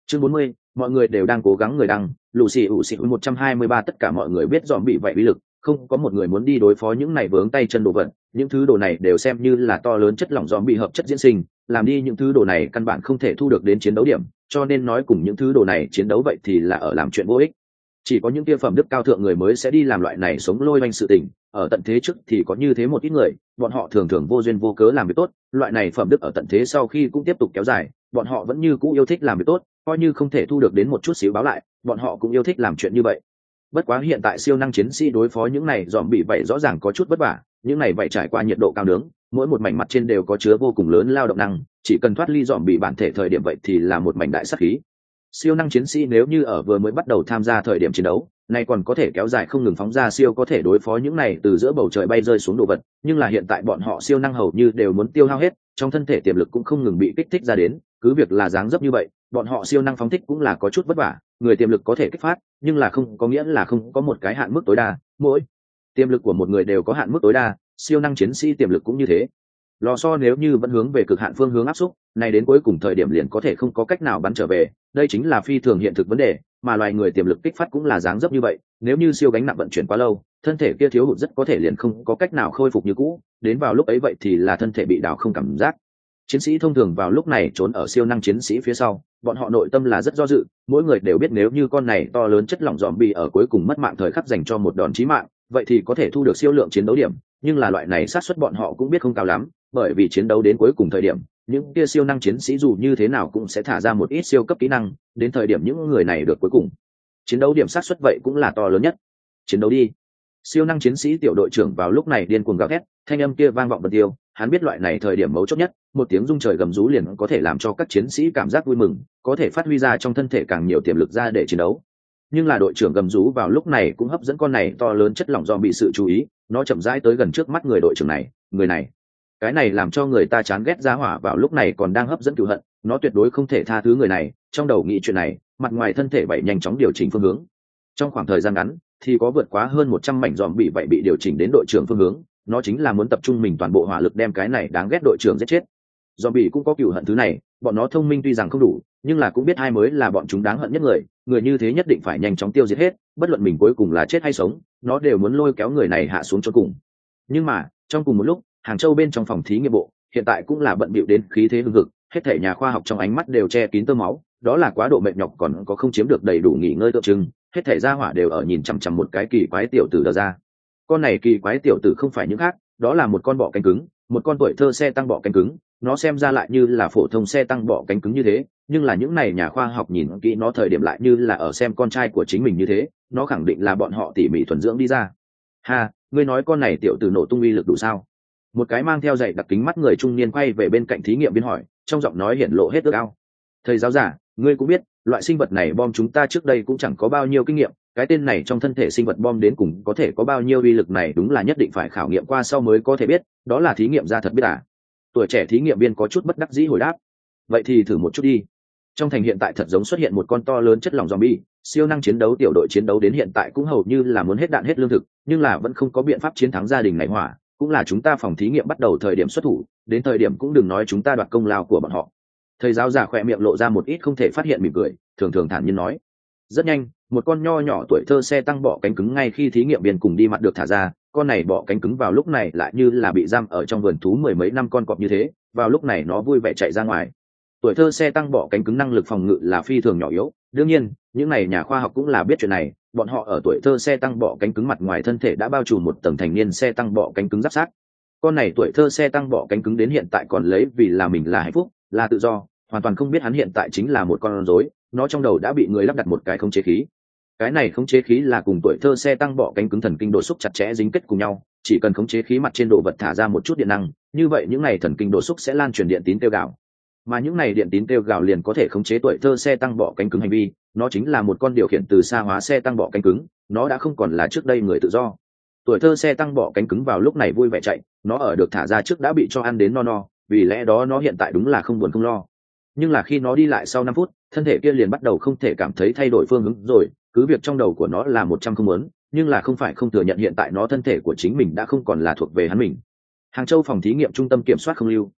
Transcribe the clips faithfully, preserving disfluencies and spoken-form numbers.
Chương bốn mươi, mọi người đều đang cố gắng người đăng, lù xì ủ xì một trăm hai mươi ba tất cả mọi người biết dòm bị vậy uy lực, không có một người muốn đi đối phó những này vướng tay chân đồ vật, những thứ đồ này đều xem như là to lớn chất lỏng dòm bị hợp chất diễn sinh, làm đi những thứ đồ này căn bản không thể thu được đến chiến đấu điểm, cho nên nói cùng những thứ đồ này chiến đấu vậy thì là ở làm chuyện vô ích. Chỉ có những kia phẩm đức cao thượng người mới sẽ đi làm loại này sống lôi oanh sự tình, ở tận thế trước thì có như thế một ít người, bọn họ thường thường vô duyên vô cớ làm việc tốt, loại này phẩm đức ở tận thế sau khi cũng tiếp tục kéo dài, bọn họ vẫn như cũ yêu thích làm việc tốt, coi như không thể thu được đến một chút xíu báo lại, bọn họ cũng yêu thích làm chuyện như vậy. Bất quá hiện tại siêu năng chiến sĩ đối phó những này dòm bị vậy rõ ràng có chút vất vả, những này vậy trải qua nhiệt độ cao nướng, mỗi một mảnh mặt trên đều có chứa vô cùng lớn lao động năng, chỉ cần thoát ly dòm bị bản thể thời điểm vậy thì là một mảnh đại sát khí. Siêu năng chiến sĩ nếu như ở vừa mới bắt đầu tham gia thời điểm chiến đấu, nay còn có thể kéo dài không ngừng phóng ra siêu có thể đối phó những này từ giữa bầu trời bay rơi xuống đồ vật, nhưng là hiện tại bọn họ siêu năng hầu như đều muốn tiêu hao hết, trong thân thể tiềm lực cũng không ngừng bị kích thích ra đến, cứ việc là dáng dấp như vậy, bọn họ siêu năng phóng thích cũng là có chút vất vả, người tiềm lực có thể kích phát, nhưng là không có nghĩa là không có một cái hạn mức tối đa, mỗi tiềm lực của một người đều có hạn mức tối đa, siêu năng chiến sĩ tiềm lực cũng như thế. Lò xo nếu như vẫn hướng về cực hạn phương hướng áp xúc, này đến cuối cùng thời điểm liền có thể không có cách nào bắn trở về, đây chính là phi thường hiện thực vấn đề, mà loài người tiềm lực kích phát cũng là dáng dấp như vậy, nếu như siêu gánh nặng vận chuyển quá lâu, thân thể kia thiếu hụt rất có thể liền không có cách nào khôi phục như cũ, đến vào lúc ấy vậy thì là thân thể bị đảo không cảm giác. Chiến sĩ thông thường vào lúc này trốn ở siêu năng chiến sĩ phía sau, bọn họ nội tâm là rất do dự, mỗi người đều biết nếu như con này to lớn chất lỏng zombie ở cuối cùng mất mạng thời khắc dành cho một đòn chí mạng, vậy thì có thể thu được siêu lượng chiến đấu điểm, nhưng là loại này xác suất bọn họ cũng biết không cao lắm, bởi vì chiến đấu đến cuối cùng thời điểm, những kia siêu năng chiến sĩ dù như thế nào cũng sẽ thả ra một ít siêu cấp kỹ năng, đến thời điểm những người này được cuối cùng chiến đấu điểm xác suất vậy cũng là to lớn nhất. Chiến đấu đi! Siêu năng chiến sĩ tiểu đội trưởng vào lúc này điên cuồng gào thét, thanh âm kia vang vọng vân tiêu, hắn biết loại này thời điểm mấu chốt nhất, một tiếng rung trời gầm rú liền có thể làm cho các chiến sĩ cảm giác vui mừng, có thể phát huy ra trong thân thể càng nhiều tiềm lực ra để chiến đấu. Nhưng là đội trưởng gầm rú vào lúc này cũng hấp dẫn con này to lớn chất lỏng do bị sự chú ý, nó chậm rãi tới gần trước mắt người đội trưởng này, người này, cái này làm cho người ta chán ghét ra hỏa vào lúc này còn đang hấp dẫn cừu hận, nó tuyệt đối không thể tha thứ người này, trong đầu nghĩ chuyện này, mặt ngoài thân thể vậy nhanh chóng điều chỉnh phương hướng. Trong khoảng thời gian ngắn, thì có vượt quá hơn một trăm mảnh dòm bị vậy bị điều chỉnh đến đội trưởng phương hướng, nó chính là muốn tập trung mình toàn bộ hỏa lực đem cái này đáng ghét đội trưởng giết chết. Dòm bị cũng có cừu hận thứ này, bọn nó thông minh tuy rằng không đủ, nhưng là cũng biết ai mới là bọn chúng đáng hận nhất người, người như thế nhất định phải nhanh chóng tiêu diệt hết, bất luận mình cuối cùng là chết hay sống, nó đều muốn lôi kéo người này hạ xuống cho cùng. Nhưng mà, trong cùng một lúc, Hàng Châu bên trong phòng thí nghiệm bộ, hiện tại cũng là bận bịu đến khí thế hưng hực, hết thảy nhà khoa học trong ánh mắt đều che kín tơ máu, đó là quá độ mệt nhọc còn có không chiếm được đầy đủ nghỉ ngơi tượng trưng, hết thảy gia hỏa đều ở nhìn chằm chằm một cái kỳ quái tiểu tử đờ ra. Con này kỳ quái tiểu tử không phải những khác, đó là một con bọ cánh cứng, một con tuổi thơ xe tăng bọ cánh cứng, nó xem ra lại như là phổ thông xe tăng bọ cánh cứng như thế, nhưng là những này nhà khoa học nhìn kỹ nó thời điểm lại như là ở xem con trai của chính mình như thế, nó khẳng định là bọn họ tỉ mỉ thuần dưỡng đi ra. Ha, ngươi nói con này tiểu tử nổ tung uy lực đủ sao? Một cái mang theo dạy đặc kính mắt người trung niên quay về bên cạnh thí nghiệm viên hỏi, trong giọng nói hiển lộ hết ước ao. Thầy giáo giả, ngươi cũng biết, loại sinh vật này bom chúng ta trước đây cũng chẳng có bao nhiêu kinh nghiệm, cái tên này trong thân thể sinh vật bom đến cùng có thể có bao nhiêu uy lực này đúng là nhất định phải khảo nghiệm qua sau mới có thể biết, đó là thí nghiệm ra thật biết à? Tuổi trẻ thí nghiệm viên có chút bất đắc dĩ hồi đáp. Vậy thì thử một chút đi. Trong thành hiện tại thật giống xuất hiện một con to lớn chất lỏng zombie, siêu năng chiến đấu tiểu đội chiến đấu đến hiện tại cũng hầu như là muốn hết đạn hết lương thực, nhưng là vẫn không có biện pháp chiến thắng gia đình này hỏa, cũng là chúng ta phòng thí nghiệm bắt đầu thời điểm xuất thủ, đến thời điểm cũng đừng nói chúng ta đoạt công lao của bọn họ. Thầy giáo già khỏe miệng lộ ra một ít không thể phát hiện mỉm cười, thường thường thản nhiên nói. Rất nhanh, một con nho nhỏ tuổi thơ xe tăng bọ cánh cứng ngay khi thí nghiệm viên cùng đi mặt được thả ra, con này bọ cánh cứng vào lúc này lại như là bị giam ở trong vườn thú mười mấy năm con cọp như thế, vào lúc này nó vui vẻ chạy ra ngoài. Tuổi thơ xe tăng bọ cánh cứng năng lực phòng ngự là phi thường nhỏ yếu, đương nhiên, những này nhà khoa học cũng là biết chuyện này, bọn họ ở tuổi thơ xe tăng bọ cánh cứng mặt ngoài thân thể đã bao trùm một tầng thành niên xe tăng bọ cánh cứng giáp sát. Con này tuổi thơ xe tăng bọ cánh cứng đến hiện tại còn lấy vì là mình là hạnh phúc, là tự do, hoàn toàn không biết hắn hiện tại chính là một con rối, nó trong đầu đã bị người lắp đặt một cái khống chế khí. Cái này khống chế khí là cùng tuổi thơ xe tăng bọ cánh cứng thần kinh độ xúc chặt chẽ dính kết cùng nhau, chỉ cần khống chế khí mặt trên đồ vật thả ra một chút điện năng, như vậy những này thần kinh độ xúc sẽ lan truyền điện tín kêu gào, mà những này điện tín kêu gào liền có thể khống chế tuổi thơ xe tăng bọ cánh cứng hành vi, nó chính là một con điều khiển từ xa hóa xe tăng bọ cánh cứng, nó đã không còn là trước đây người tự do. Tuổi thơ xe tăng bọ cánh cứng vào lúc này vui vẻ chạy, nó ở được thả ra trước đã bị cho ăn đến no no, vì lẽ đó nó hiện tại đúng là không buồn không lo. Nhưng là khi nó đi lại sau năm phút, thân thể kia liền bắt đầu không thể cảm thấy thay đổi phương hướng rồi, cứ việc trong đầu của nó là một trăm không muốn, nhưng là không phải không thừa nhận hiện tại nó thân thể của chính mình đã không còn là thuộc về hắn mình. Hàng Châu phòng thí nghiệm trung tâm kiểm soát không lưu,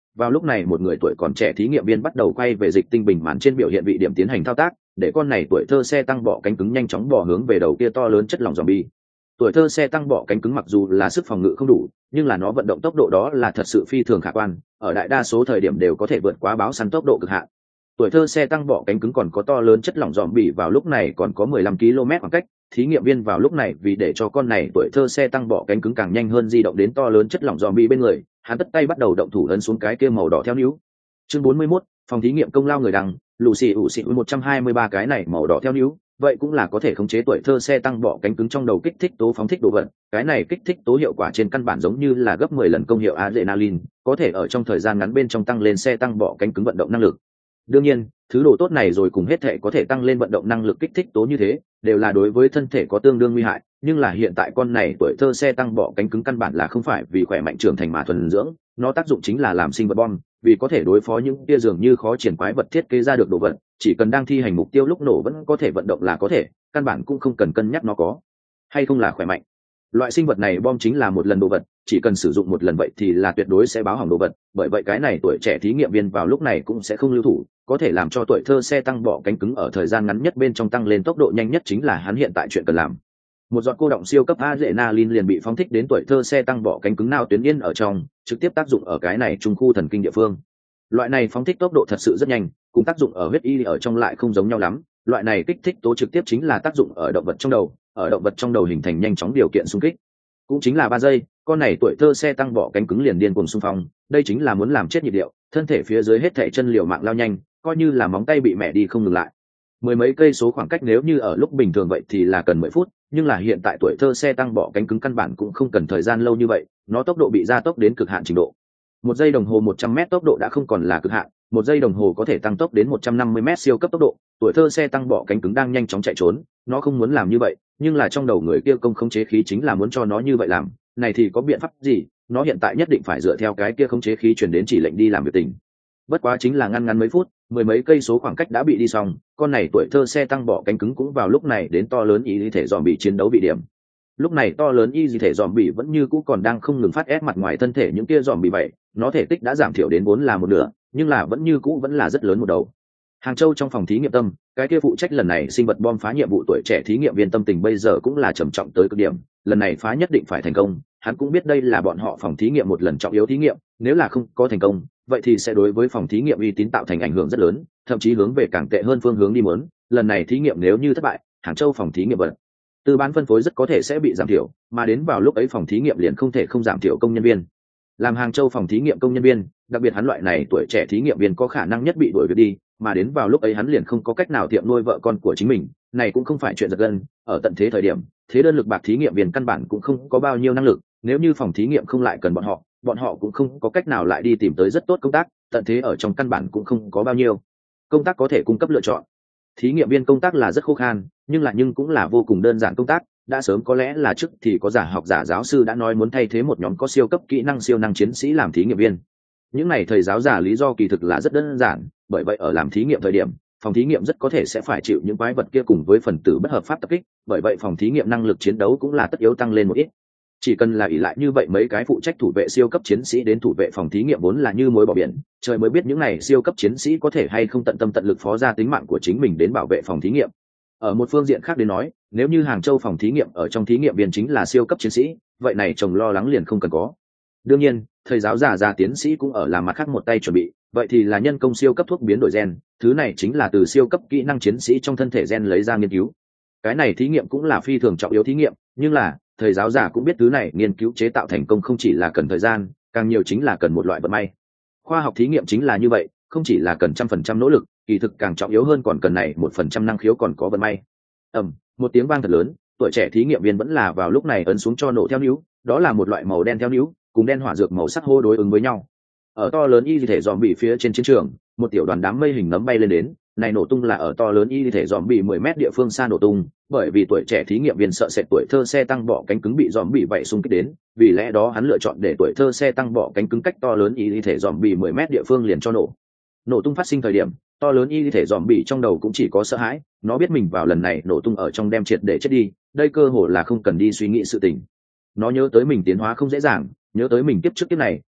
vào lúc này một người tuổi còn trẻ thí nghiệm viên bắt đầu quay về dịch tinh bình màn trên biểu hiện vị điểm tiến hành thao tác để con này tuổi thơ xe tăng bọ cánh cứng nhanh chóng bò hướng về đầu kia to lớn chất lỏng zombie. Tuổi thơ xe tăng bọ cánh cứng mặc dù là sức phòng ngự không đủ, nhưng là nó vận động tốc độ đó là thật sự phi thường khả quan, ở đại đa số thời điểm đều có thể vượt quá báo săn tốc độ cực hạn. Tuổi thơ xe tăng bọ cánh cứng còn có to lớn chất lỏng zombie vào lúc này còn có mười lăm ki lô mét khoảng cách, thí nghiệm viên vào lúc này vì để cho con này tuổi thơ xe tăng bọ cánh cứng càng nhanh hơn di động đến to lớn chất lỏng zombie bên người, hắn tất tay bắt đầu động thủ ấn xuống cái kia màu đỏ theo níu. Chương bốn mươi mốt, phòng thí nghiệm công lao người đằng, lù xì ủ xì một trăm hai mươi ba cái này màu đỏ theo níu, vậy cũng là có thể khống chế tuổi thơ xe tăng bọ cánh cứng trong đầu kích thích tố phóng thích đồ vật, cái này kích thích tố hiệu quả trên căn bản giống như là gấp mười lần công hiệu adrenaline, có thể ở trong thời gian ngắn bên trong tăng lên xe tăng bọ cánh cứng vận động năng lực. Đương nhiên, thứ đồ tốt này rồi cùng hết thể có thể tăng lên vận động năng lực kích thích tố như thế, đều là đối với thân thể có tương đương nguy hại, nhưng là hiện tại con này tuổi thơ xe tăng bọ cánh cứng căn bản là không phải vì khỏe mạnh trưởng thành mà thuần dưỡng, nó tác dụng chính là làm sinh vật bom, vì có thể đối phó những kia dường như khó triển quái vật thiết kế ra được đồ vật, chỉ cần đang thi hành mục tiêu lúc nổ vẫn có thể vận động là có thể, căn bản cũng không cần cân nhắc nó có hay không là khỏe mạnh. Loại sinh vật này bom chính là một lần đồ vật, chỉ cần sử dụng một lần vậy thì là tuyệt đối sẽ báo hỏng đồ vật, bởi vậy cái này tuổi trẻ thí nghiệm viên vào lúc này cũng sẽ không lưu thủ, có thể làm cho tuổi thơ xe tăng bọ cánh cứng ở thời gian ngắn nhất bên trong tăng lên tốc độ nhanh nhất chính là hắn hiện tại chuyện cần làm. Một giọt cô động siêu cấp adrenaline liền bị phóng thích đến tuổi thơ xe tăng bọ cánh cứng nao tuyến yên ở trong, trực tiếp tác dụng ở cái này trung khu thần kinh địa phương. Loại này phóng thích tốc độ thật sự rất nhanh, cùng tác dụng ở huyết y ở trong lại không giống nhau lắm. Loại này kích thích tố trực tiếp chính là tác dụng ở động vật trong đầu, ở động vật trong đầu hình thành nhanh chóng điều kiện xung kích. Cũng chính là ba giây, con này tuổi thơ xe tăng bọ cánh cứng liền điên cuồng xung phong, đây chính là muốn làm chết nhịp điệu, thân thể phía dưới hết thảy chân liều mạng lao nhanh, coi như là móng tay bị mẹ đi không ngừng lại. Mười mấy cây số khoảng cách nếu như ở lúc bình thường vậy thì là cần mười phút, nhưng là hiện tại tuổi thơ xe tăng bọ cánh cứng căn bản cũng không cần thời gian lâu như vậy, nó tốc độ bị gia tốc đến cực hạn trình độ. Một giây đồng hồ một trăm mét tốc độ đã không còn là cực hạn, một giây đồng hồ có thể tăng tốc đến một trăm năm mươi mét siêu cấp tốc độ, tuổi thơ xe tăng bọ cánh cứng đang nhanh chóng chạy trốn, nó không muốn làm như vậy, nhưng là trong đầu người kia công khống chế khí chính là muốn cho nó như vậy làm, này thì có biện pháp gì, nó hiện tại nhất định phải dựa theo cái kia khống chế khí truyền đến chỉ lệnh đi làm việc tình. Bất quá chính là ngăn ngắn mấy phút, mười mấy cây số khoảng cách đã bị đi xong, con này tuổi thơ xe tăng bọ cánh cứng cũng vào lúc này đến to lớn y thể dòm bị chiến đấu bị điểm. Lúc này to lớn y thể dòm bị vẫn như cũ còn đang không ngừng phát ép mặt ngoài thân thể những kia dòm bị vậy, nó thể tích đã giảm thiểu đến vốn là một nửa, nhưng là vẫn như cũ vẫn là rất lớn một đầu. Hàng Châu trong phòng thí nghiệm tâm, cái kia phụ trách lần này sinh vật bom phá nhiệm vụ tuổi trẻ thí nghiệm viên tâm tình bây giờ cũng là trầm trọng tới cực điểm, lần này phá nhất định phải thành công, hắn cũng biết đây là bọn họ phòng thí nghiệm một lần trọng yếu thí nghiệm, nếu là không có thành công, vậy thì sẽ đối với phòng thí nghiệm uy tín tạo thành ảnh hưởng rất lớn, thậm chí hướng về càng tệ hơn phương hướng đi muốn, lần này thí nghiệm nếu như thất bại, Hàng Châu phòng thí nghiệm vật từ bán phân phối rất có thể sẽ bị giảm thiểu, mà đến vào lúc ấy phòng thí nghiệm liền không thể không giảm thiểu công nhân viên. Làm Hàng Châu phòng thí nghiệm công nhân viên, đặc biệt hắn loại này tuổi trẻ thí nghiệm viên có khả năng nhất bị đuổi việc đi, mà đến vào lúc ấy hắn liền không có cách nào tiệm nuôi vợ con của chính mình, này cũng không phải chuyện giật gân, ở tận thế thời điểm, thế đơn lực bạc thí nghiệm viên căn bản cũng không có bao nhiêu năng lực, nếu như phòng thí nghiệm không lại cần bọn họ, bọn họ cũng không có cách nào lại đi tìm tới rất tốt công tác, tận thế ở trong căn bản cũng không có bao nhiêu công tác có thể cung cấp lựa chọn. Thí nghiệm viên công tác là rất khô khan, nhưng là nhưng cũng là vô cùng đơn giản công tác, đã sớm có lẽ là trước thì có giả học giả giáo sư đã nói muốn thay thế một nhóm có siêu cấp kỹ năng siêu năng chiến sĩ làm thí nghiệm viên. Những này thầy giáo giả lý do kỳ thực là rất đơn giản, bởi vậy ở làm thí nghiệm thời điểm, phòng thí nghiệm rất có thể sẽ phải chịu những quái vật kia cùng với phần tử bất hợp pháp tập kích, bởi vậy phòng thí nghiệm năng lực chiến đấu cũng là tất yếu tăng lên một ít. Chỉ cần là ỷ lại như vậy mấy cái phụ trách thủ vệ siêu cấp chiến sĩ đến thủ vệ phòng thí nghiệm vốn là như mối bỏ biển, trời mới biết những này siêu cấp chiến sĩ có thể hay không tận tâm tận lực phó ra tính mạng của chính mình đến bảo vệ phòng thí nghiệm. Ở một phương diện khác đến nói, nếu như Hàng Châu phòng thí nghiệm ở trong thí nghiệm viên chính là siêu cấp chiến sĩ, vậy này chồng lo lắng liền không cần có. Đương nhiên, thầy giáo giả già tiến sĩ cũng ở làm mặt khác một tay chuẩn bị, vậy thì là nhân công siêu cấp thuốc biến đổi gen, thứ này chính là từ siêu cấp kỹ năng chiến sĩ trong thân thể gen lấy ra nghiên cứu. Cái này thí nghiệm cũng là phi thường trọng yếu thí nghiệm, nhưng là thầy giáo giả cũng biết thứ này nghiên cứu chế tạo thành công không chỉ là cần thời gian, càng nhiều chính là cần một loại vận may. Khoa học thí nghiệm chính là như vậy, không chỉ là cần trăm phần trăm nỗ lực, kỳ thực càng trọng yếu hơn còn cần này một phần trăm năng khiếu còn có vận may. ầm, một tiếng vang thật lớn, tuổi trẻ thí nghiệm viên vẫn là vào lúc này ấn xuống cho nổ theo níu, đó là một loại màu đen theo níu, cùng đen hỏa dược màu sắc hô đối ứng với nhau. Ở to lớn y thể dòm bị phía trên chiến trường, một tiểu đoàn đám mây hình nấm bay lên đến, này nổ tung là ở to lớn y thể dòm bị mười mét địa phương xa nổ tung, bởi vì tuổi trẻ thí nghiệm viên sợ sệt tuổi thơ xe tăng bọ cánh cứng bị dòm bị vậy xung kích đến, vì lẽ đó hắn lựa chọn để tuổi thơ xe tăng bọ cánh cứng cách to lớn y thể dòm bị mười mét địa phương liền cho nổ. Nổ tung phát sinh thời điểm, to lớn y thể dòm bị trong đầu cũng chỉ có sợ hãi, nó biết mình vào lần này nổ tung ở trong đem triệt để chết đi, đây cơ hội là không cần đi suy nghĩ sự tình. Nó nhớ tới mình tiến hóa không dễ dàng, nhớ tới mình kiếp trước kiếp này,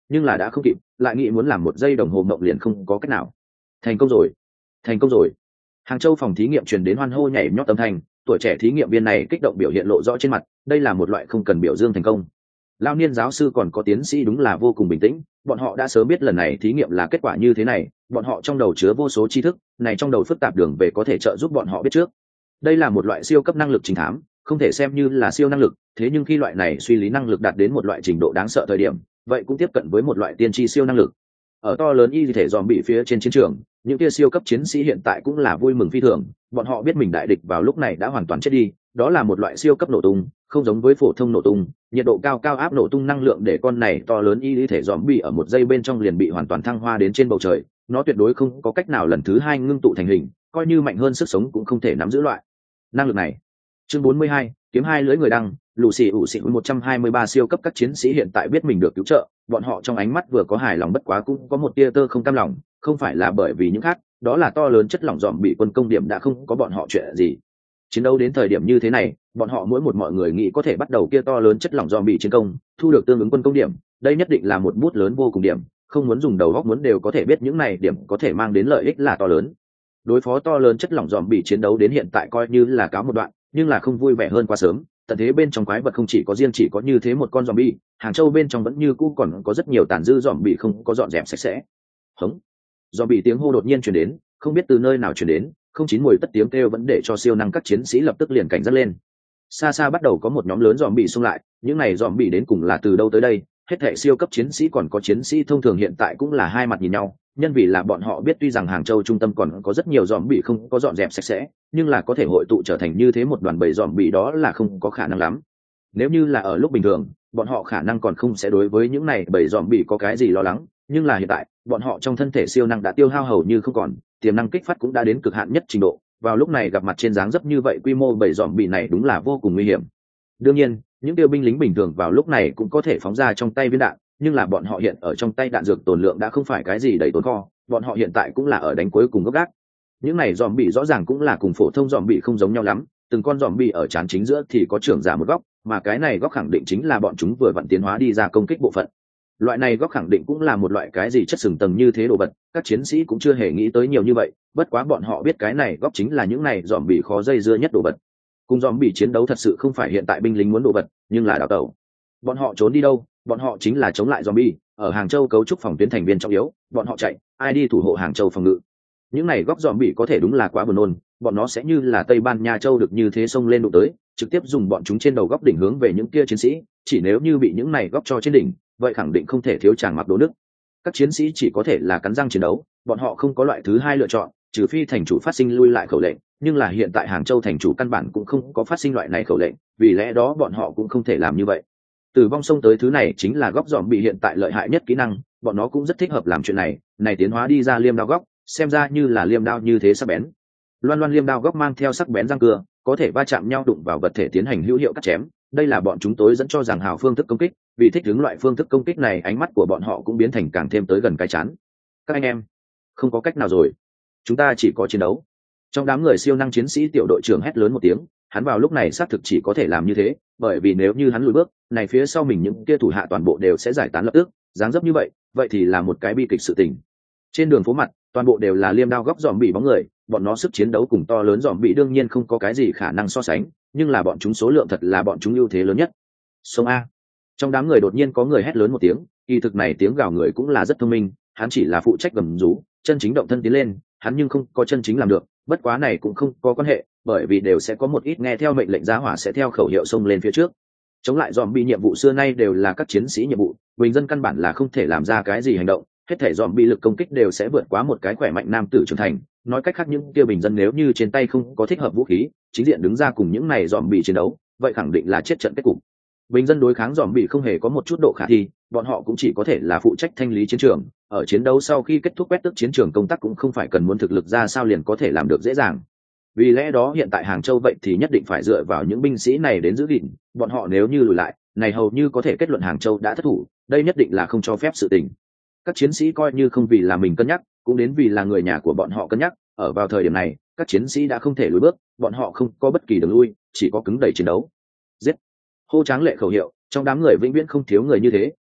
nhưng là đã không kịp, lại nghĩ muốn làm một giây đồng hồ mộng liền không có cách nào. Thành công rồi, thành công rồi. Hàng Châu phòng thí nghiệm truyền đến hoan hô nhảy nhót âm thanh, tuổi trẻ thí nghiệm viên này kích động biểu hiện lộ rõ trên mặt, đây là một loại không cần biểu dương thành công. Lao niên giáo sư còn có tiến sĩ đúng là vô cùng bình tĩnh, bọn họ đã sớm biết lần này thí nghiệm là kết quả như thế này, bọn họ trong đầu chứa vô số tri thức, này trong đầu phức tạp đường về có thể trợ giúp bọn họ biết trước. Đây là một loại siêu cấp năng lực trình thám, không thể xem như là siêu năng lực, thế nhưng khi loại này suy lý năng lực đạt đến một loại trình độ đáng sợ thời điểm, vậy cũng tiếp cận với một loại tiên tri siêu năng lực. Ở to lớn y thể dòm bị phía trên chiến trường, những kia siêu cấp chiến sĩ hiện tại cũng là vui mừng phi thường, bọn họ biết mình đại địch vào lúc này đã hoàn toàn chết đi, đó là một loại siêu cấp nổ tung, không giống với phổ thông nổ tung, nhiệt độ cao cao áp nổ tung năng lượng để con này to lớn y thể dòm bị ở một giây bên trong liền bị hoàn toàn thăng hoa đến trên bầu trời, nó tuyệt đối không có cách nào lần thứ hai ngưng tụ thành hình, coi như mạnh hơn sức sống cũng không thể nắm giữ loại năng lực này. Chương bốn mươi hai, kiếm hai lưỡi người đăng, lũ xì ủ xì một trăm hai mươi ba siêu cấp các chiến sĩ hiện tại biết mình được cứu trợ, bọn họ trong ánh mắt vừa có hài lòng bất quá cũng có một tia tơ không cam lòng, không phải là bởi vì những khác, đó là to lớn chất lỏng dòm bị quân công điểm đã không có bọn họ chuyện gì. Chiến đấu đến thời điểm như thế này, bọn họ mỗi một mọi người nghĩ có thể bắt đầu kia to lớn chất lỏng dòm bị chiến công, thu được tương ứng quân công điểm, đây nhất định là một bút lớn vô cùng điểm, không muốn dùng đầu óc muốn đều có thể biết những này điểm có thể mang đến lợi ích là to lớn. Đối phó to lớn chất lỏng dòm bị chiến đấu đến hiện tại coi như là cáo một đoạn, nhưng là không vui vẻ hơn quá sớm. Tận thế bên trong quái vật không chỉ có riêng chỉ có như thế một con zombie, Hàng Châu bên trong vẫn như cũ còn có rất nhiều tàn dư zombie không có dọn dẹp sạch sẽ. Hống. Zombie tiếng hô đột nhiên truyền đến, không biết từ nơi nào truyền đến, không chín mùi tất tiếng kêu vẫn để cho siêu năng các chiến sĩ lập tức liền cảnh giác lên. Xa xa bắt đầu có một nhóm lớn zombie xung lại, những này zombie đến cùng là từ đâu tới đây? Hết thảy siêu cấp chiến sĩ còn có chiến sĩ thông thường hiện tại cũng là hai mặt nhìn nhau, nhân vì là bọn họ biết tuy rằng Hàng Châu trung tâm còn có rất nhiều zombie không có dọn dẹp sạch sẽ, nhưng là có thể hội tụ trở thành như thế một đoàn bầy zombie đó là không có khả năng lắm. Nếu như là ở lúc bình thường, bọn họ khả năng còn không sẽ đối với những này bầy zombie có cái gì lo lắng, nhưng là hiện tại, bọn họ trong thân thể siêu năng đã tiêu hao hầu như không còn, tiềm năng kích phát cũng đã đến cực hạn nhất trình độ, vào lúc này gặp mặt trên dáng dấp như vậy quy mô bầy zombie này đúng là vô cùng nguy hiểm. Đương nhiên, những tiêu binh lính bình thường vào lúc này cũng có thể phóng ra trong tay viên đạn, nhưng là bọn họ hiện ở trong tay đạn dược tồn lượng đã không phải cái gì đầy tồn kho, bọn họ hiện tại cũng là ở đánh cuối cùng gốc gác. Những này zombie rõ ràng cũng là cùng phổ thông zombie không giống nhau lắm, từng con zombie ở trán chính giữa thì có trưởng giả một góc, mà cái này góc khẳng định chính là bọn chúng vừa vặn tiến hóa đi ra công kích bộ phận. Loại này góc khẳng định cũng là một loại cái gì chất sừng tầng như thế đồ vật, các chiến sĩ cũng chưa hề nghĩ tới nhiều như vậy, bất quá bọn họ biết cái này góc chính là những này zombie khó dây dưa nhất đồ vật. Cùng zombie chiến đấu thật sự không phải hiện tại binh lính muốn đồ vật, nhưng là đào tẩu. Bọn họ trốn đi đâu? Bọn họ chính là chống lại zombie, ở Hàng Châu cấu trúc phòng tuyến thành viên trọng yếu, bọn họ chạy, ai đi thủ hộ Hàng Châu phòng ngự. Những này góc zombie có thể đúng là quá buồn nôn, bọn nó sẽ như là Tây Ban Nha Châu được như thế xông lên đụng tới, trực tiếp dùng bọn chúng trên đầu góc đỉnh hướng về những kia chiến sĩ, chỉ nếu như bị những này góc cho trên đỉnh, vậy khẳng định không thể thiếu chàng mặc đồ nước. Các chiến sĩ chỉ có thể là cắn răng chiến đấu, bọn họ không có loại thứ hai lựa chọn, trừ phi thành chủ phát sinh lui lại khẩu lệnh, nhưng là hiện tại Hàng Châu thành chủ căn bản cũng không có phát sinh loại này khẩu lệnh, vì lẽ đó bọn họ cũng không thể làm như vậy. Tử vong xông tới thứ này chính là góc dòm bị hiện tại lợi hại nhất kỹ năng, bọn nó cũng rất thích hợp làm chuyện này, này tiến hóa đi ra liêm đao góc, xem ra như là liêm đao như thế sắc bén. Loan loan liêm đao góc mang theo sắc bén răng cưa, có thể va chạm nhau đụng vào vật thể tiến hành hữu hiệu cắt chém, đây là bọn chúng tối dẫn cho rằng hào phương thức công kích, vì thích ứng loại phương thức công kích này ánh mắt của bọn họ cũng biến thành càng thêm tới gần cái chán. Các anh em, không có cách nào rồi, chúng ta chỉ có chiến đấu. Trong đám người siêu năng chiến sĩ tiểu đội trưởng hét lớn một tiếng, hắn vào lúc này xác thực chỉ có thể làm như thế, bởi vì nếu như hắn lùi bước, này phía sau mình những kia thủ hạ toàn bộ đều sẽ giải tán lập tức, dáng dấp như vậy, vậy thì là một cái bi kịch sự tình. Trên đường phố mặt, toàn bộ đều là liêm đao góc dòm bị bóng người, bọn nó sức chiến đấu cùng to lớn dòm bị đương nhiên không có cái gì khả năng so sánh, nhưng là bọn chúng số lượng thật là bọn chúng ưu thế lớn nhất. Sông A. Trong đám người đột nhiên có người hét lớn một tiếng, kỳ thực này tiếng gào người cũng là rất thông minh, hắn chỉ là phụ trách gầm rú, chân chính động thân tiến lên, hắn nhưng không có chân chính làm được, bất quá này cũng không có quan hệ, bởi vì đều sẽ có một ít nghe theo mệnh lệnh giá hỏa sẽ theo khẩu hiệu xông lên phía trước. Chống lại dòm bị nhiệm vụ xưa nay đều là các chiến sĩ nhiệm vụ, bình dân căn bản là không thể làm ra cái gì hành động, hết thể dòm bị lực công kích đều sẽ vượt quá một cái khỏe mạnh nam tử trưởng thành. Nói cách khác những kia bình dân nếu như trên tay không có thích hợp vũ khí, chính diện đứng ra cùng những này dòm bị chiến đấu, vậy khẳng định là chết trận kết cục. Bình dân đối kháng dòm bị không hề có một chút độ khả thi, bọn họ cũng chỉ có thể là phụ trách thanh lý chiến trường, ở chiến đấu sau khi kết thúc quét tước chiến trường công tác cũng không phải cần muốn thực lực ra sao liền có thể làm được dễ dàng. Vì lẽ đó hiện tại Hàng Châu vậy thì nhất định phải dựa vào những binh sĩ này đến giữ gìn, bọn họ nếu như lùi lại, này hầu như có thể kết luận Hàng Châu đã thất thủ, đây nhất định là không cho phép sự tình. Các chiến sĩ coi như không vì là mình cân nhắc, cũng đến vì là người nhà của bọn họ cân nhắc, ở vào thời điểm này, các chiến sĩ đã không thể lùi bước, bọn họ không có bất kỳ đường lui, chỉ có cứng đẩy chiến đấu. Giết! Hô tráng lệ khẩu hiệu, trong đám người vĩnh viễn không thiếu người như thế,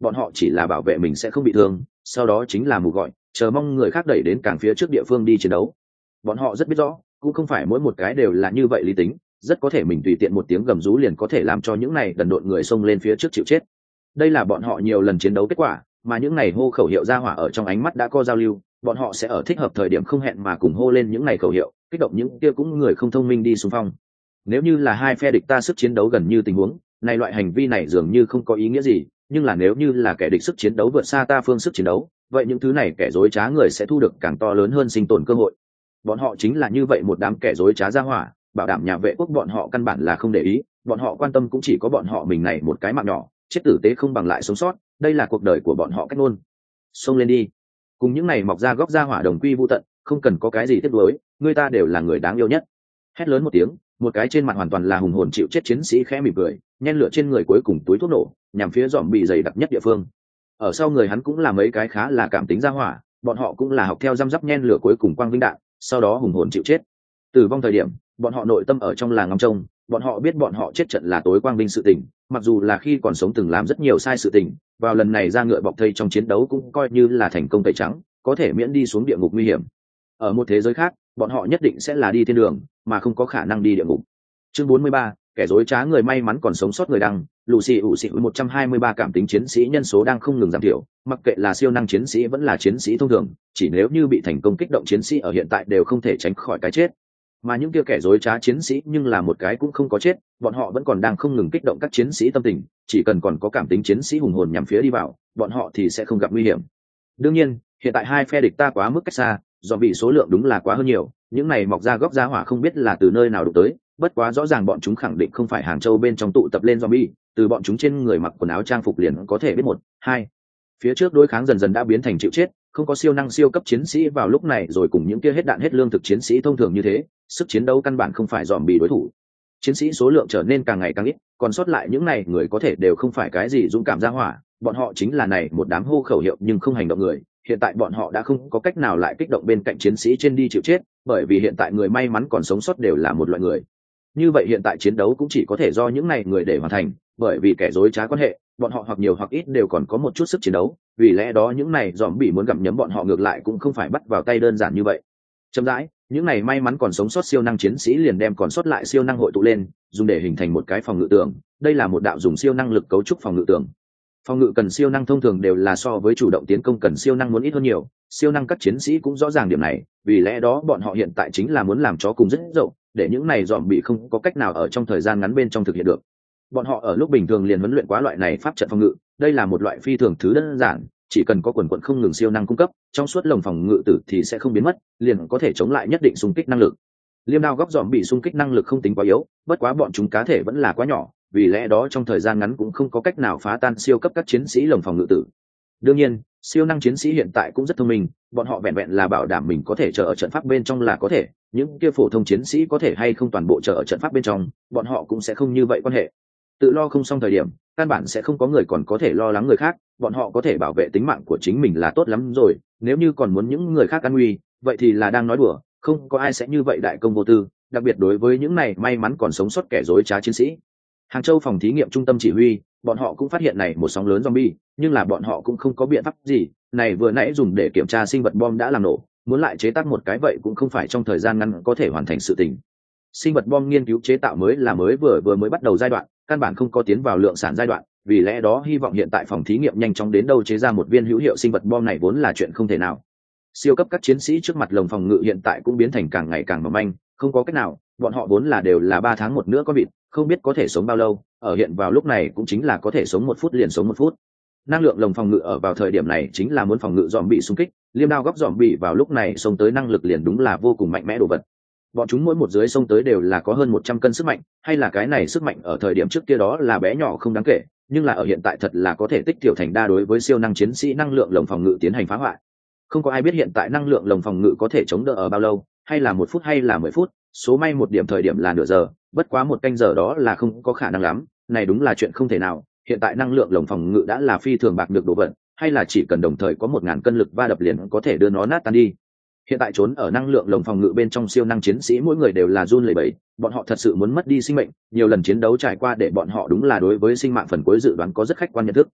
bọn họ chỉ là bảo vệ mình sẽ không bị thương, sau đó chính là mù gọi, chờ mong người khác đẩy đến càng phía trước địa phương đi chiến đấu. Bọn họ rất biết rõ, cũng không phải mỗi một cái đều là như vậy lý tính, rất có thể mình tùy tiện một tiếng gầm rú liền có thể làm cho những này đần độn người xông lên phía trước chịu chết. Đây là bọn họ nhiều lần chiến đấu kết quả, mà những này hô khẩu hiệu ra hỏa ở trong ánh mắt đã có giao lưu, bọn họ sẽ ở thích hợp thời điểm không hẹn mà cùng hô lên những này khẩu hiệu, kích động những kia cũng người không thông minh đi xung phong. Nếu như là hai phe địch ta sức chiến đấu gần như tình huống này, loại hành vi này dường như không có ý nghĩa gì, nhưng là nếu như là kẻ địch sức chiến đấu vượt xa ta phương sức chiến đấu, vậy những thứ này kẻ dối trá người sẽ thu được càng to lớn hơn sinh tồn cơ hội. Bọn họ chính là như vậy một đám kẻ dối trá ra hỏa, bảo đảm nhà vệ quốc bọn họ căn bản là không để ý, bọn họ quan tâm cũng chỉ có bọn họ mình này một cái mạng nhỏ, chết tử tế không bằng lại sống sót, đây là cuộc đời của bọn họ cách luôn. Xông lên đi, cùng những này mọc ra góc ra hỏa đồng quy vu tận, không cần có cái gì tiếc nuối, người ta đều là người đáng yêu nhất. Hét lớn một tiếng, một cái trên mặt hoàn toàn là hùng hồn chịu chết chiến sĩ khẽ mỉm cười, nhen lửa trên người cuối cùng túi thuốc nổ, nhằm phía dòm bị dày đặc nhất địa phương. Ở sau người hắn cũng là mấy cái khá là cảm tính ra hỏa, bọn họ cũng là học theo răm rắp nhen lửa cuối cùng quang vinh đạn, sau đó hùng hồn chịu chết. Tử vong thời điểm, bọn họ nội tâm ở trong là ngóng trông, bọn họ biết bọn họ chết trận là tối quang vinh sự tình, mặc dù là khi còn sống từng làm rất nhiều sai sự tình, vào lần này ra ngựa bọc thây trong chiến đấu cũng coi như là thành công tẩy trắng, có thể miễn đi xuống địa ngục nguy hiểm. Ở một thế giới khác, bọn họ nhất định sẽ là đi thiên đường, mà không có khả năng đi địa ngục. Chương bốn mươi ba, kẻ dối trá người may mắn còn sống sót người đăng, lù xì ủ xì một trăm hai mươi ba cảm tính chiến sĩ nhân số đang không ngừng giảm thiểu, mặc kệ là siêu năng chiến sĩ vẫn là chiến sĩ thông thường, chỉ nếu như bị thành công kích động chiến sĩ ở hiện tại đều không thể tránh khỏi cái chết. Mà những kia kẻ dối trá chiến sĩ nhưng là một cái cũng không có chết, bọn họ vẫn còn đang không ngừng kích động các chiến sĩ tâm tình, chỉ cần còn có cảm tính chiến sĩ hùng hồn nhằm phía đi vào, bọn họ thì sẽ không gặp nguy hiểm. Đương nhiên, hiện tại hai phe địch ta quá mức cách xa, do bị số lượng đúng là quá hơn nhiều, những này mọc ra góc ra hỏa không biết là từ nơi nào đụng tới, bất quá rõ ràng bọn chúng khẳng định không phải Hàng Châu bên trong tụ tập lên zombie, từ bọn chúng trên người mặc quần áo trang phục liền có thể biết một, hai. Phía trước đối kháng dần dần đã biến thành chịu chết, không có siêu năng siêu cấp chiến sĩ vào lúc này rồi cùng những kia hết đạn hết lương thực chiến sĩ thông thường như thế, sức chiến đấu căn bản không phải zombie đối thủ. Chiến sĩ số lượng trở nên càng ngày càng ít, còn sót lại những này người có thể đều không phải cái gì dũng cảm ra hỏa, bọn họ chính là này một đám hô khẩu hiệu nhưng không hành động người. Hiện tại bọn họ đã không có cách nào lại kích động bên cạnh chiến sĩ trên đi chịu chết, bởi vì hiện tại người may mắn còn sống sót đều là một loại người. Như vậy hiện tại chiến đấu cũng chỉ có thể do những này người để hoàn thành, bởi vì kẻ dối trá quan hệ, bọn họ hoặc nhiều hoặc ít đều còn có một chút sức chiến đấu, vì lẽ đó những này zombie muốn gặm nhấm bọn họ ngược lại cũng không phải bắt vào tay đơn giản như vậy. Chậm rãi, những này may mắn còn sống sót siêu năng chiến sĩ liền đem còn sót lại siêu năng hội tụ lên, dùng để hình thành một cái phòng ngự tường. Đây là một đạo dùng siêu năng lực cấu trúc phòng ngự tường. Phòng ngự cần siêu năng thông thường đều là so với chủ động tiến công cần siêu năng muốn ít hơn nhiều, siêu năng các chiến sĩ cũng rõ ràng điểm này, vì lẽ đó bọn họ hiện tại chính là muốn làm chó cùng rất rộng, để những này dòm bị không có cách nào ở trong thời gian ngắn bên trong thực hiện được. Bọn họ ở lúc bình thường liền huấn luyện quá loại này pháp trận phòng ngự, đây là một loại phi thường thứ đơn giản, chỉ cần có quần quần không ngừng siêu năng cung cấp, trong suốt lồng phòng ngự tử thì sẽ không biến mất, liền có thể chống lại nhất định xung kích năng lực. Liêm đao góc dòm bị xung kích năng lực không tính quá yếu, bất quá bọn chúng cá thể vẫn là quá nhỏ, vì lẽ đó trong thời gian ngắn cũng không có cách nào phá tan siêu cấp các chiến sĩ lồng phòng ngự tử. Đương nhiên, siêu năng chiến sĩ hiện tại cũng rất thông minh, bọn họ vẹn vẹn là bảo đảm mình có thể chờ ở trận pháp bên trong là có thể, những kia phổ thông chiến sĩ có thể hay không toàn bộ chờ ở trận pháp bên trong, bọn họ cũng sẽ không như vậy quan hệ. Tự lo không xong thời điểm, căn bản sẽ không có người còn có thể lo lắng người khác, bọn họ có thể bảo vệ tính mạng của chính mình là tốt lắm rồi, nếu như còn muốn những người khác an nguy, vậy thì là đang nói đùa, không có ai sẽ như vậy đại công vô tư, đặc biệt đối với những này may mắn còn sống sót kẻ dối trá chiến sĩ. Hàng Châu phòng thí nghiệm trung tâm chỉ huy, bọn họ cũng phát hiện này một sóng lớn zombie, nhưng là bọn họ cũng không có biện pháp gì, này vừa nãy dùng để kiểm tra sinh vật bom đã làm nổ, muốn lại chế tác một cái vậy cũng không phải trong thời gian ngắn có thể hoàn thành sự tình. Sinh vật bom nghiên cứu chế tạo mới là mới vừa vừa mới bắt đầu giai đoạn, căn bản không có tiến vào lượng sản giai đoạn, vì lẽ đó hy vọng hiện tại phòng thí nghiệm nhanh chóng đến đâu chế ra một viên hữu hiệu sinh vật bom này vốn là chuyện không thể nào. Siêu cấp các chiến sĩ trước mặt lồng phòng ngự hiện tại cũng biến thành càng ngày càng mỏng manh, không có cách nào, bọn họ vốn là đều là ba tháng một nữa có vịt, không biết có thể sống bao lâu, ở hiện vào lúc này cũng chính là có thể sống một phút liền sống một phút. Năng lượng lồng phòng ngự ở vào thời điểm này chính là muốn phòng ngự dòm bị xung kích, liêm đao góc dòm bị vào lúc này xông tới năng lực liền đúng là vô cùng mạnh mẽ đồ vật. Bọn chúng mỗi một dưới xông tới đều là có hơn một trăm cân sức mạnh, hay là cái này sức mạnh ở thời điểm trước kia đó là bé nhỏ không đáng kể, nhưng là ở hiện tại thật là có thể tích tiểu thành đa đối với siêu năng chiến sĩ năng lượng lồng phòng ngự tiến hành phá hoại. Không có ai biết hiện tại năng lượng lồng phòng ngự có thể chống đỡ ở bao lâu, hay là một phút hay là mười phút, số may một điểm thời điểm là nửa giờ, bất quá một canh giờ đó là không có khả năng lắm, này đúng là chuyện không thể nào. Hiện tại năng lượng lồng phòng ngự đã là phi thường bạc được đồ vật, hay là chỉ cần đồng thời có một ngàn cân lực va đập liền có thể đưa nó nát tan đi. Hiện tại trốn ở năng lượng lồng phòng ngự bên trong siêu năng chiến sĩ mỗi người đều là run lẩy bẩy, bọn họ thật sự muốn mất đi sinh mệnh, nhiều lần chiến đấu trải qua để bọn họ đúng là đối với sinh mạng phần cuối dự đoán có rất khách quan nhận thức.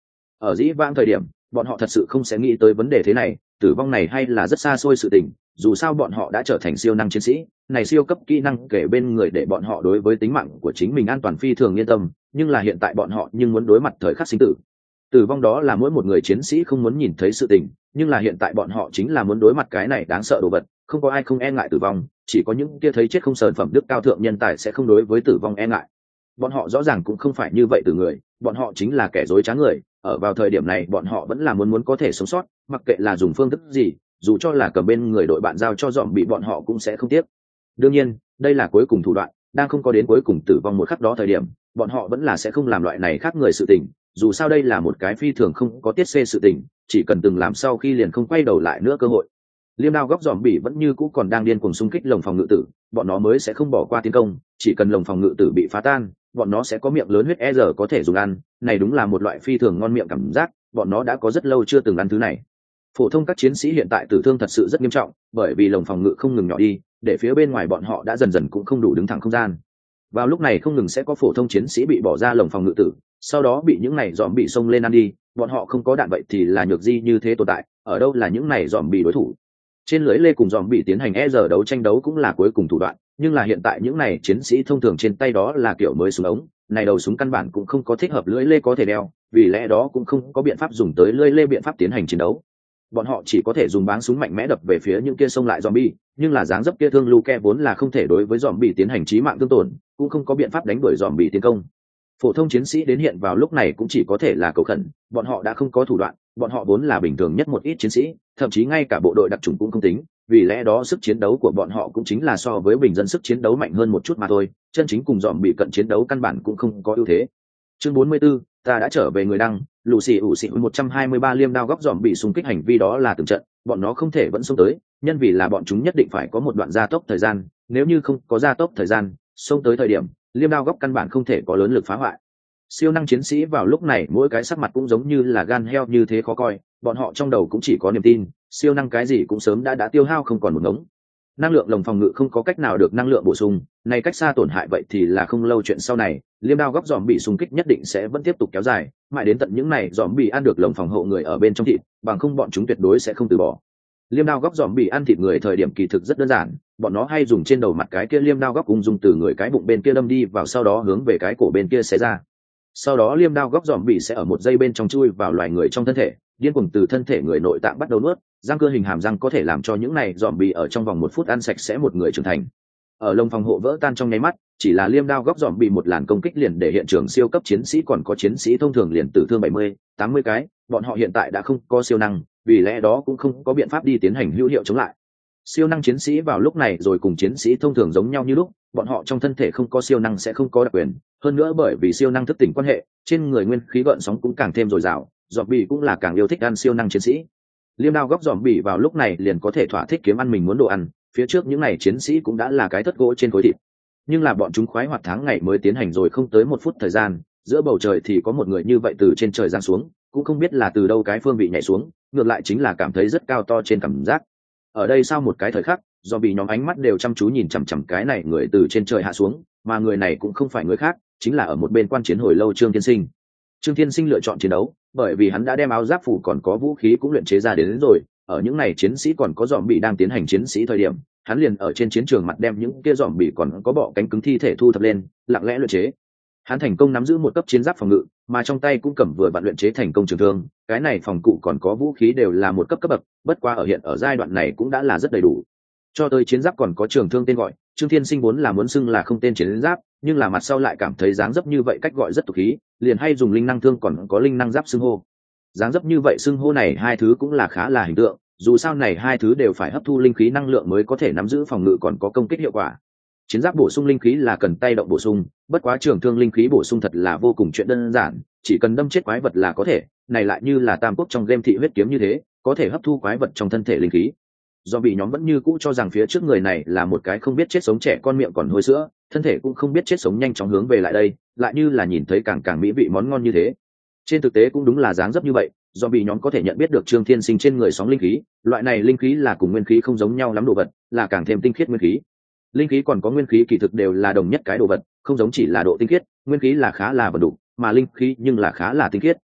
Ở dĩ vãng thời điểm bọn họ thật sự không sẽ nghĩ tới vấn đề thế này, tử vong này hay là rất xa xôi sự tình, dù sao bọn họ đã trở thành siêu năng chiến sĩ, này siêu cấp kỹ năng kể bên người để bọn họ đối với tính mạng của chính mình an toàn phi thường yên tâm, nhưng là hiện tại bọn họ nhưng muốn đối mặt thời khắc sinh tử. Tử vong đó là mỗi một người chiến sĩ không muốn nhìn thấy sự tình, nhưng là hiện tại bọn họ chính là muốn đối mặt cái này đáng sợ đồ vật, không có ai không e ngại tử vong, chỉ có những kia thấy chết không sờn phẩm đức cao thượng nhân tài sẽ không đối với tử vong e ngại. Bọn họ rõ ràng cũng không phải như vậy từ người, bọn họ chính là kẻ dối trá người, ở vào thời điểm này bọn họ vẫn là muốn muốn có thể sống sót, mặc kệ là dùng phương thức gì, dù cho là cầm bên người đội bạn giao cho dòm bị bọn họ cũng sẽ không tiếc. Đương nhiên đây là cuối cùng thủ đoạn, đang không có đến cuối cùng tử vong một khắc đó thời điểm bọn họ vẫn là sẽ không làm loại này khác người sự tình, dù sao đây là một cái phi thường không có tiết xê sự tình, chỉ cần từng làm sau khi liền không quay đầu lại nữa cơ hội. Liêm đao góc dòm bỉ vẫn như cũ còn đang điên cuồng xung kích lồng phòng ngự tử, bọn nó mới sẽ không bỏ qua tiến công, chỉ cần lồng phòng ngự tử bị phá tan bọn nó sẽ có miệng lớn huyết e giờ có thể dùng ăn, này đúng là một loại phi thường ngon miệng cảm giác, bọn nó đã có rất lâu chưa từng ăn thứ này. Phổ thông các chiến sĩ hiện tại tử thương thật sự rất nghiêm trọng, bởi vì lồng phòng ngự không ngừng nhỏ đi, để phía bên ngoài bọn họ đã dần dần cũng không đủ đứng thẳng không gian. Vào lúc này không ngừng sẽ có phổ thông chiến sĩ bị bỏ ra lồng phòng ngự tử, sau đó bị những này dòm bị xông lên ăn đi, bọn họ không có đạn vậy thì là nhược di như thế tồn tại, ở đâu là những này dòm bị đối thủ. Trên lưới lê cùng dòm bị tiến hành e giờ đấu tranh đấu cũng là cuối cùng thủ đoạn, nhưng là hiện tại những này chiến sĩ thông thường trên tay đó là kiểu mới súng ống, này đầu súng căn bản cũng không có thích hợp lưỡi lê có thể đeo, vì lẽ đó cũng không có biện pháp dùng tới lưỡi lê biện pháp tiến hành chiến đấu. Bọn họ chỉ có thể dùng báng súng mạnh mẽ đập về phía những kia xông lại zombie, nhưng là dáng dấp kia thương Luke vốn là không thể đối với zombie tiến hành chí mạng thương tổn, cũng không có biện pháp đánh đuổi zombie tiến công. Phổ thông chiến sĩ đến hiện vào lúc này cũng chỉ có thể là cầu khẩn, bọn họ đã không có thủ đoạn, bọn họ vốn là bình thường nhất một ít chiến sĩ, thậm chí ngay cả bộ đội đặc chủng cũng không tính, vì lẽ đó sức chiến đấu của bọn họ cũng chính là so với bình dân sức chiến đấu mạnh hơn một chút mà thôi, chân chính cùng zombie cận chiến đấu căn bản cũng không có ưu thế. Chương bốn mươi 44, ta đã trở về người đăng, lù xì ủ xì một trăm hai mươi ba liêm đao góc dòm bị xung kích hành vi đó là từng trận, bọn nó không thể vẫn xông tới, nhân vì là bọn chúng nhất định phải có một đoạn gia tốc thời gian, nếu như không có gia tốc thời gian, xông tới thời điểm, liêm đao góc căn bản không thể có lớn lực phá hoại. Siêu năng chiến sĩ vào lúc này mỗi cái sắc mặt cũng giống như là gan heo như thế khó coi, bọn họ trong đầu cũng chỉ có niềm tin, siêu năng cái gì cũng sớm đã đã tiêu hao không còn một ngống. Năng lượng lồng phòng ngự không có cách nào được năng lượng bổ sung, này cách xa tổn hại vậy thì là không lâu chuyện sau này, liêm đao góc dòm bị xung kích nhất định sẽ vẫn tiếp tục kéo dài, mãi đến tận những này dòm bị ăn được lồng phòng hộ người ở bên trong thịt, bằng không bọn chúng tuyệt đối sẽ không từ bỏ. Liêm đao góc dòm bị ăn thịt người thời điểm kỳ thực rất đơn giản, bọn nó hay dùng trên đầu mặt cái kia liêm đao góc ung dung từ người cái bụng bên kia đâm đi vào, sau đó hướng về cái cổ bên kia xé ra. Sau đó liêm đao góc dòm bị sẽ ở một giây bên trong chui vào loài người trong thân thể, điên cuồng từ thân thể người nội tạng bắt đầu nuốt, răng cưa hình hàm răng có thể làm cho những này dòm bị ở trong vòng một phút ăn sạch sẽ một người trưởng thành. Ở lồng phòng hộ vỡ tan trong nháy mắt, chỉ là liêm đao góc dòm bị một làn công kích liền để hiện trường siêu cấp chiến sĩ còn có chiến sĩ thông thường liền tử thương bảy mươi, tám mươi cái, bọn họ hiện tại đã không có siêu năng, vì lẽ đó cũng không có biện pháp đi tiến hành hữu hiệu chống lại. Siêu năng chiến sĩ vào lúc này rồi cùng chiến sĩ thông thường giống nhau như lúc, bọn họ trong thân thể không có siêu năng sẽ không có đặc quyền, hơn nữa bởi vì siêu năng thức tỉnh quan hệ, trên người nguyên khí gợn sóng cũng càng thêm dồi dào, dòm bị cũng là càng yêu thích ăn siêu năng chiến sĩ. Liêm đao góc dòm bị vào lúc này liền có thể thỏa thích kiếm ăn mình muốn đồ ăn, phía trước những này chiến sĩ cũng đã là cái thất gỗ trên khối thịt, nhưng là bọn chúng khoái hoạt tháng ngày mới tiến hành rồi không tới một phút thời gian, giữa bầu trời thì có một người như vậy từ trên trời giáng xuống, cũng không biết là từ đâu cái phương vị nhảy xuống, ngược lại chính là cảm thấy rất cao to trên cảm giác. Ở đây sau một cái thời khắc, do bị nhóm ánh mắt đều chăm chú nhìn chằm chằm cái này người từ trên trời hạ xuống, mà người này cũng không phải người khác, chính là ở một bên quan chiến hồi lâu Trương Thiên Sinh. Trương Thiên Sinh lựa chọn chiến đấu, bởi vì hắn đã đem áo giáp phủ còn có vũ khí cũng luyện chế ra đến, đến rồi, ở những này chiến sĩ còn có dòm bị đang tiến hành chiến sĩ thời điểm, hắn liền ở trên chiến trường mặt đem những kia dòm bị còn có bọ cánh cứng thi thể thu thập lên, lặng lẽ luyện chế. Hắn thành công nắm giữ một cấp chiến giáp phòng ngự, mà trong tay cũng cầm vừa vặn luyện chế thành công trường thương, cái này phòng cụ còn có vũ khí đều là một cấp cấp bậc, bất qua ở hiện ở giai đoạn này cũng đã là rất đầy đủ. Cho tới chiến giáp còn có trường thương tên gọi, Trương Thiên Sinh vốn là muốn xưng là không tên chiến giáp, nhưng là mặt sau lại cảm thấy dáng dấp như vậy cách gọi rất tục khí, liền hay dùng linh năng thương còn có linh năng giáp xưng hô. Dáng dấp như vậy xưng hô này hai thứ cũng là khá là hình tượng, dù sao này hai thứ đều phải hấp thu linh khí năng lượng mới có thể nắm giữ phòng ngự còn có công kích hiệu quả. Chiến giáp bổ sung linh khí là cần tay động bổ sung, bất quá trường thương linh khí bổ sung thật là vô cùng chuyện đơn giản, chỉ cần đâm chết quái vật là có thể, này lại như là tam quốc trong game thị huyết kiếm như thế, có thể hấp thu quái vật trong thân thể linh khí. Do bị nhóm vẫn như cũ cho rằng phía trước người này là một cái không biết chết sống trẻ con miệng còn hôi sữa, thân thể cũng không biết chết sống nhanh chóng hướng về lại đây, lại như là nhìn thấy càng càng mỹ vị món ngon như thế. Trên thực tế cũng đúng là dáng dấp như vậy, do bị nhóm có thể nhận biết được Trương Thiên Sinh trên người sóng linh khí, loại này linh khí là cùng nguyên khí không giống nhau lắm đồ vật, là càng thêm tinh khiết nguyên khí. Linh khí còn có nguyên khí kỳ thực đều là đồng nhất cái đồ vật, không giống chỉ là độ tinh khiết, nguyên khí là khá là vần đủ, mà linh khí nhưng là khá là tinh khiết.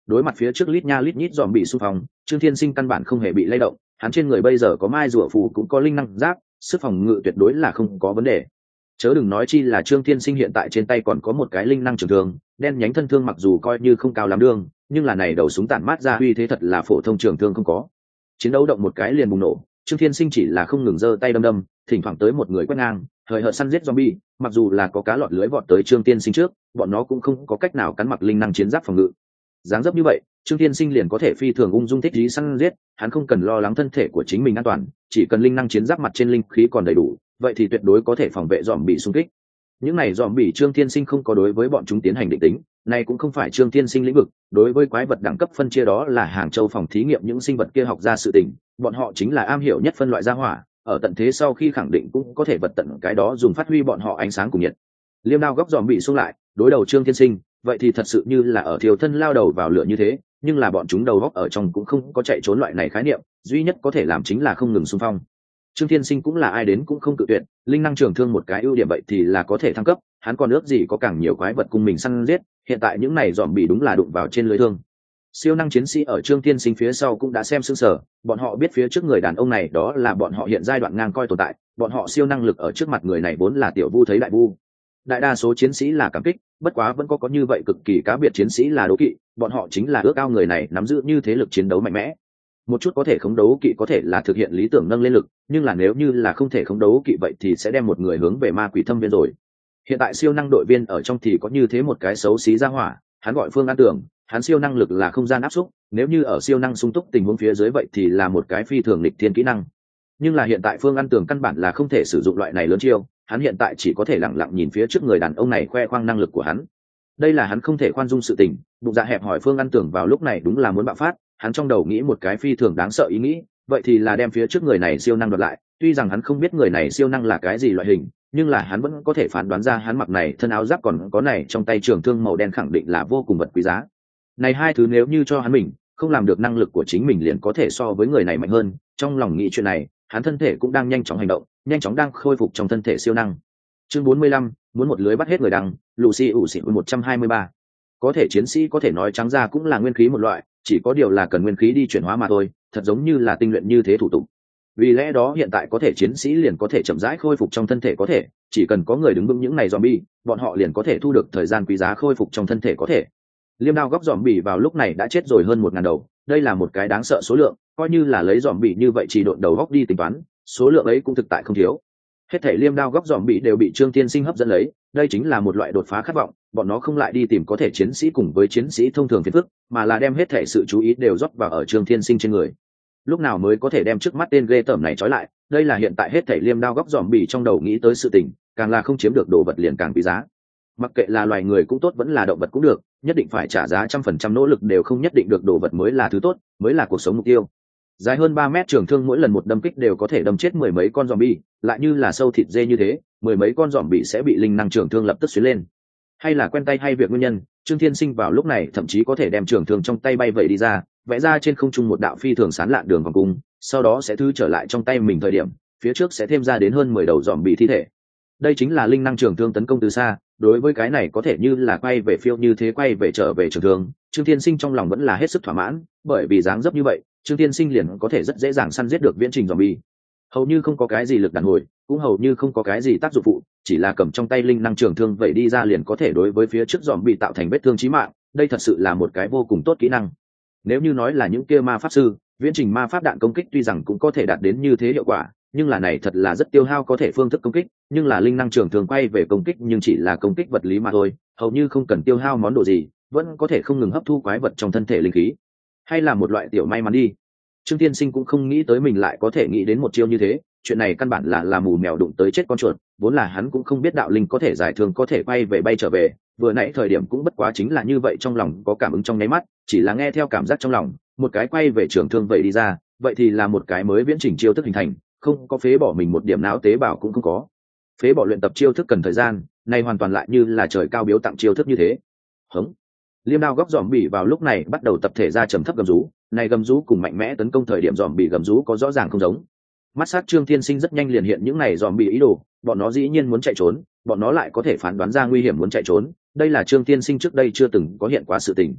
Đối mặt phía trước lít nha lít nhít dòm bị xung phong, Trương Thiên Sinh căn bản không hề bị lay động, hắn trên người bây giờ có mai rùa phù cũng có linh năng giáp, sức phòng ngự tuyệt đối là không có vấn đề. Chớ đừng nói chi là Trương Thiên Sinh hiện tại trên tay còn có một cái linh năng trường thương, đen nhánh thân thương mặc dù coi như không cao lắm đương, nhưng là này đầu súng tản mát ra uy thế thật là phổ thông trường thương không có. Chiến đấu động một cái liền bùng nổ, Trương Thiên Sinh chỉ là không ngừng giơ tay đâm đâm, thỉnh thoảng tới một người quét ngang, hời hợt săn giết zombie, mặc dù là có cá lọt lưới vọt tới Trương Thiên Sinh trước, bọn nó cũng không có cách nào cắn mặc linh năng chiến giáp phòng ngự. Dáng dấp như vậy, Trương Thiên Sinh liền có thể phi thường ung dung thích trí săn giết, hắn không cần lo lắng thân thể của chính mình an toàn, chỉ cần linh năng chiến giáp mặt trên linh khí còn đầy đủ, vậy thì tuyệt đối có thể phòng vệ zombie xung kích. Những này zombie Trương Thiên Sinh không có đối với bọn chúng tiến hành định tính, này cũng không phải Trương Thiên Sinh lĩnh vực, đối với quái vật đẳng cấp phân chia đó là Hàng Châu phòng thí nghiệm những sinh vật kia học ra sự tình, bọn họ chính là am hiểu nhất phân loại gia hỏa, ở tận thế sau khi khẳng định cũng có thể vật tận cái đó dùng phát huy bọn họ ánh sáng cùng nhiệt. Liêm đao góc zombie xung lại, đối đầu Trương Thiên Sinh, vậy thì thật sự như là ở thiêu thân lao đầu vào lửa như thế, nhưng là bọn chúng đầu góc ở trong cũng không có chạy trốn loại này khái niệm, duy nhất có thể làm chính là không ngừng xung phong. Trương Thiên Sinh cũng là ai đến cũng không cự tuyệt, linh năng trường thương một cái ưu điểm vậy thì là có thể thăng cấp, hắn còn ước gì có càng nhiều quái vật cùng mình săn giết, hiện tại những này dòm bị đúng là đụng vào trên lưới thương. Siêu năng chiến sĩ ở Trương Thiên Sinh phía sau cũng đã xem sững sờ, bọn họ biết phía trước người đàn ông này đó là bọn họ hiện giai đoạn ngang coi tồn tại, bọn họ siêu năng lực ở trước mặt người này vốn là tiểu vu thấy đại vu. Đại đa số chiến sĩ là cảm kích, bất quá vẫn có có như vậy cực kỳ cá biệt chiến sĩ là đố kỵ, bọn họ chính là ước ao người này nắm giữ như thế lực chiến đấu mạnh mẽ. Một chút có thể khống đấu kỵ có thể là thực hiện lý tưởng nâng lên lực, nhưng là nếu như là không thể khống đấu kỵ vậy thì sẽ đem một người hướng về ma quỷ thâm viên rồi. Hiện tại siêu năng đội viên ở trong thì có như thế một cái xấu xí ra hỏa, hắn gọi Phương An Tưởng, hắn siêu năng lực là không gian áp xúc, nếu như ở siêu năng sung túc tình huống phía dưới vậy thì là một cái phi thường nghịch thiên kỹ năng. Nhưng là hiện tại Phương An Tưởng căn bản là không thể sử dụng loại này lớn chiêu, hắn hiện tại chỉ có thể lặng lặng nhìn phía trước người đàn ông này khoe khoang năng lực của hắn. Đây là hắn không thể khoan dung sự tình, bụng dạ hẹp hỏi Phương An Tưởng vào lúc này đúng là muốn bạo phát, hắn trong đầu nghĩ một cái phi thường đáng sợ ý nghĩ, vậy thì là đem phía trước người này siêu năng đoạt lại, tuy rằng hắn không biết người này siêu năng là cái gì loại hình, nhưng là hắn vẫn có thể phán đoán ra hắn mặc này thân áo giáp còn có này trong tay trường thương màu đen khẳng định là vô cùng vật quý giá. Này hai thứ nếu như cho hắn mình, không làm được năng lực của chính mình liền có thể so với người này mạnh hơn, trong lòng nghĩ chuyện này, hắn thân thể cũng đang nhanh chóng hành động, nhanh chóng đang khôi phục trong thân thể siêu năng. Chương bốn mươi lăm, muốn một lưới bắt hết người đăng, Lucy ủ xỉ một trăm hai mươi ba. Có thể chiến sĩ có thể nói trắng ra cũng là nguyên khí một loại, chỉ có điều là cần nguyên khí đi chuyển hóa mà thôi, thật giống như là tinh luyện như thế thủ tục. Vì lẽ đó hiện tại có thể chiến sĩ liền có thể chậm rãi khôi phục trong thân thể có thể, chỉ cần có người đứng vững những này zombie, bọn họ liền có thể thu được thời gian quý giá khôi phục trong thân thể có thể. Liêm đao góc zombie vào lúc này đã chết rồi hơn một ngàn đầu, đây là một cái đáng sợ số lượng, coi như là lấy zombie như vậy chỉ độn đầu góc đi tính toán, số lượng ấy cũng thực tại không thiếu. Hết thảy liêm đao góc zombie đều bị Trương Thiên Sinh hấp dẫn lấy, đây chính là một loại đột phá khát vọng, bọn nó không lại đi tìm có thể chiến sĩ cùng với chiến sĩ thông thường phiền phức, mà là đem hết thảy sự chú ý đều rót vào ở Trương Thiên Sinh trên người. Lúc nào mới có thể đem trước mắt tên ghê tởm này trói lại, đây là hiện tại hết thảy liêm đao góc zombie trong đầu nghĩ tới sự tình, càng là không chiếm được đồ vật liền càng quý giá. Mặc kệ là loài người cũng tốt vẫn là động vật cũng được, nhất định phải trả giá trăm phần trăm nỗ lực đều không nhất định được đồ vật mới là thứ tốt, mới là cuộc sống mục tiêu. Dài hơn ba mét trường thương mỗi lần một đâm kích đều có thể đâm chết mười mấy con zombie, lại như là sâu thịt dê như thế, mười mấy con zombie sẽ bị linh năng trường thương lập tức xuyến lên. Hay là quen tay hay việc nguyên nhân, Trương Thiên Sinh vào lúc này thậm chí có thể đem trường thương trong tay bay vẩy đi ra, vẽ ra trên không trung một đạo phi thường sán lạn đường vòng cung, sau đó sẽ thứ trở lại trong tay mình thời điểm, phía trước sẽ thêm ra đến hơn mười đầu zombie thi thể. Đây chính là linh năng trường thương tấn công từ xa, đối với cái này có thể như là quay về phiêu như thế quay về trở về trường thương, Trương Thiên Sinh trong lòng vẫn là hết sức thỏa mãn, bởi vì dáng dấp như vậy, Trương Thiên Sinh liền có thể rất dễ dàng săn giết được viễn trình zombie. Hầu như không có cái gì lực đàn hồi, cũng hầu như không có cái gì tác dụng phụ, chỉ là cầm trong tay linh năng trường thương vậy đi ra liền có thể đối với phía trước zombie tạo thành vết thương chí mạng, đây thật sự là một cái vô cùng tốt kỹ năng. Nếu như nói là những kia ma pháp sư, viễn trình ma pháp đạn công kích tuy rằng cũng có thể đạt đến như thế hiệu quả, nhưng là này thật là rất tiêu hao có thể phương thức công kích, nhưng là linh năng trường thường quay về công kích nhưng chỉ là công kích vật lý mà thôi, hầu như không cần tiêu hao món đồ gì, vẫn có thể không ngừng hấp thu quái vật trong thân thể linh khí. Hay là một loại tiểu may mắn đi. Trương Tiên Sinh cũng không nghĩ tới mình lại có thể nghĩ đến một chiêu như thế, chuyện này căn bản là là mù mèo đụng tới chết con chuột, vốn là hắn cũng không biết đạo linh có thể giải thương có thể quay về bay trở về, vừa nãy thời điểm cũng bất quá chính là như vậy, trong lòng có cảm ứng trong nháy mắt, chỉ là nghe theo cảm giác trong lòng, một cái quay về trường thương vậy đi ra, vậy thì là một cái mới viễn trình chiêu thức hình thành, không có phế bỏ mình một điểm não tế bào cũng không có. Phế bỏ luyện tập chiêu thức cần thời gian, này hoàn toàn lại như là trời cao biếu tặng chiêu thức như thế. Hững. Liêm đao góc dòm bỉ vào lúc này bắt đầu tập thể ra trầm thấp gầm rú, này gầm rú cùng mạnh mẽ tấn công thời điểm dòm bỉ gầm rú có rõ ràng không giống. Mắt sát Trương Thiên Sinh rất nhanh liền hiện những này dòm bỉ ý đồ, bọn nó dĩ nhiên muốn chạy trốn, bọn nó lại có thể phán đoán ra nguy hiểm muốn chạy trốn, đây là Trương Thiên Sinh trước đây chưa từng có hiện quá sự tình.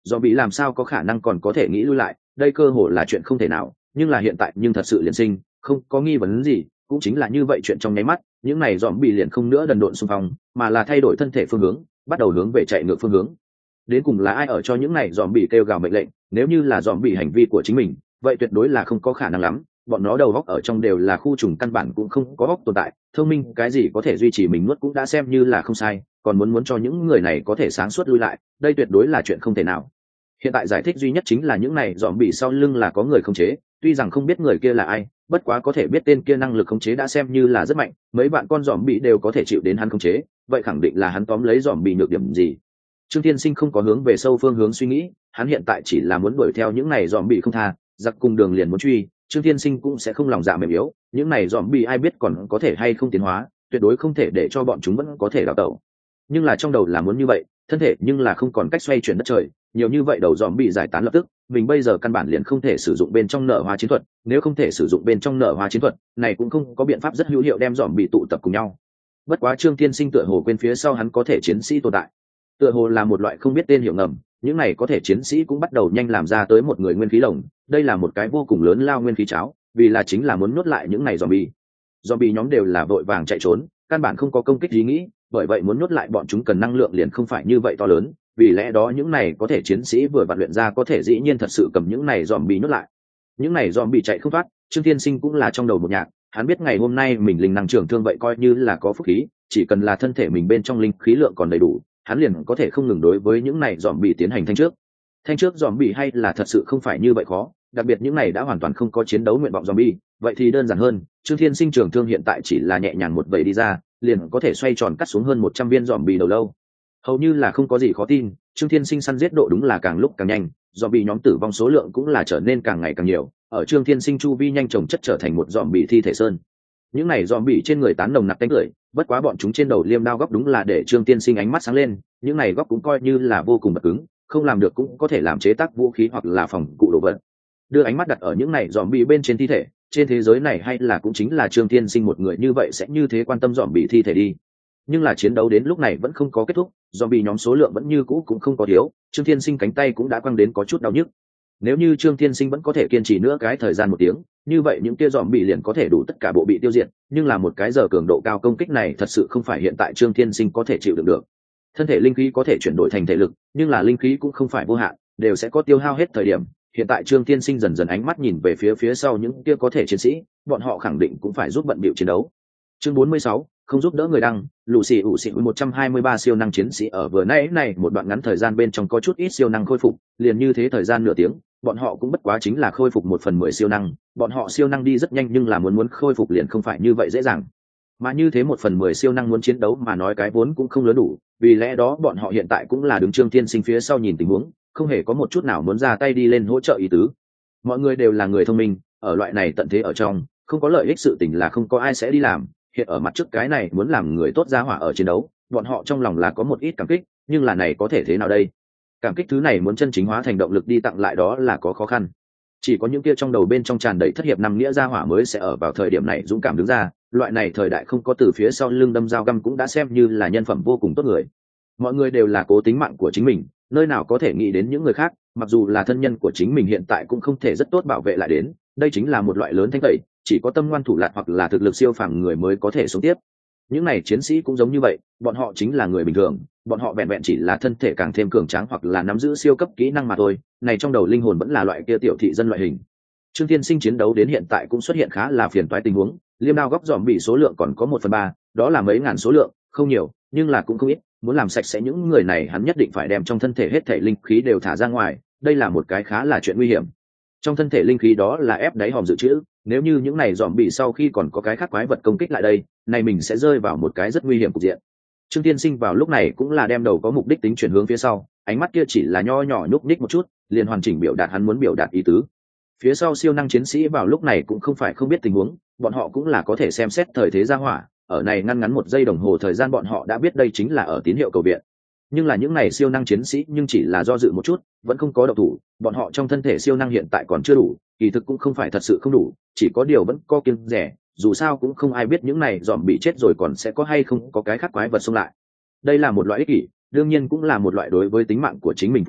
do bị làm sao có khả năng còn có thể nghĩ lui lại, đây cơ hội là chuyện không thể nào, nhưng là hiện tại nhưng thật sự liền sinh, không có nghi vấn gì, cũng chính là như vậy chuyện trong nháy mắt, những này dòm bị liền không nữa đần độn xung phong, mà là thay đổi thân thể phương hướng, bắt đầu hướng về chạy ngược phương hướng. Đến cùng là ai ở cho những này dòm bị kêu gào mệnh lệnh, nếu như là dòm bị hành vi của chính mình, vậy tuyệt đối là không có khả năng lắm, bọn nó đầu góc ở trong đều là khu trùng căn bản cũng không có góc tồn tại, thông minh cái gì có thể duy trì mình nuốt cũng đã xem như là không sai, còn muốn muốn cho những người này có thể sáng suốt lui lại, đây tuyệt đối là chuyện không thể nào. Hiện tại giải thích duy nhất chính là những này dòm bị sau lưng là có người khống chế, tuy rằng không biết người kia là ai, bất quá có thể biết tên kia năng lực khống chế đã xem như là rất mạnh, mấy bạn con dòm bị đều có thể chịu đến hắn khống chế, vậy khẳng định là hắn tóm lấy dòm bị nhược điểm gì. Trương Thiên Sinh không có hướng về sâu phương hướng suy nghĩ, hắn hiện tại chỉ là muốn đuổi theo những này dòm bị không tha, giặc cùng đường liền muốn truy, Trương Thiên Sinh cũng sẽ không lòng dạ mềm yếu, những này dòm bị ai biết còn có thể hay không tiến hóa, tuyệt đối không thể để cho bọn chúng vẫn có thể đào tẩu. Nhưng là trong đầu là muốn như vậy, thân thể nhưng là không còn cách xoay chuyển đất trời, nhiều như vậy đầu dòm bị giải tán lập tức, mình bây giờ căn bản liền không thể sử dụng bên trong nở hoa chiến thuật, nếu không thể sử dụng bên trong nở hoa chiến thuật, này cũng không có biện pháp rất hữu hiệu đem dòm bị tụ tập cùng nhau. Bất quá Trương Thiên Sinh tựa hồ quên phía sau hắn có thể chiến sĩ tồn tại, tựa hồ là một loại không biết tên hiệu ngầm, những này có thể chiến sĩ cũng bắt đầu nhanh làm ra tới một người nguyên khí lồng, đây là một cái vô cùng lớn lao nguyên khí cháo, vì là chính là muốn nuốt lại những này zombie. Zombie nhóm đều là vội vàng chạy trốn, căn bản không có công kích ý nghĩ, bởi vậy muốn nuốt lại bọn chúng cần năng lượng liền không phải như vậy to lớn, vì lẽ đó những này có thể chiến sĩ vừa vặn luyện ra có thể dĩ nhiên thật sự cầm những này zombie nuốt lại. Những này zombie chạy không thoát, Trương Thiên Sinh cũng là trong đầu một nhạc, hắn biết ngày hôm nay mình linh năng trưởng thương vậy coi như là có phúc khí, chỉ cần là thân thể mình bên trong linh khí lượng còn đầy đủ, hắn liền có thể không ngừng đối với những này dòm bị tiến hành thanh trước thanh trước dòm bị hay là thật sự không phải như vậy khó, đặc biệt những này đã hoàn toàn không có chiến đấu nguyện vọng dòm bị, vậy thì đơn giản hơn. Trương Thiên Sinh trường thương hiện tại chỉ là nhẹ nhàng một vẩy đi ra, liền có thể xoay tròn cắt xuống hơn một trăm viên dòm bị đầu lâu, hầu như là không có gì khó tin. Trương Thiên Sinh săn giết độ đúng là càng lúc càng nhanh, dòm bị nhóm tử vong số lượng cũng là trở nên càng ngày càng nhiều, ở Trương Thiên Sinh chu vi nhanh chồng chất trở thành một dòm bị thi thể sơn. Những này dòm bị trên người tán nồng nặc tanh tưởi, bất quá bọn chúng trên đầu liêm đao góc đúng là để Trương Tiên Sinh ánh mắt sáng lên, những này góc cũng coi như là vô cùng bật cứng, không làm được cũng có thể làm chế tác vũ khí hoặc là phòng cụ đồ vật. Đưa ánh mắt đặt ở những này dòm bị bên trên thi thể, trên thế giới này hay là cũng chính là Trương Tiên Sinh một người như vậy sẽ như thế quan tâm dòm bị thi thể đi. Nhưng là chiến đấu đến lúc này vẫn không có kết thúc, dòm bị nhóm số lượng vẫn như cũ cũng không có thiếu, Trương Tiên Sinh cánh tay cũng đã quăng đến có chút đau nhức. Nếu như Trương Tiên Sinh vẫn có thể kiên trì nữa cái thời gian một tiếng, như vậy những kia dòm bị liền có thể đủ tất cả bộ bị tiêu diệt, nhưng là một cái giờ cường độ cao công kích này thật sự không phải hiện tại Trương Tiên Sinh có thể chịu đựng được. Thân thể linh khí có thể chuyển đổi thành thể lực, nhưng là linh khí cũng không phải vô hạn, đều sẽ có tiêu hao hết thời điểm. Hiện tại Trương Tiên Sinh dần dần ánh mắt nhìn về phía phía sau những kia có thể chiến sĩ, bọn họ khẳng định cũng phải giúp bận bịu chiến đấu. Chương bốn mươi sáu, không giúp đỡ người đăng, lũ xì ủ xì một trăm hai mươi ba siêu năng chiến sĩ ở vừa nãy này một đoạn ngắn thời gian bên trong có chút ít siêu năng khôi phục, liền như thế thời gian nửa tiếng, bọn họ cũng bất quá chính là khôi phục một phần mười siêu năng, bọn họ siêu năng đi rất nhanh nhưng là muốn muốn khôi phục liền không phải như vậy dễ dàng. Mà như thế một phần mười siêu năng muốn chiến đấu mà nói cái vốn cũng không lớn đủ, vì lẽ đó bọn họ hiện tại cũng là đứng Trương Tiên Sinh phía sau nhìn tình huống, không hề có một chút nào muốn ra tay đi lên hỗ trợ ý tứ. Mọi người đều là người thông minh, ở loại này tận thế ở trong, không có lợi ích sự tình là không có ai sẽ đi làm, hiện ở mặt trước cái này muốn làm người tốt ra hỏa ở chiến đấu, bọn họ trong lòng là có một ít cảm kích, nhưng là này có thể thế nào đây? Cảm kích thứ này muốn chân chính hóa thành động lực đi tặng lại đó là có khó khăn. Chỉ có những kia trong đầu bên trong tràn đầy thất hiệp năm nghĩa gia hỏa mới sẽ ở vào thời điểm này dũng cảm đứng ra, loại này thời đại không có từ phía sau lưng đâm dao găm cũng đã xem như là nhân phẩm vô cùng tốt người. Mọi người đều là cố tính mạng của chính mình, nơi nào có thể nghĩ đến những người khác, mặc dù là thân nhân của chính mình hiện tại cũng không thể rất tốt bảo vệ lại đến, đây chính là một loại lớn thanh tẩy, chỉ có tâm ngoan thủ lạn hoặc là thực lực siêu phàm người mới có thể sống tiếp. Những này chiến sĩ cũng giống như vậy, bọn họ chính là người bình thường, bọn họ vẹn vẹn chỉ là thân thể càng thêm cường tráng hoặc là nắm giữ siêu cấp kỹ năng mà thôi, này trong đầu linh hồn vẫn là loại kia tiểu thị dân loại hình. Trương Tiên Sinh chiến đấu đến hiện tại cũng xuất hiện khá là phiền toái tình huống, liêm đao góc dòm bị số lượng còn có một phần ba, đó là mấy ngàn số lượng, không nhiều, nhưng là cũng không ít, muốn làm sạch sẽ những người này hắn nhất định phải đem trong thân thể hết thể linh khí đều thả ra ngoài, đây là một cái khá là chuyện nguy hiểm. Trong thân thể linh khí đó là ép đáy hòm dự trữ, nếu như những này dòm bị sau khi còn có cái khác quái vật công kích lại đây, này mình sẽ rơi vào một cái rất nguy hiểm cục diện. Trương Tiên Sinh vào lúc này cũng là đem đầu có mục đích tính chuyển hướng phía sau, ánh mắt kia chỉ là nho nhỏ nhúc nhích một chút, liền hoàn chỉnh biểu đạt hắn muốn biểu đạt ý tứ. Phía sau siêu năng chiến sĩ vào lúc này cũng không phải không biết tình huống, bọn họ cũng là có thể xem xét thời thế gia hỏa, ở này ngăn ngắn một giây đồng hồ thời gian bọn họ đã biết đây chính là ở tín hiệu cầu viện. Nhưng là những này siêu năng chiến sĩ nhưng chỉ là do dự một chút, vẫn không có động thủ, bọn họ trong thân thể siêu năng hiện tại còn chưa đủ, kỳ thực cũng không phải thật sự không đủ, chỉ có điều vẫn có kiêng rẻ, dù sao cũng không ai biết những này dòm bị chết rồi còn sẽ có hay không có cái khác quái vật xông lại. Đây là một loại ích kỷ, đương nhiên cũng là một loại đối với tính mạng của chính mình phụ trách,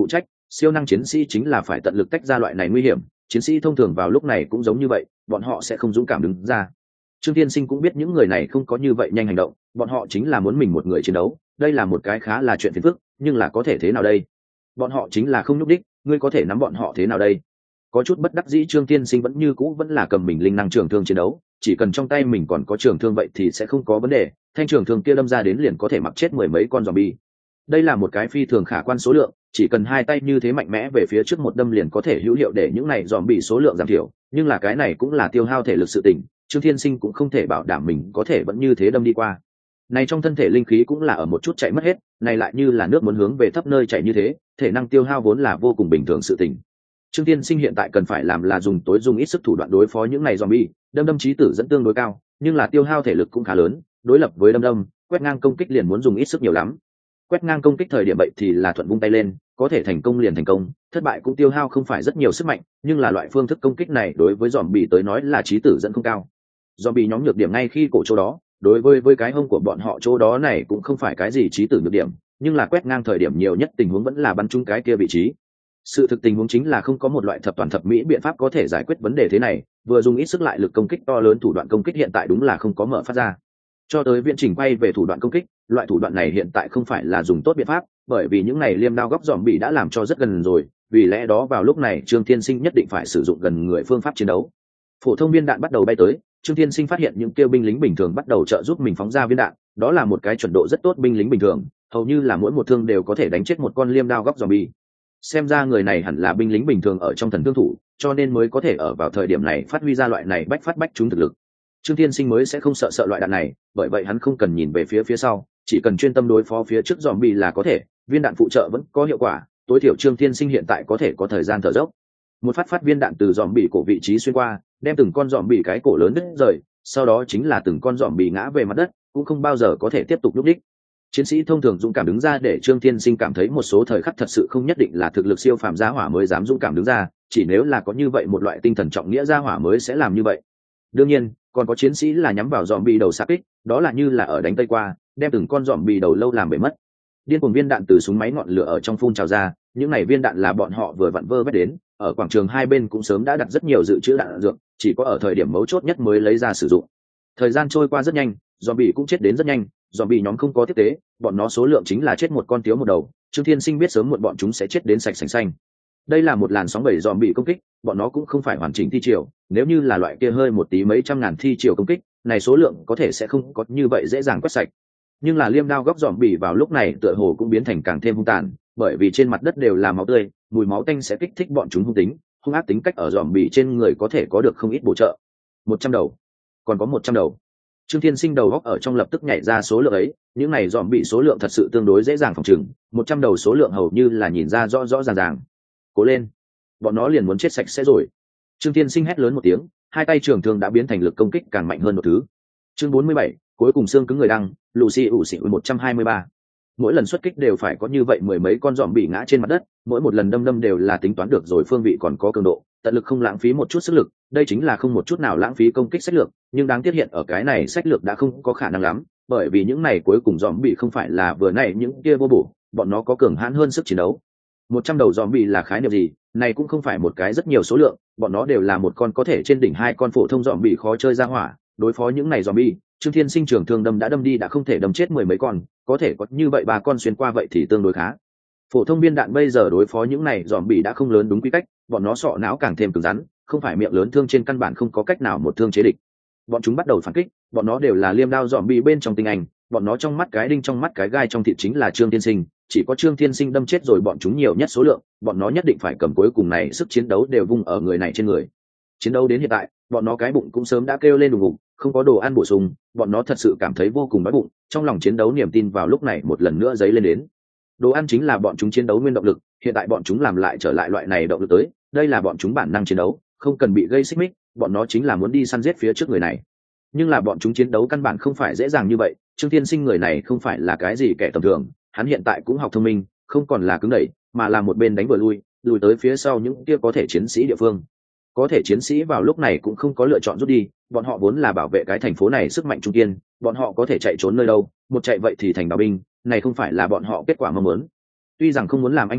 Siêu năng chiến sĩ chính là phải tận lực tách ra loại này nguy hiểm, chiến sĩ thông thường vào lúc này cũng giống như vậy, bọn họ sẽ không dũng cảm đứng ra. Trương Thiên Sinh cũng biết những người này không có như vậy nhanh hành động, bọn họ chính là muốn mình một người chiến đấu, đây là một cái khá là chuyện phiền phức, nhưng là có thể thế nào đây? Bọn họ chính là không nhúc đích, ngươi có thể nắm bọn họ thế nào đây? Có chút bất đắc dĩ, Trương Thiên Sinh vẫn như cũ vẫn là cầm mình linh năng trường thương chiến đấu, chỉ cần trong tay mình còn có trường thương vậy thì sẽ không có vấn đề, thanh trường thương kia đâm ra đến liền có thể mặc chết mười mấy con zombie. Đây là một cái phi thường khả quan số lượng, chỉ cần hai tay như thế mạnh mẽ về phía trước một đâm liền có thể hữu hiệu để những này zombie số lượng giảm thiểu, nhưng là cái này cũng là tiêu hao thể lực sự tình, Trương Thiên Sinh cũng không thể bảo đảm mình có thể vẫn như thế đâm đi qua. Này trong thân thể linh khí cũng là ở một chút chạy mất hết, này lại như là nước muốn hướng về thấp nơi chạy như thế, thể năng tiêu hao vốn là vô cùng bình thường sự tình. Trương Thiên Sinh hiện tại cần phải làm là dùng tối dùng ít sức thủ đoạn đối phó những này zombie, đâm đâm chí tử dẫn tương đối cao, nhưng là tiêu hao thể lực cũng khá lớn, đối lập với đâm đâm, quét ngang công kích liền muốn dùng ít sức nhiều lắm. Quét ngang công kích thời điểm vậy thì là thuận vung tay lên, có thể thành công liền thành công, thất bại cũng tiêu hao không phải rất nhiều sức mạnh, nhưng là loại phương thức công kích này đối với zombie tới nói là chí tử dẫn không cao. Zombie nhóm nhược điểm ngay khi cổ chỗ đó, đối với với cái hông của bọn họ chỗ đó này cũng không phải cái gì chí tử nhược điểm, nhưng là quét ngang thời điểm nhiều nhất tình huống vẫn là bắn trúng cái kia vị trí. Sự thực tình huống chính là không có một loại thập toàn thập mỹ biện pháp có thể giải quyết vấn đề thế này, vừa dùng ít sức lại lực công kích to lớn thủ đoạn công kích hiện tại đúng là không có mở phát ra. Cho tới viễn trình quay về thủ đoạn công kích, loại thủ đoạn này hiện tại không phải là dùng tốt biện pháp, bởi vì những này liêm đao góc dòm bị đã làm cho rất gần rồi, vì lẽ đó vào lúc này Trương Thiên Sinh nhất định phải sử dụng gần người phương pháp chiến đấu. Phổ thông viên đạn bắt đầu bay tới, Trương Thiên Sinh phát hiện những kêu binh lính bình thường bắt đầu trợ giúp mình phóng ra viên đạn, đó là một cái chuẩn độ rất tốt binh lính bình thường, hầu như là mỗi một thương đều có thể đánh chết một con liêm đao góc zombie. Xem ra người này hẳn là binh lính bình thường ở trong thần thương thủ, cho nên mới có thể ở vào thời điểm này phát huy ra loại này bách phát bách trúng thực lực. Trương Thiên Sinh mới sẽ không sợ sợ loại đạn này, bởi vậy hắn không cần nhìn về phía phía sau, chỉ cần chuyên tâm đối phó phía trước zombie là có thể, viên đạn phụ trợ vẫn có hiệu quả, tối thiểu Trương Thiên Sinh hiện tại có thể có thời gian thở dốc. Một phát phát viên đạn từ zombie cổ vị trí xuyên qua, đem từng con zombie cái cổ lớn đứt rời, sau đó chính là từng con zombie ngã về mặt đất, cũng không bao giờ có thể tiếp tục lúc đích. Chiến sĩ thông thường dũng cảm đứng ra để Trương Thiên Sinh cảm thấy một số thời khắc thật sự không nhất định là thực lực siêu phàm gia hỏa mới dám dũng cảm đứng ra, chỉ nếu là có như vậy một loại tinh thần trọng nghĩa gia hỏa mới sẽ làm như vậy. Đương nhiên, còn có chiến sĩ là nhắm vào zombie đầu xạ kích, đó là như là ở đánh tây qua, đem từng con zombie đầu lâu làm bể mất. Điên cuồng viên đạn từ súng máy ngọn lửa ở trong phun trào ra, những này viên đạn là bọn họ vừa vặn vơ vét đến, ở quảng trường hai bên cũng sớm đã đặt rất nhiều dự trữ đạn dược, chỉ có ở thời điểm mấu chốt nhất mới lấy ra sử dụng. Thời gian trôi qua rất nhanh, zombie cũng chết đến rất nhanh, zombie nhóm không có tiếp tế, bọn nó số lượng chính là chết một con thiếu một đầu, Trương Thiên Sinh biết sớm muộn bọn chúng sẽ chết đến sạch sành xanh. Đây là một làn sóng bầy zombie công kích, bọn nó cũng không phải hoàn chỉnh thi triều, nếu như là loại kia hơi một tí mấy trăm ngàn thi triều công kích, này số lượng có thể sẽ không có như vậy dễ dàng quét sạch. Nhưng là liêm đao góc zombie vào lúc này tựa hồ cũng biến thành càng thêm hung tàn, bởi vì trên mặt đất đều là máu tươi, mùi máu tanh sẽ kích thích bọn chúng hung tính, hung ác tính cách ở zombie trên người có thể có được không ít bổ trợ. Một trăm đầu, còn có một trăm đầu. Trương Thiên Sinh đầu góc ở trong lập tức nhảy ra số lượng ấy, những này zombie số lượng thật sự tương đối dễ dàng phòng trừng, một trăm đầu số lượng hầu như là nhìn ra rõ rõ ràng ràng. Cố lên, bọn nó liền muốn chết sạch sẽ rồi. Trương Thiên Sinh hét lớn một tiếng, hai tay trường thương đã biến thành lực công kích càng mạnh hơn một thứ. Chương bốn mươi bảy, cuối cùng xương cứng người đăng, Lucy ủ xỉn một trăm hai mươi ba. Mỗi lần xuất kích đều phải có như vậy mười mấy con dòm bị ngã trên mặt đất, mỗi một lần đâm đâm đều là tính toán được rồi phương vị còn có cường độ, tận lực không lãng phí một chút sức lực, đây chính là không một chút nào lãng phí công kích sách lược, nhưng đáng tiếc hiện ở cái này sách lược đã không có khả năng lắm, bởi vì những này cuối cùng dòm bị không phải là vừa nãy những kia vô bổ, bọn nó có cường hãn hơn sức chiến đấu. Một trăm đầu dòm bị là khái niệm gì? Này cũng không phải một cái rất nhiều số lượng, bọn nó đều là một con có thể trên đỉnh hai con phổ thông dòm bị khó chơi ra hỏa, đối phó những này dòm bị, Trương Thiên Sinh trường thương đâm đã đâm đi đã không thể đâm chết mười mấy con, có thể có như vậy ba con xuyên qua vậy thì tương đối khá. Phổ thông viên đạn bây giờ đối phó những này dòm bị đã không lớn đúng quy cách, bọn nó sọ não càng thêm cứng rắn, không phải miệng lớn thương trên căn bản không có cách nào một thương chế địch. Bọn chúng bắt đầu phản kích, bọn nó đều là liêm đao dòm bị bên trong tinh anh, bọn nó trong mắt cái đinh trong mắt cái gai trong thịt chính là Trương Thiên Sinh, chỉ có Trương Thiên Sinh đâm chết rồi bọn chúng nhiều nhất số lượng, bọn nó nhất định phải cầm cuối cùng này sức chiến đấu đều vung ở người này trên người. Chiến đấu đến hiện tại, bọn nó cái bụng cũng sớm đã kêu lên đùng đùng, không có đồ ăn bổ sung, bọn nó thật sự cảm thấy vô cùng đói bụng, trong lòng chiến đấu niềm tin vào lúc này một lần nữa dấy lên đến. Đồ ăn chính là bọn chúng chiến đấu nguyên động lực, hiện tại bọn chúng làm lại trở lại loại này động lực tới, đây là bọn chúng bản năng chiến đấu, không cần bị gây xích mích, bọn nó chính là muốn đi săn giết phía trước người này. Nhưng là bọn chúng chiến đấu căn bản không phải dễ dàng như vậy, Trương Thiên Sinh người này không phải là cái gì kẻ tầm thường, hắn hiện tại cũng học thông minh, không còn là cứng đẩy, mà là một bên đánh vừa lui, lùi tới phía sau những kia có thể chiến sĩ địa phương. Có thể chiến sĩ vào lúc này cũng không có lựa chọn rút đi, bọn họ vốn là bảo vệ cái thành phố này sức mạnh trung kiên, bọn họ có thể chạy trốn nơi đâu, một chạy vậy thì thành đạo binh, này không phải là bọn họ kết quả mong muốn. Tuy rằng không muốn làm anh hùng,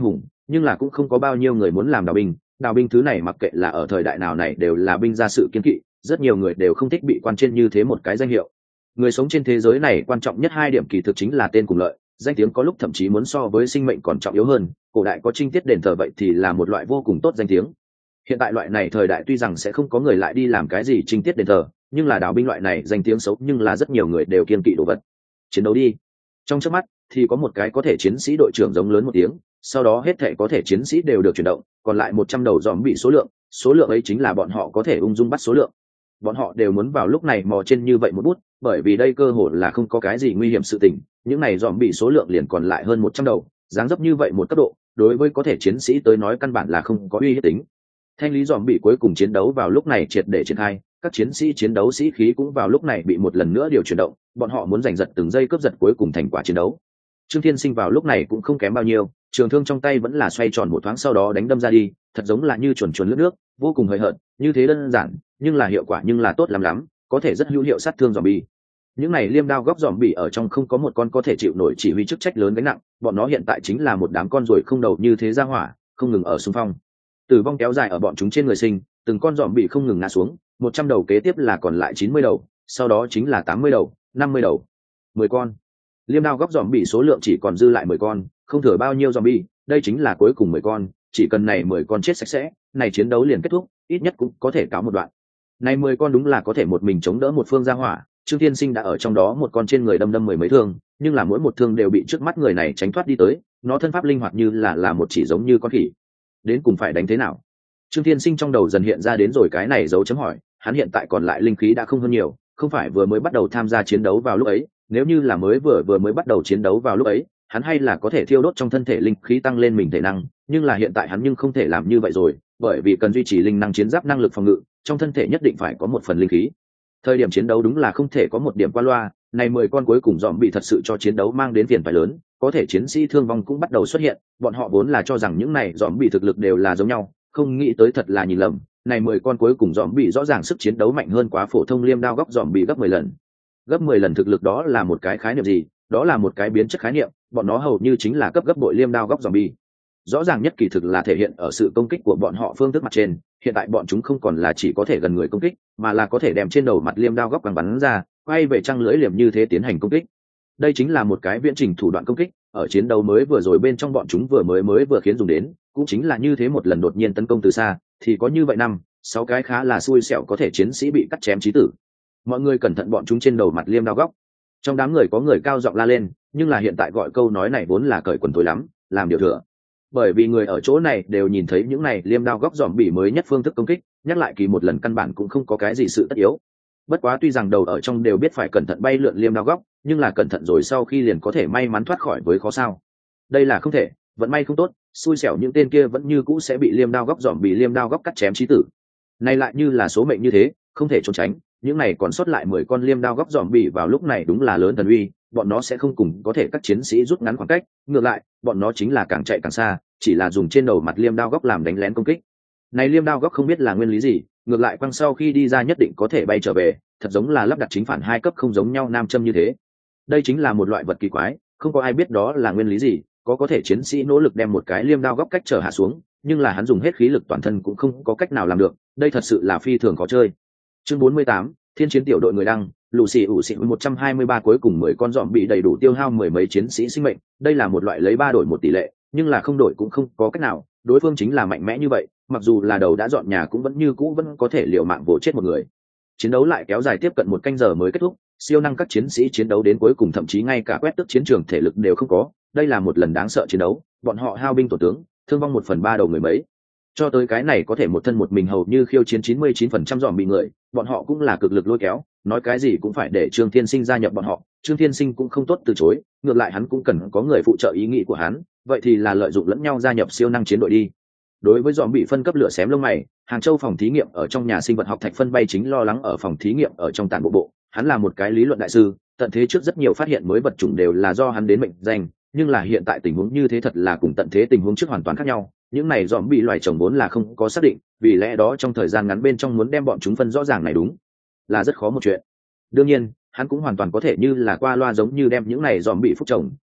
nhưng là cũng không có bao nhiêu người muốn làm đào binh. Đào binh thứ này mặc kệ là ở thời đại nào này đều là binh gia sự kiên kỵ, rất nhiều người đều không thích bị quan trên như thế một cái danh hiệu. Người sống trên thế giới này quan trọng nhất hai điểm kỳ thực chính là tên cùng lợi, danh tiếng có lúc thậm chí muốn so với sinh mệnh còn trọng yếu hơn. Cổ đại có trinh tiết đền thờ vậy thì là một loại vô cùng tốt danh tiếng. Hiện tại loại này thời đại tuy rằng sẽ không có người lại đi làm cái gì trinh tiết đền thờ, nhưng là đào binh loại này danh tiếng xấu nhưng là rất nhiều người đều kiên kỵ đồ vật. Chiến đấu đi. Trong chớp mắt thì có một cái có thể chiến sĩ đội trưởng giống lớn một tiếng, sau đó hết thảy có thể chiến sĩ đều được chuyển động, còn lại một trăm đầu dòm bị số lượng, số lượng ấy chính là bọn họ có thể ung dung bắt số lượng. Bọn họ đều muốn vào lúc này mò trên như vậy một bút, bởi vì đây cơ hội là không có cái gì nguy hiểm sự tình, những này dòm bị số lượng liền còn lại hơn một trăm đầu, dáng dấp như vậy một cấp độ, đối với có thể chiến sĩ tới nói căn bản là không có uy hiếp tính. Thanh lý dòm bị cuối cùng chiến đấu vào lúc này triệt để triển khai, các chiến sĩ chiến đấu sĩ khí cũng vào lúc này bị một lần nữa điều chuyển động, bọn họ muốn giành giật từng giây cướp giật cuối cùng thành quả chiến đấu. Trương Thiên Sinh vào lúc này cũng không kém bao nhiêu, trường thương trong tay vẫn là xoay tròn một thoáng sau đó đánh đâm ra đi, thật giống là như chuồn chuồn lướt nước, vô cùng hời hợt, như thế đơn giản, nhưng là hiệu quả nhưng là tốt lắm lắm, có thể rất hữu hiệu sát thương zombie. Những này liêm đao góc zombie ở trong không có một con có thể chịu nổi chỉ huy chức trách lớn gánh nặng, bọn nó hiện tại chính là một đám con ruồi không đầu như thế ra hỏa, không ngừng ở xung phong. Tử vong kéo dài ở bọn chúng trên người sinh, từng con zombie không ngừng ngã xuống, một trăm đầu kế tiếp là còn lại chín mươi đầu, sau đó chính là tám mươi đầu, năm mươi đầu, mười con. Liêm đao góc zombie số lượng chỉ còn dư lại mười con, không thừa bao nhiêu zombie, đây chính là cuối cùng mười con, chỉ cần này mười con chết sạch sẽ, này chiến đấu liền kết thúc, ít nhất cũng có thể cáo một đoạn. Này mười con đúng là có thể một mình chống đỡ một phương gia hỏa, Trương Thiên Sinh đã ở trong đó một con trên người đâm đâm mười mấy thương, nhưng là mỗi một thương đều bị trước mắt người này tránh thoát đi tới, nó thân pháp linh hoạt như là là một chỉ giống như con khỉ. Đến cùng phải đánh thế nào? Trương Thiên Sinh trong đầu dần hiện ra đến rồi cái này dấu chấm hỏi, hắn hiện tại còn lại linh khí đã không hơn nhiều, không phải vừa mới bắt đầu tham gia chiến đấu vào lúc ấy, nếu như là mới vừa vừa mới bắt đầu chiến đấu vào lúc ấy, hắn hay là có thể thiêu đốt trong thân thể linh khí tăng lên mình thể năng, nhưng là hiện tại hắn nhưng không thể làm như vậy rồi, bởi vì cần duy trì linh năng chiến giáp năng lực phòng ngự, trong thân thể nhất định phải có một phần linh khí. Thời điểm chiến đấu đúng là không thể có một điểm qua loa, này mười con cuối cùng dòm bị thật sự cho chiến đấu mang đến phiền phải lớn, có thể chiến sĩ thương vong cũng bắt đầu xuất hiện, bọn họ vốn là cho rằng những này dòm bị thực lực đều là giống nhau, không nghĩ tới thật là nhìn lầm, này mười con cuối cùng dòm bị rõ ràng sức chiến đấu mạnh hơn quá phổ thông liêm đao góc dòm bị gấp mười lần. Gấp mười lần thực lực đó là một cái khái niệm gì? Đó là một cái biến chất khái niệm, bọn nó hầu như chính là cấp gấp bội liêm đao góc zombie. Rõ ràng nhất kỳ thực là thể hiện ở sự công kích của bọn họ phương thức mặt trên, hiện tại bọn chúng không còn là chỉ có thể gần người công kích, mà là có thể đem trên đầu mặt liêm đao góc quăng bắn ra, quay về trăng lưỡi liềm như thế tiến hành công kích. Đây chính là một cái viễn trình thủ đoạn công kích, ở chiến đấu mới vừa rồi bên trong bọn chúng vừa mới mới vừa khiến dùng đến, cũng chính là như thế một lần đột nhiên tấn công từ xa, thì có như vậy năm, sáu cái khá là xui xẻo có thể chiến sĩ bị cắt chém chí tử. Mọi người cẩn thận bọn chúng trên đầu mặt liêm đao góc. Trong đám người có người cao giọng la lên, nhưng là hiện tại gọi câu nói này vốn là cởi quần tối lắm, làm điều thừa. Bởi vì người ở chỗ này đều nhìn thấy những này liêm đao góc dòm bỉ mới nhất phương thức công kích, nhắc lại kỳ một lần căn bản cũng không có cái gì sự tất yếu. Bất quá tuy rằng đầu ở trong đều biết phải cẩn thận bay lượn liêm đao góc, nhưng là cẩn thận rồi sau khi liền có thể may mắn thoát khỏi với khó sao. Đây là không thể, vận may không tốt, xui xẻo những tên kia vẫn như cũ sẽ bị liêm đao góc dòm bị liêm đao góc cắt chém chí tử. Này lại như là số mệnh như thế, không thể trốn tránh. Những này còn sót lại mười con liêm đao góc dòm bỉ vào lúc này đúng là lớn thần uy, bọn nó sẽ không cùng có thể các chiến sĩ rút ngắn khoảng cách, ngược lại, bọn nó chính là càng chạy càng xa, chỉ là dùng trên đầu mặt liêm đao góc làm đánh lén công kích. Này liêm đao góc không biết là nguyên lý gì, ngược lại quăng sau khi đi ra nhất định có thể bay trở về, thật giống là lắp đặt chính phản hai cấp không giống nhau nam châm như thế. Đây chính là một loại vật kỳ quái, không có ai biết đó là nguyên lý gì, có có thể chiến sĩ nỗ lực đem một cái liêm đao góc cách trở hạ xuống, nhưng là hắn dùng hết khí lực toàn thân cũng không có cách nào làm được, đây thật sự là phi thường khó chơi. Chương bốn mươi tám, Thiên chiến tiểu đội người đăng, lù xì ủ xì một trăm hai mươi ba cuối cùng mười con dòm bị đầy đủ tiêu hao mười mấy chiến sĩ sinh mệnh, đây là một loại lấy ba đổi một tỷ lệ, nhưng là không đổi cũng không có cách nào, đối phương chính là mạnh mẽ như vậy, mặc dù là đầu đã dọn nhà cũng vẫn như cũ vẫn có thể liều mạng vồ chết một người. Chiến đấu lại kéo dài tiếp cận một canh giờ mới kết thúc, siêu năng các chiến sĩ chiến đấu đến cuối cùng thậm chí ngay cả quét tước chiến trường thể lực đều không có, đây là một lần đáng sợ chiến đấu, bọn họ hao binh tổ tướng, thương vong một phần ba đầu người mấy. Cho tới cái này có thể một thân một mình hầu như khiêu chiến chín mươi chín phần trăm dòm bị người, bọn họ cũng là cực lực lôi kéo, nói cái gì cũng phải để Trương Thiên Sinh gia nhập bọn họ, Trương Thiên Sinh cũng không tốt từ chối, ngược lại hắn cũng cần có người phụ trợ ý nghĩ của hắn, vậy thì là lợi dụng lẫn nhau gia nhập siêu năng chiến đội đi. Đối với dòm bị phân cấp lửa xém lông mày, Hàng Châu phòng thí nghiệm ở trong nhà sinh vật học thạch phân bay chính lo lắng ở phòng thí nghiệm ở trong tản bộ bộ, hắn là một cái lý luận đại sư, tận thế trước rất nhiều phát hiện mới vật chủng đều là do hắn đến mệnh danh, nhưng là hiện tại tình huống như thế thật là cùng tận thế tình huống trước hoàn toàn khác nhau, những này dòm bị loài trồng vốn là không có xác định, vì lẽ đó trong thời gian ngắn bên trong muốn đem bọn chúng phân rõ ràng này đúng là rất khó một chuyện. Đương nhiên hắn cũng hoàn toàn có thể như là qua loa giống như đem những này dòm bị phúc trồng,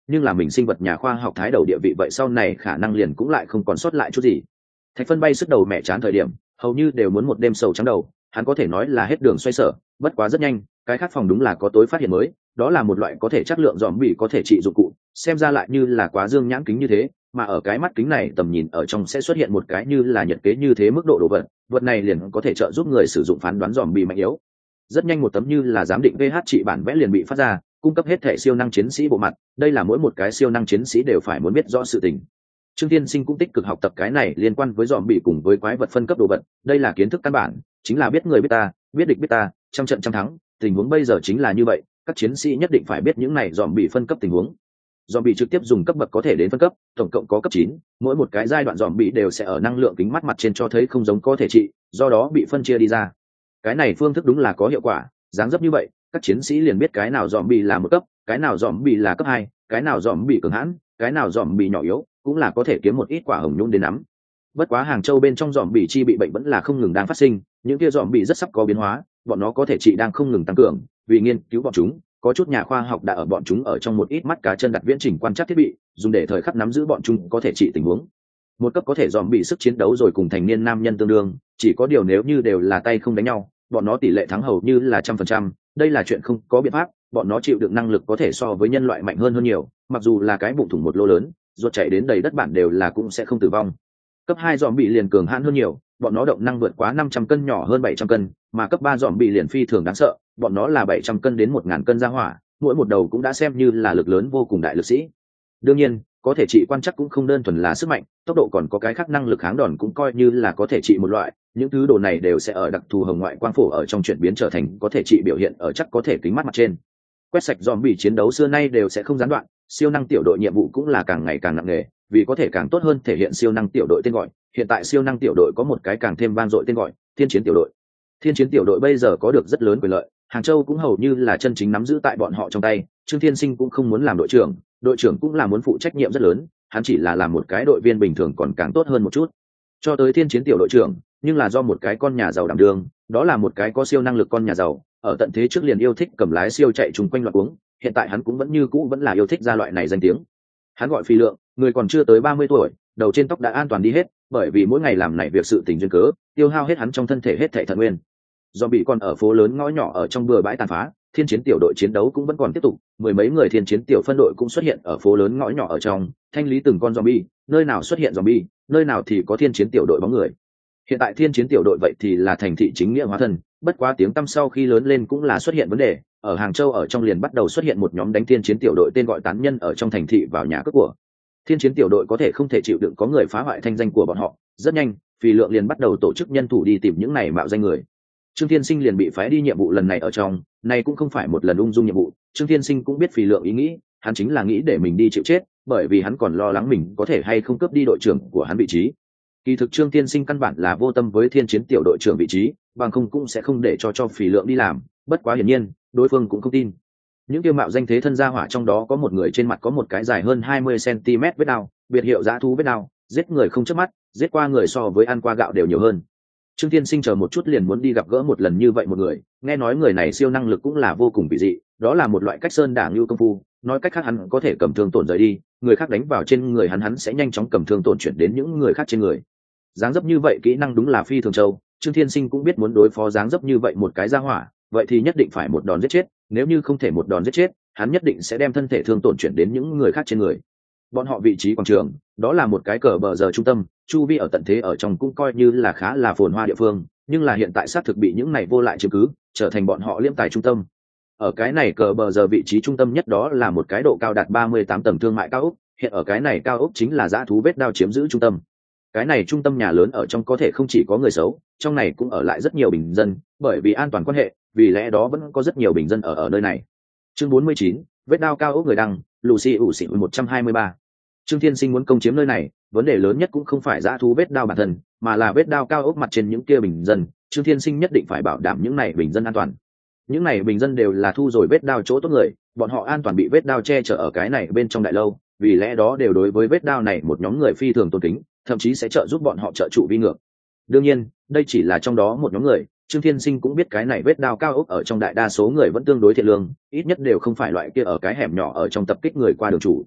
nhưng là mình sinh vật nhà khoa học thái đầu địa vị vậy sau này khả năng liền cũng lại không còn sót lại chút gì. Thạch Phân bay sức đầu mẹ chán thời điểm hầu như đều muốn một đêm sầu trắng đầu, hắn có thể nói là hết đường xoay sở. Bất quá rất nhanh cái khác phòng đúng là có tối phát hiện mới, đó là một loại có thể chất lượng dòm bị có thể trị dụng cụ, xem ra lại như là quá dương nhãn kính như thế, mà ở cái mắt kính này tầm nhìn ở trong sẽ xuất hiện một cái như là nhiệt kế như thế mức độ đồ vật, vật này liền có thể trợ giúp người sử dụng phán đoán dòm bị mạnh yếu. Rất nhanh một tấm như là giám định vê hát trị bản vẽ liền bị phát ra, cung cấp hết thể siêu năng chiến sĩ bộ mặt, đây là mỗi một cái siêu năng chiến sĩ đều phải muốn biết rõ sự tình. Trương Tiên Sinh cũng tích cực học tập cái này liên quan với dòm bị cùng với quái vật phân cấp đồ vật, đây là kiến thức căn bản, chính là biết người biết ta, biết địch biết ta, trăm trận trăm thắng, tình huống bây giờ chính là như vậy, các chiến sĩ nhất định phải biết những này dòm bị phân cấp tình huống. Dòm bị trực tiếp dùng cấp bậc có thể đến phân cấp, tổng cộng có cấp chín, mỗi một cái giai đoạn dòm bị đều sẽ ở năng lượng kính mắt mặt trên cho thấy không giống có thể trị, do đó bị phân chia đi ra. Cái này phương thức đúng là có hiệu quả, dáng dấp như vậy, các chiến sĩ liền biết cái nào dòm bị là một cấp, cái nào dòm bị là cấp hai, cái nào dòm bị cường hãn, cái nào dòm bị nhỏ yếu, cũng là có thể kiếm một ít quả hồng nhung đến nắm. Bất quá Hàng Châu bên trong dòm bị chi bị bệnh vẫn là không ngừng đang phát sinh, những kia dòm bị rất sắp có biến hóa, bọn nó có thể trị đang không ngừng tăng cường, vì nghiên cứu bọn chúng, có chút nhà khoa học đã ở bọn chúng ở trong một ít mắt cá chân đặt viễn trình quan trắc thiết bị, dùng để thời khắc nắm giữ bọn chúng có thể trị tình huống. Một cấp có thể dòm bị sức chiến đấu rồi cùng thành niên nam nhân tương đương, chỉ có điều nếu như đều là tay không đánh nhau, bọn nó tỷ lệ thắng hầu như là trăm phần trăm, đây là chuyện không có biện pháp, bọn nó chịu đựng năng lực có thể so với nhân loại mạnh hơn hơn nhiều, mặc dù là cái bụng thủng một lô lớn, ruột chảy đến đầy đất bản đều là cũng sẽ không tử vong. Cấp hai dòm bị liền cường hãn hơn nhiều, bọn nó động năng vượt quá năm trăm cân nhỏ hơn bảy trăm cân, mà cấp ba dòm bị liền phi thường đáng sợ, bọn nó là bảy trăm cân đến một nghìn cân ra hỏa, mỗi một đầu cũng đã xem như là lực lớn vô cùng đại lực sĩ. Đương nhiên, có thể trị quan chắc cũng không đơn thuần là sức mạnh, tốc độ còn có cái khác năng lực kháng đòn cũng coi như là có thể trị một loại, những thứ đồ này đều sẽ ở đặc thù hồng ngoại quang phổ ở trong chuyển biến trở thành có thể trị biểu hiện ở chắc có thể kính mắt mặt trên. Quét sạch dòm bị chiến đấu xưa nay đều sẽ không gián đoạn, siêu năng tiểu đội nhiệm vụ cũng là càng ngày càng nặng nề, vì có thể càng tốt hơn thể hiện siêu năng tiểu đội tên gọi, hiện tại siêu năng tiểu đội có một cái càng thêm vang dội tên gọi, Thiên Chiến tiểu đội. Thiên Chiến tiểu đội bây giờ có được rất lớn quyền lợi, Hàng Châu cũng hầu như là chân chính nắm giữ tại bọn họ trong tay, Trương Thiên Sinh cũng không muốn làm đội trưởng, đội trưởng cũng là muốn phụ trách nhiệm rất lớn, hắn chỉ là làm một cái đội viên bình thường còn càng tốt hơn một chút. Cho tới Thiên Chiến tiểu đội trưởng, nhưng là do một cái con nhà giàu đảm đương, đó là một cái có siêu năng lực con nhà giàu, ở tận thế trước liền yêu thích cầm lái siêu chạy trùng quanh loạn uống, hiện tại hắn cũng vẫn như cũ vẫn là yêu thích ra loại này danh tiếng. Hắn gọi Phi Lượng, người còn chưa tới ba mươi tuổi, đầu trên tóc đã an toàn đi hết, bởi vì mỗi ngày làm này việc sự tình duyên cớ, tiêu hao hết hắn trong thân thể hết thể thận nguyên. Do bị còn ở phố lớn ngõ nhỏ ở trong bừa bãi tàn phá, Thiên Chiến tiểu đội chiến đấu cũng vẫn còn tiếp tục, mười mấy người Thiên Chiến tiểu phân đội cũng xuất hiện ở phố lớn ngõ nhỏ ở trong, thanh lý từng con zombie, nơi nào xuất hiện zombie, nơi nào thì có Thiên Chiến tiểu đội bóng người. Hiện tại Thiên Chiến tiểu đội vậy thì là thành thị chính nghĩa hóa thân, bất quá tiếng tăm sau khi lớn lên cũng là xuất hiện vấn đề, ở Hàng Châu ở trong liền bắt đầu xuất hiện một nhóm đánh Thiên Chiến tiểu đội tên gọi tán nhân ở trong thành thị vào nhà cướp của. Thiên Chiến tiểu đội có thể không thể chịu đựng có người phá hoại thanh danh của bọn họ, rất nhanh, Phi Lượng liền bắt đầu tổ chức nhân thủ đi tìm những này mạo danh người. Trương Thiên Sinh liền bị phái đi nhiệm vụ lần này ở trong, này cũng không phải một lần ung dung nhiệm vụ, Trương Thiên Sinh cũng biết Phi Lượng ý nghĩ, hắn chính là nghĩ để mình đi chịu chết, bởi vì hắn còn lo lắng mình có thể hay không cướp đi đội trưởng của hắn vị trí. Kỳ thực Trương Thiên Sinh căn bản là vô tâm với Thiên Chiến tiểu đội trưởng vị trí, bằng không cũng sẽ không để cho cho Phi Lượng đi làm, bất quá hiển nhiên, đối phương cũng không tin. Những tiêu mạo danh thế thân gia hỏa trong đó có một người trên mặt có một cái dài hơn hai mươi xăng-ti-mét vết đao, biệt hiệu dã thú vết đao, giết người không chớp mắt, giết qua người so với ăn qua gạo đều nhiều hơn. Trương Thiên Sinh chờ một chút liền muốn đi gặp gỡ một lần như vậy một người, nghe nói người này siêu năng lực cũng là vô cùng kỳ dị, đó là một loại cách sơn đả ngưu công phu, nói cách khác hắn có thể cầm thương tổn rời đi, người khác đánh vào trên người hắn hắn sẽ nhanh chóng cầm thương tổn chuyển đến những người khác trên người. Dáng dấp như vậy kỹ năng đúng là phi thường châu, Trương Thiên Sinh cũng biết muốn đối phó dáng dấp như vậy một cái gia hỏa, vậy thì nhất định phải một đòn giết chết, nếu như không thể một đòn giết chết, hắn nhất định sẽ đem thân thể thương tổn chuyển đến những người khác trên người. Bọn họ vị trí quảng trường, đó là một cái cờ bờ giờ trung tâm, chu vi ở tận thế ở trong cũng coi như là khá là phồn hoa địa phương, nhưng là hiện tại xác thực bị những này vô lại chiếm cứ, trở thành bọn họ liêm tài trung tâm. Ở cái này cờ bờ giờ vị trí trung tâm nhất đó là một cái độ cao đạt ba mươi tám tầng thương mại cao ốc, hiện ở cái này cao ốc chính là dã thú vết đao chiếm giữ trung tâm. Cái này trung tâm nhà lớn ở trong có thể không chỉ có người xấu, trong này cũng ở lại rất nhiều bình dân, bởi vì an toàn quan hệ, vì lẽ đó vẫn có rất nhiều bình dân ở ở nơi này. Chương bốn mươi chín, vết đao cao ốc người đăng, Lucy ủ xị một trăm hai mươi ba. Trương Thiên Sinh muốn công chiếm nơi này, vấn đề lớn nhất cũng không phải dã thú vết đao bản thân, mà là vết đao cao ốc mặt trên những kia bình dân, Trương Thiên Sinh nhất định phải bảo đảm những này bình dân an toàn. Những này bình dân đều là thu rồi vết đao chỗ tốt người, bọn họ an toàn bị vết đao che chở ở cái này bên trong đại lâu, vì lẽ đó đều đối với vết đao này một nhóm người phi thường tôn kính, thậm chí sẽ trợ giúp bọn họ trợ trụ vi ngược. Đương nhiên, đây chỉ là trong đó một nhóm người, Trương Thiên Sinh cũng biết cái này vết đao cao ốc ở trong đại đa số người vẫn tương đối thiện lương, ít nhất đều không phải loại kia ở cái hẻm nhỏ ở trong tập kích người qua đường chủ,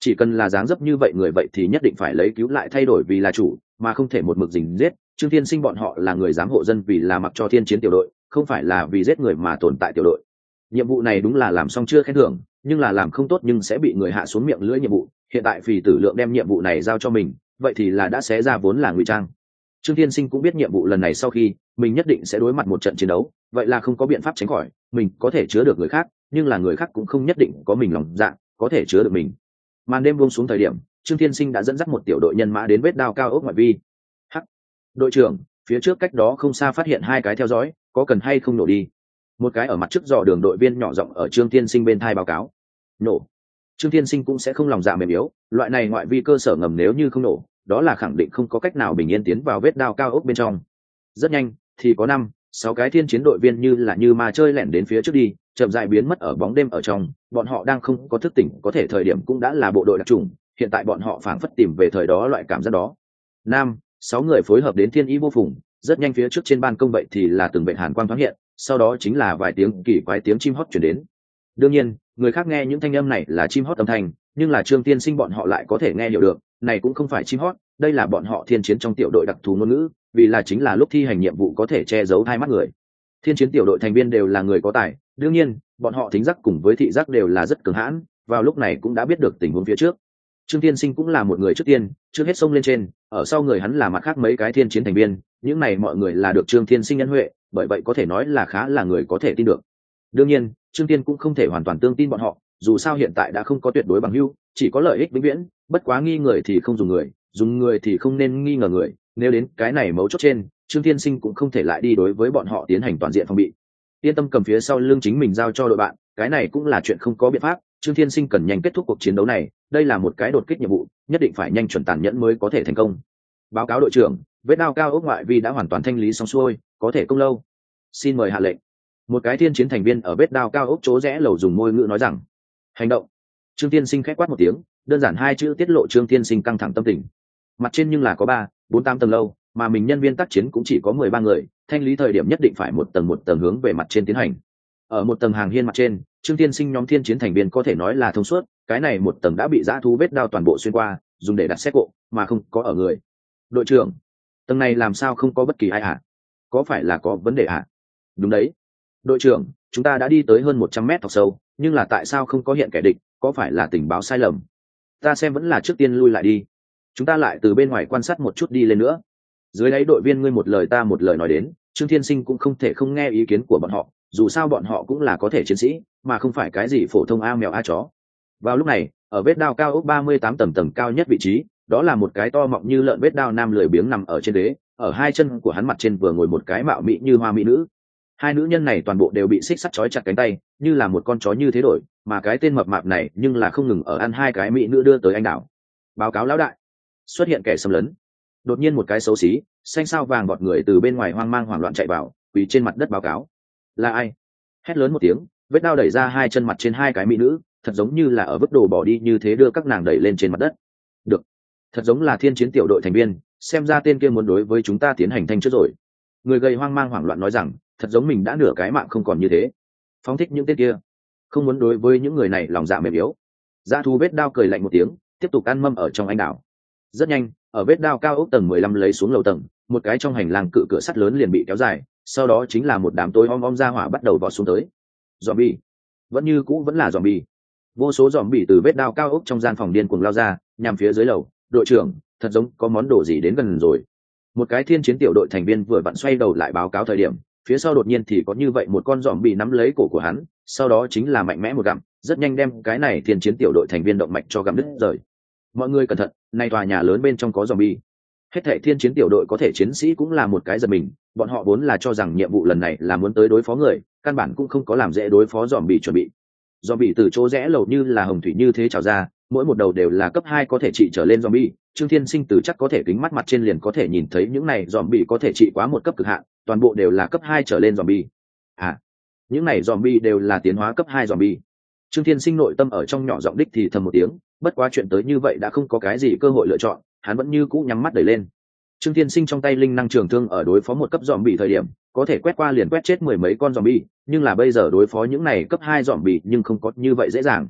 chỉ cần là dáng dấp như vậy người vậy thì nhất định phải lấy cứu lại thay đổi vì là chủ, mà không thể một mực dình giết. Trương Thiên Sinh bọn họ là người giám hộ dân vì là mặc cho thiên chiến tiểu đội, không phải là vì giết người mà tồn tại tiểu đội. Nhiệm vụ này đúng là làm xong chưa khen thưởng, nhưng là làm không tốt nhưng sẽ bị người hạ xuống miệng lưỡi nhiệm vụ. Hiện tại Phì Tử Lượng đem nhiệm vụ này giao cho mình, vậy thì là đã xé ra vốn là ngụy trang. Trương Thiên Sinh cũng biết nhiệm vụ lần này sau khi mình nhất định sẽ đối mặt một trận chiến đấu, vậy là không có biện pháp tránh khỏi. Mình có thể chứa được người khác, nhưng là người khác cũng không nhất định có mình lòng dạ có thể chứa được mình. Màn đêm buông xuống thời điểm, Trương Thiên Sinh đã dẫn dắt một tiểu đội nhân mã đến vết đao cao ốc ngoại vi. Hắc, đội trưởng, phía trước cách đó không xa phát hiện hai cái theo dõi, có cần hay không nổ đi? Một cái ở mặt trước dò đường đội viên nhỏ giọng ở Trương Thiên Sinh bên thai báo cáo. Nổ. Trương Thiên Sinh cũng sẽ không lòng dạ mềm yếu, loại này ngoại vi cơ sở ngầm nếu như không nổ, đó là khẳng định không có cách nào bình yên tiến vào vết đao cao ốc bên trong. Rất nhanh thì có năm sáu cái thiên chiến đội viên như là như ma chơi lẻn đến phía trước đi, chậm rãi biến mất ở bóng đêm ở trong. Bọn họ đang không có thức tỉnh, có thể thời điểm cũng đã là bộ đội đặc trùng, hiện tại bọn họ phảng phất tìm về thời đó loại cảm giác đó. Năm sáu người phối hợp đến thiên ý vô phùng, rất nhanh phía trước trên ban công vậy thì là từng vệ hàn quang thoáng hiện, sau đó chính là vài tiếng kỳ quái tiếng chim hót truyền đến. Đương nhiên người khác nghe những thanh âm này là chim hót âm thanh, nhưng là Trương Tiên Sinh bọn họ lại có thể nghe hiểu được, này cũng không phải chim hót, đây là bọn họ thiên chiến trong tiểu đội đặc thù ngôn ngữ, vì là chính là lúc thi hành nhiệm vụ có thể che giấu hai mắt người. Thiên chiến tiểu đội thành viên đều là người có tài, đương nhiên bọn họ thính giác cùng với thị giác đều là rất cường hãn, vào lúc này cũng đã biết được tình huống phía trước. Trương Tiên Sinh cũng là một người trước tiên trước hết xông lên trên, ở sau người hắn là mặt khác mấy cái thiên chiến thành viên, những này mọi người là được Trương Tiên Sinh nhân huệ, bởi vậy có thể nói là khá là người có thể tin được. Đương nhiên Trương Tiên cũng không thể hoàn toàn tương tin bọn họ, dù sao hiện tại đã không có tuyệt đối bằng hữu, chỉ có lợi ích vĩnh viễn, bất quá nghi người thì không dùng người, dùng người thì không nên nghi ngờ người, nếu đến cái này mấu chốt trên, Trương Tiên Sinh cũng không thể lại đi đối với bọn họ tiến hành toàn diện phòng bị. Yên tâm cầm phía sau lưng chính mình giao cho đội bạn, cái này cũng là chuyện không có biện pháp, Trương Tiên Sinh cần nhanh kết thúc cuộc chiến đấu này, đây là một cái đột kích nhiệm vụ, nhất định phải nhanh chuẩn tàn nhẫn mới có thể thành công. Báo cáo đội trưởng, vết đao cao ốc ngoại vi đã hoàn toàn thanh lý xong xuôi, có thể công lâu. Xin mời hạ lệnh. Một cái thiên chiến thành viên ở vết đao cao ốc chỗ rẽ lầu dùng môi ngữ nói rằng, hành động. Trương Tiên Sinh khẽ quát một tiếng, đơn giản hai chữ tiết lộ Trương Tiên Sinh căng thẳng tâm tình. Mặt trên nhưng là có ba bốn tám tầng lâu, mà mình nhân viên tác chiến cũng chỉ có mười ba người, thanh lý thời điểm nhất định phải một tầng một tầng hướng về mặt trên tiến hành. Ở một tầng hàng hiên mặt trên, Trương Tiên Sinh nhóm thiên chiến thành viên có thể nói là thông suốt, cái này một tầng đã bị dã thú vết đao toàn bộ xuyên qua, dùng để đặt xét cộ, mà không có ở người. Đội trưởng, tầng này làm sao không có bất kỳ ai hả? Có phải là có vấn đề hả? Đúng đấy. Đội trưởng, chúng ta đã đi tới hơn một trăm mét thọc sâu, nhưng là tại sao không có hiện kẻ địch, có phải là tình báo sai lầm? Ta xem vẫn là trước tiên lui lại đi. Chúng ta lại từ bên ngoài quan sát một chút đi lên nữa. Dưới đáy đội viên ngươi một lời ta một lời nói đến, Trương Thiên Sinh cũng không thể không nghe ý kiến của bọn họ, dù sao bọn họ cũng là có thể chiến sĩ, mà không phải cái gì phổ thông a mèo a chó. Vào lúc này, ở vết đao cao ốc ba mươi tám tầng tầng cao nhất vị trí, đó là một cái to mọng như lợn vết đao nam lười biếng nằm ở trên đế, ở hai chân của hắn mặt trên vừa ngồi một cái mạo mỹ như hoa mỹ nữ. Hai nữ nhân này toàn bộ đều bị xích sắt trói chặt cánh tay, như là một con chó như thế đổi, mà cái tên mập mạp này nhưng là không ngừng ở ăn hai cái mỹ nữ đưa tới anh đảo. Báo cáo lão đại, xuất hiện kẻ xâm lấn. Đột nhiên một cái xấu xí xanh sao vàng bọt người từ bên ngoài hoang mang hoảng loạn chạy vào, quỳ trên mặt đất báo cáo. Là ai? Hét lớn một tiếng, vết đao đẩy ra hai chân mặt trên hai cái mỹ nữ, thật giống như là ở vứt đồ bỏ đi như thế, đưa các nàng đẩy lên trên mặt đất. Được, thật giống là thiên chiến tiểu đội thành viên, xem ra tên kia muốn đối với chúng ta tiến hành thanh trước rồi. Người gây hoang mang hoảng loạn nói rằng, thật giống mình đã nửa cái mạng không còn như thế. Phóng thích những tên kia, không muốn đối với những người này lòng dạ mềm yếu. Dã thú vết đao cười lạnh một tiếng, tiếp tục ăn mâm ở trong anh đảo. Rất nhanh, ở vết đao cao ốc tầng mười lăm lấy xuống lầu tầng, một cái trong hành lang cự cửa sắt lớn liền bị kéo dài, sau đó chính là một đám tối om om ra hỏa bắt đầu vọt xuống tới. Zombie, vẫn như cũ vẫn là zombie. Vô số zombie từ vết đao cao ốc trong gian phòng điên cuồng lao ra, nhằm phía dưới lầu. Đội trưởng, thật giống có món đồ gì đến gần rồi. Một cái thiên chiến tiểu đội thành viên vừa vặn xoay đầu lại báo cáo thời điểm, phía sau đột nhiên thì có như vậy một con zombie nắm lấy cổ của hắn, sau đó chính là mạnh mẽ một gặm, rất nhanh đem cái này thiên chiến tiểu đội thành viên động mạch cho gặm đứt rời. Mọi người cẩn thận, nay tòa nhà lớn bên trong có zombie. Hết thảy thiên chiến tiểu đội có thể chiến sĩ cũng là một cái giật mình, bọn họ vốn là cho rằng nhiệm vụ lần này là muốn tới đối phó người, căn bản cũng không có làm dễ đối phó zombie chuẩn bị. Zombie từ chỗ rẽ lầu như là hồng thủy như thế trào ra, mỗi một đầu đều là cấp hai có thể trị trở lên zombie. Trương Thiên Sinh từ chắc có thể kính mắt mặt trên liền có thể nhìn thấy những này zombie có thể trị quá một cấp cực hạn, toàn bộ đều là cấp hai trở lên zombie. À, những này zombie đều là tiến hóa cấp hai zombie. Trương Thiên Sinh nội tâm ở trong nhỏ giọng đích thì thầm một tiếng, bất quá chuyện tới như vậy đã không có cái gì cơ hội lựa chọn, hắn vẫn như cũ nhắm mắt đẩy lên. Trương Thiên Sinh trong tay linh năng trường thương ở đối phó một cấp zombie thời điểm, có thể quét qua liền quét chết mười mấy con zombie, nhưng là bây giờ đối phó những này cấp hai zombie nhưng không có như vậy dễ dàng.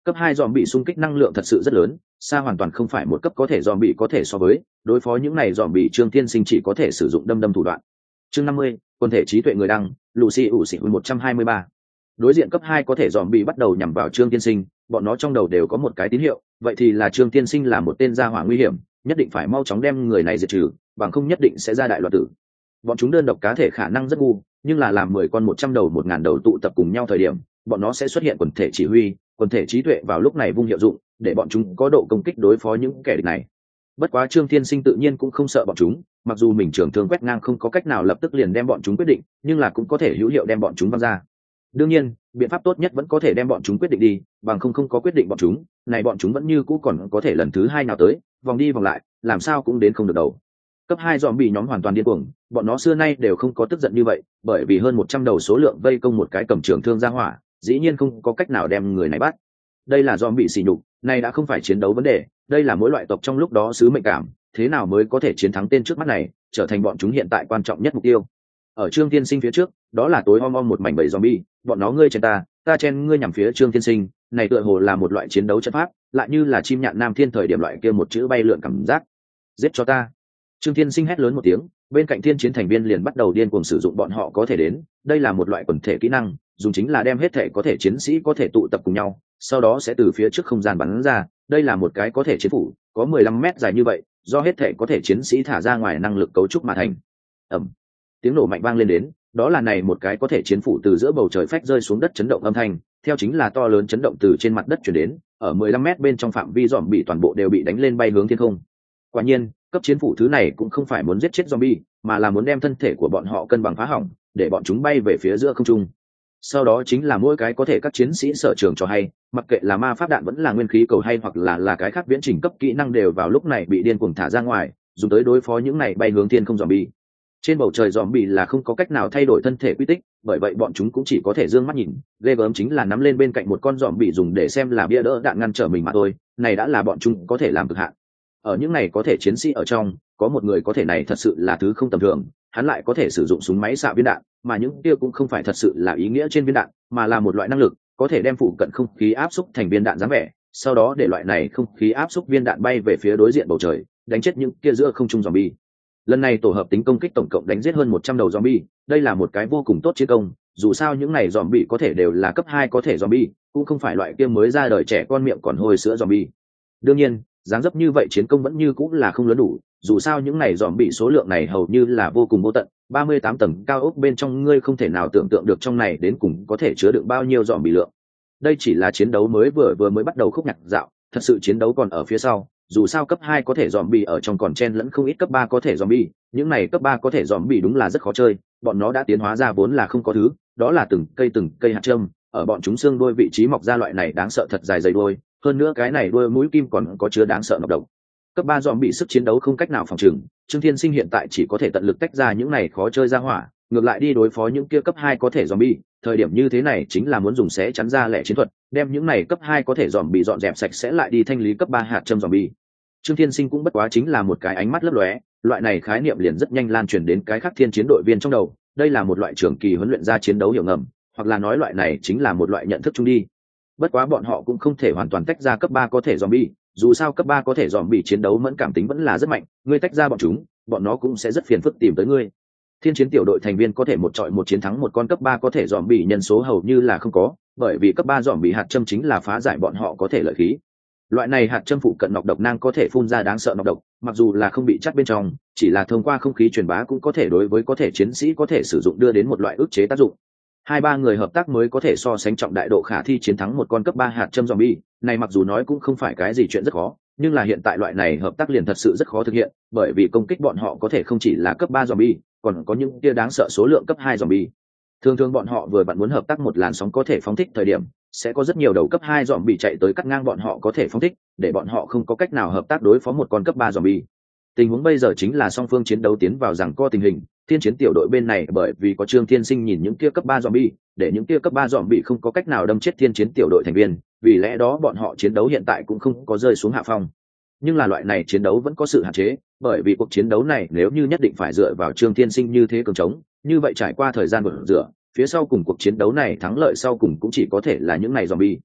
Cấp hai dòm bị xung kích năng lượng thật sự rất lớn, xa hoàn toàn không phải một cấp có thể dòm bị có thể so với, đối phó những này dòm bị Trương Thiên Sinh chỉ có thể sử dụng đâm đâm thủ đoạn. Chương năm mươi, quân thể trí tuệ người đăng, Lucy ủ xỉ một trăm hai mươi ba. Đối diện cấp hai có thể dòm bị bắt đầu nhằm vào Trương Thiên Sinh, bọn nó trong đầu đều có một cái tín hiệu, vậy thì là Trương Thiên Sinh là một tên gia hỏa nguy hiểm, nhất định phải mau chóng đem người này diệt trừ, bằng không nhất định sẽ ra đại loạn tử. Bọn chúng đơn độc cá thể khả năng rất ngu, nhưng là làm mười con một trăm đầu một ngàn đầu tụ tập cùng nhau thời điểm, bọn nó sẽ xuất hiện quần thể chỉ huy, quần thể trí tuệ vào lúc này vung hiệu dụng, để bọn chúng có độ công kích đối phó những kẻ địch này. Bất quá Trương Thiên Sinh tự nhiên cũng không sợ bọn chúng, mặc dù mình trưởng thương quét ngang không có cách nào lập tức liền đem bọn chúng quyết định, nhưng là cũng có thể hữu hiệu đem bọn chúng văng ra. Đương nhiên, biện pháp tốt nhất vẫn có thể đem bọn chúng quyết định đi, bằng không không có quyết định bọn chúng, này bọn chúng vẫn như cũ còn có thể lần thứ hai nào tới, vòng đi vòng lại, làm sao cũng đến không được đầu. Cấp hai dòm bị nhóm hoàn toàn điên cuồng, bọn nó xưa nay đều không có tức giận như vậy, bởi vì hơn một trăm đầu số lượng vây công một cái cầm trường thương ra hỏa, dĩ nhiên không có cách nào đem người này bắt. Đây là dòm bị sỉ nhục, này đã không phải chiến đấu vấn đề, đây là mỗi loại tộc trong lúc đó sứ mệnh cảm, thế nào mới có thể chiến thắng tên trước mắt này, trở thành bọn chúng hiện tại quan trọng nhất mục tiêu. Ở Trương Thiên Sinh phía trước, đó là tối om om một mảnh bầy zombie, bọn nó ngươi chen ta, ta chen ngươi nhằm phía Trương Thiên Sinh, này tựa hồ là một loại chiến đấu trận pháp, lại như là chim nhạn nam thiên thời điểm loại kia một chữ bay lượn cảm giác. Giết cho ta. Trương Thiên Sinh hét lớn một tiếng, bên cạnh thiên chiến thành viên liền bắt đầu điên cuồng sử dụng bọn họ có thể đến, đây là một loại quần thể kỹ năng, dùng chính là đem hết thể có thể chiến sĩ có thể tụ tập cùng nhau, sau đó sẽ từ phía trước không gian bắn ra, đây là một cái có thể chiến phủ, có mười lăm mét dài như vậy, do hết thể có thể chiến sĩ thả ra ngoài năng lực cấu trúc mà thành. Ầm. Tiếng nổ mạnh vang lên đến, đó là này một cái có thể chiến phủ từ giữa bầu trời phách rơi xuống đất chấn động âm thanh, theo chính là to lớn chấn động từ trên mặt đất truyền đến, ở mười lăm mét bên trong phạm vi dòm bị toàn bộ đều bị đánh lên bay hướng thiên không. Quả nhiên, cấp chiến phủ thứ này cũng không phải muốn giết chết zombie, mà là muốn đem thân thể của bọn họ cân bằng phá hỏng, để bọn chúng bay về phía giữa không trung. Sau đó chính là mỗi cái có thể các chiến sĩ sở trường cho hay, mặc kệ là ma pháp đạn vẫn là nguyên khí cầu hay hoặc là là cái khác viễn trình cấp kỹ năng đều vào lúc này bị điên cuồng thả ra ngoài, dùng tới đối phó những này bay hướng thiên không zombie. Trên bầu trời zombie là không có cách nào thay đổi thân thể quy tích, bởi vậy bọn chúng cũng chỉ có thể dương mắt nhìn, ghê gớm chính là nắm lên bên cạnh một con zombie dùng để xem là bia đỡ đạn ngăn trở mình mà thôi, này đã là bọn chúng có thể làm cực hạn. Ở những này có thể chiến sĩ ở trong, có một người có thể này thật sự là thứ không tầm thường, hắn lại có thể sử dụng súng máy xạ viên đạn, mà những kia cũng không phải thật sự là ý nghĩa trên viên đạn, mà là một loại năng lực, có thể đem phụ cận không khí áp xúc thành viên đạn dáng vẻ, sau đó để loại này không khí áp xúc viên đạn bay về phía đối diện bầu trời, đánh chết những kia giữa không trung zombie. Lần này tổ hợp tính công kích tổng cộng đánh giết hơn một trăm đầu zombie, đây là một cái vô cùng tốt chiến công, dù sao những này zombie có thể đều là cấp hai có thể zombie, cũng không phải loại kia mới ra đời trẻ con miệng còn hôi sữa zombie. Đương nhiên, dáng dấp như vậy chiến công vẫn như cũng là không lớn đủ, dù sao những này dòm bị số lượng này hầu như là vô cùng vô tận, ba mươi tám tầng cao ốc bên trong ngươi không thể nào tưởng tượng được trong này đến cùng có thể chứa đựng bao nhiêu dòm bị lượng. Đây chỉ là chiến đấu mới vừa vừa mới bắt đầu khúc nhạc dạo, thật sự chiến đấu còn ở phía sau, dù sao cấp hai có thể dòm bị ở trong còn chen lẫn không ít cấp ba có thể dòm bị, những này cấp ba có thể dòm bị đúng là rất khó chơi, bọn nó đã tiến hóa ra vốn là không có thứ, đó là từng cây từng cây hạt châm, ở bọn chúng xương đuôi vị trí mọc ra loại này đáng sợ thật dài dày đuôi, hơn nữa cái này đuôi mũi kim còn có chứa đáng sợ nọc độc. Cấp ba dòm bị sức chiến đấu không cách nào phòng trừng, Trương Thiên Sinh hiện tại chỉ có thể tận lực tách ra những này khó chơi ra hỏa, ngược lại đi đối phó những kia cấp hai có thể dòm bị, thời điểm như thế này chính là muốn dùng xé chắn ra lẻ chiến thuật, đem những này cấp hai có thể dòm bị dọn dẹp sạch sẽ lại đi thanh lý cấp ba hạt châm dòm bị. Trương Thiên Sinh cũng bất quá chính là một cái ánh mắt lấp lóe, loại này khái niệm liền rất nhanh lan truyền đến cái khác thiên chiến đội viên trong đầu, đây là một loại trường kỳ huấn luyện ra chiến đấu hiểu ngầm, hoặc là nói loại này chính là một loại nhận thức chung đi. Bất quá bọn họ cũng không thể hoàn toàn tách ra cấp ba có thể zombie, dù sao cấp ba có thể zombie chiến đấu mẫn cảm tính vẫn là rất mạnh, ngươi tách ra bọn chúng, bọn nó cũng sẽ rất phiền phức tìm tới ngươi. Thiên chiến tiểu đội thành viên có thể một trọi một chiến thắng một con cấp ba có thể zombie nhân số hầu như là không có, bởi vì cấp ba zombie hạt châm chính là phá giải bọn họ có thể lợi khí. Loại này hạt châm phụ cận nọc độc năng có thể phun ra đáng sợ nọc độc, mặc dù là không bị chắt bên trong, chỉ là thông qua không khí truyền bá cũng có thể đối với có thể chiến sĩ có thể sử dụng đưa đến một loại ức chế tác dụng. Hai ba người hợp tác mới có thể so sánh trọng đại độ khả thi chiến thắng một con cấp ba hạt châm zombie, này mặc dù nói cũng không phải cái gì chuyện rất khó, nhưng là hiện tại loại này hợp tác liền thật sự rất khó thực hiện, bởi vì công kích bọn họ có thể không chỉ là cấp ba zombie, còn có những kia đáng sợ số lượng cấp hai zombie. Thường thường bọn họ vừa bạn muốn hợp tác một làn sóng có thể phóng thích thời điểm, sẽ có rất nhiều đầu cấp hai zombie chạy tới cắt ngang bọn họ có thể phóng thích, để bọn họ không có cách nào hợp tác đối phó một con cấp ba zombie. Tình huống bây giờ chính là song phương chiến đấu tiến vào rằng co tình hình, thiên chiến tiểu đội bên này bởi vì có Trương Thiên Sinh nhìn những kia cấp ba zombie, để những kia cấp ba zombie không có cách nào đâm chết thiên chiến tiểu đội thành viên, vì lẽ đó bọn họ chiến đấu hiện tại cũng không có rơi xuống hạ phong. Nhưng là loại này chiến đấu vẫn có sự hạn chế, bởi vì cuộc chiến đấu này nếu như nhất định phải dựa vào Trương Thiên Sinh như thế cường trống, như vậy trải qua thời gian gột rửa, phía sau cùng cuộc chiến đấu này thắng lợi sau cùng cũng chỉ có thể là những này zombie.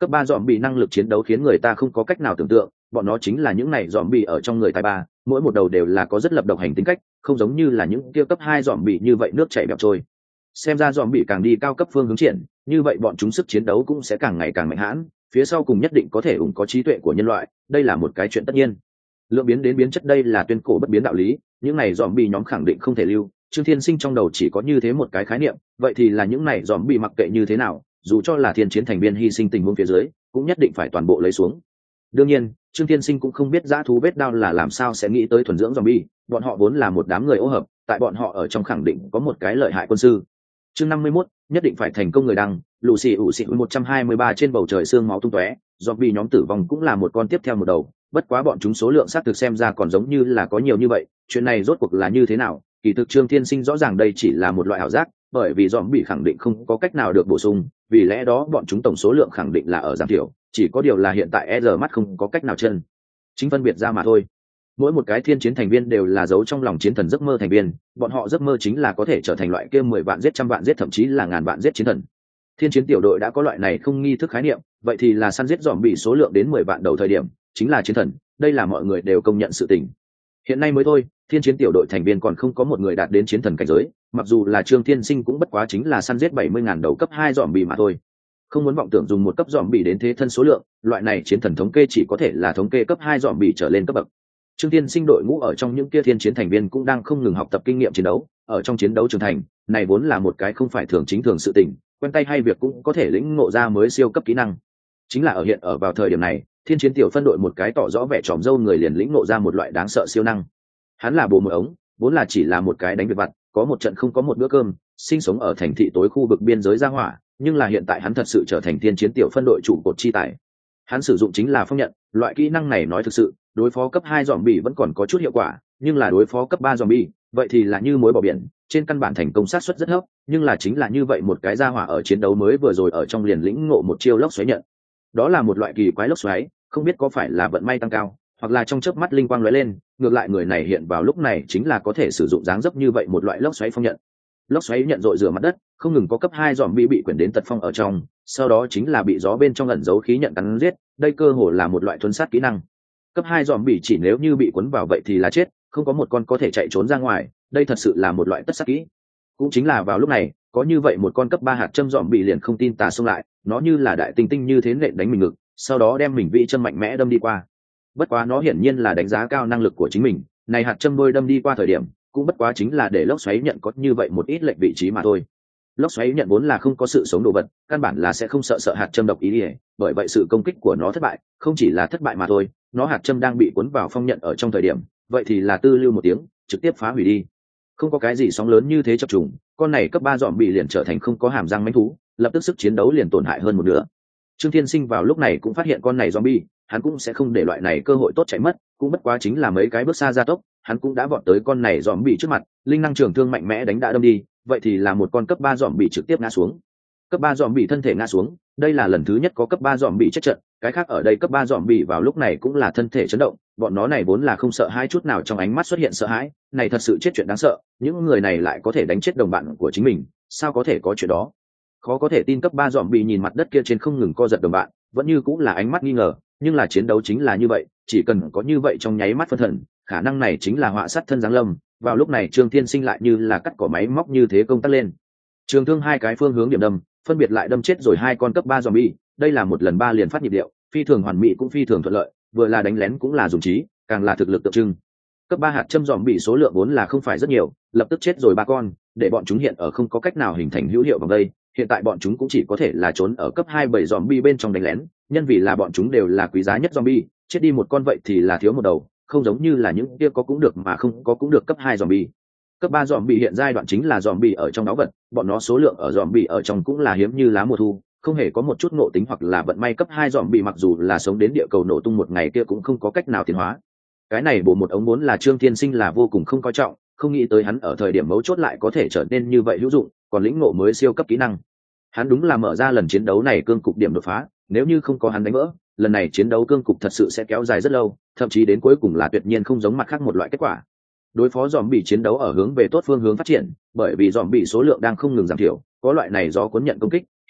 Cấp ba dòm bị năng lực chiến đấu khiến người ta không có cách nào tưởng tượng, bọn nó chính là những này dòm bị ở trong người tài ba, mỗi một đầu đều là có rất lập độc hành tính cách, không giống như là những kia cấp hai dòm bị như vậy nước chảy bẹo trôi. Xem ra dòm bị càng đi cao cấp phương hướng triển, như vậy bọn chúng sức chiến đấu cũng sẽ càng ngày càng mạnh hãn, phía sau cùng nhất định có thể ủng có trí tuệ của nhân loại, đây là một cái chuyện tất nhiên. Lượng biến đến biến chất đây là tuyên cổ bất biến đạo lý, những này dòm bị nhóm khẳng định không thể lưu. Trương Thiên Sinh trong đầu chỉ có như thế một cái khái niệm, vậy thì là những này dòm bị mặc kệ như thế nào, dù cho là thiên chiến thành viên hy sinh tình huống phía dưới, cũng nhất định phải toàn bộ lấy xuống. Đương nhiên, Trương Thiên Sinh cũng không biết dã thú vết đao là làm sao sẽ nghĩ tới thuần dưỡng zombie, bọn họ vốn là một đám người ô hợp, tại bọn họ ở trong khẳng định có một cái lợi hại quân sư. Chương năm mươi mốt, nhất định phải thành công người đăng, lù xì ủ xì một trăm hai mươi ba trên bầu trời xương máu tung tóe, zombie nhóm tử vong cũng là một con tiếp theo một đầu, bất quá bọn chúng số lượng xác thực xem ra còn giống như là có nhiều như vậy, chuyện này rốt cuộc là như thế nào? Kỳ thực Trương Thiên Sinh rõ ràng đây chỉ là một loại ảo giác, bởi vì zombie khẳng định không có cách nào được bổ sung, vì lẽ đó bọn chúng tổng số lượng khẳng định là ở giảm thiểu, chỉ có điều là hiện tại e rờ mắt không có cách nào chân chính phân biệt ra mà thôi. Mỗi một cái thiên chiến thành viên đều là giấu trong lòng chiến thần giấc mơ thành viên, bọn họ giấc mơ chính là có thể trở thành loại kia mười vạn giết trăm vạn giết thậm chí là ngàn vạn giết chiến thần. Thiên chiến tiểu đội đã có loại này không nghi thức khái niệm, vậy thì là săn giết zombie số lượng đến mười vạn đầu thời điểm chính là chiến thần, đây là mọi người đều công nhận sự tình. Hiện nay mới thôi, thiên chiến tiểu đội thành viên còn không có một người đạt đến chiến thần cảnh giới, mặc dù là Trương Thiên Sinh cũng bất quá chính là săn giết bảy mươi ngàn đầu cấp hai zombie mà thôi. Không muốn vọng tưởng dùng một cấp zombie đến thế thân số lượng, loại này chiến thần thống kê chỉ có thể là thống kê cấp hai zombie trở lên cấp bậc. Trương Thiên Sinh đội ngũ ở trong những kia thiên chiến thành viên cũng đang không ngừng học tập kinh nghiệm chiến đấu, ở trong chiến đấu trưởng thành, này vốn là một cái không phải thường chính thường sự tình, quen tay hay việc cũng có thể lĩnh ngộ ra mới siêu cấp kỹ năng. Chính là ở hiện ở vào thời điểm này, thiên chiến tiểu phân đội một cái tỏ rõ vẻ tròm dâu người liền lĩnh ngộ ra một loại đáng sợ siêu năng. Hắn là bồ một ống, vốn là chỉ là một cái đánh việc vặt, có một trận không có một bữa cơm, sinh sống ở thành thị tối khu vực biên giới Gia Hỏa, nhưng là hiện tại hắn thật sự trở thành thiên chiến tiểu phân đội trụ cột chi tài. Hắn sử dụng chính là phong nhận, loại kỹ năng này nói thực sự, đối phó cấp hai zombie vẫn còn có chút hiệu quả, nhưng là đối phó cấp ba zombie, vậy thì là như muối bỏ biển, trên căn bản thành công sát suất rất thấp, nhưng là chính là như vậy một cái Gia Hỏa ở chiến đấu mới vừa rồi ở trong liền lĩnh ngộ một chiêu lốc xoáy nhận. Đó là một loại kỳ quái lốc xoáy, không biết có phải là vận may tăng cao, hoặc là trong chớp mắt linh quang lóe lên, ngược lại người này hiện vào lúc này chính là có thể sử dụng dáng dấp như vậy một loại lốc xoáy phong nhận. Lốc xoáy nhận dội rửa mặt đất, không ngừng có cấp hai zombie bị quyển đến tật phong ở trong, sau đó chính là bị gió bên trong ẩn giấu khí nhận cắn giết, đây cơ hồ là một loại thuần sát kỹ năng. Cấp hai zombie chỉ nếu như bị cuốn vào vậy thì là chết, không có một con có thể chạy trốn ra ngoài, đây thật sự là một loại tất sát kỹ. Cũng chính là vào lúc này, có như vậy một con cấp ba hạt châm zombie liền không tin tà xông lại, nó như là đại tinh tinh như thế nện đánh mình ngực, sau đó đem mình vị châm mạnh mẽ đâm đi qua. Bất quá nó hiển nhiên là đánh giá cao năng lực của chính mình, này hạt châm đôi đâm đi qua thời điểm, cũng bất quá chính là để lốc xoáy nhận có như vậy một ít lệch vị trí mà thôi. Lốc xoáy nhận vốn là không có sự sống đồ vật, căn bản là sẽ không sợ sợ hạt châm độc ý ỉa, bởi vậy sự công kích của nó thất bại, không chỉ là thất bại mà thôi, nó hạt châm đang bị cuốn vào phong nhận ở trong thời điểm, vậy thì là tư lưu một tiếng, trực tiếp phá hủy đi. Không có cái gì sóng lớn như thế chập trùng, con này cấp ba dòm bị liền trở thành không có hàm răng mãnh thú, lập tức sức chiến đấu liền tổn hại hơn một nửa. Trương Thiên Sinh vào lúc này cũng phát hiện con này zombie, hắn cũng sẽ không để loại này cơ hội tốt chạy mất, cũng bất quá chính là mấy cái bước xa gia tốc, hắn cũng đã vọt tới con này zombie trước mặt, linh năng trường thương mạnh mẽ đánh đã đâm đi, vậy thì là một con cấp ba zombie trực tiếp ngã xuống. Cấp ba zombie thân thể ngã xuống, đây là lần thứ nhất có cấp ba zombie chết trận, cái khác ở đây cấp ba zombie vào lúc này cũng là thân thể chấn động, bọn nó này vốn là không sợ hãi chút nào, trong ánh mắt xuất hiện sợ hãi, này thật sự chết chuyện đáng sợ, những người này lại có thể đánh chết đồng bạn của chính mình, sao có thể có chuyện đó? Khó có thể tin cấp ba zombie nhìn mặt đất kia trên không ngừng co giật đồng bạn, vẫn như cũng là ánh mắt nghi ngờ, nhưng là chiến đấu chính là như vậy, chỉ cần có như vậy trong nháy mắt phân thần, khả năng này chính là họa sát thân giáng lâm. Vào lúc này Trương Thiên Sinh lại như là cắt cỏ máy móc như thế công tác lên, trường thương hai cái phương hướng điểm đâm, phân biệt lại đâm chết rồi hai con cấp ba zombie, đây là một lần ba liền phát nhịp điệu, phi thường hoàn mỹ cũng phi thường thuận lợi, vừa là đánh lén cũng là dùng trí, càng là thực lực tượng trưng. Cấp ba hạt châm zombie số lượng vốn là không phải rất nhiều, lập tức chết rồi ba con, để bọn chúng hiện ở không có cách nào hình thành hữu hiệu vòng đây, hiện tại bọn chúng cũng chỉ có thể là trốn ở cấp hai bảy zombie bên trong đánh lén, nhân vì là bọn chúng đều là quý giá nhất zombie, chết đi một con vậy thì là thiếu một đầu, không giống như là những kia có cũng được mà không có cũng được cấp hai zombie. Cấp ba zombie hiện giai đoạn chính là zombie ở trong náo vật, bọn nó số lượng ở zombie ở trong cũng là hiếm như lá mùa thu, không hề có một chút ngộ tính hoặc là vận may. Cấp hai zombie mặc dù là sống đến địa cầu nổ tung một ngày kia cũng không có cách nào tiến hóa. Cái này bổ một ống muốn là Trương Thiên Sinh là vô cùng không coi trọng, không nghĩ tới hắn ở thời điểm mấu chốt lại có thể trở nên như vậy hữu dụng, còn lĩnh ngộ mới siêu cấp kỹ năng. Hắn đúng là mở ra lần chiến đấu này cương cục điểm đột phá, nếu như không có hắn đánh vỡ, lần này chiến đấu cương cục thật sự sẽ kéo dài rất lâu, thậm chí đến cuối cùng là tuyệt nhiên không giống mặt khác một loại kết quả. Đối phó zombie chiến đấu ở hướng về tốt phương hướng phát triển, bởi vì zombie số lượng đang không ngừng giảm thiểu, có loại này do cuốn nhận công kích,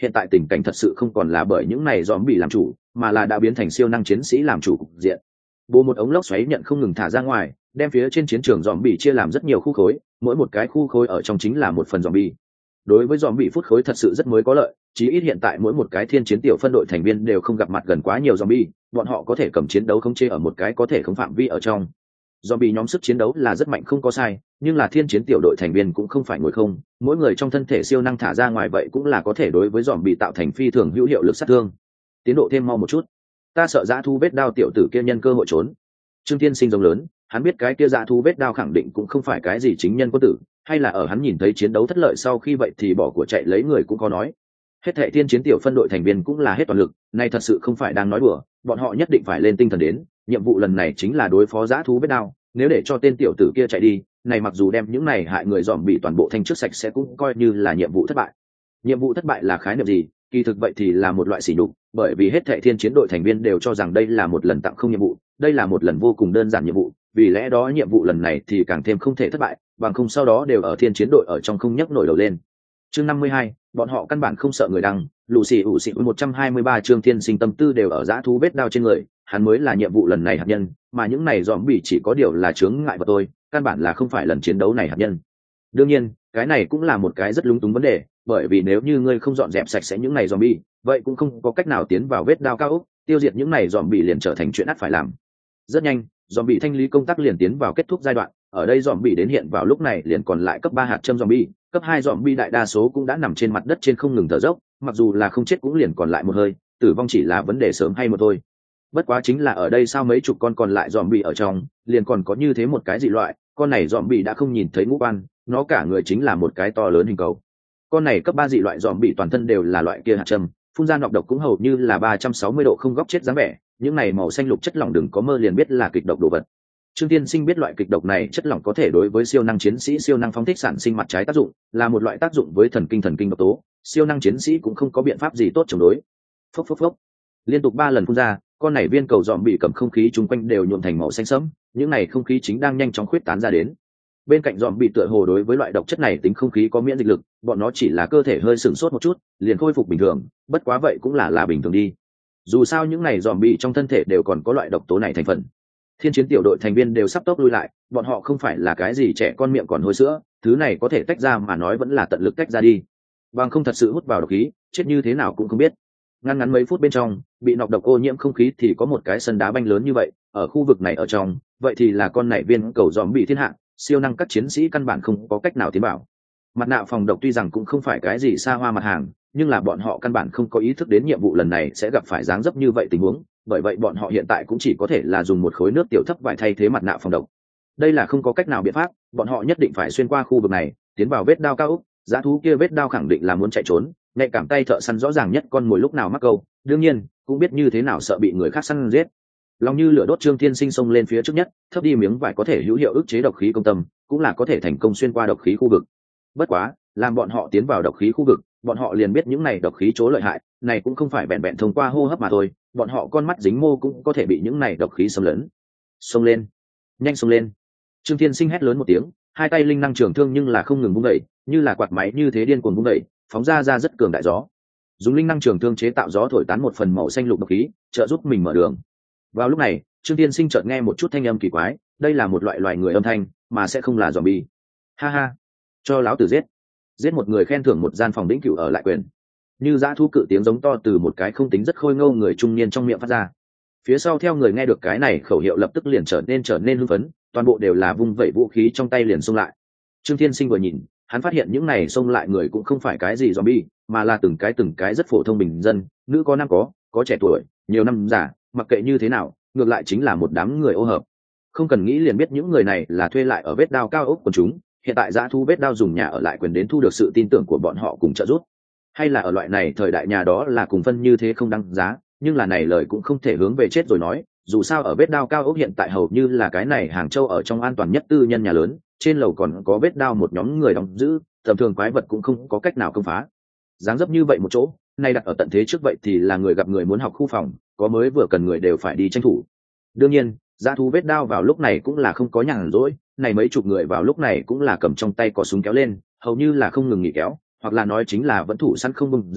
hiện tại tình cảnh thật sự không còn là bởi những này dòm bị làm chủ, mà là đã biến thành siêu năng chiến sĩ làm chủ cục diện. Bố một ống lốc xoáy nhận không ngừng thả ra ngoài, đem phía trên chiến trường dòm bị chia làm rất nhiều khu khối, mỗi một cái khu khối ở trong chính là một phần dòm bị. Đối với dòm bị phút khối thật sự rất mới có lợi, chí ít hiện tại mỗi một cái thiên chiến tiểu phân đội thành viên đều không gặp mặt gần quá nhiều dòm bị, bọn họ có thể cầm chiến đấu không chê ở một cái có thể không phạm vi ở trong. Zombie nhóm sức chiến đấu là rất mạnh không có sai, nhưng là thiên chiến tiểu đội thành viên cũng không phải ngồi không, mỗi người trong thân thể siêu năng thả ra ngoài vậy cũng là có thể đối với zombie tạo thành phi thường hữu hiệu lực sát thương. Tiến độ thêm mau một chút, ta sợ dã thu vết đao tiểu tử kia nhân cơ hội trốn. Trương Thiên Sinh rống lớn, hắn biết cái kia dã thu vết đao khẳng định cũng không phải cái gì chính nhân quân tử, hay là ở hắn nhìn thấy chiến đấu thất lợi sau khi vậy thì bỏ của chạy lấy người cũng có nói. Hết thệ thiên chiến tiểu phân đội thành viên cũng là hết toàn lực, này thật sự không phải đang nói đùa, bọn họ nhất định phải lên tinh thần đến, nhiệm vụ lần này chính là đối phó dã thú vết đao, nếu để cho tên tiểu tử kia chạy đi, này mặc dù đem những này hại người dòm bị toàn bộ thanh trước sạch sẽ cũng coi như là nhiệm vụ thất bại. Nhiệm vụ thất bại là khái niệm gì? Kỳ thực vậy thì là một loại sỉ nhục, bởi vì hết thệ thiên chiến đội thành viên đều cho rằng đây là một lần tặng không nhiệm vụ, đây là một lần vô cùng đơn giản nhiệm vụ, vì lẽ đó nhiệm vụ lần này thì càng thêm không thể thất bại, bằng không sau đó đều ở thiên chiến đội ở trong không nhấc nổi đầu lên. Chương năm mươi hai, bọn họ căn bản không sợ người đăng, lù xì ủ xì một trăm hai mươi ba chương Thiên Sinh tâm tư đều ở dã thú vết đao trên người, hắn mới là nhiệm vụ lần này hạt nhân, mà những này dòm bị chỉ có điều là chướng ngại vào tôi, căn bản là không phải lần chiến đấu này hạt nhân. Đương nhiên, cái này cũng là một cái rất lúng túng vấn đề, bởi vì nếu như ngươi không dọn dẹp sạch sẽ những này dòm bị, vậy cũng không có cách nào tiến vào vết đao cao ốc, tiêu diệt những này dòm bị liền trở thành chuyện ắt phải làm. Rất nhanh, dòm bị thanh lý công tác liền tiến vào kết thúc giai đoạn, ở đây dòm bị đến hiện vào lúc này liền còn lại cấp ba hạt châm dòm bị, cấp hai dòm bi đại đa số cũng đã nằm trên mặt đất trên không ngừng thở dốc, mặc dù là không chết cũng liền còn lại một hơi, tử vong chỉ là vấn đề sớm hay một thôi. Bất quá chính là ở đây sao mấy chục con còn lại dòm bi ở trong, liền còn có như thế một cái dị loại, con này dòm bi đã không nhìn thấy ngũ quan, nó cả người chính là một cái to lớn hình cầu. Con này cấp ba dị loại dòm bi toàn thân đều là loại kia hạt châm, phun ra nọc độc cũng hầu như là ba trăm sáu mươi độ không góc chết dáng vẻ, những này màu xanh lục chất lỏng đừng có mơ liền biết là kịch độc đồ vật. Trương Tiên Sinh biết loại kịch độc này chất lỏng có thể đối với siêu năng chiến sĩ siêu năng phóng thích sản sinh mặt trái tác dụng, là một loại tác dụng với thần kinh thần kinh độc tố, siêu năng chiến sĩ cũng không có biện pháp gì tốt chống đối. Phốc phốc phốc. Liên tục ba lần phun ra, con này viên cầu dòm bị cầm không khí chung quanh đều nhuộm thành màu xanh sẫm, những này không khí chính đang nhanh chóng khuyết tán ra đến. Bên cạnh dòm bị tựa hồ đối với loại độc chất này tính không khí có miễn dịch lực, bọn nó chỉ là cơ thể hơi sửng sốt một chút, liền khôi phục bình thường, bất quá vậy cũng là là bình thường đi. Dù sao những này dòm bị trong thân thể đều còn có loại độc tố này thành phần. Thiên chiến tiểu đội thành viên đều sắp tốc lui lại, bọn họ không phải là cái gì trẻ con miệng còn hôi sữa, thứ này có thể tách ra mà nói vẫn là tận lực tách ra đi, bằng không thật sự hút vào độc khí, chết như thế nào cũng không biết. Ngắn ngắn mấy phút bên trong, bị nọc độc ô nhiễm không khí thì có một cái sân đá banh lớn như vậy, ở khu vực này ở trong, vậy thì là con này viên cầu dòm bị thiên hạ, siêu năng các chiến sĩ căn bản không có cách nào tiến bảo. Mặt nạ phòng độc tuy rằng cũng không phải cái gì xa hoa mặt hàng, nhưng là bọn họ căn bản không có ý thức đến nhiệm vụ lần này sẽ gặp phải dáng dấp như vậy tình huống, bởi vậy bọn họ hiện tại cũng chỉ có thể là dùng một khối nước tiểu thấp vải thay thế mặt nạ phòng độc. Đây là không có cách nào biện pháp, bọn họ nhất định phải xuyên qua khu vực này, tiến vào vết đao cao ốc, giá thú kia vết đao khẳng định là muốn chạy trốn, nhạy cảm tay thợ săn rõ ràng nhất con mồi lúc nào mắc câu, đương nhiên cũng biết như thế nào sợ bị người khác săn giết. Lòng như lửa đốt, Trương Thiên Sinh xông lên phía trước nhất, thấp đi miếng vải có thể hữu hiệu ức chế độc khí công tâm, cũng là có thể thành công xuyên qua độc khí khu vực. Bất quá, làm bọn họ tiến vào độc khí khu vực, bọn họ liền biết những này độc khí chỗ lợi hại, này cũng không phải vẹn vẹn thông qua hô hấp mà thôi, bọn họ con mắt dính mô cũng có thể bị những này độc khí xâm lấn. Xông lên, nhanh xông lên! Trương Thiên Sinh hét lớn một tiếng, hai tay linh năng trường thương nhưng là không ngừng vung đẩy, như là quạt máy như thế điên cuồng vung đẩy, phóng ra ra rất cường đại gió. Dùng linh năng trường thương chế tạo gió thổi tán một phần màu xanh lục độc khí, trợ giúp mình mở đường. Vào lúc này, Trương Thiên Sinh chợt nghe một chút thanh âm kỳ quái, đây là một loại loài người âm thanh, mà sẽ không là zombie. Ha ha, cho lão tử giết! Giết một người khen thưởng một gian phòng đĩnh cửu ở lại quyền. Như dã thú cự tiếng giống to từ một cái không tính rất khôi ngô người trung niên trong miệng phát ra. Phía sau theo người nghe được cái này khẩu hiệu lập tức liền trở nên trở nên hưng phấn, toàn bộ đều là vung vẩy vũ khí trong tay liền xông lại. Trương Thiên Sinh vừa nhìn, hắn phát hiện những này xông lại người cũng không phải cái gì zombie, mà là từng cái từng cái rất phổ thông bình dân, nữ có nam có, có trẻ tuổi, nhiều năm già, mặc kệ như thế nào, ngược lại chính là một đám người ô hợp. Không cần nghĩ liền biết những người này là thuê lại ở vết đao cao ốc của chúng, hiện tại dã thu vết đao dùng nhà ở lại quyền đến thu được sự tin tưởng của bọn họ cùng trợ giúp. Hay là ở loại này thời đại nhà đó là cùng phân như thế không đăng giá, nhưng là này lời cũng không thể hướng về chết rồi nói, dù sao ở vết đao cao ốc hiện tại hầu như là cái này Hàng Châu ở trong an toàn nhất tư nhân nhà lớn, trên lầu còn có vết đao một nhóm người đóng giữ, tầm thường quái vật cũng không có cách nào công phá. Dáng dấp như vậy một chỗ, nay đặt ở tận thế trước vậy thì là người gặp người muốn học khu phòng, có mới vừa cần người đều phải đi tranh thủ. Đương nhiên, dã thú vết đao vào lúc này cũng là không có nhàn rỗi, này mấy chục người vào lúc này cũng là cầm trong tay cò súng kéo lên, hầu như là không ngừng nghỉ kéo, hoặc là nói chính là vẫn thủ sẵn không bung ra,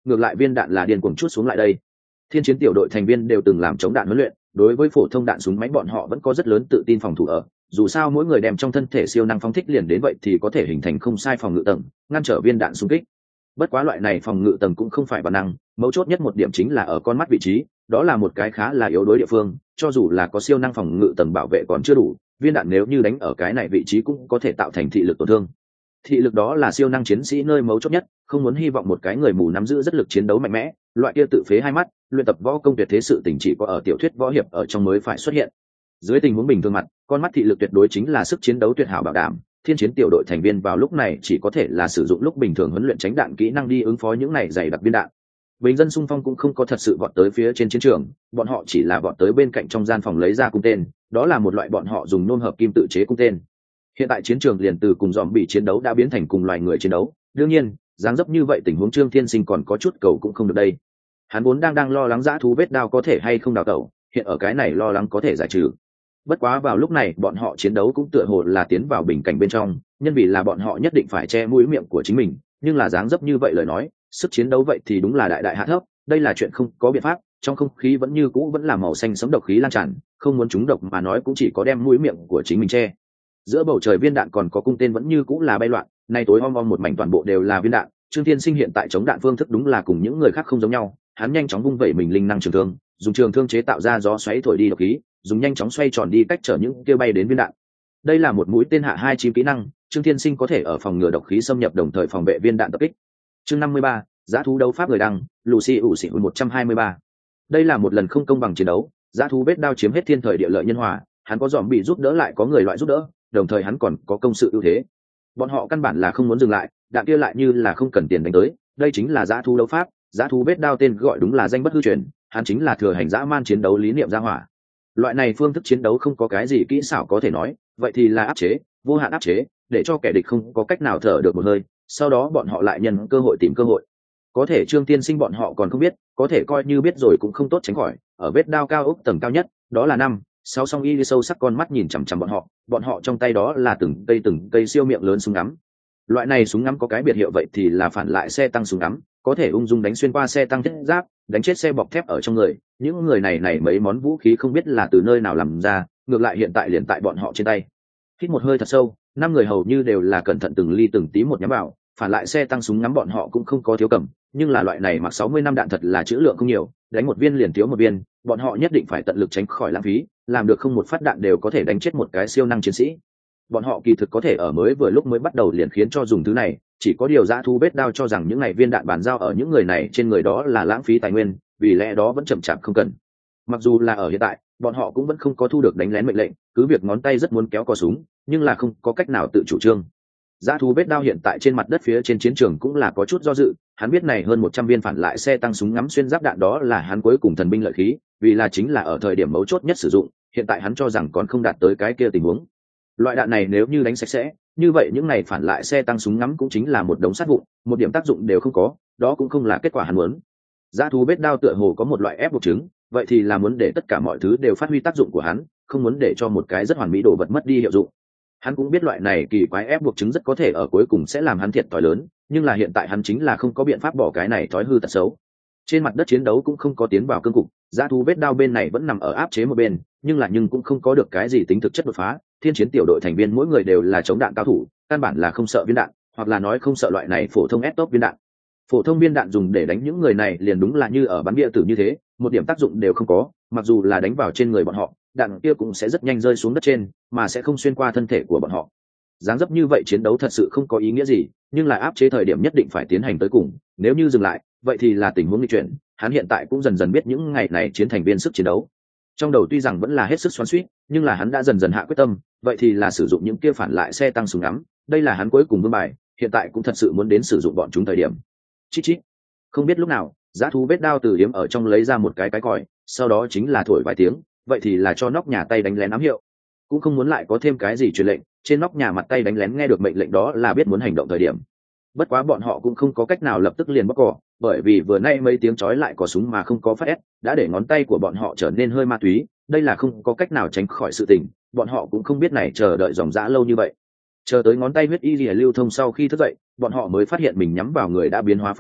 ngược lại viên đạn là điên cuồng chút xuống lại đây. Thiên chiến tiểu đội thành viên đều từng làm chống đạn huấn luyện, đối với phổ thông đạn súng máy bọn họ vẫn có rất lớn tự tin phòng thủ ở, dù sao mỗi người đem trong thân thể siêu năng phóng thích liền đến vậy thì có thể hình thành không sai phòng ngự tầng, ngăn trở viên đạn xung kích. Bất quá loại này phòng ngự tầng cũng không phải bản năng, mấu chốt nhất một điểm chính là ở con mắt vị trí, đó là một cái khá là yếu đối địa phương, cho dù là có siêu năng phòng ngự tầng bảo vệ còn chưa đủ, viên đạn nếu như đánh ở cái này vị trí cũng có thể tạo thành thị lực tổn thương. Thị lực đó là siêu năng chiến sĩ nơi mấu chốt nhất, không muốn hy vọng một cái người mù nắm giữ rất lực chiến đấu mạnh mẽ, loại kia tự phế hai mắt, luyện tập võ công tuyệt thế sự tình chỉ có ở tiểu thuyết võ hiệp ở trong mới phải xuất hiện. Dưới tình huống bình thường mặt, con mắt thị lực tuyệt đối chính là sức chiến đấu tuyệt hảo bảo đảm. Thiên chiến tiểu đội thành viên vào lúc này chỉ có thể là sử dụng lúc bình thường huấn luyện tránh đạn kỹ năng đi ứng phó những này dày đặc viên đạn. Bình dân xung phong cũng không có thật sự vọt tới phía trên chiến trường, bọn họ chỉ là vọt tới bên cạnh trong gian phòng lấy ra cung tên, đó là một loại bọn họ dùng nôn hợp kim tự chế cung tên. Hiện tại chiến trường liền từ cùng dòm bị chiến đấu đã biến thành cùng loài người chiến đấu, đương nhiên dáng dấp như vậy tình huống Trương Thiên Sinh còn có chút cầu cũng không được đây. Hắn vốn đang đang lo lắng dã thú vết đao có thể hay không đào tẩu, hiện ở cái này lo lắng có thể giải trừ. Bất quá vào lúc này bọn họ chiến đấu cũng tựa hồ là tiến vào bình cảnh bên trong, nhân vì là bọn họ nhất định phải che mũi miệng của chính mình, nhưng là dáng dấp như vậy lời nói, sức chiến đấu vậy thì đúng là đại đại hạ thấp, đây là chuyện không có biện pháp, trong không khí vẫn như cũ vẫn là màu xanh sẫm độc khí lan tràn, không muốn trúng độc mà nói cũng chỉ có đem mũi miệng của chính mình che. Giữa bầu trời viên đạn còn có cung tên vẫn như cũ là bay loạn, nay tối om om một mảnh toàn bộ đều là viên đạn. Trương Thiên Sinh hiện tại chống đạn phương thức đúng là cùng những người khác không giống nhau, hắn nhanh chóng vung vẩy mình linh năng trường thương, dùng trường thương chế tạo ra gió xoáy thổi đi độc khí, dùng nhanh chóng xoay tròn đi cách trở những kia bay đến viên đạn. Đây là một mũi tên hạ hai chim kỹ năng, Trương Thiên Sinh có thể ở phòng ngừa độc khí xâm nhập đồng thời phòng vệ viên đạn tập kích. Chương năm mươi ba, giá thú đấu pháp người đăng, Lucy ủ xỉ một trăm hai mươi ba. Đây là một lần không công bằng chiến đấu, giá thú vết đao chiếm hết thiên thời địa lợi nhân hòa, hắn có dòm bị giúp đỡ lại có người loại giúp đỡ, đồng thời hắn còn có công sự ưu thế. Bọn họ căn bản là không muốn dừng lại, đạn kia lại như là không cần tiền đánh tới, đây chính là giá thú đấu pháp, giá thú vết đao tên gọi đúng là danh bất hư truyền, hắn chính là thừa hành dã man chiến đấu lý niệm ra hỏa. Loại này phương thức chiến đấu không có cái gì kỹ xảo có thể nói, vậy thì là áp chế, vô hạn áp chế, để cho kẻ địch không có cách nào thở được một hơi, sau đó bọn họ lại nhân cơ hội tìm cơ hội. Có thể Trương Tiên Sinh bọn họ còn không biết, có thể coi như biết rồi cũng không tốt tránh khỏi, ở vết đao cao ốc tầng cao nhất, đó là năm, sáu song y sâu sắc con mắt nhìn chằm chằm bọn họ, bọn họ trong tay đó là từng cây từng cây siêu miệng lớn súng ngắm. Loại này súng ngắm có cái biệt hiệu vậy thì là phản lại xe tăng súng ngắm, có thể ung dung đánh xuyên qua xe tăng thiết giáp, đánh chết xe bọc thép ở trong người. Những người này này mấy món vũ khí không biết là từ nơi nào làm ra, ngược lại hiện tại liền tại bọn họ trên tay. Hít một hơi thật sâu, năm người hầu như đều là cẩn thận từng ly từng tí một nhắm vào, phản lại xe tăng súng ngắm bọn họ cũng không có thiếu cầm, nhưng là loại này mặc sáu mươi năm đạn thật là trữ lượng không nhiều, đánh một viên liền thiếu một viên, bọn họ nhất định phải tận lực tránh khỏi lãng phí, làm được không một phát đạn đều có thể đánh chết một cái siêu năng chiến sĩ. Bọn họ kỳ thực có thể ở mới vừa lúc mới bắt đầu liền khiến cho dùng thứ này, chỉ có điều dã thú vết đao cho rằng những này viên đạn bàn giao ở những người này trên người đó là lãng phí tài nguyên, vì lẽ đó vẫn chậm chạp không cần. Mặc dù là ở hiện tại, bọn họ cũng vẫn không có thu được đánh lén mệnh lệnh, cứ việc ngón tay rất muốn kéo cò súng, nhưng là không có cách nào tự chủ trương. Dã thú vết đao hiện tại trên mặt đất phía trên chiến trường cũng là có chút do dự, hắn biết này hơn một trăm viên phản lại xe tăng súng ngắm xuyên giáp đạn đó là hắn cuối cùng thần binh lợi khí, vì là chính là ở thời điểm mấu chốt nhất sử dụng, hiện tại hắn cho rằng còn không đạt tới cái kia tình huống. Loại đạn này nếu như đánh sạch sẽ, như vậy những này phản lại xe tăng súng ngắm cũng chính là một đống sát vụn, một điểm tác dụng đều không có, đó cũng không là kết quả hắn muốn. Dã thú vết đao tựa hồ có một loại ép buộc chứng, vậy thì là muốn để tất cả mọi thứ đều phát huy tác dụng của hắn, không muốn để cho một cái rất hoàn mỹ đồ vật mất đi hiệu dụng. Hắn cũng biết loại này kỳ quái ép buộc chứng rất có thể ở cuối cùng sẽ làm hắn thiệt thòi lớn, nhưng là hiện tại hắn chính là không có biện pháp bỏ cái này thói hư tật xấu. Trên mặt đất chiến đấu cũng không có tiến vào cương cục, dã thú vết đao bên này vẫn nằm ở áp chế một bên, nhưng là nhưng cũng không có được cái gì tính thực chất đột phá. Thiên chiến tiểu đội thành viên mỗi người đều là chống đạn cao thủ, căn bản là không sợ viên đạn, hoặc là nói không sợ loại này phổ thông ép top viên đạn. Phổ thông viên đạn dùng để đánh những người này liền đúng là như ở bắn bia tử như thế, một điểm tác dụng đều không có, mặc dù là đánh vào trên người bọn họ, đạn kia cũng sẽ rất nhanh rơi xuống đất trên, mà sẽ không xuyên qua thân thể của bọn họ. Dáng dấp như vậy chiến đấu thật sự không có ý nghĩa gì, nhưng là áp chế thời điểm nhất định phải tiến hành tới cùng, nếu như dừng lại, vậy thì là tình huống nghịch chuyển. Hắn hiện tại cũng dần dần biết những ngày này chiến thành viên sức chiến đấu. Trong đầu tuy rằng vẫn là hết sức xoắn xuýt, nhưng là hắn đã dần dần hạ quyết tâm, vậy thì là sử dụng những kia phản lại xe tăng súng ngắm, đây là hắn cuối cùng vương bài, hiện tại cũng thật sự muốn đến sử dụng bọn chúng thời điểm. Chít chít. Không biết lúc nào, dã thú vết đao từ yếm ở trong lấy ra một cái cái còi, sau đó chính là thổi vài tiếng, vậy thì là cho nóc nhà tay đánh lén ám hiệu. Cũng không muốn lại có thêm cái gì truyền lệnh, trên nóc nhà mặt tay đánh lén nghe được mệnh lệnh đó là biết muốn hành động thời điểm. Bất quá bọn họ cũng không có cách nào lập tức liền bóc cỏ, bởi vì vừa nay mấy tiếng chói lại có súng mà không có phát ép, đã để ngón tay của bọn họ trở nên hơi ma túy, đây là không có cách nào tránh khỏi sự tình, bọn họ cũng không biết này chờ đợi dòng dã lâu như vậy. Chờ tới ngón tay huyết y lìa lưu thông sau khi thức dậy, bọn họ mới phát hiện mình nhắm vào người đã biến hóa phương vị,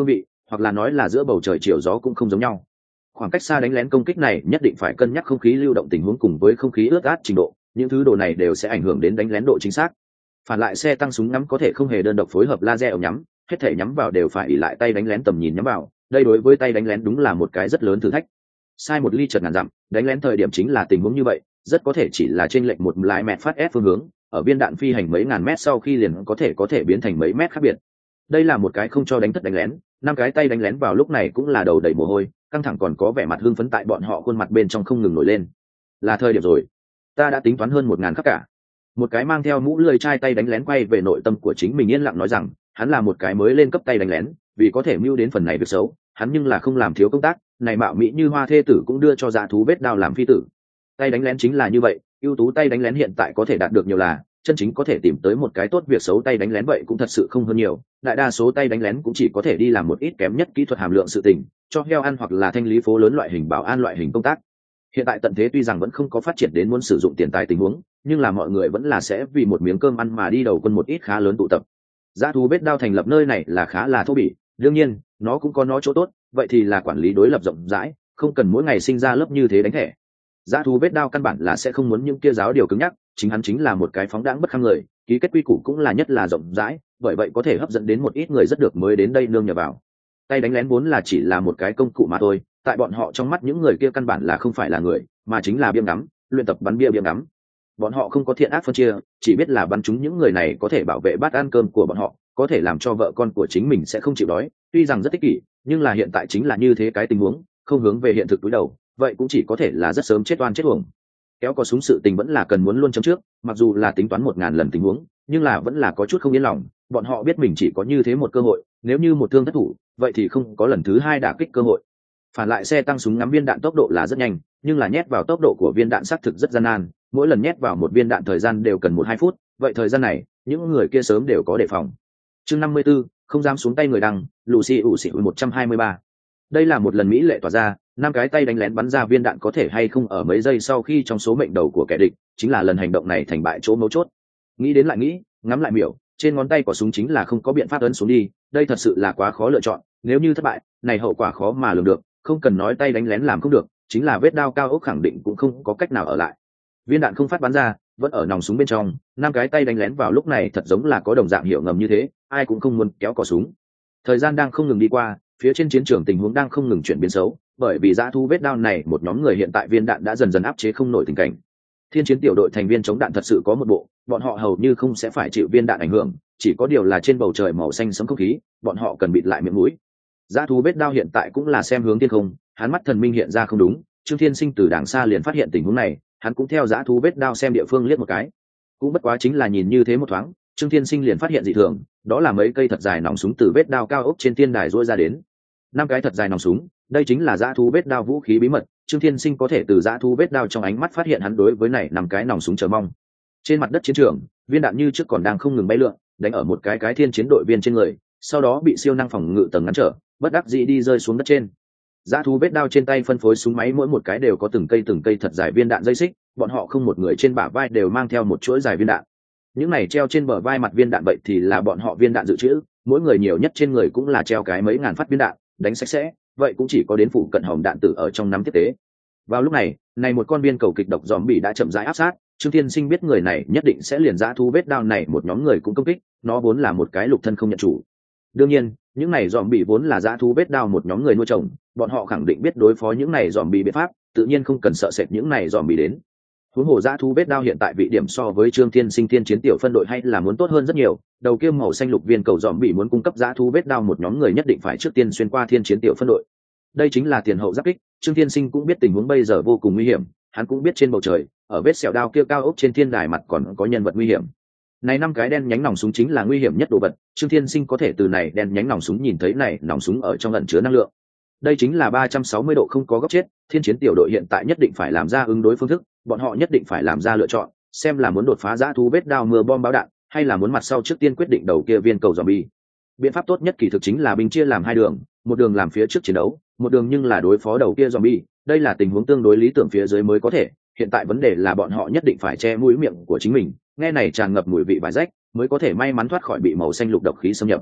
hoặc là nói là giữa bầu trời chiều gió cũng không giống nhau. Khoảng cách xa đánh lén công kích này nhất định phải cân nhắc không khí lưu động tình huống cùng với không khí ướt át trình độ, những thứ đồ này đều sẽ ảnh hưởng đến đánh lén độ chính xác. Phản lại xe tăng súng ngắm có thể không hề đơn độc phối hợp laser ống nhắm, hết thể nhắm vào đều phải ỷ lại tay đánh lén tầm nhìn nhắm vào, đây đối với tay đánh lén đúng là một cái rất lớn thử thách. Sai một ly chật ngàn dặm, đánh lén thời điểm chính là tình huống như vậy, rất có thể chỉ là trên lệnh một lái mẹt phát ép phương hướng, ở viên đạn phi hành mấy ngàn mét sau khi liền có thể có thể biến thành mấy mét khác biệt. Đây là một cái không cho đánh thất đánh lén, năm cái tay đánh lén vào lúc này cũng là đầu đầy mồ hôi, căng thẳng còn có vẻ mặt hưng phấn tại bọn họ khuôn mặt bên trong không ngừng nổi lên. Là thời điểm rồi, ta đã tính toán hơn một ngàn khắc cả. Một cái mang theo mũ lưỡi chai tay đánh lén quay về nội tâm của chính mình yên lặng nói rằng, hắn là một cái mới lên cấp tay đánh lén, vì có thể mưu đến phần này việc xấu, hắn nhưng là không làm thiếu công tác, này mạo mỹ như hoa thê tử cũng đưa cho dã thú vết đao làm phi tử. Tay đánh lén chính là như vậy, ưu tú tay đánh lén hiện tại có thể đạt được nhiều là, chân chính có thể tìm tới một cái tốt việc xấu tay đánh lén vậy cũng thật sự không hơn nhiều, đại đa số tay đánh lén cũng chỉ có thể đi làm một ít kém nhất kỹ thuật hàm lượng sự tình, cho heo ăn hoặc là thanh lý phố lớn loại hình bảo an loại hình công tác. Hiện tại tận thế tuy rằng vẫn không có phát triển đến muốn sử dụng tiền tài tình huống, nhưng là mọi người vẫn là sẽ vì một miếng cơm ăn mà đi đầu quân một ít khá lớn tụ tập. Dã thú vết đao thành lập nơi này là khá là thô bỉ, đương nhiên nó cũng có nó chỗ tốt, vậy thì là quản lý đối lập rộng rãi, không cần mỗi ngày sinh ra lớp như thế đánh thẻ. Dã thú vết đao căn bản là sẽ không muốn những kia giáo điều cứng nhắc, chính hắn chính là một cái phóng đãng bất kham người, ký kết quy củ cũng là nhất là rộng rãi, bởi vậy có thể hấp dẫn đến một ít người rất được mới đến đây nương nhờ vào. Tay đánh lén vốn là chỉ là một cái công cụ mà thôi, tại bọn họ trong mắt những người kia căn bản là không phải là người, mà chính là biêm ngắm, luyện tập bắn bia biêm ngắm. Bọn họ không có thiện ác phân chia, chỉ biết là bắn chúng những người này có thể bảo vệ bát ăn cơm của bọn họ, có thể làm cho vợ con của chính mình sẽ không chịu đói, tuy rằng rất ích kỷ, nhưng là hiện tại chính là như thế cái tình huống, không hướng về hiện thực túi đầu, vậy cũng chỉ có thể là rất sớm chết oan chết uổng. Kéo có súng sự tình vẫn là cần muốn luôn chấm trước, mặc dù là tính toán một ngàn lần tình huống, nhưng là vẫn là có chút không yên lòng, bọn họ biết mình chỉ có như thế một cơ hội, nếu như một thương thất thủ, vậy thì không có lần thứ hai đả kích cơ hội. Phản lại xe tăng súng ngắm viên đạn tốc độ là rất nhanh, nhưng là nhét vào tốc độ của viên đạn xác thực rất gian nan, mỗi lần nhét vào một viên đạn thời gian đều cần một hai phút, vậy thời gian này, những người kia sớm đều có đề phòng. Chương năm mươi 54, không dám xuống tay người đăng, Lucy ủ xỉ một trăm hai mươi ba. Đây là một lần mỹ lệ tỏa ra, năm cái tay đánh lén bắn ra viên đạn có thể hay không ở mấy giây sau khi trong số mệnh đầu của kẻ địch, chính là lần hành động này thành bại chỗ mấu chốt. Nghĩ đến lại nghĩ, ngắm lại miểu, trên ngón tay của súng chính là không có biện pháp ấn xuống đi, đây thật sự là quá khó lựa chọn, nếu như thất bại, này hậu quả khó mà lường được, không cần nói tay đánh lén làm không được, chính là vết đao cao ốc khẳng định cũng không có cách nào ở lại. Viên đạn không phát bắn ra, vẫn ở nòng súng bên trong, năm cái tay đánh lén vào lúc này thật giống là có đồng dạng hiệu ngầm như thế, ai cũng không muốn kéo cò súng. Thời gian đang không ngừng đi qua, phía trên chiến trường tình huống đang không ngừng chuyển biến xấu, bởi vì dã thu vết đao này một nhóm người hiện tại viên đạn đã dần dần áp chế không nổi tình cảnh. Thiên chiến tiểu đội thành viên chống đạn thật sự có một bộ, bọn họ hầu như không sẽ phải chịu viên đạn ảnh hưởng, chỉ có điều là trên bầu trời màu xanh sẫm không khí, bọn họ cần bịt lại miệng mũi. Dã thú vết đao hiện tại cũng là xem hướng thiên không, hắn mắt thần minh hiện ra không đúng, Trương Thiên Sinh từ đàng xa liền phát hiện tình huống này, hắn cũng theo dã thú vết đao xem địa phương liếc một cái. Cũng bất quá chính là nhìn như thế một thoáng, Trương Thiên Sinh liền phát hiện dị thường, đó là mấy cây thật dài nòng súng từ vết đao cao ốc trên thiên đài rũa ra đến. Năm cái thật dài nòng súng, đây chính là dã thú vết đao vũ khí bí mật, Trương Thiên Sinh có thể từ dã thú vết đao trong ánh mắt phát hiện hắn đối với này năm cái nòng súng chờ mong. Trên mặt đất chiến trường, viên đạn như trước còn đang không ngừng bay lượn, đánh ở một cái cái thiên chiến đội viên trên người, sau đó bị siêu năng phòng ngự tầng ngăn trở, bất đắc dĩ đi rơi xuống đất trên. Dã thú vết đao trên tay phân phối súng máy mỗi một cái đều có từng cây từng cây thật dài viên đạn dây xích, bọn họ không một người trên bả vai đều mang theo một chuỗi dài viên đạn. Những này treo trên bờ vai mặt viên đạn vậy thì là bọn họ viên đạn dự trữ, mỗi người nhiều nhất trên người cũng là treo cái mấy ngàn phát viên đạn, đánh sạch sẽ, vậy cũng chỉ có đến phụ cận hồng đạn tử ở trong nắm tiếp tế. Vào lúc này, này một con viên cầu kịch độc zombie đã chậm rãi áp sát, Trương Thiên Sinh biết người này nhất định sẽ liền dã thú vết đao này một nhóm người cũng công kích, nó vốn là một cái lục thân không nhận chủ. Đương nhiên, những này zombie vốn là dã thú vết đao một nhóm người nuôi trồng, bọn họ khẳng định biết đối phó những này zombie biện pháp, tự nhiên không cần sợ sệt những này zombie đến. Huống hồ dã thú vết đao hiện tại vị điểm so với Trương Thiên Sinh thiên chiến tiểu phân đội hay là muốn tốt hơn rất nhiều, đầu kia màu xanh lục viên cầu zombie muốn cung cấp dã thú vết đao một nhóm người nhất định phải trước tiên xuyên qua thiên chiến tiểu phân đội. Đây chính là tiền hậu giáp kích, Trương Thiên Sinh cũng biết tình huống bây giờ vô cùng nguy hiểm, hắn cũng biết trên bầu trời, ở vết sẹo đao kia cao ốc trên thiên đài mặt còn có nhân vật nguy hiểm. Này năm cái đen nhánh nòng súng chính là nguy hiểm nhất đồ vật, Trương Thiên Sinh có thể từ này đen nhánh nòng súng nhìn thấy này nòng súng ở trong ẩn chứa năng lượng. Đây chính là ba trăm sáu mươi độ không có góc chết, thiên chiến tiểu đội hiện tại nhất định phải làm ra ứng đối phương thức, bọn họ nhất định phải làm ra lựa chọn, xem là muốn đột phá dã thú vết đao mưa bom báo đạn, hay là muốn mặt sau trước tiên quyết định đầu kia viên cầu zombie. Biện pháp tốt nhất kỳ thực chính là binh chia làm hai đường, một đường làm phía trước chiến đấu, một đường nhưng là đối phó đầu kia zombie, đây là tình huống tương đối lý tưởng phía dưới mới có thể, hiện tại vấn đề là bọn họ nhất định phải che mũi miệng của chính mình, nghe này tràn ngập mùi vị vải rách, mới có thể may mắn thoát khỏi bị màu xanh lục độc khí xâm nhập.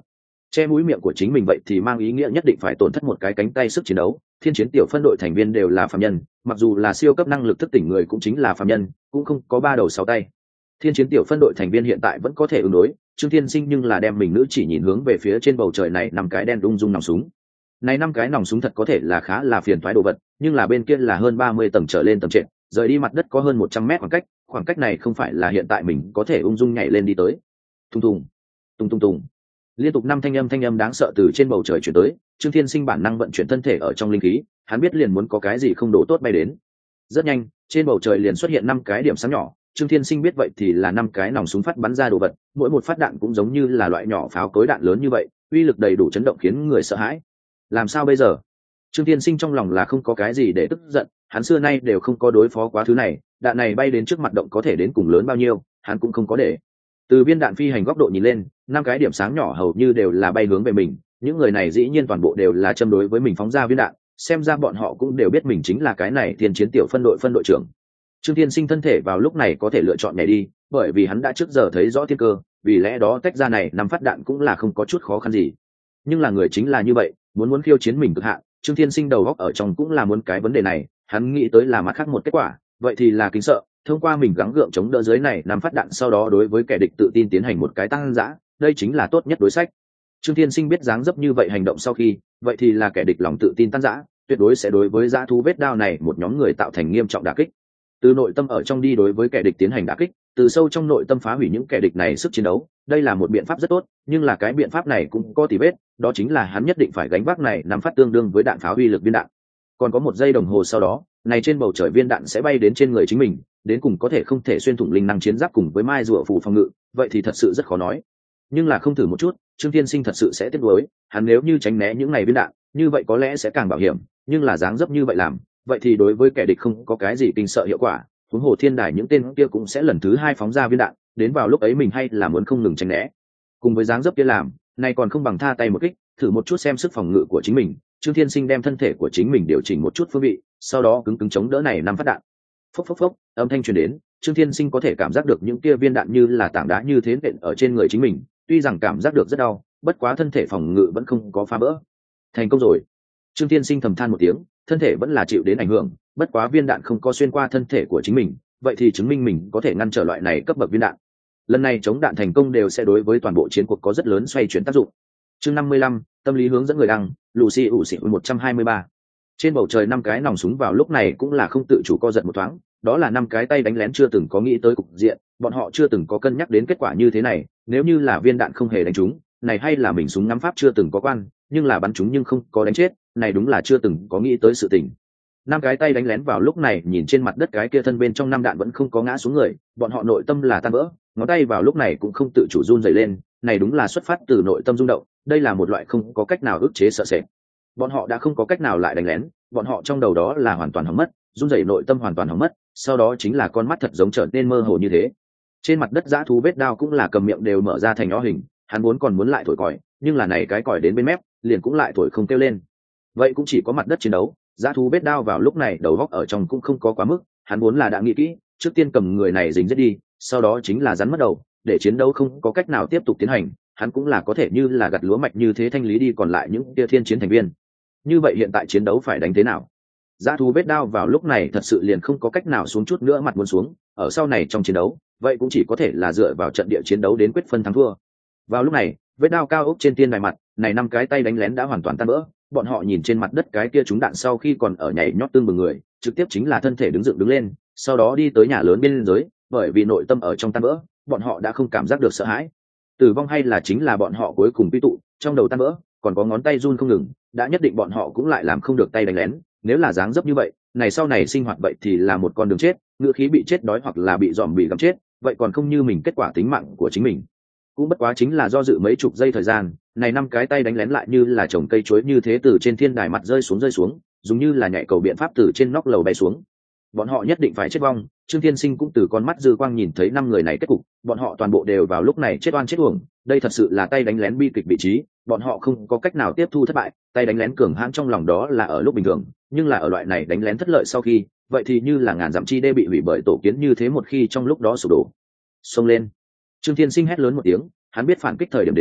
che mũi miệng của chính mình vậy thì mang ý nghĩa nhất định phải tổn thất một cái cánh tay sức chiến đấu. Thiên chiến tiểu phân đội thành viên đều là phàm nhân, mặc dù là siêu cấp năng lực thức tỉnh người cũng chính là phàm nhân, cũng không có ba đầu sáu tay. Thiên chiến tiểu phân đội thành viên hiện tại vẫn có thể ứng đối, Trương Thiên Sinh nhưng là đem mình nữ chỉ nhìn hướng về phía trên bầu trời này năm cái đen đung dung nòng súng. Này năm cái nòng súng thật có thể là khá là phiền toái đồ vật, nhưng là bên kia là hơn ba mươi tầng trở lên tầng trệt, rời đi mặt đất có hơn một trăm mét khoảng cách, khoảng cách này không phải là hiện tại mình có thể ung dung nhảy lên đi tới. Tung tung, tung tung tung. Liên tục năm thanh âm thanh âm đáng sợ từ trên bầu trời chuyển tới, Trương Thiên Sinh bản năng vận chuyển thân thể ở trong linh khí, hắn biết liền muốn có cái gì không đổ tốt bay đến. Rất nhanh, trên bầu trời liền xuất hiện năm cái điểm sáng nhỏ, Trương Thiên Sinh biết vậy thì là năm cái nòng súng phát bắn ra đồ vật, mỗi một phát đạn cũng giống như là loại nhỏ pháo cối đạn lớn như vậy, uy lực đầy đủ chấn động khiến người sợ hãi. Làm sao bây giờ? Trương Thiên Sinh trong lòng là không có cái gì để tức giận, hắn xưa nay đều không có đối phó quá thứ này, đạn này bay đến trước mặt động có thể đến cùng lớn bao nhiêu, hắn cũng không có để. Từ viên đạn phi hành góc độ nhìn lên, năm cái điểm sáng nhỏ hầu như đều là bay hướng về mình, những người này dĩ nhiên toàn bộ đều là châm đối với mình phóng ra viên đạn, xem ra bọn họ cũng đều biết mình chính là cái này thiên chiến tiểu phân đội phân đội trưởng. Trương Thiên Sinh thân thể vào lúc này có thể lựa chọn nhảy đi, bởi vì hắn đã trước giờ thấy rõ thiên cơ, vì lẽ đó tách ra này năm phát đạn cũng là không có chút khó khăn gì. Nhưng là người chính là như vậy, muốn muốn khiêu chiến mình cực hạn, Trương Thiên Sinh đầu góc ở trong cũng là muốn cái vấn đề này, hắn nghĩ tới là mặt khác một kết quả, vậy thì là kính sợ, thông qua mình gắng gượng chống đỡ dưới này năm phát đạn sau đó đối với kẻ địch tự tin tiến hành một cái tăng dã, đây chính là tốt nhất đối sách. Trương Thiên Sinh biết dáng dấp như vậy hành động sau khi, vậy thì là kẻ địch lòng tự tin tăng dã, tuyệt đối sẽ đối với dã thú vết đao này một nhóm người tạo thành nghiêm trọng đả kích. Từ nội tâm ở trong đi đối với kẻ địch tiến hành đả kích, từ sâu trong nội tâm phá hủy những kẻ địch này sức chiến đấu, đây là một biện pháp rất tốt, nhưng là cái biện pháp này cũng có tỉ vết, đó chính là hắn nhất định phải gánh vác này nắm phát tương đương với đạn pháo uy lực viên đạn. Còn có một giây đồng hồ sau đó, này trên bầu trời viên đạn sẽ bay đến trên người chính mình, đến cùng có thể không thể xuyên thủng linh năng chiến giáp cùng với mai rùa phù phòng ngự, vậy thì thật sự rất khó nói. Nhưng là không thử một chút, Trương Thiên Sinh thật sự sẽ tiếc nuối, hắn nếu như tránh né những này viên đạn, như vậy có lẽ sẽ càng bảo hiểm, nhưng là dáng dấp như vậy làm, vậy thì đối với kẻ địch không có cái gì kinh sợ hiệu quả, huống hồ thiên đài những tên kia cũng sẽ lần thứ hai phóng ra viên đạn, đến vào lúc ấy mình hay là muốn không ngừng tránh né. Cùng với dáng dấp kia làm, nay còn không bằng tha tay một kích, thử một chút xem sức phòng ngự của chính mình. Trương Thiên Sinh đem thân thể của chính mình điều chỉnh một chút phương vị, sau đó cứng cứng chống đỡ này năm phát đạn. Phốc phốc phốc, âm thanh truyền đến, Trương Thiên Sinh có thể cảm giác được những kia viên đạn như là tảng đá như thế nện ở trên người chính mình, tuy rằng cảm giác được rất đau, bất quá thân thể phòng ngự vẫn không có phá vỡ. Thành công rồi. Trương Thiên Sinh thầm than một tiếng, thân thể vẫn là chịu đến ảnh hưởng, bất quá viên đạn không có xuyên qua thân thể của chính mình, vậy thì chứng minh mình có thể ngăn trở loại này cấp bậc viên đạn. Lần này chống đạn thành công đều sẽ đối với toàn bộ chiến cuộc có rất lớn xoay chuyển tác dụng. Chương năm mươi lăm, tâm lý hướng dẫn người đăng, Lucy ủ xỉn một trăm hai mươi ba. Trên bầu trời năm cái nòng súng vào lúc này cũng là không tự chủ co giật một thoáng, đó là năm cái tay đánh lén chưa từng có nghĩ tới cục diện, bọn họ chưa từng có cân nhắc đến kết quả như thế này, nếu như là viên đạn không hề đánh trúng, này hay là mình súng ngắm pháp chưa từng có quan, nhưng là bắn trúng nhưng không có đánh chết, này đúng là chưa từng có nghĩ tới sự tình. Năm cái tay đánh lén vào lúc này nhìn trên mặt đất cái kia thân bên trong năm đạn vẫn không có ngã xuống người, bọn họ nội tâm là tan vỡ, ngón tay vào lúc này cũng không tự chủ run rẩy lên, này đúng là xuất phát từ nội tâm rung động, đây là một loại không có cách nào ức chế sợ sệt. Bọn họ đã không có cách nào lại đánh lén, bọn họ trong đầu đó là hoàn toàn hỏng mất, run rẩy nội tâm hoàn toàn hỏng mất, sau đó chính là con mắt thật giống trở nên mơ hồ như thế. Trên mặt đất dã thú vết đao cũng là cầm miệng đều mở ra thành nhỏ hình, hắn muốn còn muốn lại thổi còi, nhưng là này cái còi đến bên mép, liền cũng lại thổi không kêu lên. Vậy cũng chỉ có mặt đất chiến đấu, dã thú vết đao vào lúc này đầu góc ở trong cũng không có quá mức, hắn muốn là đã nghĩ kỹ, trước tiên cầm người này dính giết đi, sau đó chính là rắn mất đầu, để chiến đấu không có cách nào tiếp tục tiến hành, hắn cũng là có thể như là gặt lúa mạch như thế thanh lý đi còn lại những kia thiên chiến thành viên. Như vậy hiện tại chiến đấu phải đánh thế nào? Dã thú vết đao vào lúc này thật sự liền không có cách nào xuống chút nữa mặt muốn xuống, ở sau này trong chiến đấu, vậy cũng chỉ có thể là dựa vào trận địa chiến đấu đến quyết phân thắng thua. Vào lúc này, vết đao cao ốc trên tiên đài mặt, này năm cái tay đánh lén đã hoàn toàn tan vỡ, bọn họ nhìn trên mặt đất cái kia trúng đạn sau khi còn ở nhảy nhót tương bừng người, trực tiếp chính là thân thể đứng dựng đứng lên, sau đó đi tới nhà lớn bên dưới, bởi vì nội tâm ở trong tan vỡ, bọn họ đã không cảm giác được sợ hãi. Tử vong hay là chính là bọn họ cuối cùng quy tụ, trong đầu tan vỡ, còn có ngón tay run không ngừng, đã nhất định bọn họ cũng lại làm không được tay đánh lén, nếu là dáng dấp như vậy, này sau này sinh hoạt vậy thì là một con đường chết, ngựa khí bị chết đói hoặc là bị dòm bị gặm chết, vậy còn không như mình kết quả tính mạng của chính mình. Cũng bất quá chính là do dự mấy chục giây thời gian, này năm cái tay đánh lén lại như là trồng cây chuối như thế từ trên thiên đài mặt rơi xuống rơi xuống, giống như là nhảy cầu biện pháp từ trên nóc lầu bay xuống. Bọn họ nhất định phải chết vong. Trương Thiên Sinh cũng từ con mắt dư quang nhìn thấy năm người này kết cục, bọn họ toàn bộ đều vào lúc này chết oan chết uổng, đây thật sự là tay đánh lén bi kịch vị trí, bọn họ không có cách nào tiếp thu thất bại, tay đánh lén cường hãn trong lòng đó là ở lúc bình thường, nhưng là ở loại này đánh lén thất lợi sau khi, vậy thì như là ngàn dặm chi đê bị hủy bởi tổ kiến như thế một khi trong lúc đó sụp đổ. Xông lên. Trương Thiên Sinh hét lớn một tiếng, hắn biết phản kích thời điểm đến,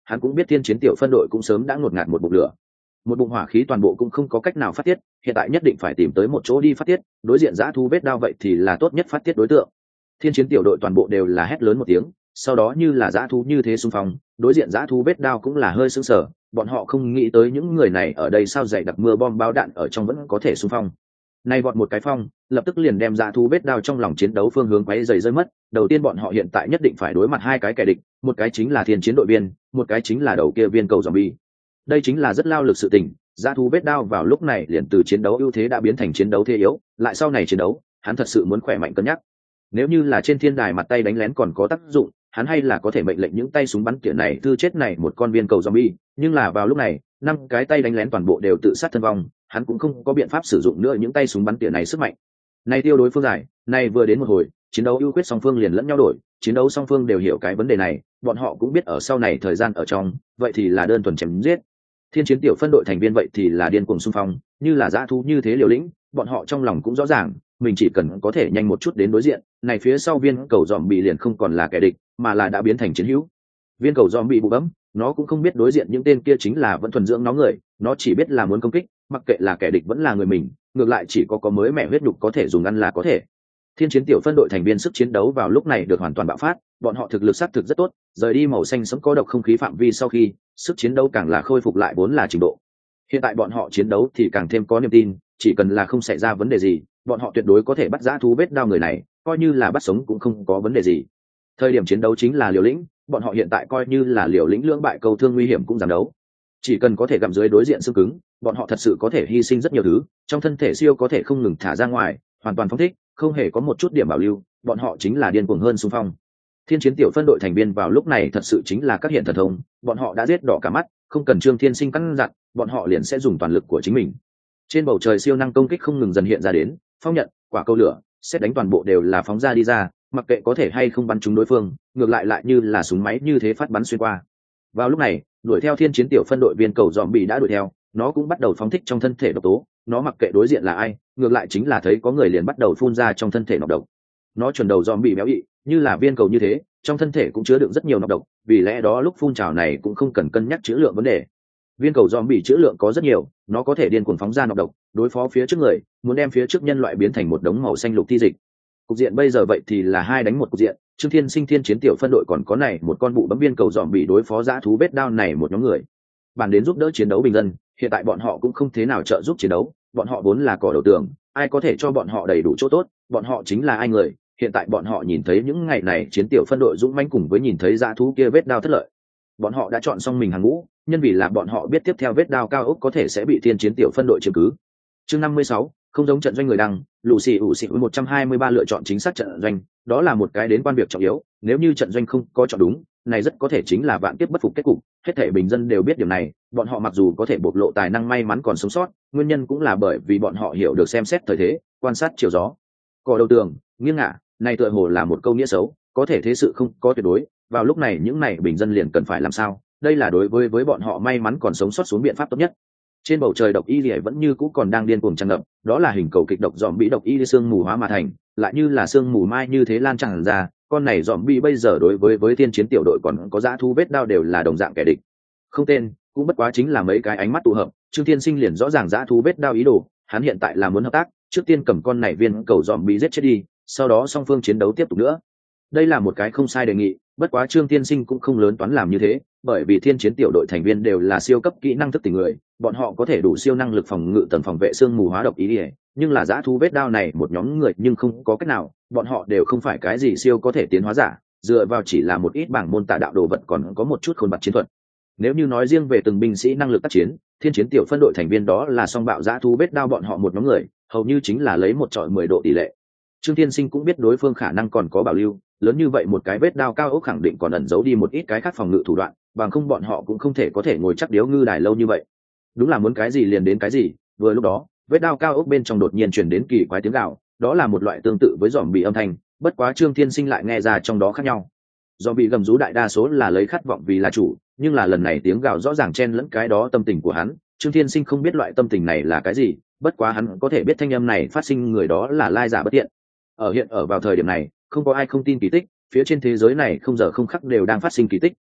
hắn cũng biết thiên chiến tiểu phân đội cũng sớm đã ngột ngạt một bụng lửa, một bụng hỏa khí toàn bộ cũng không có cách nào phát tiết, hiện tại nhất định phải tìm tới một chỗ đi phát tiết. Đối diện dã thú vết đao vậy thì là tốt nhất phát tiết đối tượng. Thiên chiến tiểu đội toàn bộ đều là hét lớn một tiếng, sau đó như là dã thú như thế xung phong. Đối diện dã thú vết đao cũng là hơi sững sờ, bọn họ không nghĩ tới những người này ở đây sao dày đặc mưa bom bao đạn ở trong vẫn có thể xung phong. Nay vọt một cái phong, lập tức liền đem dã thú vết đao trong lòng chiến đấu phương hướng quấy dày rơi mất. Đầu tiên bọn họ hiện tại nhất định phải đối mặt hai cái kẻ địch, một cái chính là thiên chiến đội viên, một cái chính là đầu kia viên cầu zombie. Đây chính là rất lao lực sự tình. Dã thú vết đao vào lúc này liền từ chiến đấu ưu thế đã biến thành chiến đấu thế yếu, lại sau này chiến đấu, hắn thật sự muốn khỏe mạnh cân nhắc. Nếu như là trên thiên đài mặt tay đánh lén còn có tác dụng, hắn hay là có thể mệnh lệnh những tay súng bắn tỉa này thư chết này một con viên cầu zombie, nhưng là vào lúc này, năm cái tay đánh lén toàn bộ đều tự sát thân vong, hắn cũng không có biện pháp sử dụng nữa những tay súng bắn tỉa này sức mạnh. Này tiêu đối phương giải, này vừa đến một hồi, chiến đấu ưu quyết song phương liền lẫn nhau đổi, chiến đấu song phương đều hiểu cái vấn đề này, bọn họ cũng biết ở sau này thời gian ở trong, vậy thì là đơn thuần chém giết. Thiên chiến tiểu phân đội thành viên vậy thì là điên cuồng xung phong, như là dã thú như thế liều lĩnh, bọn họ trong lòng cũng rõ ràng, mình chỉ cần có thể nhanh một chút đến đối diện, này phía sau viên cầu zombie liền không còn là kẻ địch, mà là đã biến thành chiến hữu. Viên cầu zombie bụ bấm, nó cũng không biết đối diện những tên kia chính là vẫn thuần dưỡng nó người, nó chỉ biết là muốn công kích, mặc kệ là kẻ địch vẫn là người mình, ngược lại chỉ có có mới mẹ huyết nhục có thể dùng ăn là có thể. Thiên chiến tiểu phân đội thành viên sức chiến đấu vào lúc này được hoàn toàn bạo phát, bọn họ thực lực sát thực rất tốt, rời đi màu xanh sẫm có độc không khí phạm vi sau khi, sức chiến đấu càng là khôi phục lại vốn là trình độ. Hiện tại bọn họ chiến đấu thì càng thêm có niềm tin, chỉ cần là không xảy ra vấn đề gì, bọn họ tuyệt đối có thể bắt dã thú vết đao người này, coi như là bắt sống cũng không có vấn đề gì. Thời điểm chiến đấu chính là liều lĩnh, bọn họ hiện tại coi như là liều lĩnh lưỡng bại câu thương nguy hiểm cũng dám đấu. Chỉ cần có thể gặm dưới đối diện xương cứng, bọn họ thật sự có thể hy sinh rất nhiều thứ, trong thân thể siêu có thể không ngừng thả ra ngoài, hoàn toàn phóng thích, không hề có một chút điểm bảo lưu, bọn họ chính là điên cuồng hơn xung phong. Thiên chiến tiểu phân đội thành viên vào lúc này thật sự chính là các hiện thần thông, bọn họ đã giết đỏ cả mắt, không cần Trương Thiên Sinh căn dặn, bọn họ liền sẽ dùng toàn lực của chính mình. Trên bầu trời siêu năng công kích không ngừng dần hiện ra đến, phong nhận, quả câu lửa, xét đánh toàn bộ đều là phóng ra đi ra, mặc kệ có thể hay không bắn trúng đối phương, ngược lại lại như là súng máy như thế phát bắn xuyên qua. Vào lúc này, đuổi theo thiên chiến tiểu phân đội viên cầu zombie đã đuổi theo, nó cũng bắt đầu phóng thích trong thân thể độc tố, nó mặc kệ đối diện là ai, ngược lại chính là thấy có người liền bắt đầu phun ra trong thân thể nọc độc. Nó chuẩn đầu zombie béo ị, như là viên cầu như thế, trong thân thể cũng chứa đựng rất nhiều nọc độc, vì lẽ đó lúc phun trào này cũng không cần cân nhắc trữ lượng vấn đề. Viên cầu zombie trữ lượng có rất nhiều, nó có thể điên cuồng phóng ra nọc độc, đối phó phía trước người, muốn đem phía trước nhân loại biến thành một đống màu xanh lục thi dịch. Cục diện bây giờ vậy thì là hai đánh một cục diện, Trương Thiên Sinh thiên chiến tiểu phân đội còn có này một con bụ bấm viên cầu zombie đối phó dã thú vết đao này một nhóm người. Bản đến giúp đỡ chiến đấu bình dân, hiện tại bọn họ cũng không thế nào trợ giúp chiến đấu, bọn họ vốn là cỏ đầu tường, ai có thể cho bọn họ đầy đủ chỗ tốt, bọn họ chính là ai người. Hiện tại bọn họ nhìn thấy những ngày này chiến tiểu phân đội dũng mãnh cùng với nhìn thấy dã thú kia vết đao thất lợi, bọn họ đã chọn xong mình hàng ngũ, nhân vì là bọn họ biết tiếp theo vết đao cao ốc có thể sẽ bị thiên chiến tiểu phân đội chiếm cứ. Chương năm mươi sáu, không giống trận doanh người đăng, lù xì ủ xì một trăm hai mươi ba lựa chọn chính xác trận doanh, đó là một cái đến quan việc trọng yếu, nếu như trận doanh không có chọn đúng, này rất có thể chính là vạn kiếp bất phục kết cục, hết thảy bình dân đều biết điều này, bọn họ mặc dù có thể bộc lộ tài năng may mắn còn sống sót, nguyên nhân cũng là bởi vì bọn họ hiểu được xem xét thời thế, quan sát chiều gió. Cỏ đầu tường, nghiêng ngả, này tựa hồ là một câu nghĩa xấu, có thể thế sự không có tuyệt đối, vào lúc này những này bình dân liền cần phải làm sao, đây là đối với với bọn họ may mắn còn sống sót xuống biện pháp tốt nhất. Trên bầu trời độc y liễu vẫn như cũ còn đang điên cuồng tràn ngập, đó là hình cầu kịch độc zombie độc y xương mù hóa mà thành, lại như là xương mù mai như thế lan tràn ra, con này zombie bây giờ đối với với thiên chiến tiểu đội còn có dã thú vết đao đều là đồng dạng kẻ địch. Không tên, cũng bất quá chính là mấy cái ánh mắt tụ hợp, Trương Thiên Sinh liền rõ ràng dã thú vết đao ý đồ, hắn hiện tại là muốn hợp tác, trước tiên cầm con này viên cầu zombie giết chết đi, sau đó song phương chiến đấu tiếp tục nữa. Đây là một cái không sai đề nghị, bất quá Trương Thiên Sinh cũng không lớn toán làm như thế, bởi vì thiên chiến tiểu đội thành viên đều là siêu cấp kỹ năng thức tỉnh người, bọn họ có thể đủ siêu năng lực phòng ngự tầng phòng vệ xương mù hóa độc ý ỉa, nhưng là dã thú vết đao này một nhóm người nhưng không có cách nào, bọn họ đều không phải cái gì siêu có thể tiến hóa giả, dựa vào chỉ là một ít bảng môn tà đạo đồ vật còn có một chút khôn bặt chiến thuật. Nếu như nói riêng về từng binh sĩ năng lực tác chiến, thiên chiến tiểu phân đội thành viên đó là song bạo dã thú vết đao bọn họ một nhóm người, hầu như chính là lấy một trọi mười độ tỷ lệ. Trương Thiên Sinh cũng biết đối phương khả năng còn có bảo lưu, lớn như vậy một cái vết đao cao ốc khẳng định còn ẩn giấu đi một ít cái khác phòng ngự thủ đoạn, bằng không bọn họ cũng không thể có thể ngồi chắc điếu ngư đài lâu như vậy. Đúng là muốn cái gì liền đến cái gì, vừa lúc đó, vết đao cao ốc bên trong đột nhiên truyền đến kỳ quái tiếng gào, đó là một loại tương tự với giòm bị âm thanh, bất quá Trương Thiên Sinh lại nghe ra trong đó khác nhau. Giòm bị gầm rú đại đa số là lấy khát vọng vì là chủ, nhưng là lần này tiếng gào rõ ràng chen lẫn cái đó tâm tình của hắn, Trương Thiên Sinh không biết loại tâm tình này là cái gì, bất quá hắn có thể biết thanh âm này phát sinh người đó là lai giả bất tiện. Ở hiện ở vào thời điểm này, không có ai không tin kỳ tích, phía trên thế giới này không giờ không khắc đều đang phát sinh kỳ tích,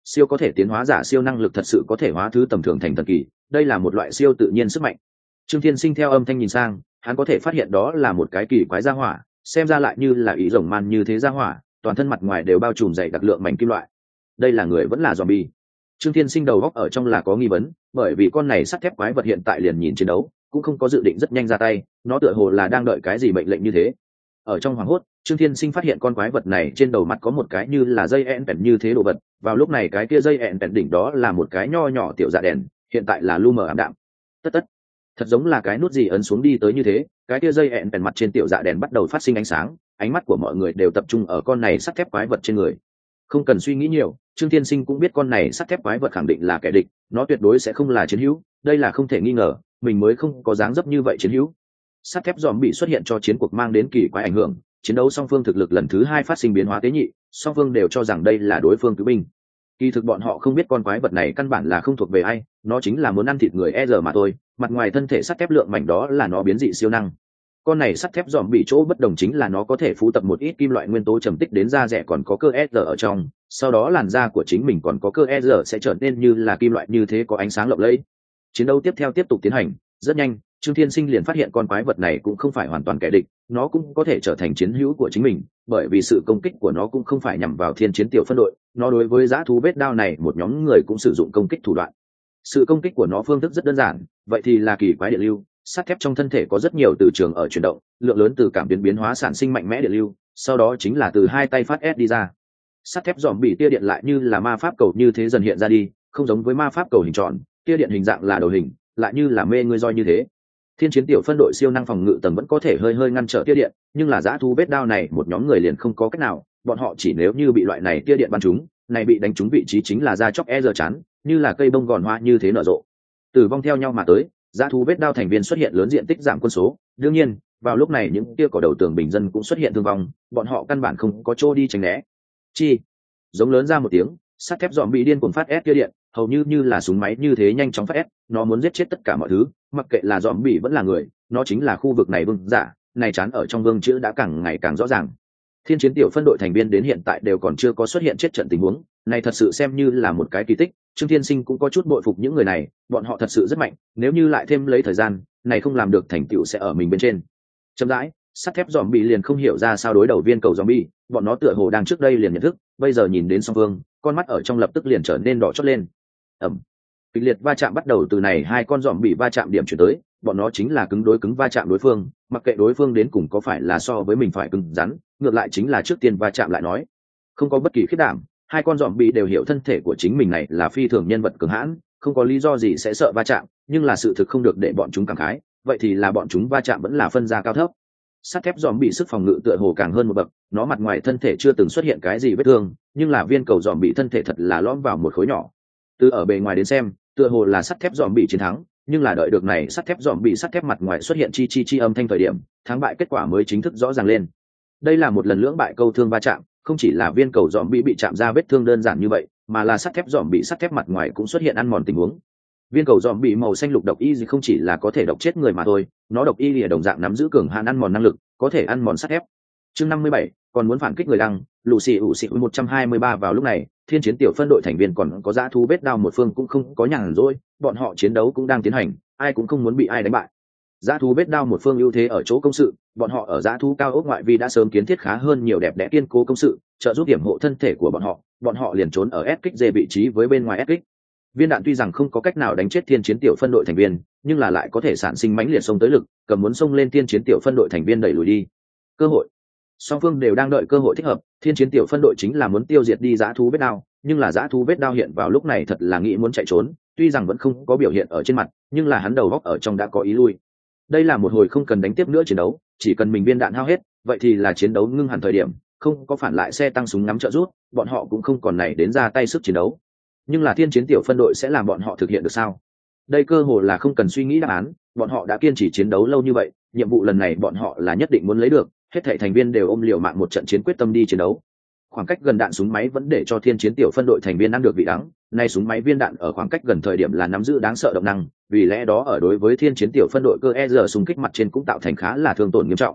Siêu có thể tiến hóa giả siêu năng lực thật sự có thể hóa thứ tầm thường thành thần kỳ, đây là một loại siêu tự nhiên sức mạnh. Trương Thiên Sinh theo âm thanh nhìn sang, hắn có thể phát hiện đó là một cái kỳ quái gia hỏa, xem ra lại như là ý rồng man như thế gia hỏa, toàn thân mặt ngoài đều bao trùm dày đặc lượng mảnh kim loại. Đây là người vẫn là zombie? Trương Thiên Sinh đầu góc ở trong là có nghi vấn, bởi vì con này sắt thép quái vật hiện tại liền nhìn chiến đấu, cũng không có dự định rất nhanh ra tay, nó tựa hồ là đang đợi cái gì mệnh lệnh như thế. Ở trong hoàng hốt, Trương Thiên Sinh phát hiện con quái vật này trên đầu mặt có một cái như là dây ẹn bèn như thế đồ vật, vào lúc này cái kia dây ẹn bèn đỉnh đó là một cái nho nhỏ tiểu dạ đèn, hiện tại là lu mờ ảm đạm. Tất tất, thật giống là cái nút gì ấn xuống đi tới như thế, cái kia dây ẹn bèn mặt trên tiểu dạ đèn bắt đầu phát sinh ánh sáng, ánh mắt của mọi người đều tập trung ở con này sắt thép quái vật trên người. Không cần suy nghĩ nhiều, Trương Thiên Sinh cũng biết con này sắt thép quái vật khẳng định là kẻ địch, nó tuyệt đối sẽ không là chiến hữu, đây là không thể nghi ngờ, mình mới không có dáng dấp như vậy chiến hữu. Sắt thép dòm bị xuất hiện cho chiến cuộc mang đến kỳ quái ảnh hưởng, chiến đấu song phương thực lực lần thứ hai phát sinh biến hóa tế nhị, song phương đều cho rằng đây là đối phương cứu binh. Kỳ thực bọn họ không biết con quái vật này căn bản là không thuộc về ai, nó chính là muốn ăn thịt người e giờ mà thôi, mặt ngoài thân thể sắt thép lượng mảnh đó là nó biến dị siêu năng. Con này sắt thép dòm bị chỗ bất đồng chính là nó có thể phú tập một ít kim loại nguyên tố trầm tích đến da rẻ còn có cơ e rờ ở trong, sau đó làn da của chính mình còn có cơ e rờ sẽ trở nên như là kim loại như thế có ánh sáng lộng lẫy. Chiến đấu tiếp theo tiếp tục tiến hành, rất nhanh, Trương Thiên Sinh liền phát hiện con quái vật này cũng không phải hoàn toàn kẻ địch, nó cũng có thể trở thành chiến hữu của chính mình, bởi vì sự công kích của nó cũng không phải nhằm vào thiên chiến tiểu phân đội, nó đối với dã thú vết đao này một nhóm người cũng sử dụng công kích thủ đoạn. Sự công kích của nó phương thức rất đơn giản, vậy thì là kỳ quái điện lưu, sắt thép trong thân thể có rất nhiều từ trường ở chuyển động, lượng lớn từ cảm biến biến hóa sản sinh mạnh mẽ điện lưu, sau đó chính là từ hai tay phát S đi ra. Sắt thép dòm bị tia điện lại như là ma pháp cầu như thế dần hiện ra đi, không giống với ma pháp cầu hình tròn, tia điện hình dạng là đầu hình, lại như là mê ngươi roi như thế. Thiên chiến tiểu phân đội siêu năng phòng ngự tầng vẫn có thể hơi hơi ngăn trở tia điện, nhưng là dã thú vết đao này một nhóm người liền không có cách nào, bọn họ chỉ nếu như bị loại này tia điện bắn trúng, này bị đánh trúng vị trí chính là da chóc e giờ chán, như là cây bông gòn hoa như thế nở rộ. Tử vong theo nhau mà tới, dã thú vết đao thành viên xuất hiện lớn diện tích giảm quân số, đương nhiên, vào lúc này những tia cỏ đầu tường bình dân cũng xuất hiện thương vong, bọn họ căn bản không có chỗ đi tránh né. Chi, giống lớn ra một tiếng, sắt thép dòm bị điên cuồng phát ép tia điện, hầu như như là súng máy như thế nhanh chóng phát ép, nó muốn giết chết tất cả mọi thứ, mặc kệ là dòm bị vẫn là người, nó chính là khu vực này vương giả, này chán ở trong vương chữ đã càng ngày càng rõ ràng. Thiên chiến tiểu phân đội thành viên đến hiện tại đều còn chưa có xuất hiện chết trận tình huống, này thật sự xem như là một cái kỳ tích. Trương Thiên Sinh cũng có chút bội phục những người này, bọn họ thật sự rất mạnh, nếu như lại thêm lấy thời gian, này không làm được thành tựu sẽ ở mình bên trên. Chậm rãi, sắt thép dòm bị liền không hiểu ra sao đối đầu viên cầu zombie, bọn nó tựa hồ đang trước đây liền nhận thức, bây giờ nhìn đến song phương, con mắt ở trong lập tức liền trở nên đỏ chót lên. Ầm. Kịch liệt va chạm bắt đầu từ này hai con dòm bị va chạm điểm chuyển tới, bọn nó chính là cứng đối cứng va chạm đối phương, mặc kệ đối phương đến cùng có phải là so với mình phải cứng rắn, ngược lại chính là trước tiên va chạm lại nói. Không có bất kỳ khiết đảm, hai con dòm bị đều hiểu thân thể của chính mình này là phi thường nhân vật cường hãn, không có lý do gì sẽ sợ va chạm, nhưng là sự thực không được để bọn chúng cảm khái, vậy thì là bọn chúng va chạm vẫn là phân ra cao thấp. Sắt thép dòm bị sức phòng ngự tựa hồ càng hơn một bậc, nó mặt ngoài thân thể chưa từng xuất hiện cái gì vết thương, nhưng là viên cầu dòm bị thân thể thật là lõm vào một khối nhỏ. Từ ở bề ngoài đến xem, tựa hồ là sắt thép dòm bị chiến thắng, nhưng là đợi được này sắt thép dòm bị sắt thép mặt ngoài xuất hiện chi chi chi âm thanh thời điểm, thắng bại kết quả mới chính thức rõ ràng lên. Đây là một lần lưỡng bại câu thương va chạm, không chỉ là viên cầu dòm bị bị chạm ra vết thương đơn giản như vậy, mà là sắt thép dòm bị sắt thép mặt ngoài cũng xuất hiện ăn mòn tình huống. Viên cầu dòm bị màu xanh lục độc y gì không chỉ là có thể độc chết người mà thôi, nó độc y lìa đồng dạng nắm giữ cường hạn ăn mòn năng lực, có thể ăn mòn sắt thép. Chương năm mươi bảy, còn muốn phản kích người đăng, lũ xì ủ xì một trăm hai mươi ba vào lúc này, thiên chiến tiểu phân đội thành viên còn có dã thú vết đao một phương cũng không có nhàn rỗi, bọn họ chiến đấu cũng đang tiến hành, ai cũng không muốn bị ai đánh bại. Dã thú vết đao một phương ưu thế ở chỗ công sự, bọn họ ở dã thú cao ốc ngoại vi đã sớm kiến thiết khá hơn nhiều đẹp đẽ kiên cố công sự, trợ giúp điểm hộ thân thể của bọn họ, bọn họ liền trốn ở S kích dê vị trí với bên ngoài S kích. Viên đạn tuy rằng không có cách nào đánh chết thiên chiến tiểu phân đội thành viên, nhưng là lại có thể sản sinh mãnh liệt xông tới lực, cầm muốn xông lên thiên chiến tiểu phân đội thành viên đẩy lùi đi. Cơ hội. Song phương đều đang đợi cơ hội thích hợp, thiên chiến tiểu phân đội chính là muốn tiêu diệt đi dã thú vết đao, nhưng là dã thú vết đao hiện vào lúc này thật là nghĩ muốn chạy trốn, tuy rằng vẫn không có biểu hiện ở trên mặt, nhưng là hắn đầu góc ở trong đã có ý lui. Đây là một hồi không cần đánh tiếp nữa chiến đấu, chỉ cần mình viên đạn hao hết, vậy thì là chiến đấu ngưng hẳn thời điểm, không có phản lại xe tăng súng ngắm trợ rút, bọn họ cũng không còn này đến ra tay sức chiến đấu. Nhưng là thiên chiến tiểu phân đội sẽ làm bọn họ thực hiện được sao? Đây cơ hội là không cần suy nghĩ đáp án, bọn họ đã kiên trì chiến đấu lâu như vậy, nhiệm vụ lần này bọn họ là nhất định muốn lấy được, hết thảy thành viên đều ôm liều mạng một trận chiến quyết tâm đi chiến đấu. Khoảng cách gần đạn súng máy vẫn để cho thiên chiến tiểu phân đội thành viên ăn được vị đắng, nay súng máy viên đạn ở khoảng cách gần thời điểm là nắm giữ đáng sợ động năng, vì lẽ đó ở đối với thiên chiến tiểu phân đội cơ e rờ súng kích mặt trên cũng tạo thành khá là thương tổn nghiêm trọng.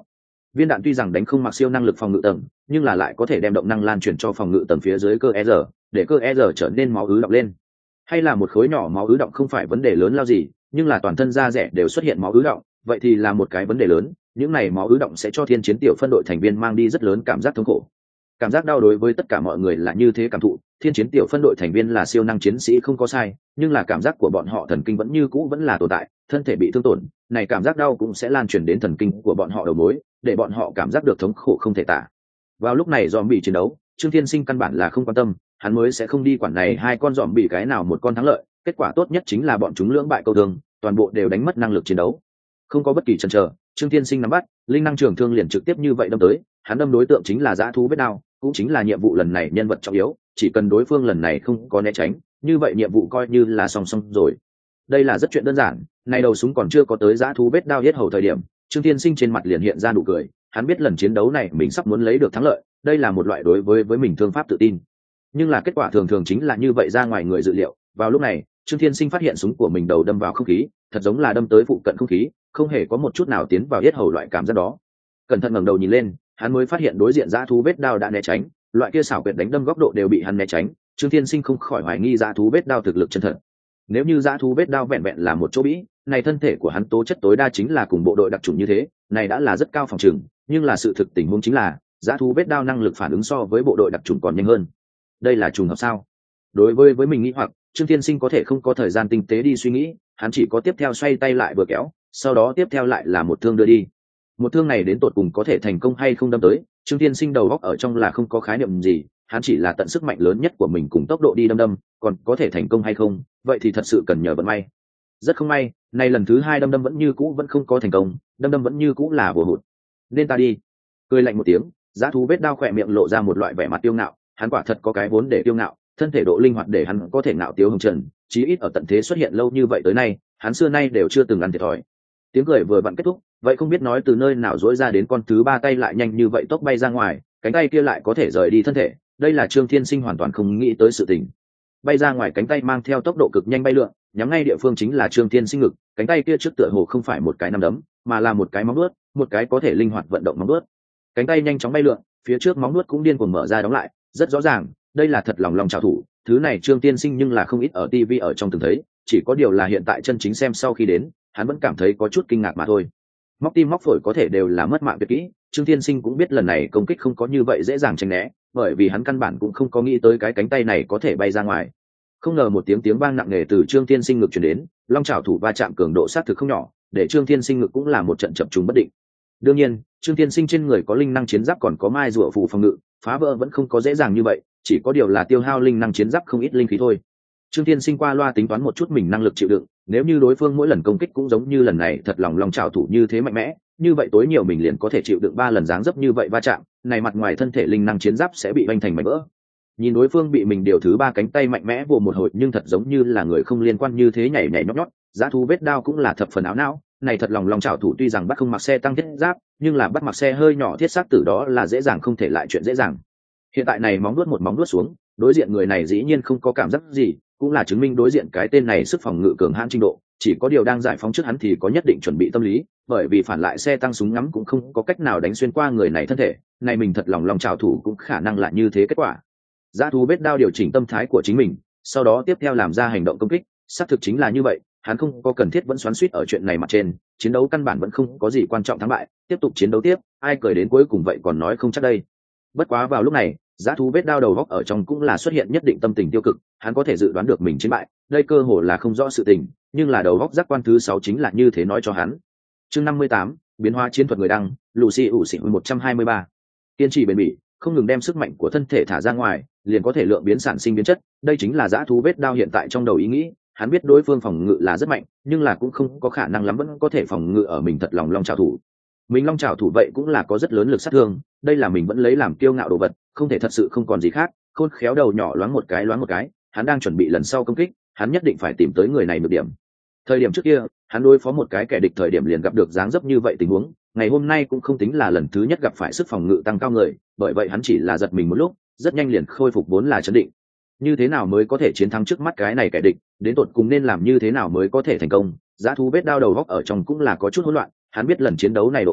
Viên đạn tuy rằng đánh không mặc siêu năng lực phòng ngự tầng, nhưng là lại có thể đem động năng lan truyền cho phòng ngự tầng phía dưới cơ e rờ, để cơ e rờ trở nên máu ứ động lên. Hay là một khối nhỏ máu ứ động không phải vấn đề lớn lao gì, nhưng là toàn thân da rẻ đều xuất hiện máu ứ động, vậy thì là một cái vấn đề lớn. Những này máu ứ động sẽ cho thiên chiến tiểu phân đội thành viên mang đi rất lớn cảm giác thống khổ. Cảm giác đau đối với tất cả mọi người là như thế cảm thụ, thiên chiến tiểu phân đội thành viên là siêu năng chiến sĩ không có sai, nhưng là cảm giác của bọn họ thần kinh vẫn như cũ vẫn là tồn tại, thân thể bị thương tổn, này cảm giác đau cũng sẽ lan truyền đến thần kinh của bọn họ đầu mối, để bọn họ cảm giác được thống khổ không thể tả. Vào lúc này dòm bị chiến đấu, Trương Thiên Sinh căn bản là không quan tâm, hắn mới sẽ không đi quản này hai con dòm bị cái nào một con thắng lợi, kết quả tốt nhất chính là bọn chúng lưỡng bại câu thương, toàn bộ đều đánh mất năng lực chiến đấu. Không có bất kỳ chần chờ, Trương Thiên Sinh nắm bắt, linh năng trường thương liền trực tiếp như vậy đâm tới, hắn đâm đối tượng chính là dã thú vết đao, cũng chính là nhiệm vụ lần này nhân vật trọng yếu, chỉ cần đối phương lần này không có né tránh, như vậy nhiệm vụ coi như là xong xong rồi. Đây là rất chuyện đơn giản, này đầu súng còn chưa có tới dã thú vết đao giết hầu thời điểm, Trương Thiên Sinh trên mặt liền hiện ra nụ cười, hắn biết lần chiến đấu này mình sắp muốn lấy được thắng lợi, đây là một loại đối với với mình thương pháp tự tin. Nhưng là kết quả thường thường chính là như vậy ra ngoài người dự liệu, vào lúc này, Trương Thiên Sinh phát hiện súng của mình đầu đâm vào không khí, thật giống là đâm tới phụ cận không khí, không hề có một chút nào tiến vào giết hầu loại cảm giác đó. Cẩn thận ngẩng đầu nhìn lên, hắn mới phát hiện đối diện dã thú vết đao đã né tránh, loại kia xảo quyệt đánh đâm góc độ đều bị hắn né tránh. Trương Thiên Sinh không khỏi hoài nghi dã thú vết đao thực lực chân thật. Nếu như dã thú vết đao vẹn vẹn là một chỗ bĩ, này thân thể của hắn tố chất tối đa chính là cùng bộ đội đặc chủng như thế, này đã là rất cao phòng trường, nhưng là sự thực tình huống chính là dã thú vết đao năng lực phản ứng so với bộ đội đặc chủng còn nhanh hơn. Đây là trùng hợp sao? Đối với với mình nghĩ hoặc, Trương Thiên Sinh có thể không có thời gian tinh tế đi suy nghĩ, hắn chỉ có tiếp theo xoay tay lại vừa kéo, sau đó tiếp theo lại là một thương đưa đi. Một thương này đến tột cùng có thể thành công hay không đâm tới, Trương Thiên Sinh đầu góc ở trong là không có khái niệm gì, hắn chỉ là tận sức mạnh lớn nhất của mình cùng tốc độ đi đâm đâm, còn có thể thành công hay không, vậy thì thật sự cần nhờ vận may. Rất không may, này lần thứ hai đâm đâm vẫn như cũ vẫn không có thành công, đâm đâm vẫn như cũ là vừa hụt. Nên ta đi. Cười lạnh một tiếng, dã thú vết đao khỏe miệng lộ ra một loại vẻ mặt tiêu ngạo, hắn quả thật có cái vốn để tiêu ngạo, thân thể độ linh hoạt để hắn có thể ngạo tiếu hồng trần, chí ít ở tận thế xuất hiện lâu như vậy tới nay, hắn xưa nay đều chưa từng ăn thiệt thòi. Tiếng cười vừa vặn kết thúc, vậy không biết nói từ nơi nào dỗi ra đến con thứ ba tay lại nhanh như vậy tốc bay ra ngoài, cánh tay kia lại có thể rời đi thân thể, đây là Trương Thiên Sinh hoàn toàn không nghĩ tới sự tình. Bay ra ngoài cánh tay mang theo tốc độ cực nhanh bay lượn, nhắm ngay địa phương chính là Trương Thiên Sinh ngực, cánh tay kia trước tựa hồ không phải một cái nắm đấm, mà là một cái móng vuốt, một cái có thể linh hoạt vận động móng vuốt. Cánh tay nhanh chóng bay lượn, phía trước móng vuốt cũng điên cuồng mở ra đóng lại, rất rõ ràng, đây là thật lòng lòng trảo thủ, thứ này Trương Thiên Sinh nhưng là không ít ở ti vi ở trong từng thấy, chỉ có điều là hiện tại chân chính xem sau khi đến, hắn vẫn cảm thấy có chút kinh ngạc mà thôi. Móc tim móc phổi có thể đều là mất mạng tuyệt kỹ, Trương Thiên Sinh cũng biết lần này công kích không có như vậy dễ dàng tránh né, bởi vì hắn căn bản cũng không có nghĩ tới cái cánh tay này có thể bay ra ngoài. Không ngờ một tiếng tiếng vang nặng nề từ Trương Thiên Sinh ngực truyền đến, long chảo thủ va chạm cường độ sát thực không nhỏ, để Trương Thiên Sinh ngực cũng là một trận chập trùng bất định. Đương nhiên, Trương Thiên Sinh trên người có linh năng chiến giáp còn có mai rùa phù phòng ngự, phá vỡ vẫn không có dễ dàng như vậy, chỉ có điều là tiêu hao linh năng chiến giáp không ít linh khí thôi. Trương Thiên Sinh qua loa tính toán một chút mình năng lực chịu đựng, nếu như đối phương mỗi lần công kích cũng giống như lần này thật lòng long trảo thủ như thế mạnh mẽ, như vậy tối nhiều mình liền có thể chịu đựng ba lần dáng dấp như vậy va chạm, này mặt ngoài thân thể linh năng chiến giáp sẽ bị vênh thành mảnh vỡ. Nhìn đối phương bị mình điều thứ ba cánh tay mạnh mẽ vồ một hồi nhưng thật giống như là người không liên quan như thế nhảy nhảy nhót nhót, dã thú vết đao cũng là thập phần áo não, này thật lòng long trảo thủ tuy rằng bắt không mặc xe tăng thiết giáp, nhưng là bắt mặc xe hơi nhỏ thiết xác tử đó là dễ dàng không thể lại chuyện dễ dàng. Hiện tại này móng nuốt một móng nuốt xuống, đối diện người này dĩ nhiên không có cảm giác gì, cũng là chứng minh đối diện cái tên này sức phòng ngự cường hãn trình độ, chỉ có điều đang giải phóng trước hắn thì có nhất định chuẩn bị tâm lý, bởi vì phản lại xe tăng súng ngắm cũng không có cách nào đánh xuyên qua người này thân thể, này mình thật lòng lòng trảo thủ cũng khả năng là như thế kết quả. Dã thú vết đao điều chỉnh tâm thái của chính mình, sau đó tiếp theo làm ra hành động công kích, xác thực chính là như vậy, hắn không có cần thiết vẫn xoắn xuýt ở chuyện này mặt trên, chiến đấu căn bản vẫn không có gì quan trọng thắng bại, tiếp tục chiến đấu tiếp, ai cười đến cuối cùng vậy còn nói không chắc đây. Bất quá vào lúc này, dã thú vết đao đầu góc ở trong cũng là xuất hiện nhất định tâm tình tiêu cực, hắn có thể dự đoán được mình chiến bại, đây cơ hồ là không rõ sự tình, nhưng là đầu góc giác quan thứ sáu chính là như thế nói cho hắn. Chương năm mươi tám, biến hóa chiến thuật người đăng, Lucy ủ xỉ một trăm hai mươi ba. Kiên trì bền bỉ, không ngừng đem sức mạnh của thân thể thả ra ngoài, liền có thể lượng biến sản sinh biến chất, đây chính là dã thú vết đao hiện tại trong đầu ý nghĩ, hắn biết đối phương phòng ngự là rất mạnh, nhưng là cũng không có khả năng lắm vẫn có thể phòng ngự ở mình thật lòng long trảo thủ. Mình long trảo thủ vậy cũng là có rất lớn lực sát thương, đây là mình vẫn lấy làm kiêu ngạo đồ vật, không thể thật sự không còn gì khác, khôn khéo đầu nhỏ loáng một cái loáng một cái, hắn đang chuẩn bị lần sau công kích, hắn nhất định phải tìm tới người này được điểm. Thời điểm trước kia, hắn đối phó một cái kẻ địch thời điểm liền gặp được dáng dấp như vậy tình huống, ngày hôm nay cũng không tính là lần thứ nhất gặp phải sức phòng ngự tăng cao người, bởi vậy hắn chỉ là giật mình một lúc, rất nhanh liền khôi phục vốn là chấn định. Như thế nào mới có thể chiến thắng trước mắt cái này kẻ địch, đến tột cùng nên làm như thế nào mới có thể thành công, dã thú vết đao đầu góc ở trong cũng là có chút hỗn loạn, hắn biết lần chiến đấu này độ khó,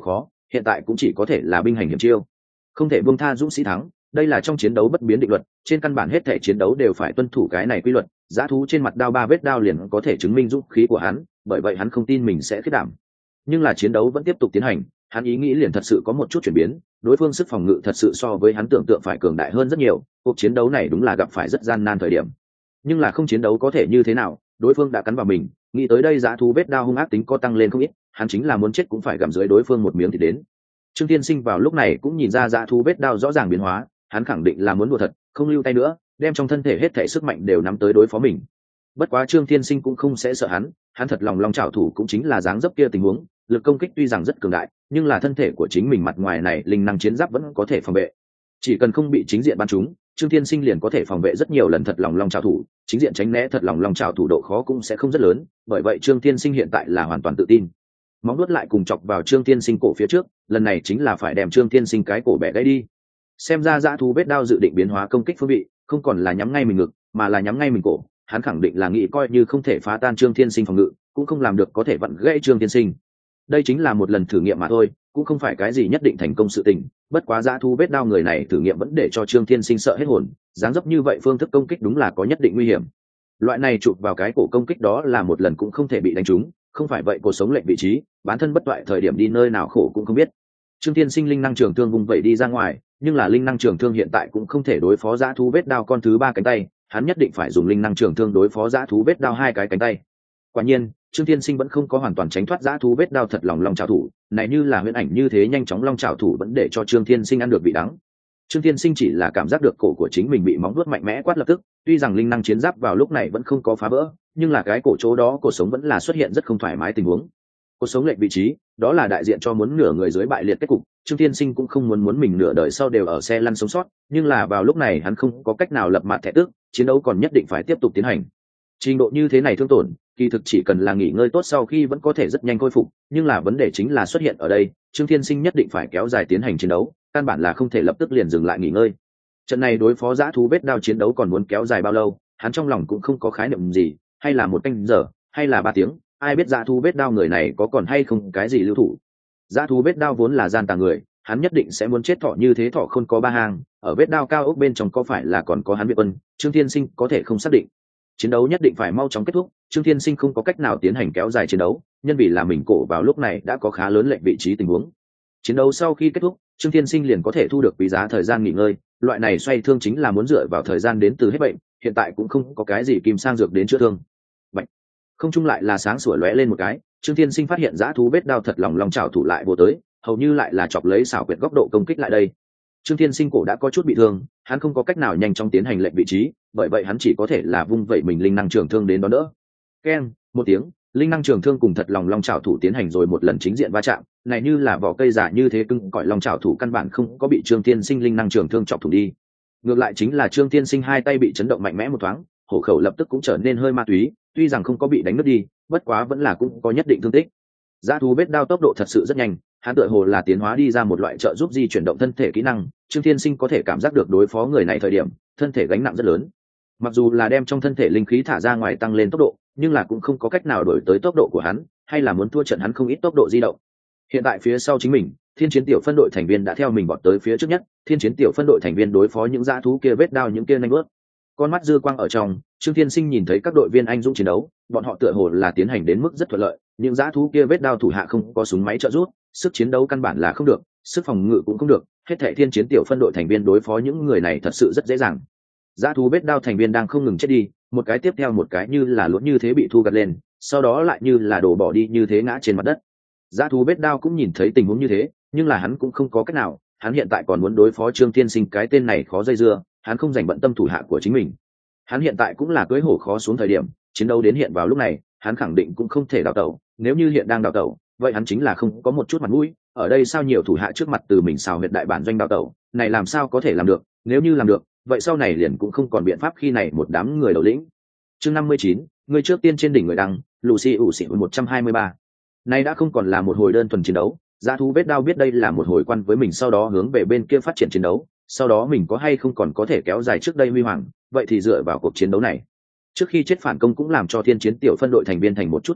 hiện tại cũng chỉ có thể là binh hành hiểm chiêu, không thể buông tha dũng sĩ thắng. Đây là trong chiến đấu bất biến định luật, trên căn bản hết thể chiến đấu đều phải tuân thủ cái này quy luật. Dã thú trên mặt đao ba vết đao liền có thể chứng minh dũng khí của hắn, bởi vậy hắn không tin mình sẽ khiết đảm. Nhưng là chiến đấu vẫn tiếp tục tiến hành, hắn ý nghĩ liền thật sự có một chút chuyển biến, đối phương sức phòng ngự thật sự so với hắn tưởng tượng phải cường đại hơn rất nhiều. Cuộc chiến đấu này đúng là gặp phải rất gian nan thời điểm, nhưng là không chiến đấu có thể như thế nào, đối phương đã cắn vào mình. Nghĩ tới đây, dã thú vết đao hung ác tính có tăng lên không ít, hắn chính là muốn chết cũng phải gặm dưới đối phương một miếng thì đến. Trương Tiên Sinh vào lúc này cũng nhìn ra dã thú vết đao rõ ràng biến hóa, hắn khẳng định là muốn đùa thật, không lưu tay nữa, đem trong thân thể hết thể sức mạnh đều nắm tới đối phó mình. Bất quá Trương Tiên Sinh cũng không sẽ sợ hắn, hắn thật lòng long trảo thủ cũng chính là dáng dấp kia tình huống, lực công kích tuy rằng rất cường đại, nhưng là thân thể của chính mình mặt ngoài này linh năng chiến giáp vẫn có thể phòng vệ. Chỉ cần không bị chính diện bắn trúng, Trương Tiên Sinh liền có thể phòng vệ rất nhiều lần. Thật lòng long trảo thủ, chính diện tránh né thật lòng long trảo thủ độ khó cũng sẽ không rất lớn, bởi vậy Trương Tiên Sinh hiện tại là hoàn toàn tự tin. Móng nuốt lại cùng chọc vào Trương Tiên Sinh cổ phía trước, lần này chính là phải đem Trương Tiên Sinh cái cổ bẻ gãy đi. Xem ra dã thú vết đao dự định biến hóa công kích phương vị, không còn là nhắm ngay mình ngực, mà là nhắm ngay mình cổ. Hắn khẳng định là nghĩ coi như không thể phá tan Trương Tiên Sinh phòng ngự, cũng không làm được có thể vặn gãy Trương Tiên Sinh. Đây chính là một lần thử nghiệm mà thôi, cũng không phải cái gì nhất định thành công sự tình. Bất quá dã thú vết đao người này thử nghiệm vẫn để cho Trương Tiên Sinh sợ hết hồn, dáng dấp như vậy phương thức công kích đúng là có nhất định nguy hiểm. Loại này chụp vào cái cổ công kích đó là một lần cũng không thể bị đánh trúng, không phải vậy cuộc sống lệnh vị trí, bản thân bất toại thời điểm đi nơi nào khổ cũng không biết. Trương Tiên Sinh linh năng trường thương vung vậy đi ra ngoài, nhưng là linh năng trường thương hiện tại cũng không thể đối phó dã thú vết đao con thứ ba cánh tay, hắn nhất định phải dùng linh năng trường thương đối phó dã thú vết đao hai cái cánh tay. Quả nhiên, Trương Tiên Sinh vẫn không có hoàn toàn tránh thoát dã thú vết đao thật lòng long trảo thủ, này như là huyễn ảnh như thế nhanh chóng long trảo thủ vẫn để cho Trương Tiên Sinh ăn được vị đắng. Trương Tiên Sinh chỉ là cảm giác được cổ của chính mình bị móng vuốt mạnh mẽ quát lập tức, tuy rằng linh năng chiến giáp vào lúc này vẫn không có phá vỡ, nhưng là cái cổ chỗ đó cổ sống vẫn là xuất hiện rất không thoải mái tình huống. Cổ sống lệch vị trí, đó là đại diện cho muốn nửa người dưới bại liệt kết cục. Trương Tiên Sinh cũng không muốn muốn mình nửa đời sau đều ở xe lăn sống sót, nhưng là vào lúc này hắn không có cách nào lập mặt thẻ tước, chiến đấu còn nhất định phải tiếp tục tiến hành. Trình độ như thế này thương tổn, kỳ thực chỉ cần là nghỉ ngơi tốt sau khi vẫn có thể rất nhanh khôi phục, nhưng là vấn đề chính là xuất hiện ở đây, Trương Tiên Sinh nhất định phải kéo dài tiến hành chiến đấu, căn bản là không thể lập tức liền dừng lại nghỉ ngơi. Trận này đối phó dã thú vết đao chiến đấu còn muốn kéo dài bao lâu, hắn trong lòng cũng không có khái niệm gì, hay là một canh giờ, hay là ba tiếng, ai biết dã thú vết đao người này có còn hay không cái gì lưu thủ. Dã thú vết đao vốn là gian tà người, hắn nhất định sẽ muốn chết thọ như thế, thọ không có ba hàng, ở vết đao cao ốc bên trong có phải là còn có hắn Việt Quân, Trương Tiên Sinh có thể không xác định. Chiến đấu nhất định phải mau chóng kết thúc, Trương Tiên Sinh không có cách nào tiến hành kéo dài chiến đấu, nhân vì là mình cổ vào lúc này đã có khá lớn lệch vị trí tình huống. Chiến đấu sau khi kết thúc, Trương Tiên Sinh liền có thể thu được quý giá thời gian nghỉ ngơi, loại này xoay thương chính là muốn dựa vào thời gian đến từ hết bệnh, hiện tại cũng không có cái gì kim sang dược đến chữa thương. Bệnh. Không chung lại là sáng sủa lóe lên một cái, Trương Tiên Sinh phát hiện dã thú vết đao thật lòng lòng chảo thủ lại vô tới, hầu như lại là chọc lấy xảo quyệt góc độ công kích lại đây. Trương Tiên Sinh cổ đã có chút bị thương, hắn không có cách nào nhanh chóng tiến hành lệnh vị trí, bởi vậy hắn chỉ có thể là vung vẩy mình linh năng trường thương đến đón đỡ. Keng, một tiếng, linh năng trường thương cùng thật lòng long chảo thủ tiến hành rồi một lần chính diện va chạm, này như là vỏ cây giả như thế cứng cỏi long chảo thủ căn bản không có bị Trương Tiên Sinh linh năng trường thương chọc thủng đi. Ngược lại chính là Trương Tiên Sinh hai tay bị chấn động mạnh mẽ một thoáng, hổ khẩu lập tức cũng trở nên hơi ma túy, tuy rằng không có bị đánh nứt đi, bất quá vẫn là cũng có nhất định thương tích. Dã thú vết đao tốc độ thật sự rất nhanh, hắn tựa hồ là tiến hóa đi ra một loại trợ giúp di chuyển động thân thể kỹ năng, Trương Tiên Sinh có thể cảm giác được đối phó người này thời điểm, thân thể gánh nặng rất lớn. Mặc dù là đem trong thân thể linh khí thả ra ngoài tăng lên tốc độ, nhưng là cũng không có cách nào đổi tới tốc độ của hắn, hay là muốn thua trận hắn không ít tốc độ di động. Hiện tại phía sau chính mình, Thiên Chiến tiểu phân đội thành viên đã theo mình vọt tới phía trước nhất, Thiên Chiến tiểu phân đội thành viên đối phó những dã thú kia vết đao những kia nhanh bước. Con mắt dư quang ở trong, Trương Tiên Sinh nhìn thấy các đội viên anh dũng chiến đấu, bọn họ tựa hồ là tiến hành đến mức rất thuận lợi, những dã thú kia vết đao thủ hạ không có súng máy trợ giúp, sức chiến đấu căn bản là không được, sức phòng ngự cũng không được, hết thảy Thiên Chiến tiểu phân đội thành viên đối phó những người này thật sự rất dễ dàng. Dã thú vết đao thành viên đang không ngừng chết đi, một cái tiếp theo một cái như là luống như thế bị thu gặt lên, sau đó lại như là đổ bỏ đi như thế ngã trên mặt đất. Dã thú vết đao cũng nhìn thấy tình huống như thế, nhưng là hắn cũng không có cách nào, hắn hiện tại còn muốn đối phó Trương Tiên Sinh, cái tên này khó dây dưa, hắn không dành bận tâm thủ hạ của chính mình. Hắn hiện tại cũng là cưỡi hổ khó xuống thời điểm, chiến đấu đến hiện vào lúc này, hắn khẳng định cũng không thể đào tẩu, nếu như hiện đang đào tẩu, vậy hắn chính là không có một chút mặt mũi, ở đây sao nhiều thủ hạ trước mặt từ mình xào huyệt đại bản doanh đào tẩu, này làm sao có thể làm được, nếu như làm được, vậy sau này liền cũng không còn biện pháp khi này một đám người đầu lĩnh. Chương năm mươi chín, người trước tiên trên đỉnh người đăng, Lucy ủ xỉ một trăm hai mươi ba. Nay đã không còn là một hồi đơn thuần chiến đấu, dã thú vết đao biết đây là một hồi quan với mình sau đó hướng về bên kia phát triển chiến đấu, sau đó mình có hay không còn có thể kéo dài trước đây huy hoàng, vậy thì dựa vào cuộc chiến đấu này. Trước khi chết phản công cũng làm cho Thiên Chiến tiểu phân đội thành viên thành một chút thiệt thòi,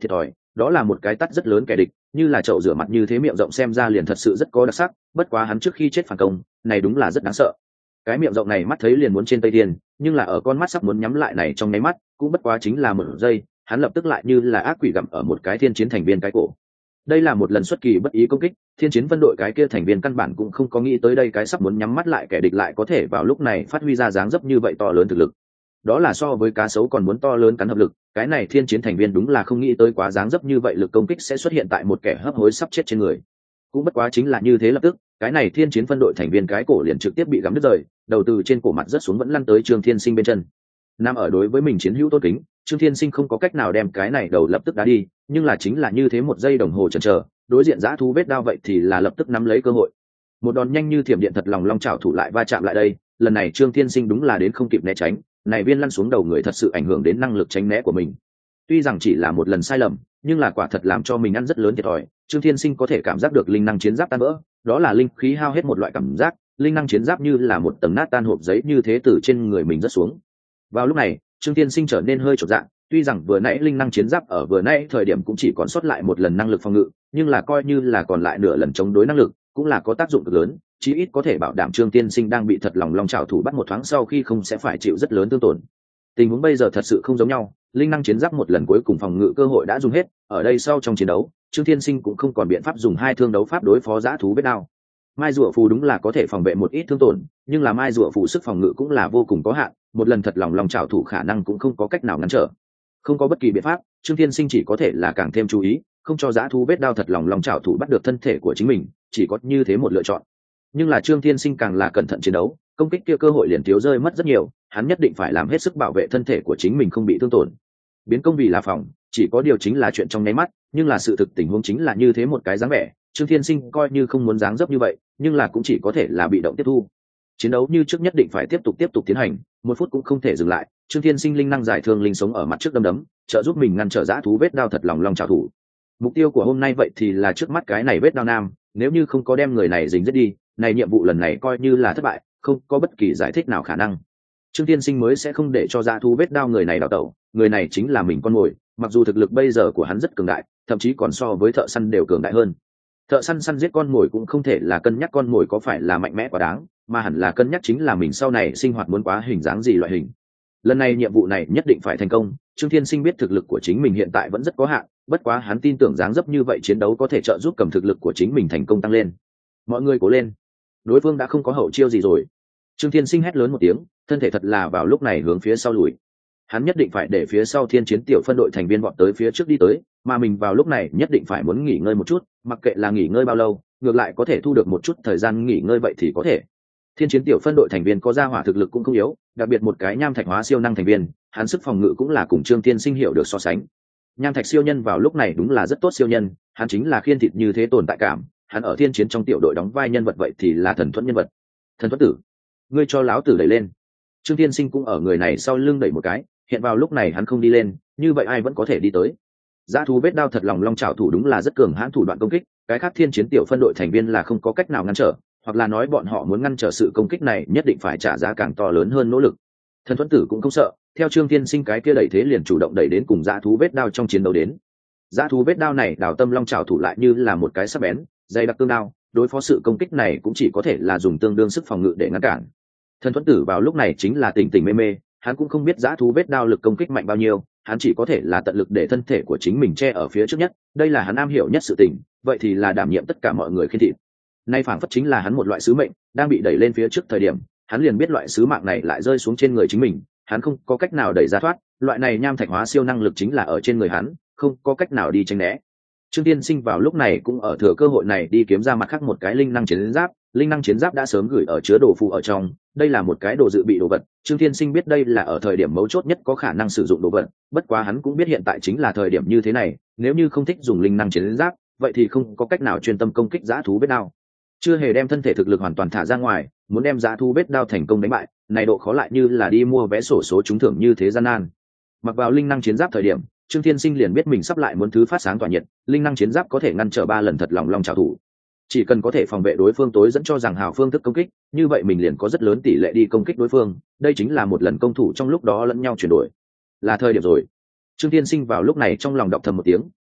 đó là một cái tắt rất lớn kẻ địch, như là chậu rửa mặt như thế, miệng rộng xem ra liền thật sự rất có đặc sắc. Bất quá hắn trước khi chết phản công này đúng là rất đáng sợ. Cái miệng rộng này mắt thấy liền muốn trên Tây Thiên, nhưng là ở con mắt sắp muốn nhắm lại này trong nháy mắt, cũng bất quá chính là một giây, hắn lập tức lại như là ác quỷ gặm ở một cái thiên chiến thành viên cái cổ. Đây là một lần xuất kỳ bất ý công kích, thiên chiến phân đội cái kia thành viên căn bản cũng không có nghĩ tới đây cái sắp muốn nhắm mắt lại kẻ địch lại có thể vào lúc này phát huy ra dáng dấp như vậy to lớn thực lực. Đó là so với cá sấu còn muốn to lớn cắn hợp lực, cái này thiên chiến thành viên đúng là không nghĩ tới quá dáng dấp như vậy lực công kích sẽ xuất hiện tại một kẻ hấp hối sắp chết trên người. Cũng bất quá chính là như thế, lập tức cái này thiên chiến phân đội thành viên cái cổ liền trực tiếp bị gắm đứt rời, đầu từ trên cổ mặt rất xuống vẫn lăn tới Trương Thiên Sinh bên chân. Nằm ở đối với mình chiến hữu tôn kính, Trương Thiên Sinh không có cách nào đem cái này đầu lập tức đá đi, nhưng là chính là như thế một giây đồng hồ chần chờ, đối diện dã thú vết đao vậy thì là lập tức nắm lấy cơ hội. Một đòn nhanh như thiểm điện thật lòng long chảo thủ lại va chạm lại đây, lần này Trương Thiên Sinh đúng là đến không kịp né tránh, này viên lăn xuống đầu người thật sự ảnh hưởng đến năng lực tránh né của mình. Tuy rằng chỉ là một lần sai lầm, nhưng là quả thật làm cho mình ăn rất lớn thiệt thòi. Trương Thiên Sinh có thể cảm giác được linh năng chiến giáp tan vỡ, đó là linh khí hao hết một loại cảm giác, linh năng chiến giáp như là một tầng nát tan hộp giấy như thế từ trên người mình rớt xuống. Vào lúc này, Trương Thiên Sinh trở nên hơi chột dạ, tuy rằng vừa nãy linh năng chiến giáp ở vừa nãy thời điểm cũng chỉ còn sót lại một lần năng lực phòng ngự, nhưng là coi như là còn lại nửa lần chống đối năng lực, cũng là có tác dụng cực lớn, chí ít có thể bảo đảm Trương Thiên Sinh đang bị thật lòng long trảo thủ bắt một thoáng sau khi không sẽ phải chịu rất lớn thương tổn. Tình huống bây giờ thật sự không giống nhau, linh năng chiến giáp một lần cuối cùng phòng ngự cơ hội đã dùng hết, ở đây sau trong chiến đấu, Trương Thiên Sinh cũng không còn biện pháp dùng hai thương đấu pháp đối phó dã thú vết đao. Mai rùa phù đúng là có thể phòng vệ một ít thương tổn, nhưng là mai rùa phù sức phòng ngự cũng là vô cùng có hạn, một lần thật lòng long trảo thủ khả năng cũng không có cách nào ngăn trở. Không có bất kỳ biện pháp, Trương Thiên Sinh chỉ có thể là càng thêm chú ý, không cho dã thú vết đao thật lòng long trảo thủ bắt được thân thể của chính mình, chỉ có như thế một lựa chọn. Nhưng là Trương Thiên Sinh càng là cẩn thận chiến đấu, công kích kia cơ hội liền thiếu rơi mất rất nhiều, hắn nhất định phải làm hết sức bảo vệ thân thể của chính mình không bị thương tổn. Biến công vì là phòng, chỉ có điều chính là chuyện trong nháy mắt, nhưng là sự thực tình huống chính là như thế một cái dáng vẻ. Trương Thiên Sinh coi như không muốn dáng dấp như vậy, nhưng là cũng chỉ có thể là bị động tiếp thu. Chiến đấu như trước nhất định phải tiếp tục tiếp tục tiến hành, một phút cũng không thể dừng lại. Trương Thiên Sinh linh năng giải thương linh sống ở mặt trước đâm đấm, trợ giúp mình ngăn trở dã thú vết đao thật lòng long trảo thủ. Mục tiêu của hôm nay vậy thì là trước mắt cái này vết đao nam, nếu như không có đem người này dính giết đi, này nhiệm vụ lần này coi như là thất bại, không có bất kỳ giải thích nào khả năng. Trương Thiên Sinh mới sẽ không để cho dã thú vết đao người này đào tẩu, người này chính là mình con mồi, mặc dù thực lực bây giờ của hắn rất cường đại, thậm chí còn so với thợ săn đều cường đại hơn. Thợ săn săn giết con mồi cũng không thể là cân nhắc con mồi có phải là mạnh mẽ quá đáng, mà hẳn là cân nhắc chính là mình sau này sinh hoạt muốn quá hình dáng gì loại hình. Lần này nhiệm vụ này nhất định phải thành công. Trương Thiên Sinh biết thực lực của chính mình hiện tại vẫn rất có hạn, bất quá hắn tin tưởng dáng dấp như vậy chiến đấu có thể trợ giúp cầm thực lực của chính mình thành công tăng lên. Mọi người cố lên, đối phương đã không có hậu chiêu gì rồi. Trương Thiên Sinh hét lớn một tiếng, thân thể thật là vào lúc này hướng phía sau lùi. Hắn nhất định phải để phía sau thiên chiến tiểu phân đội thành viên bọn tới phía trước đi tới, mà mình vào lúc này nhất định phải muốn nghỉ ngơi một chút, mặc kệ là nghỉ ngơi bao lâu, ngược lại có thể thu được một chút thời gian nghỉ ngơi vậy thì có thể. Thiên chiến tiểu phân đội thành viên có gia hỏa thực lực cũng không yếu, đặc biệt một cái nham thạch hóa siêu năng thành viên, hắn sức phòng ngự cũng là cùng Trương Thiên Sinh hiểu được so sánh. Nham thạch siêu nhân vào lúc này đúng là rất tốt siêu nhân, hắn chính là khiên thịt như thế tồn tại cảm, hắn ở thiên chiến trong tiểu đội đóng vai nhân vật vậy thì là thần thuẫn nhân vật. Thần thuẫn tử, ngươi cho láo tử đẩy lên. Trương Thiên Sinh cũng ở người này sau lưng đẩy một cái, hiện vào lúc này hắn không đi lên, như vậy ai vẫn có thể đi tới. Dã thú vết đao thật lòng long trảo thủ đúng là rất cường hãn thủ đoạn công kích, cái khác thiên chiến tiểu phân đội thành viên là không có cách nào ngăn trở, hoặc là nói bọn họ muốn ngăn trở sự công kích này nhất định phải trả giá càng to lớn hơn nỗ lực. Thần thuẫn tử cũng không sợ, theo Trương Thiên Sinh cái kia đẩy thế liền chủ động đẩy đến cùng dã thú vết đao trong chiến đấu đến. Dã thú vết đao này đào tâm long trảo thủ lại như là một cái sắc bén, dày đặc tương đao, đối phó sự công kích này cũng chỉ có thể là dùng tương đương sức phòng ngự để ngăn cản. Thần thuẫn tử vào lúc này chính là tỉnh tỉnh mê mê, hắn cũng không biết dã thú vết đao lực công kích mạnh bao nhiêu, hắn chỉ có thể là tận lực để thân thể của chính mình che ở phía trước nhất, đây là hắn am hiểu nhất sự tình, vậy thì là đảm nhiệm tất cả mọi người khiên thịt. Nay phảng phất chính là hắn một loại sứ mệnh, đang bị đẩy lên phía trước thời điểm, hắn liền biết loại sứ mạng này lại rơi xuống trên người chính mình, hắn không có cách nào đẩy ra thoát, loại này nham thạch hóa siêu năng lực chính là ở trên người hắn, không có cách nào đi tránh né. Trương Tiên Sinh vào lúc này cũng ở thừa cơ hội này đi kiếm ra mặt khác một cái linh năng chiến giáp, linh năng chiến giáp đã sớm gửi ở chứa đồ phụ ở trong, đây là một cái đồ dự bị đồ vật. Trương Tiên Sinh biết đây là ở thời điểm mấu chốt nhất có khả năng sử dụng đồ vật, bất quá hắn cũng biết hiện tại chính là thời điểm như thế này, nếu như không thích dùng linh năng chiến giáp, vậy thì không có cách nào chuyên tâm công kích dã thú vết đao. Chưa hề đem thân thể thực lực hoàn toàn thả ra ngoài, muốn đem dã thú vết đao thành công đánh bại, này độ khó lại như là đi mua vé sổ số trúng thưởng như thế gian nan. Mặc vào linh năng chiến giáp thời điểm, Trương Thiên Sinh liền biết mình sắp lại muốn thứ phát sáng tỏa nhiệt, linh năng chiến giáp có thể ngăn trở ba lần thật lòng long trảo thủ. Chỉ cần có thể phòng vệ đối phương tối dẫn cho rằng hào phương thức công kích, như vậy mình liền có rất lớn tỷ lệ đi công kích đối phương, đây chính là một lần công thủ trong lúc đó lẫn nhau chuyển đổi. Là thời điểm rồi. Trương Thiên Sinh vào lúc này trong lòng đọc thầm một tiếng,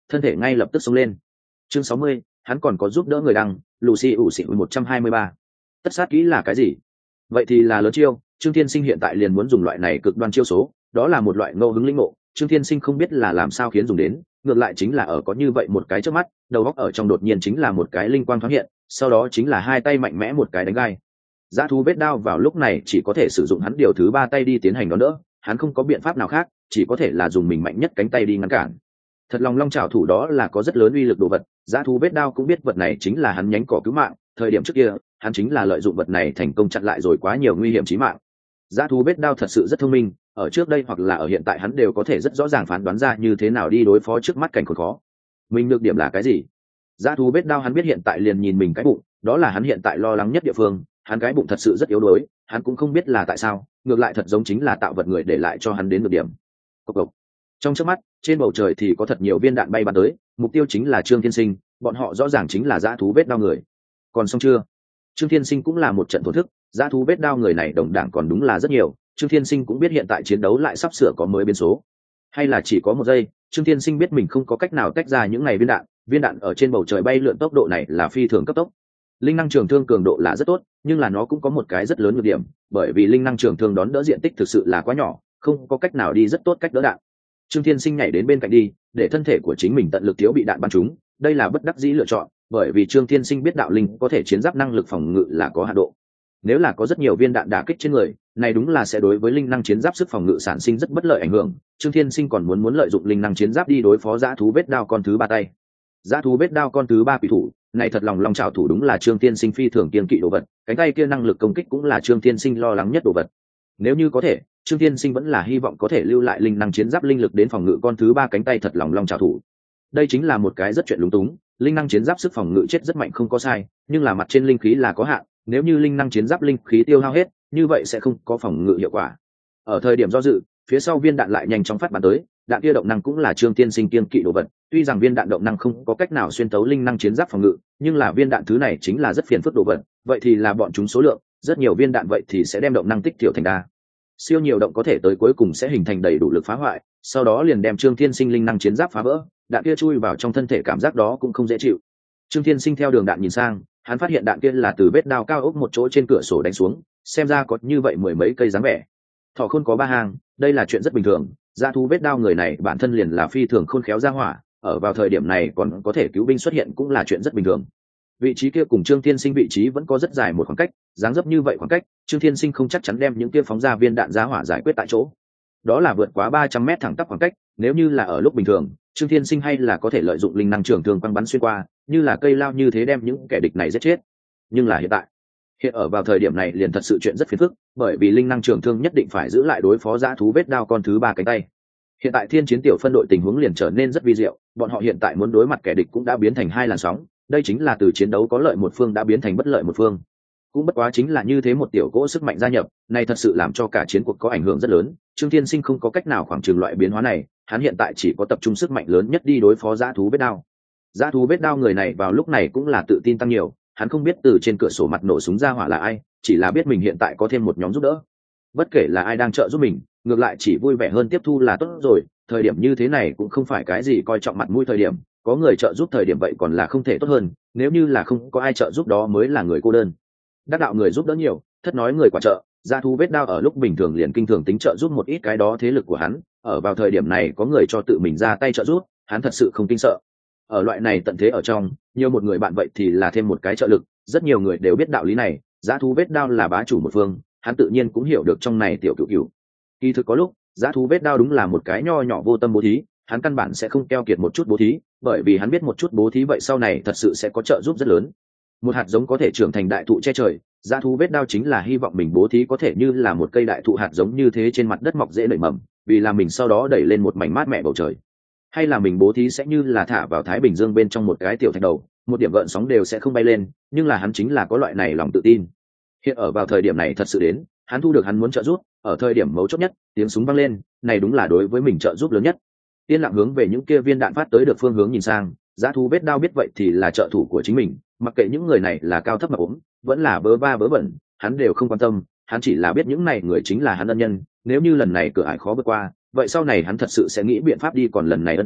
thân thể ngay lập tức xông lên. Chương sáu mươi, hắn còn có giúp đỡ người đăng, Lucy ủ xỉu một trăm hai mươi ba. Tất sát kỹ là cái gì? Vậy thì là lớn chiêu, Trương Thiên Sinh hiện tại liền muốn dùng loại này cực đoan chiêu số, đó là một loại ngẫu hứng linh ngộ, Trương Thiên Sinh không biết là làm sao khiến dùng đến, ngược lại chính là ở có như vậy một cái trước mắt, đầu óc ở trong đột nhiên chính là một cái linh quang thoáng hiện, sau đó chính là hai tay mạnh mẽ một cái đánh gai. Dã thú vết đao vào lúc này chỉ có thể sử dụng hắn điều thứ ba tay đi tiến hành đón đỡ, hắn không có biện pháp nào khác, chỉ có thể là dùng mình mạnh nhất cánh tay đi ngăn cản. Thật lòng long trảo thủ đó là có rất lớn uy lực đồ vật, dã thú vết đao cũng biết vật này chính là hắn nhánh cỏ cứu mạng, thời điểm trước kia, hắn chính là lợi dụng vật này thành công chặn lại rồi quá nhiều nguy hiểm chí mạng. Dã thú vết đao thật sự rất thông minh, ở trước đây hoặc là ở hiện tại hắn đều có thể rất rõ ràng phán đoán ra như thế nào đi đối phó trước mắt cảnh khốn khó. Mình nhược điểm là cái gì? Dã thú vết đao hắn biết hiện tại liền nhìn mình cái bụng, đó là hắn hiện tại lo lắng nhất địa phương, hắn cái bụng thật sự rất yếu đuối, hắn cũng không biết là tại sao, ngược lại thật giống chính là tạo vật người để lại cho hắn đến được điểm. Cộc cộc. Trong chớp mắt, trên bầu trời thì có thật nhiều viên đạn bay bắn tới, mục tiêu chính là Trương Thiên Sinh, bọn họ rõ ràng chính là dã thú vết đao người. Còn xong chưa? Trương Thiên Sinh cũng là một trận thổ thức, dã thú vết đao người này đồng đảng còn đúng là rất nhiều, Trương Thiên Sinh cũng biết hiện tại chiến đấu lại sắp sửa có mới biến số. Hay là chỉ có một giây, Trương Thiên Sinh biết mình không có cách nào tách ra những ngày viên đạn, viên đạn ở trên bầu trời bay lượn tốc độ này là phi thường cấp tốc. Linh năng trường thương cường độ là rất tốt, nhưng là nó cũng có một cái rất lớn nhược điểm, bởi vì linh năng trường thương đón đỡ diện tích thực sự là quá nhỏ, không có cách nào đi rất tốt cách đỡ đạn. Trương Thiên Sinh nhảy đến bên cạnh đi, để thân thể của chính mình tận lực thiếu bị đạn bắn trúng, đây là bất đắc dĩ lựa chọn, bởi vì Trương Thiên Sinh biết đạo linh có thể chiến giáp năng lực phòng ngự là có hạn độ. Nếu là có rất nhiều viên đạn đả kích trên người, này đúng là sẽ đối với linh năng chiến giáp sức phòng ngự sản sinh rất bất lợi ảnh hưởng. Trương Thiên Sinh còn muốn muốn lợi dụng linh năng chiến giáp đi đối phó dã thú vết đao con thứ ba tay. Dã thú vết đao con thứ ba quỷ thủ, này thật lòng long trảo thủ đúng là Trương Thiên Sinh phi thường kiên kỵ đồ vật, cánh tay kia năng lực công kích cũng là Trương Thiên Sinh lo lắng nhất đồ vật. Nếu như có thể, Trương Thiên Sinh vẫn là hy vọng có thể lưu lại linh năng chiến giáp linh lực đến phòng ngự con thứ ba cánh tay thật lòng long trảo thủ. Đây chính là một cái rất chuyện lúng túng, linh năng chiến giáp sức phòng ngự chết rất mạnh không có sai, nhưng là mặt trên linh khí là có hạn, nếu như linh năng chiến giáp linh khí tiêu hao hết, như vậy sẽ không có phòng ngự hiệu quả. Ở thời điểm do dự, phía sau viên đạn lại nhanh chóng phát bắn tới, đạn kia động năng cũng là Trương Thiên Sinh kiên kỵ đồ vật, tuy rằng viên đạn động năng không có cách nào xuyên tấu linh năng chiến giáp phòng ngự, nhưng là viên đạn thứ này chính là rất phiền phức đồ vật, vậy thì là bọn chúng số lượng, rất nhiều viên đạn vậy thì sẽ đem động năng tích tiểu thành đa. Siêu nhiều động có thể tới cuối cùng sẽ hình thành đầy đủ lực phá hoại, sau đó liền đem Trương Thiên Sinh linh năng chiến giáp phá vỡ, đạn kia chui vào trong thân thể cảm giác đó cũng không dễ chịu. Trương Thiên Sinh theo đường đạn nhìn sang, hắn phát hiện đạn kia là từ vết đao cao ốc một chỗ trên cửa sổ đánh xuống, xem ra có như vậy mười mấy cây dáng vẻ. Thỏ khôn có ba hàng, đây là chuyện rất bình thường, dã thú vết đao người này bản thân liền là phi thường khôn khéo ra hỏa, ở vào thời điểm này còn có thể cứu binh xuất hiện cũng là chuyện rất bình thường. Vị trí kia cùng Trương Thiên Sinh vị trí vẫn có rất dài một khoảng cách, dáng dấp như vậy khoảng cách, Trương Thiên Sinh không chắc chắn đem những kia phóng ra viên đạn giá hỏa giải quyết tại chỗ. Đó là vượt quá ba trăm mét thẳng tắp khoảng cách, nếu như là ở lúc bình thường, Trương Thiên Sinh hay là có thể lợi dụng linh năng trường thương quăng bắn xuyên qua, như là cây lao như thế đem những kẻ địch này giết chết. Nhưng là hiện tại, hiện ở vào thời điểm này liền thật sự chuyện rất phiền phức, bởi vì linh năng trường thương nhất định phải giữ lại đối phó dã thú vết đao con thứ ba cánh tay. Hiện tại thiên chiến tiểu phân đội tình huống liền trở nên rất vi diệu, bọn họ hiện tại muốn đối mặt kẻ địch cũng đã biến thành hai làn sóng, đây chính là từ chiến đấu có lợi một phương đã biến thành bất lợi một phương. Cũng bất quá chính là như thế một tiểu cỗ sức mạnh gia nhập, này thật sự làm cho cả chiến cuộc có ảnh hưởng rất lớn. Trương Thiên Sinh không có cách nào khoảng chừng loại biến hóa này, hắn hiện tại chỉ có tập trung sức mạnh lớn nhất đi đối phó dã thú vết đao. Dã thú vết đao người này vào lúc này cũng là tự tin tăng nhiều, hắn không biết từ trên cửa sổ mặt nổ súng ra hỏa là ai, chỉ là biết mình hiện tại có thêm một nhóm giúp đỡ. Bất kể là ai đang trợ giúp mình, ngược lại chỉ vui vẻ hơn tiếp thu là tốt rồi, thời điểm như thế này cũng không phải cái gì coi trọng mặt mũi thời điểm, có người trợ giúp thời điểm vậy còn là không thể tốt hơn, nếu như là không có ai trợ giúp đó mới là người cô đơn. Đắc đạo người giúp đỡ nhiều, thất nói người quả trợ, dã thú vết đao ở lúc bình thường liền kinh thường tính trợ giúp một ít cái đó thế lực của hắn, ở vào thời điểm này có người cho tự mình ra tay trợ giúp, hắn thật sự không kinh sợ. Ở loại này tận thế ở trong, nhiều một người bạn vậy thì là thêm một cái trợ lực, rất nhiều người đều biết đạo lý này, dã thú vết đao là bá chủ một phương, hắn tự nhiên cũng hiểu được trong này tiểu cửu cửu. Kỳ thực có lúc, dã thú vết đao đúng là một cái nho nhỏ vô tâm bố thí, hắn căn bản sẽ không keo kiệt một chút bố thí, bởi vì hắn biết một chút bố thí vậy sau này thật sự sẽ có trợ giúp rất lớn. Một hạt giống có thể trưởng thành đại thụ che trời, dã thú vết đao chính là hy vọng mình bố thí có thể như là một cây đại thụ hạt giống như thế trên mặt đất mọc dễ nảy mầm, vì là mình sau đó đẩy lên một mảnh mát mẻ bầu trời. Hay là mình bố thí sẽ như là thả vào Thái Bình Dương bên trong một cái tiểu thạch đầu, một điểm gợn sóng đều sẽ không bay lên, nhưng là hắn chính là có loại này lòng tự tin. Hiện ở vào thời điểm này thật sự đến, hắn thu được hắn muốn trợ giúp, ở thời điểm mấu chốt nhất, tiếng súng vang lên, này đúng là đối với mình trợ giúp lớn nhất. Tiên lặng hướng về những kia viên đạn phát tới được phương hướng nhìn sang, dã thú vết đao biết vậy thì là trợ thủ của chính mình, mặc kệ những người này là cao thấp mà ốm, vẫn là bớ va bớ bẩn, hắn đều không quan tâm, hắn chỉ là biết những này người chính là hắn ân nhân, nếu như lần này cửa ải khó vượt qua, vậy sau này hắn thật sự sẽ nghĩ biện pháp đi còn lần này ân tình,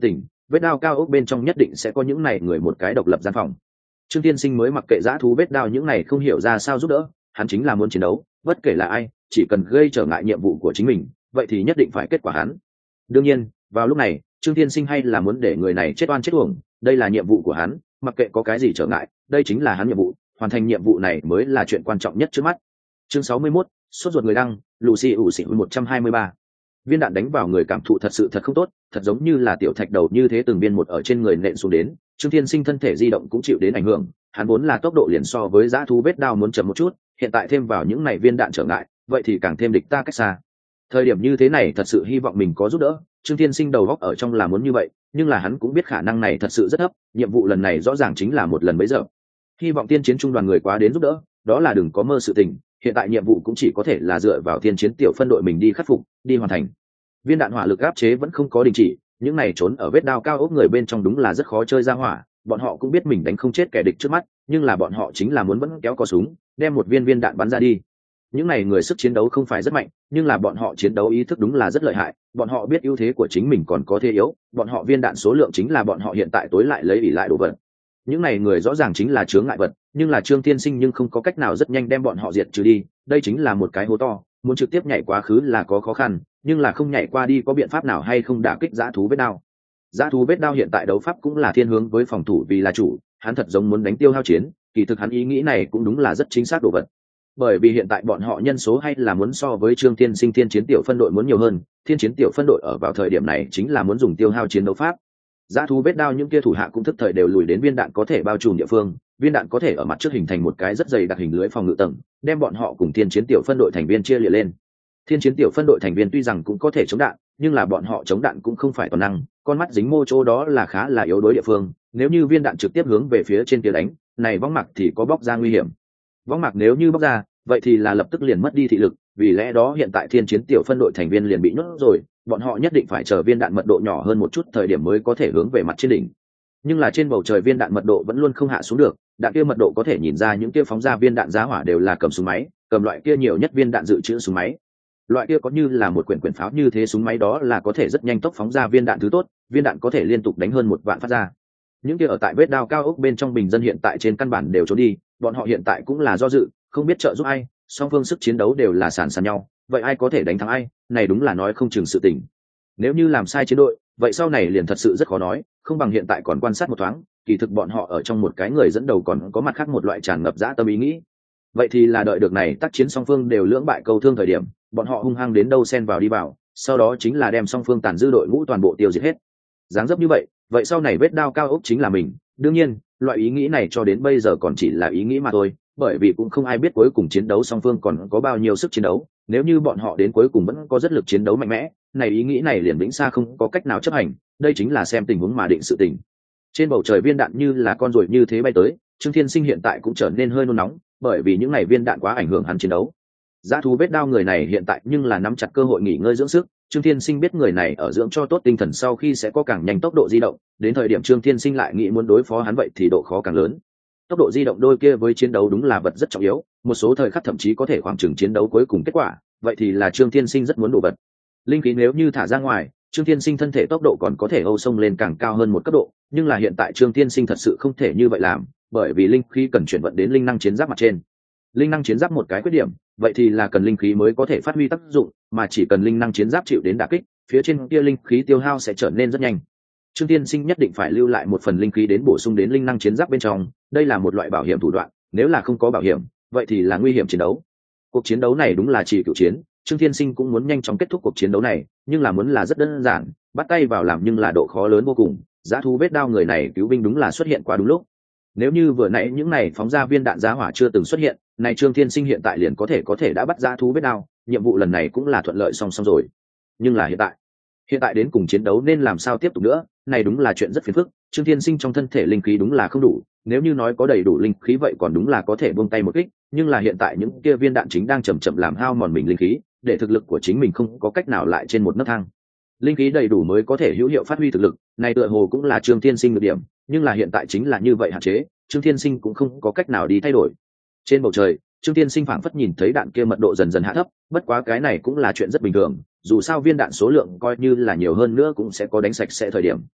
vết đao cao ốc bên trong nhất định sẽ có những này người một cái độc lập gian phòng. Trương Tiên Sinh mới mặc kệ dã thú vết đao những này không hiểu ra sao giúp đỡ, hắn chính là muốn chiến đấu, bất kể là ai, chỉ cần gây trở ngại nhiệm vụ của chính mình, vậy thì nhất định phải kết quả hắn. Đương nhiên, vào lúc này, Trương Tiên Sinh hay là muốn để người này chết oan chết uổng, đây là nhiệm vụ của hắn, mặc kệ có cái gì trở ngại, đây chính là hắn nhiệm vụ, hoàn thành nhiệm vụ này mới là chuyện quan trọng nhất trước mắt. Chương sáu mươi mốt, sốt ruột người đăng, Lucy ủ xỉn một trăm hai mươi ba. Viên đạn đánh vào người cảm thụ thật sự thật không tốt, thật giống như là tiểu thạch đầu như thế từng viên một ở trên người nện xuống đến, Trương Thiên Sinh thân thể di động cũng chịu đến ảnh hưởng, hắn vốn là tốc độ liền so với dã thú vết đao muốn chậm một chút, hiện tại thêm vào những này viên đạn trở ngại, vậy thì càng thêm địch ta cách xa. Thời điểm như thế này thật sự hy vọng mình có giúp đỡ, Trương Thiên Sinh đầu góc ở trong là muốn như vậy, nhưng là hắn cũng biết khả năng này thật sự rất thấp, nhiệm vụ lần này rõ ràng chính là một lần bấy giờ. Hy vọng tiên chiến trung đoàn người quá đến giúp đỡ, đó là đừng có mơ sự tình, hiện tại nhiệm vụ cũng chỉ có thể là dựa vào tiên chiến tiểu phân đội mình đi khắc phục, đi hoàn thành. Viên đạn hỏa lực áp chế vẫn không có đình chỉ, những này trốn ở vết đao cao ốc người bên trong đúng là rất khó chơi ra hỏa, bọn họ cũng biết mình đánh không chết kẻ địch trước mắt, nhưng là bọn họ chính là muốn vẫn kéo cò súng, đem một viên viên đạn bắn ra đi. Những này người sức chiến đấu không phải rất mạnh, nhưng là bọn họ chiến đấu ý thức đúng là rất lợi hại, bọn họ biết ưu thế của chính mình còn có thế yếu, bọn họ viên đạn số lượng chính là bọn họ hiện tại tối lại lấy ỷ lại đồ vật. Những này người rõ ràng chính là chướng ngại vật, nhưng là Trương Tiên Sinh nhưng không có cách nào rất nhanh đem bọn họ diệt trừ đi, đây chính là một cái hố to, muốn trực tiếp nhảy quá khứ là có khó khăn, nhưng là không nhảy qua đi có biện pháp nào hay không đả kích dã thú vết đao. Dã thú vết đao hiện tại đấu pháp cũng là thiên hướng với phòng thủ vì là chủ, hắn thật giống muốn đánh tiêu hao chiến, kỳ thực hắn ý nghĩ này cũng đúng là rất chính xác đồ vật. Bởi vì hiện tại bọn họ nhân số hay là muốn so với Trương Tiên Sinh thiên chiến tiểu phân đội muốn nhiều hơn, thiên chiến tiểu phân đội ở vào thời điểm này chính là muốn dùng tiêu hao chiến đấu pháp. Dã thú vết đao những kia thủ hạ cũng thức thời đều lùi đến viên đạn có thể bao trùm địa phương, viên đạn có thể ở mặt trước hình thành một cái rất dày đặc hình lưới phòng ngự tầng, đem bọn họ cùng thiên chiến tiểu phân đội thành viên chia liệt lên. Thiên chiến tiểu phân đội thành viên tuy rằng cũng có thể chống đạn, nhưng là bọn họ chống đạn cũng không phải toàn năng, con mắt dính mô chỗ đó là khá là yếu đối địa phương, nếu như viên đạn trực tiếp hướng về phía trên kia đánh, này võng mạc thì có bóc ra nguy hiểm. Võng mạc nếu như bóc ra, vậy thì là lập tức liền mất đi thị lực, vì lẽ đó hiện tại thiên chiến tiểu phân đội thành viên liền bị nhốt rồi, bọn họ nhất định phải chờ viên đạn mật độ nhỏ hơn một chút thời điểm mới có thể hướng về mặt trên đỉnh. Nhưng là trên bầu trời viên đạn mật độ vẫn luôn không hạ xuống được, đạn kia mật độ có thể nhìn ra những kia phóng ra viên đạn giá hỏa đều là cầm súng máy, cầm loại kia nhiều nhất viên đạn dự trữ súng máy. Loại kia có như là một quyển quyển pháo như thế súng máy đó là có thể rất nhanh tốc phóng ra viên đạn thứ tốt, viên đạn có thể liên tục đánh hơn một vạn phát ra. Những kia ở tại vết đao cao ốc bên trong bình dân hiện tại trên căn bản đều trốn đi, bọn họ hiện tại cũng là do dự, không biết trợ giúp ai, song phương sức chiến đấu đều là sàn sàn nhau, vậy ai có thể đánh thắng ai, này đúng là nói không chừng sự tình. Nếu như làm sai chiến đội, vậy sau này liền thật sự rất khó nói, không bằng hiện tại còn quan sát một thoáng, kỳ thực bọn họ ở trong một cái người dẫn đầu còn có mặt khác một loại tràn ngập dã tâm ý nghĩ. Vậy thì là đợi được này tác chiến song phương đều lưỡng bại câu thương thời điểm, bọn họ hung hăng đến đâu xen vào đi vào, sau đó chính là đem song phương tàn dư đội ngũ toàn bộ tiêu diệt hết. Dáng dấp như vậy, vậy sau này vết đao cao ốc chính là mình, đương nhiên, loại ý nghĩ này cho đến bây giờ còn chỉ là ý nghĩ mà thôi, bởi vì cũng không ai biết cuối cùng chiến đấu song phương còn có bao nhiêu sức chiến đấu, nếu như bọn họ đến cuối cùng vẫn có rất lực chiến đấu mạnh mẽ, này ý nghĩ này liền vĩnh xa không có cách nào chấp hành, đây chính là xem tình huống mà định sự tình. Trên bầu trời viên đạn như là con ruồi như thế bay tới, Trương Thiên Sinh hiện tại cũng trở nên hơi nôn nóng, bởi vì những ngày viên đạn quá ảnh hưởng hắn chiến đấu. Dã thú vết đao người này hiện tại nhưng là nắm chặt cơ hội nghỉ ngơi dưỡng sức, Trương Thiên Sinh biết người này ở dưỡng cho tốt tinh thần sau khi sẽ có càng nhanh tốc độ di động, đến thời điểm Trương Thiên Sinh lại nghĩ muốn đối phó hắn vậy thì độ khó càng lớn. Tốc độ di động đôi kia với chiến đấu đúng là vật rất trọng yếu, một số thời khắc thậm chí có thể khoảng chừng chiến đấu cuối cùng kết quả, vậy thì là Trương Thiên Sinh rất muốn đồ vật. Linh khí nếu như thả ra ngoài, Trương Thiên Sinh thân thể tốc độ còn có thể âu sông lên càng cao hơn một cấp độ, nhưng là hiện tại Trương Thiên Sinh thật sự không thể như vậy làm, bởi vì linh khí cần chuyển vận đến linh năng chiến giáp mặt trên. Linh năng chiến giáp một cái khuyết điểm, vậy thì là cần linh khí mới có thể phát huy tác dụng, mà chỉ cần linh năng chiến giáp chịu đến đả kích, phía trên kia linh khí tiêu hao sẽ trở nên rất nhanh. Trương Tiên Sinh nhất định phải lưu lại một phần linh khí đến bổ sung đến linh năng chiến giáp bên trong, đây là một loại bảo hiểm thủ đoạn, nếu là không có bảo hiểm, vậy thì là nguy hiểm chiến đấu. Cuộc chiến đấu này đúng là chỉ cựu chiến, Trương Tiên Sinh cũng muốn nhanh chóng kết thúc cuộc chiến đấu này, nhưng là muốn là rất đơn giản, bắt tay vào làm nhưng là độ khó lớn vô cùng, dã thú vết đao người này cứu binh đúng là xuất hiện qua đúng lúc. Nếu như vừa nãy những này phóng ra viên đạn giá hỏa chưa từng xuất hiện, này Trương Tiên Sinh hiện tại liền có thể có thể đã bắt dã thú vết đao, nhiệm vụ lần này cũng là thuận lợi song song rồi. Nhưng là hiện tại, hiện tại đến cùng chiến đấu nên làm sao tiếp tục nữa, này đúng là chuyện rất phiền phức, Trương Tiên Sinh trong thân thể linh khí đúng là không đủ, nếu như nói có đầy đủ linh khí vậy còn đúng là có thể buông tay một kích, nhưng là hiện tại những kia viên đạn chính đang chậm chậm làm hao mòn mình linh khí, để thực lực của chính mình không có cách nào lại trên một nấc thang. Linh khí đầy đủ mới có thể hữu hiệu phát huy thực lực, này tựa hồ cũng là Trương Tiên Sinh được điểm, nhưng là hiện tại chính là như vậy hạn chế, Trương Tiên Sinh cũng không có cách nào đi thay đổi. Trên bầu trời, Trương Tiên Sinh phảng phất nhìn thấy đạn kia mật độ dần dần hạ thấp, bất quá cái này cũng là chuyện rất bình thường, dù sao viên đạn số lượng coi như là nhiều hơn nữa cũng sẽ có đánh sạch sẽ thời điểm.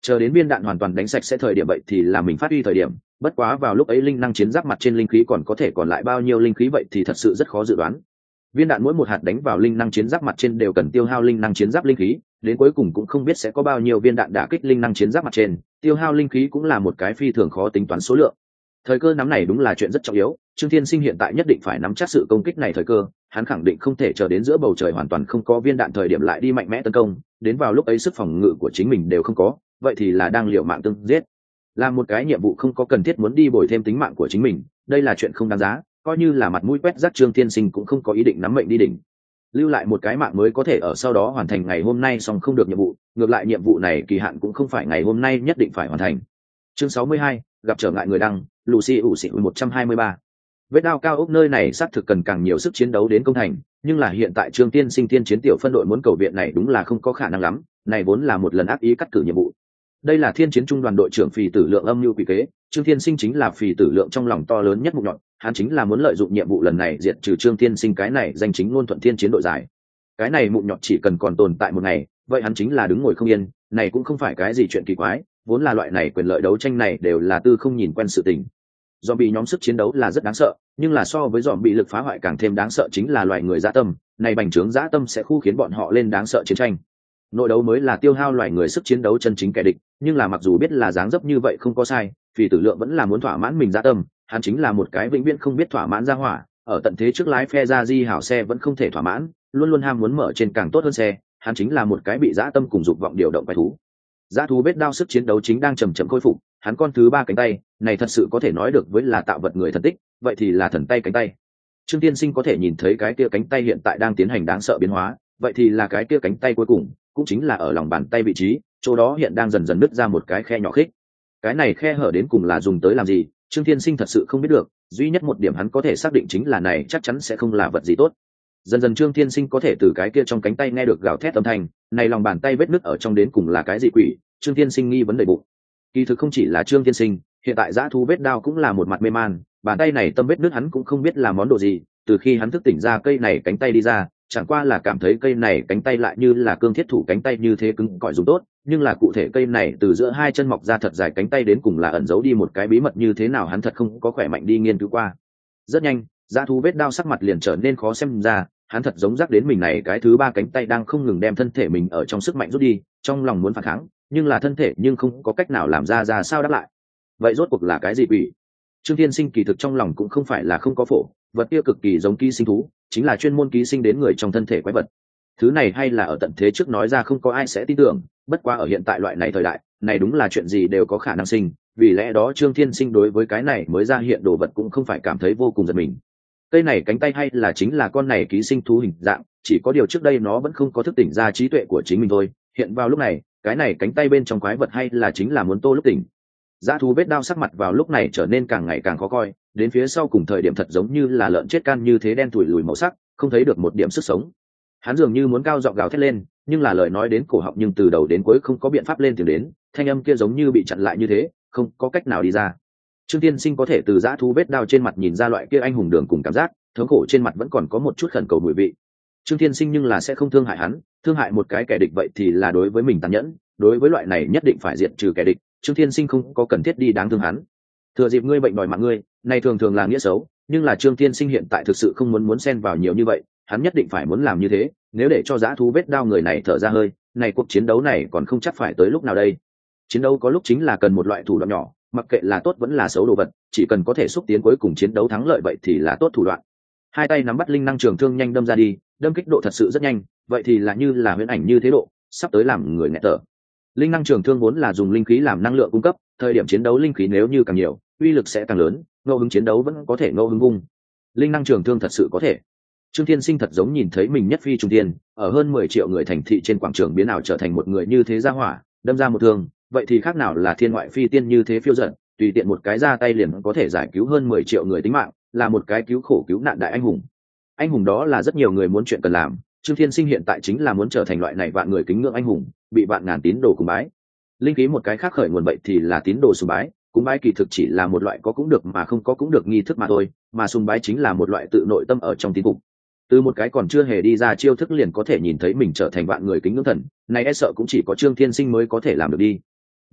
chờ đến viên đạn hoàn toàn đánh sạch sẽ thời điểm vậy thì là mình phát huy thời điểm. Bất quá vào lúc ấy linh năng chiến giáp mặt trên linh khí còn có thể còn lại bao nhiêu linh khí vậy thì thật sự rất khó dự đoán. Viên đạn mỗi một hạt đánh vào linh năng chiến giáp mặt trên đều cần tiêu hao linh năng chiến giáp linh khí, đến cuối cùng cũng không biết sẽ có bao nhiêu viên đạn đả kích linh năng chiến giáp mặt trên, tiêu hao linh khí cũng là một cái phi thường khó tính toán số lượng. Thời cơ nắm này đúng là chuyện rất trọng yếu, Trương Thiên Sinh hiện tại nhất định phải nắm chắc sự công kích này thời cơ, hắn khẳng định không thể chờ đến giữa bầu trời hoàn toàn không có viên đạn thời điểm lại đi mạnh mẽ tấn công, đến vào lúc ấy sức phòng ngự của chính mình đều không có, vậy thì là đang liều mạng tương giết. Làm một cái nhiệm vụ không có cần thiết muốn đi bồi thêm tính mạng của chính mình, đây là chuyện không đáng giá, coi như là mặt mũi quét rác Trương Thiên Sinh cũng không có ý định nắm mệnh đi đỉnh. Lưu lại một cái mạng mới có thể ở sau đó hoàn thành ngày hôm nay xong không được nhiệm vụ, ngược lại nhiệm vụ này kỳ hạn cũng không phải ngày hôm nay nhất định phải hoàn thành. Chương sáu mươi hai, gặp trở ngại người đăng, Lucy ủ xị một trăm hai mươi ba. Vết đao cao ốc nơi này xác thực cần càng nhiều sức chiến đấu đến công thành, nhưng là hiện tại Trương Tiên Sinh tiên chiến tiểu phân đội muốn cầu viện này đúng là không có khả năng lắm, này vốn là một lần ác ý cắt cử nhiệm vụ. Đây là thiên chiến trung đoàn đội trưởng Phì Tử Lượng âm mưu quỷ kế, Trương Thiên Sinh chính là Phì Tử Lượng trong lòng to lớn nhất mục nhọn, hắn chính là muốn lợi dụng nhiệm vụ lần này diệt trừ Trương Thiên Sinh cái này danh chính ngôn thuận thiên chiến đội giải. Cái này mục nhọn chỉ cần còn tồn tại một ngày, vậy hắn chính là đứng ngồi không yên, này cũng không phải cái gì chuyện kỳ quái, vốn là loại này quyền lợi đấu tranh này đều là tư không nhìn quen sự tình. Zombie nhóm sức chiến đấu là rất đáng sợ, nhưng là so với zombie lực phá hoại càng thêm đáng sợ chính là loài người dã tâm, này bành trướng dã tâm sẽ khu khiến bọn họ lên đáng sợ chiến tranh. Nội đấu mới là tiêu hao loài người sức chiến đấu chân chính kẻ địch, nhưng là mặc dù biết là dáng dấp như vậy không có sai, Phì Tử Lượng vẫn là muốn thỏa mãn mình dã tâm, hắn chính là một cái vĩnh viễn không biết thỏa mãn ra hỏa, ở tận thế trước lái phe ra di hảo xe vẫn không thể thỏa mãn, luôn luôn ham muốn mở trên càng tốt hơn xe, hắn chính là một cái bị dã tâm cùng dục vọng điều động quái thú. Dã thú vết đao sức chiến đấu chính đang chậm chậm khôi phục, hắn con thứ ba cánh tay, này thật sự có thể nói được với là tạo vật người thần tích, vậy thì là thần tay cánh tay. Trương Tiên Sinh có thể nhìn thấy cái kia cánh tay hiện tại đang tiến hành đáng sợ biến hóa, vậy thì là cái kia cánh tay cuối cùng, cũng chính là ở lòng bàn tay vị trí, chỗ đó hiện đang dần dần nứt ra một cái khe nhỏ khích. Cái này khe hở đến cùng là dùng tới làm gì, Trương Thiên Sinh thật sự không biết được, duy nhất một điểm hắn có thể xác định chính là này chắc chắn sẽ không là vật gì tốt. Dần dần Trương Thiên Sinh có thể từ cái kia trong cánh tay nghe được gào thét âm thanh, này lòng bàn tay vết nứt ở trong đến cùng là cái gì quỷ, Trương Thiên Sinh nghi vấn đầy bụng. Kỳ thực không chỉ là Trương Thiên Sinh, hiện tại dã thú vết đao cũng là một mặt mê man, bàn tay này tâm vết nứt hắn cũng không biết là món đồ gì, từ khi hắn thức tỉnh ra cây này cánh tay đi ra, chẳng qua là cảm thấy cây này cánh tay lại như là cương thiết thủ cánh tay như thế cứng cỏi dùng tốt, nhưng là cụ thể cây này từ giữa hai chân mọc ra thật dài cánh tay đến cùng là ẩn giấu đi một cái bí mật như thế nào hắn thật không có khỏe mạnh đi nghiên cứu qua. Rất nhanh, dã thú vết đao sắc mặt liền trở nên khó xem ra, hắn thật giống rắc đến mình này cái thứ ba cánh tay đang không ngừng đem thân thể mình ở trong sức mạnh rút đi, trong lòng muốn phản kháng, nhưng là thân thể nhưng không có cách nào làm ra ra sao đáp lại. Vậy rốt cuộc là cái gì quỷ? Trương Thiên Sinh kỳ thực trong lòng cũng không phải là không có phổ, vật kia cực kỳ giống ký sinh thú, chính là chuyên môn ký sinh đến người trong thân thể quái vật. Thứ này hay là ở tận thế trước nói ra không có ai sẽ tin tưởng, bất quá ở hiện tại loại này thời đại, này đúng là chuyện gì đều có khả năng sinh, vì lẽ đó Trương Thiên Sinh đối với cái này mới ra hiện đồ vật cũng không phải cảm thấy vô cùng giật mình. Cây này cánh tay hay là chính là con này ký sinh thú hình dạng, chỉ có điều trước đây nó vẫn không có thức tỉnh ra trí tuệ của chính mình thôi, hiện vào lúc này, cái này cánh tay bên trong quái vật hay là chính là muốn tô lúc tỉnh. Dã thú vết đao sắc mặt vào lúc này trở nên càng ngày càng khó coi, đến phía sau cùng thời điểm thật giống như là lợn chết can như thế đen tủi lùi màu sắc, không thấy được một điểm sức sống. Hắn dường như muốn cao giọng gào thét lên, nhưng là lời nói đến cổ họng nhưng từ đầu đến cuối không có biện pháp lên tiếng đến, thanh âm kia giống như bị chặn lại như thế, không có cách nào đi ra. Trương Tiên Sinh có thể từ dã thú vết đao trên mặt nhìn ra loại kia anh hùng đường cùng cảm giác, thống khổ trên mặt vẫn còn có một chút khẩn cầu mùi vị. Trương Tiên Sinh nhưng là sẽ không thương hại hắn, thương hại một cái kẻ địch vậy thì là đối với mình tàn nhẫn, đối với loại này nhất định phải diệt trừ kẻ địch, Trương Thiên Sinh không có cần thiết đi đáng thương hắn. Thừa dịp ngươi bệnh đòi mạng ngươi, này thường thường là nghĩa xấu, nhưng là Trương Thiên Sinh hiện tại thực sự không muốn muốn xen vào nhiều như vậy, hắn nhất định phải muốn làm như thế, nếu để cho dã thú vết đao người này thở ra hơi, này cuộc chiến đấu này còn không chắc phải tới lúc nào đây. Chiến đấu có lúc chính là cần một loại thủ đoạn nhỏ, mặc kệ là tốt vẫn là xấu đồ vật, chỉ cần có thể xúc tiến cuối cùng chiến đấu thắng lợi vậy thì là tốt thủ đoạn. Hai tay nắm bắt linh năng trường thương nhanh đâm ra đi, đâm kích độ thật sự rất nhanh, vậy thì là như là huyễn ảnh như thế độ, sắp tới làm người nghẹt thở. Linh năng trường thương vốn là dùng linh khí làm năng lượng cung cấp, thời điểm chiến đấu linh khí nếu như càng nhiều, uy lực sẽ càng lớn, ngẫu hứng chiến đấu vẫn có thể ngẫu hứng vung. Linh năng trường thương thật sự có thể. Trương Thiên Sinh thật giống nhìn thấy mình nhất phi trùng thiên, ở hơn mười triệu người thành thị trên quảng trường biến ảo trở thành một người như thế ra hỏa, đâm ra một thương, vậy thì khác nào là thiên ngoại phi tiên như thế phiêu dật, tùy tiện một cái ra tay liền có thể giải cứu hơn mười triệu người tính mạng, là một cái cứu khổ cứu nạn đại anh hùng. Anh hùng đó là rất nhiều người muốn chuyện cần làm, Trương Thiên Sinh hiện tại chính là muốn trở thành loại này vạn người kính ngưỡng anh hùng, bị vạn ngàn tín đồ cúng bái. Linh khí một cái khác khởi nguồn vậy thì là tín đồ sùng bái, cúng bái kỳ thực chỉ là một loại có cũng được mà không có cũng được nghi thức mà thôi, mà sùng bái chính là một loại tự nội tâm ở trong tín phục. Từ một cái còn chưa hề đi ra chiêu thức liền có thể nhìn thấy mình trở thành vạn người kính ngưỡng thần, này e sợ cũng chỉ có Trương Thiên Sinh mới có thể làm được đi.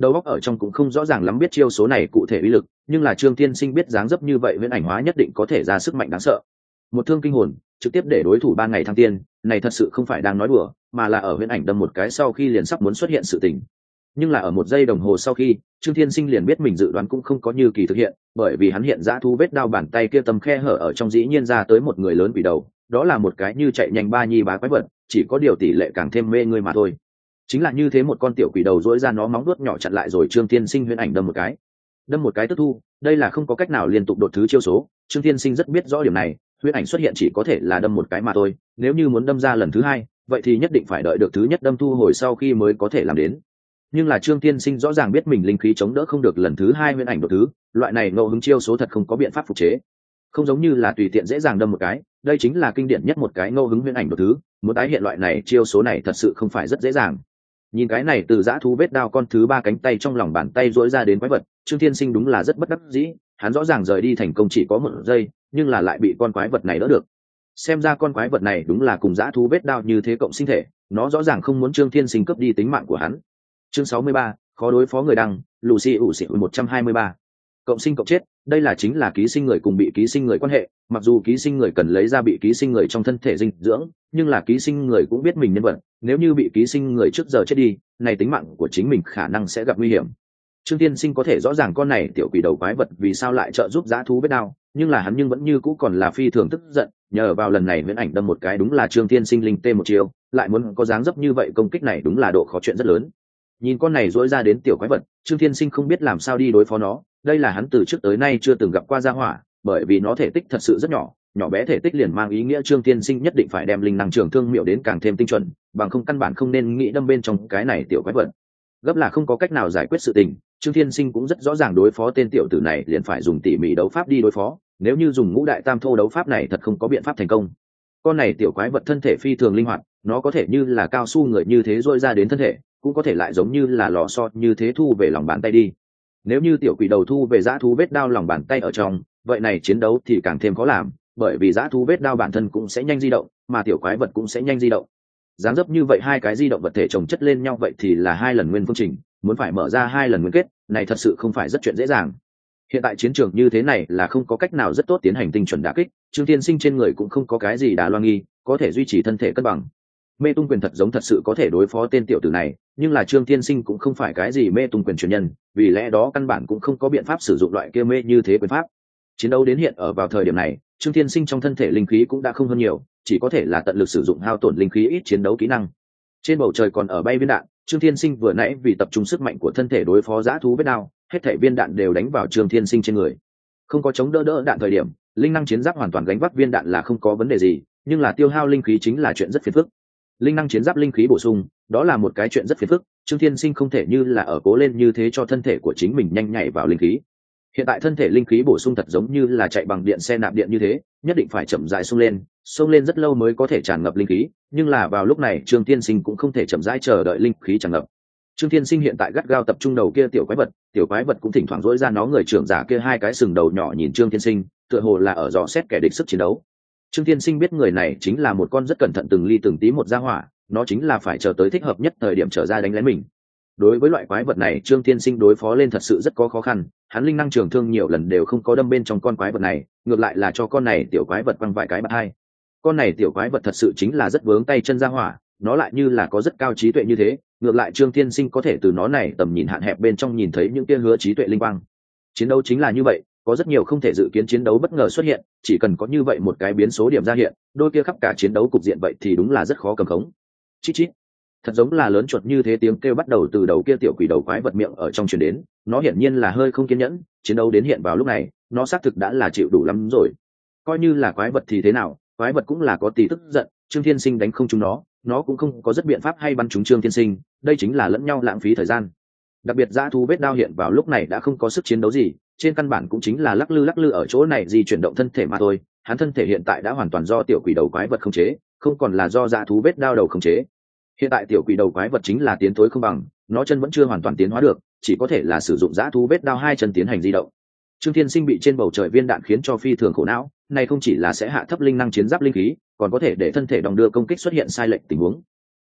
đầu óc ở trong cũng không rõ ràng lắm biết chiêu số này cụ thể uy lực, nhưng là Trương Tiên Sinh biết dáng dấp như vậy huyễn ảnh hóa nhất định có thể ra sức mạnh đáng sợ. Một thương kinh hồn, trực tiếp để đối thủ ban ngày thăng tiên, này thật sự không phải đang nói đùa, mà là ở huyễn ảnh đâm một cái sau khi liền sắp muốn xuất hiện sự tình. Nhưng là ở một giây đồng hồ sau khi, Trương Thiên Sinh liền biết mình dự đoán cũng không có như kỳ thực hiện, bởi vì hắn hiện dã thú vết đao bàn tay kia tầm khe hở ở trong dĩ nhiên ra tới một người lớn quỷ đầu, đó là một cái như chạy nhanh ba nhi bá quái vật, chỉ có điều tỷ lệ càng thêm mê người mà thôi. Chính là như thế một con tiểu quỷ đầu rỗi ra nó móng vuốt nhỏ chặn lại rồi Trương Thiên Sinh huyễn ảnh đâm một cái. Đâm một cái tức thu, đây là không có cách nào liên tục đột thứ chiêu số, Trương Thiên Sinh rất biết rõ điểm này, huyễn ảnh xuất hiện chỉ có thể là đâm một cái mà thôi, nếu như muốn đâm ra lần thứ hai, vậy thì nhất định phải đợi được thứ nhất đâm thu hồi sau khi mới có thể làm đến. Nhưng là Trương Thiên Sinh rõ ràng biết mình linh khí chống đỡ không được lần thứ hai huyễn ảnh đột thứ, loại này ngẫu hứng chiêu số thật không có biện pháp phục chế, không giống như là tùy tiện dễ dàng đâm một cái, đây chính là kinh điển nhất một cái ngẫu hứng huyễn ảnh đột thứ, muốn tái hiện loại này chiêu số này thật sự không phải rất dễ dàng. Nhìn cái này từ dã thú vết đao con thứ ba cánh tay trong lòng bàn tay duỗi ra đến quái vật, Trương Thiên Sinh đúng là rất bất đắc dĩ, hắn rõ ràng rời đi thành công chỉ có một giây, nhưng là lại bị con quái vật này đỡ được. Xem ra con quái vật này đúng là cùng dã thú vết đao như thế cộng sinh thể, nó rõ ràng không muốn Trương Thiên Sinh cướp đi tính mạng của hắn. Chương sáu mươi ba, khó đối phó người đăng, Lucy ủ xỉu một trăm hai mươi ba. Cộng sinh cộng chết, đây là chính là ký sinh người cùng bị ký sinh người quan hệ, mặc dù ký sinh người cần lấy ra bị ký sinh người trong thân thể dinh dưỡng, nhưng là ký sinh người cũng biết mình nhân vật, nếu như bị ký sinh người trước giờ chết đi, này tính mạng của chính mình khả năng sẽ gặp nguy hiểm. Trương Tiên Sinh có thể rõ ràng con này tiểu quỷ đầu quái vật vì sao lại trợ giúp dã thú vết đao, nhưng là hắn nhưng vẫn như cũ còn là phi thường tức giận, nhờ vào lần này huyễn ảnh đâm một cái đúng là Trương Tiên Sinh linh tê một chiều, lại muốn có dáng dấp như vậy công kích này đúng là độ khó chuyện rất lớn. Nhìn con này dỗi ra đến tiểu quái vật, Trương Tiên Sinh không biết làm sao đi đối phó nó, đây là hắn từ trước tới nay chưa từng gặp qua gia hỏa, bởi vì nó thể tích thật sự rất nhỏ, nhỏ bé thể tích liền mang ý nghĩa Trương Tiên Sinh nhất định phải đem linh năng trường thương miệu đến càng thêm tinh chuẩn, bằng không căn bản không nên nghĩ đâm bên trong cái này tiểu quái vật. Gấp là không có cách nào giải quyết sự tình, Trương Tiên Sinh cũng rất rõ ràng đối phó tên tiểu tử này liền phải dùng tỉ mỉ đấu pháp đi đối phó, nếu như dùng ngũ đại tam thô đấu pháp này thật không có biện pháp thành công. Con này tiểu quái vật thân thể phi thường linh hoạt, nó có thể như là cao su người như thế rôi ra đến thân thể, cũng có thể lại giống như là lò xo như thế thu về lòng bàn tay đi. Nếu như tiểu quỷ đầu thu về dã thú vết đao lòng bàn tay ở trong, vậy này chiến đấu thì càng thêm khó làm, bởi vì dã thú vết đao bản thân cũng sẽ nhanh di động, mà tiểu quái vật cũng sẽ nhanh di động. Dáng dấp như vậy hai cái di động vật thể chồng chất lên nhau vậy thì là hai lần nguyên phương trình, muốn phải mở ra hai lần nguyên kết, này thật sự không phải rất chuyện dễ dàng. Hiện tại chiến trường như thế này là không có cách nào rất tốt tiến hành tinh chuẩn đả kích, Trương Tiên Sinh trên người cũng không có cái gì đả loa nghi, có thể duy trì thân thể cân bằng. Mê tung quyền thật giống thật sự có thể đối phó tên tiểu tử này, nhưng là Trương Tiên Sinh cũng không phải cái gì mê tung quyền truyền nhân, vì lẽ đó căn bản cũng không có biện pháp sử dụng loại kia mê như thế quyền pháp. Chiến đấu đến hiện ở vào thời điểm này, Trương Tiên Sinh trong thân thể linh khí cũng đã không hơn nhiều, chỉ có thể là tận lực sử dụng hao tổn linh khí ít chiến đấu kỹ năng. Trên bầu trời còn ở bay viên đạn, Trương Tiên Sinh vừa nãy vì tập trung sức mạnh của thân thể đối phó dã thú vết đao, hết thảy viên đạn đều đánh vào Trương Tiên Sinh trên người. Không có chống đỡ đỡ đạn thời điểm, linh năng chiến giáp hoàn toàn gánh vác viên đạn là không có vấn đề gì, nhưng là tiêu hao linh khí chính là chuyện rất phiền phức. Linh năng chiến giáp linh khí bổ sung, đó là một cái chuyện rất phiền phức, Trương Thiên Sinh không thể như là ở cố lên như thế cho thân thể của chính mình nhanh nhạy vào linh khí. Hiện tại thân thể linh khí bổ sung thật giống như là chạy bằng điện xe nạp điện như thế, nhất định phải chậm rãi xông lên, xông lên rất lâu mới có thể tràn ngập linh khí, nhưng là vào lúc này Trương Thiên Sinh cũng không thể chậm rãi chờ đợi linh khí tràn ngập. Trương Thiên Sinh hiện tại gắt gao tập trung đầu kia tiểu quái vật, tiểu quái vật cũng thỉnh thoảng rỗi ra nó người trưởng giả kia hai cái sừng đầu nhỏ nhìn Trương Thiên Sinh, tựa hồ là ở dò xét kẻ địch sức chiến đấu. Trương Thiên Sinh biết người này chính là một con rất cẩn thận từng ly từng tí một gia hỏa, nó chính là phải chờ tới thích hợp nhất thời điểm trở ra đánh lén mình. Đối với loại quái vật này Trương Thiên Sinh đối phó lên thật sự rất có khó khăn, hắn linh năng trường thương nhiều lần đều không có đâm bên trong con quái vật này, ngược lại là cho con này tiểu quái vật quăng vài cái bạt hai. Con này tiểu quái vật thật sự chính là rất vướng tay chân gia hỏa, nó lại như là có rất cao trí tuệ như thế, ngược lại Trương Thiên Sinh có thể từ nó này tầm nhìn hạn hẹp bên trong nhìn thấy những tia hứa trí tuệ linh quang. Chiến đấu chính là như vậy, có rất nhiều không thể dự kiến chiến đấu bất ngờ xuất hiện, chỉ cần có như vậy một cái biến số điểm ra hiện, đôi kia khắp cả chiến đấu cục diện vậy thì đúng là rất khó cầm khống. Chít chít, thật giống là lớn chuột như thế tiếng kêu bắt đầu từ đầu kia tiểu quỷ đầu quái vật miệng ở trong truyền đến, nó hiển nhiên là hơi không kiên nhẫn, chiến đấu đến hiện vào lúc này, nó xác thực đã là chịu đủ lắm rồi. Coi như là quái vật thì thế nào, quái vật cũng là có tí tức giận, Trương Thiên Sinh đánh không trúng nó, nó cũng không có rất biện pháp hay bắn trúng Trương Thiên Sinh, đây chính là lẫn nhau lãng phí thời gian. Đặc biệt dã thú vết đao hiện vào lúc này đã không có sức chiến đấu gì, trên căn bản cũng chính là lắc lư lắc lư ở chỗ này di chuyển động thân thể mà thôi, hắn thân thể hiện tại đã hoàn toàn do tiểu quỷ đầu quái vật khống chế, không còn là do dã thú vết đao đầu khống chế. Hiện tại tiểu quỷ đầu quái vật chính là tiến thối không bằng, nó chân vẫn chưa hoàn toàn tiến hóa được, chỉ có thể là sử dụng dã thú vết đao hai chân tiến hành di động. Trương Thiên Sinh bị trên bầu trời viên đạn khiến cho phi thường khổ não, này không chỉ là sẽ hạ thấp linh năng chiến giáp linh khí, còn có thể để thân thể đồng đưa công kích xuất hiện sai lệch tình huống.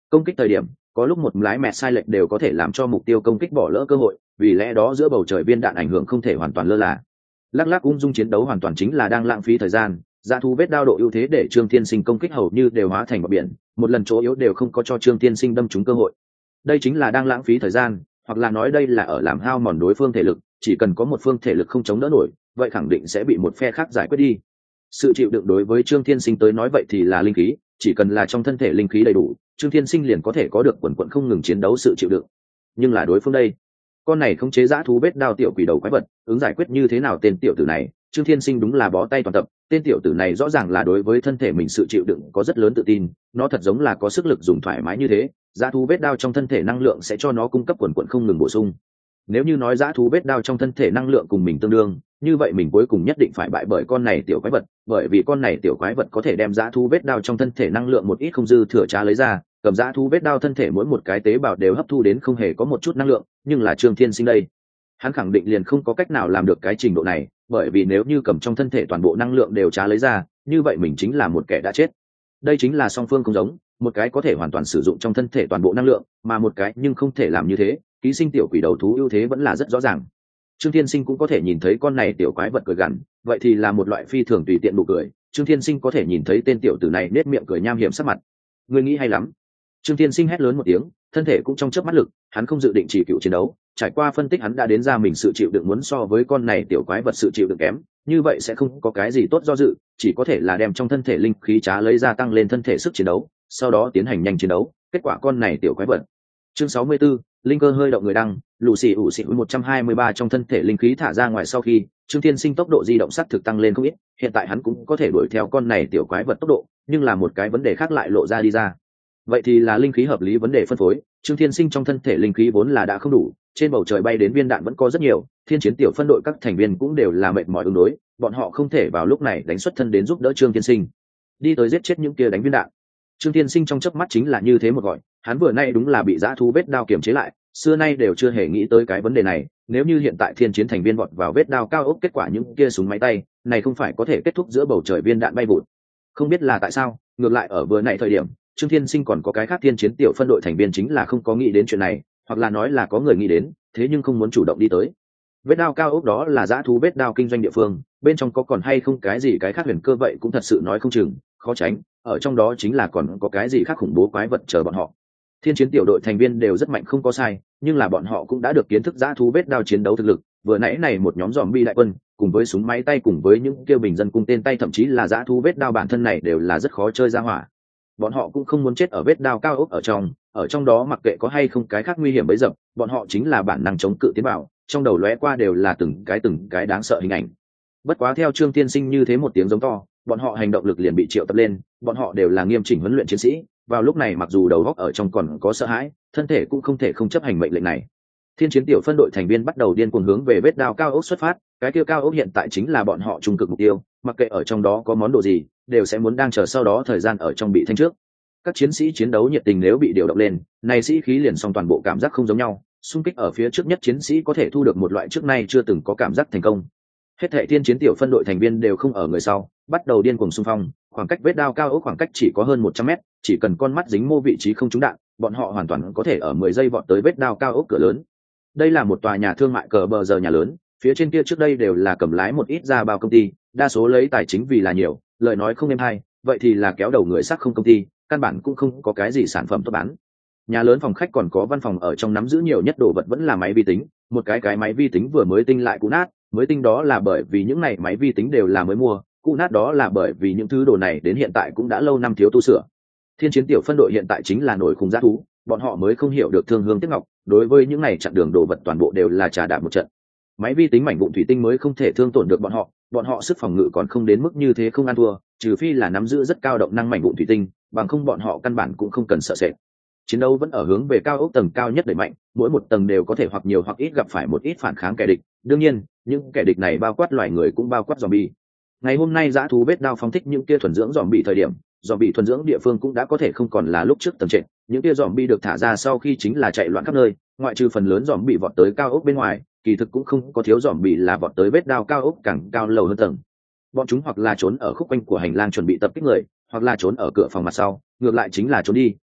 Công kích thời điểm có lúc một lái mẹ sai lệch đều có thể làm cho mục tiêu công kích bỏ lỡ cơ hội, vì lẽ đó giữa bầu trời viên đạn ảnh hưởng không thể hoàn toàn lơ là. Lắc lắc ung dung chiến đấu hoàn toàn chính là đang lãng phí thời gian. Dã thú vết đao độ ưu thế để Trương Thiên Sinh công kích hầu như đều hóa thành bọt biển, một lần chỗ yếu đều không có cho Trương Thiên Sinh đâm trúng cơ hội. Đây chính là đang lãng phí thời gian, hoặc là nói đây là ở làm hao mòn đối phương thể lực, chỉ cần có một phương thể lực không chống đỡ nổi, vậy khẳng định sẽ bị một phe khác giải quyết đi. Sự chịu đựng đối với Trương Thiên Sinh tới nói vậy thì là linh khí, chỉ cần là trong thân thể linh khí đầy đủ, Trương Thiên Sinh liền có thể có được quần quần không ngừng chiến đấu sự chịu đựng. Nhưng là đối phương đây, con này không chế dã thú vết đao tiểu quỷ đầu quái vật, ứng giải quyết như thế nào tên tiểu tử này, Trương Thiên Sinh đúng là bó tay toàn tập. Tên tiểu tử này rõ ràng là đối với thân thể mình sự chịu đựng có rất lớn tự tin, nó thật giống là có sức lực dùng thoải mái như thế, dã thú vết đao trong thân thể năng lượng sẽ cho nó cung cấp quần quần không ngừng bổ sung. Nếu như nói dã thú vết đao trong thân thể năng lượng cùng mình tương đương, như vậy mình cuối cùng nhất định phải bại bởi con này tiểu quái vật, bởi vì con này tiểu quái vật có thể đem dã thú vết đao trong thân thể năng lượng một ít không dư thừa trá lấy ra, cầm dã thú vết đao thân thể mỗi một cái tế bào đều hấp thu đến không hề có một chút năng lượng, nhưng là Trương Thiên Sinh đây, hắn khẳng định liền không có cách nào làm được cái trình độ này, bởi vì nếu như cầm trong thân thể toàn bộ năng lượng đều trá lấy ra, như vậy mình chính là một kẻ đã chết. Đây chính là song phương không giống, một cái có thể hoàn toàn sử dụng trong thân thể toàn bộ năng lượng, mà một cái nhưng không thể làm như thế, ký sinh tiểu quỷ đầu thú ưu thế vẫn là rất rõ ràng. Trương Thiên Sinh cũng có thể nhìn thấy con này tiểu quái vật cười gằn, vậy thì là một loại phi thường tùy tiện nụ cười. Trương Thiên Sinh có thể nhìn thấy tên tiểu tử này nét miệng cười nham hiểm sắc mặt. Ngươi nghĩ hay lắm. Trương Thiên Sinh hét lớn một tiếng, thân thể cũng trong chớp mắt lực, hắn không dự định chỉ cựu chiến đấu, trải qua phân tích hắn đã đến ra mình sự chịu đựng muốn so với con này tiểu quái vật sự chịu đựng kém, như vậy sẽ không có cái gì tốt do dự, chỉ có thể là đem trong thân thể linh khí trá lấy ra tăng lên thân thể sức chiến đấu, sau đó tiến hành nhanh chiến đấu, kết quả con này tiểu quái vật. Chương sáu mươi 64, linh cơ hơi động người đăng, lũ xì ủ xì một trăm hai mươi ba trong thân thể linh khí thả ra ngoài sau khi, Trương Thiên Sinh tốc độ di động sắc thực tăng lên không ít, hiện tại hắn cũng có thể đuổi theo con này tiểu quái vật tốc độ, nhưng là một cái vấn đề khác lại lộ ra đi ra. Vậy thì là linh khí hợp lý vấn đề phân phối. Trương Thiên Sinh trong thân thể linh khí vốn là đã không đủ, trên bầu trời bay đến viên đạn vẫn có rất nhiều, thiên chiến tiểu phân đội các thành viên cũng đều là mệt mỏi ứng đối, bọn họ không thể vào lúc này đánh xuất thân đến giúp đỡ Trương Thiên Sinh đi tới giết chết những kia đánh viên đạn. Trương Thiên Sinh trong chớp mắt chính là như thế một gọi, hắn vừa nay đúng là bị dã thú vết đao kiềm chế lại, xưa nay đều chưa hề nghĩ tới cái vấn đề này, nếu như hiện tại thiên chiến thành viên vọt vào vết đao cao ốc, kết quả những kia súng máy tay này không phải có thể kết thúc giữa bầu trời viên đạn bay vụt. Không biết là tại sao, ngược lại ở vừa nãy thời điểm, Trương Thiên Sinh còn có cái khác thiên chiến tiểu phân đội thành viên chính là không có nghĩ đến chuyện này, hoặc là nói là có người nghĩ đến, thế nhưng không muốn chủ động đi tới. Vết đao cao ốc đó là dã thú vết đao kinh doanh địa phương, bên trong có còn hay không cái gì cái khác huyền cơ vậy cũng thật sự nói không chừng, khó tránh, ở trong đó chính là còn có cái gì khác khủng bố quái vật chờ bọn họ. Thiên chiến tiểu đội thành viên đều rất mạnh không có sai, nhưng là bọn họ cũng đã được kiến thức dã thú vết đao chiến đấu thực lực, vừa nãy này một nhóm zombie đại quân, cùng với súng máy tay cùng với những kêu bình dân cung tên tay thậm chí là dã thú vết đao bản thân này đều là rất khó chơi ra hỏa. Bọn họ cũng không muốn chết ở vết đao cao ốc ở trong, ở trong đó mặc kệ có hay không cái khác nguy hiểm bấy dập, bọn họ chính là bản năng chống cự tiến vào, trong đầu lóe qua đều là từng cái từng cái đáng sợ hình ảnh. Bất quá theo Trương Tiên Sinh như thế một tiếng giống to, bọn họ hành động lực liền bị triệu tập lên, bọn họ đều là nghiêm chỉnh huấn luyện chiến sĩ, vào lúc này mặc dù đầu óc ở trong còn có sợ hãi, thân thể cũng không thể không chấp hành mệnh lệnh này. Thiên chiến tiểu phân đội thành viên bắt đầu điên cuồng hướng về vết đao cao ốc xuất phát, cái kia cao ốc hiện tại chính là bọn họ trung cực mục tiêu, mặc kệ ở trong đó có món đồ gì, đều sẽ muốn đang chờ sau đó thời gian ở trong bị thanh trước. Các chiến sĩ chiến đấu nhiệt tình nếu bị điều động lên, này sĩ khí liền xong toàn bộ cảm giác không giống nhau, xung kích ở phía trước nhất chiến sĩ có thể thu được một loại trước nay chưa từng có cảm giác thành công. Hết thảy thiên chiến tiểu phân đội thành viên đều không ở người sau, bắt đầu điên cuồng xung phong, khoảng cách vết đao cao ốc khoảng cách chỉ có hơn một trăm mét, chỉ cần con mắt dính mô vị trí không trúng đạn, bọn họ hoàn toàn có thể ở mười giây vọt tới vết đao cao ốc cửa lớn. Đây là một tòa nhà thương mại cờ bờ giờ nhà lớn, phía trên kia trước đây đều là cầm lái một ít ra bao công ty, đa số lấy tài chính vì là nhiều, lời nói không êm hay, vậy thì là kéo đầu người sắc không công ty, căn bản cũng không có cái gì sản phẩm tốt bán. Nhà lớn phòng khách còn có văn phòng ở trong nắm giữ nhiều nhất đồ vật vẫn là máy vi tính, một cái cái máy vi tính vừa mới tinh lại cũ nát, mới tinh đó là bởi vì những này máy vi tính đều là mới mua, cũ nát đó là bởi vì những thứ đồ này đến hiện tại cũng đã lâu năm thiếu tu sửa. Thiên chiến tiểu phân đội hiện tại chính là nổi khung giá thú, bọn họ mới không hiểu được thương hương tiếc ngọc, đối với những này chặn đường đồ vật toàn bộ đều là trà đạp một trận. Máy vi tính mảnh vụn thủy tinh mới không thể thương tổn được bọn họ, bọn họ sức phòng ngự còn không đến mức như thế không ăn thua, trừ phi là nắm giữ rất cao động năng mảnh vụn thủy tinh, bằng không bọn họ căn bản cũng không cần sợ sệt. Chiến đấu vẫn ở hướng về cao ốc tầng cao nhất đẩy mạnh, mỗi một tầng đều có thể hoặc nhiều hoặc ít gặp phải một ít phản kháng kẻ địch, đương nhiên những kẻ địch này bao quát loài người cũng bao quát zombie. Ngày hôm nay dã thú vết đao phóng thích những kia thuần dưỡng zombie thời điểm, zombie thuần dưỡng địa phương cũng đã có thể không còn là lúc trước tầng trệt, những kia zombie được thả ra sau khi chính là chạy loạn khắp nơi, ngoại trừ phần lớn zombie vọt tới cao ốc bên ngoài, kỳ thực cũng không có thiếu zombie là vọt tới vết đao cao ốc càng cao lầu hơn tầng. Bọn chúng hoặc là trốn ở khúc quanh của hành lang chuẩn bị tập kích người, hoặc là trốn ở cửa phòng mặt sau, ngược lại chính là trốn đi,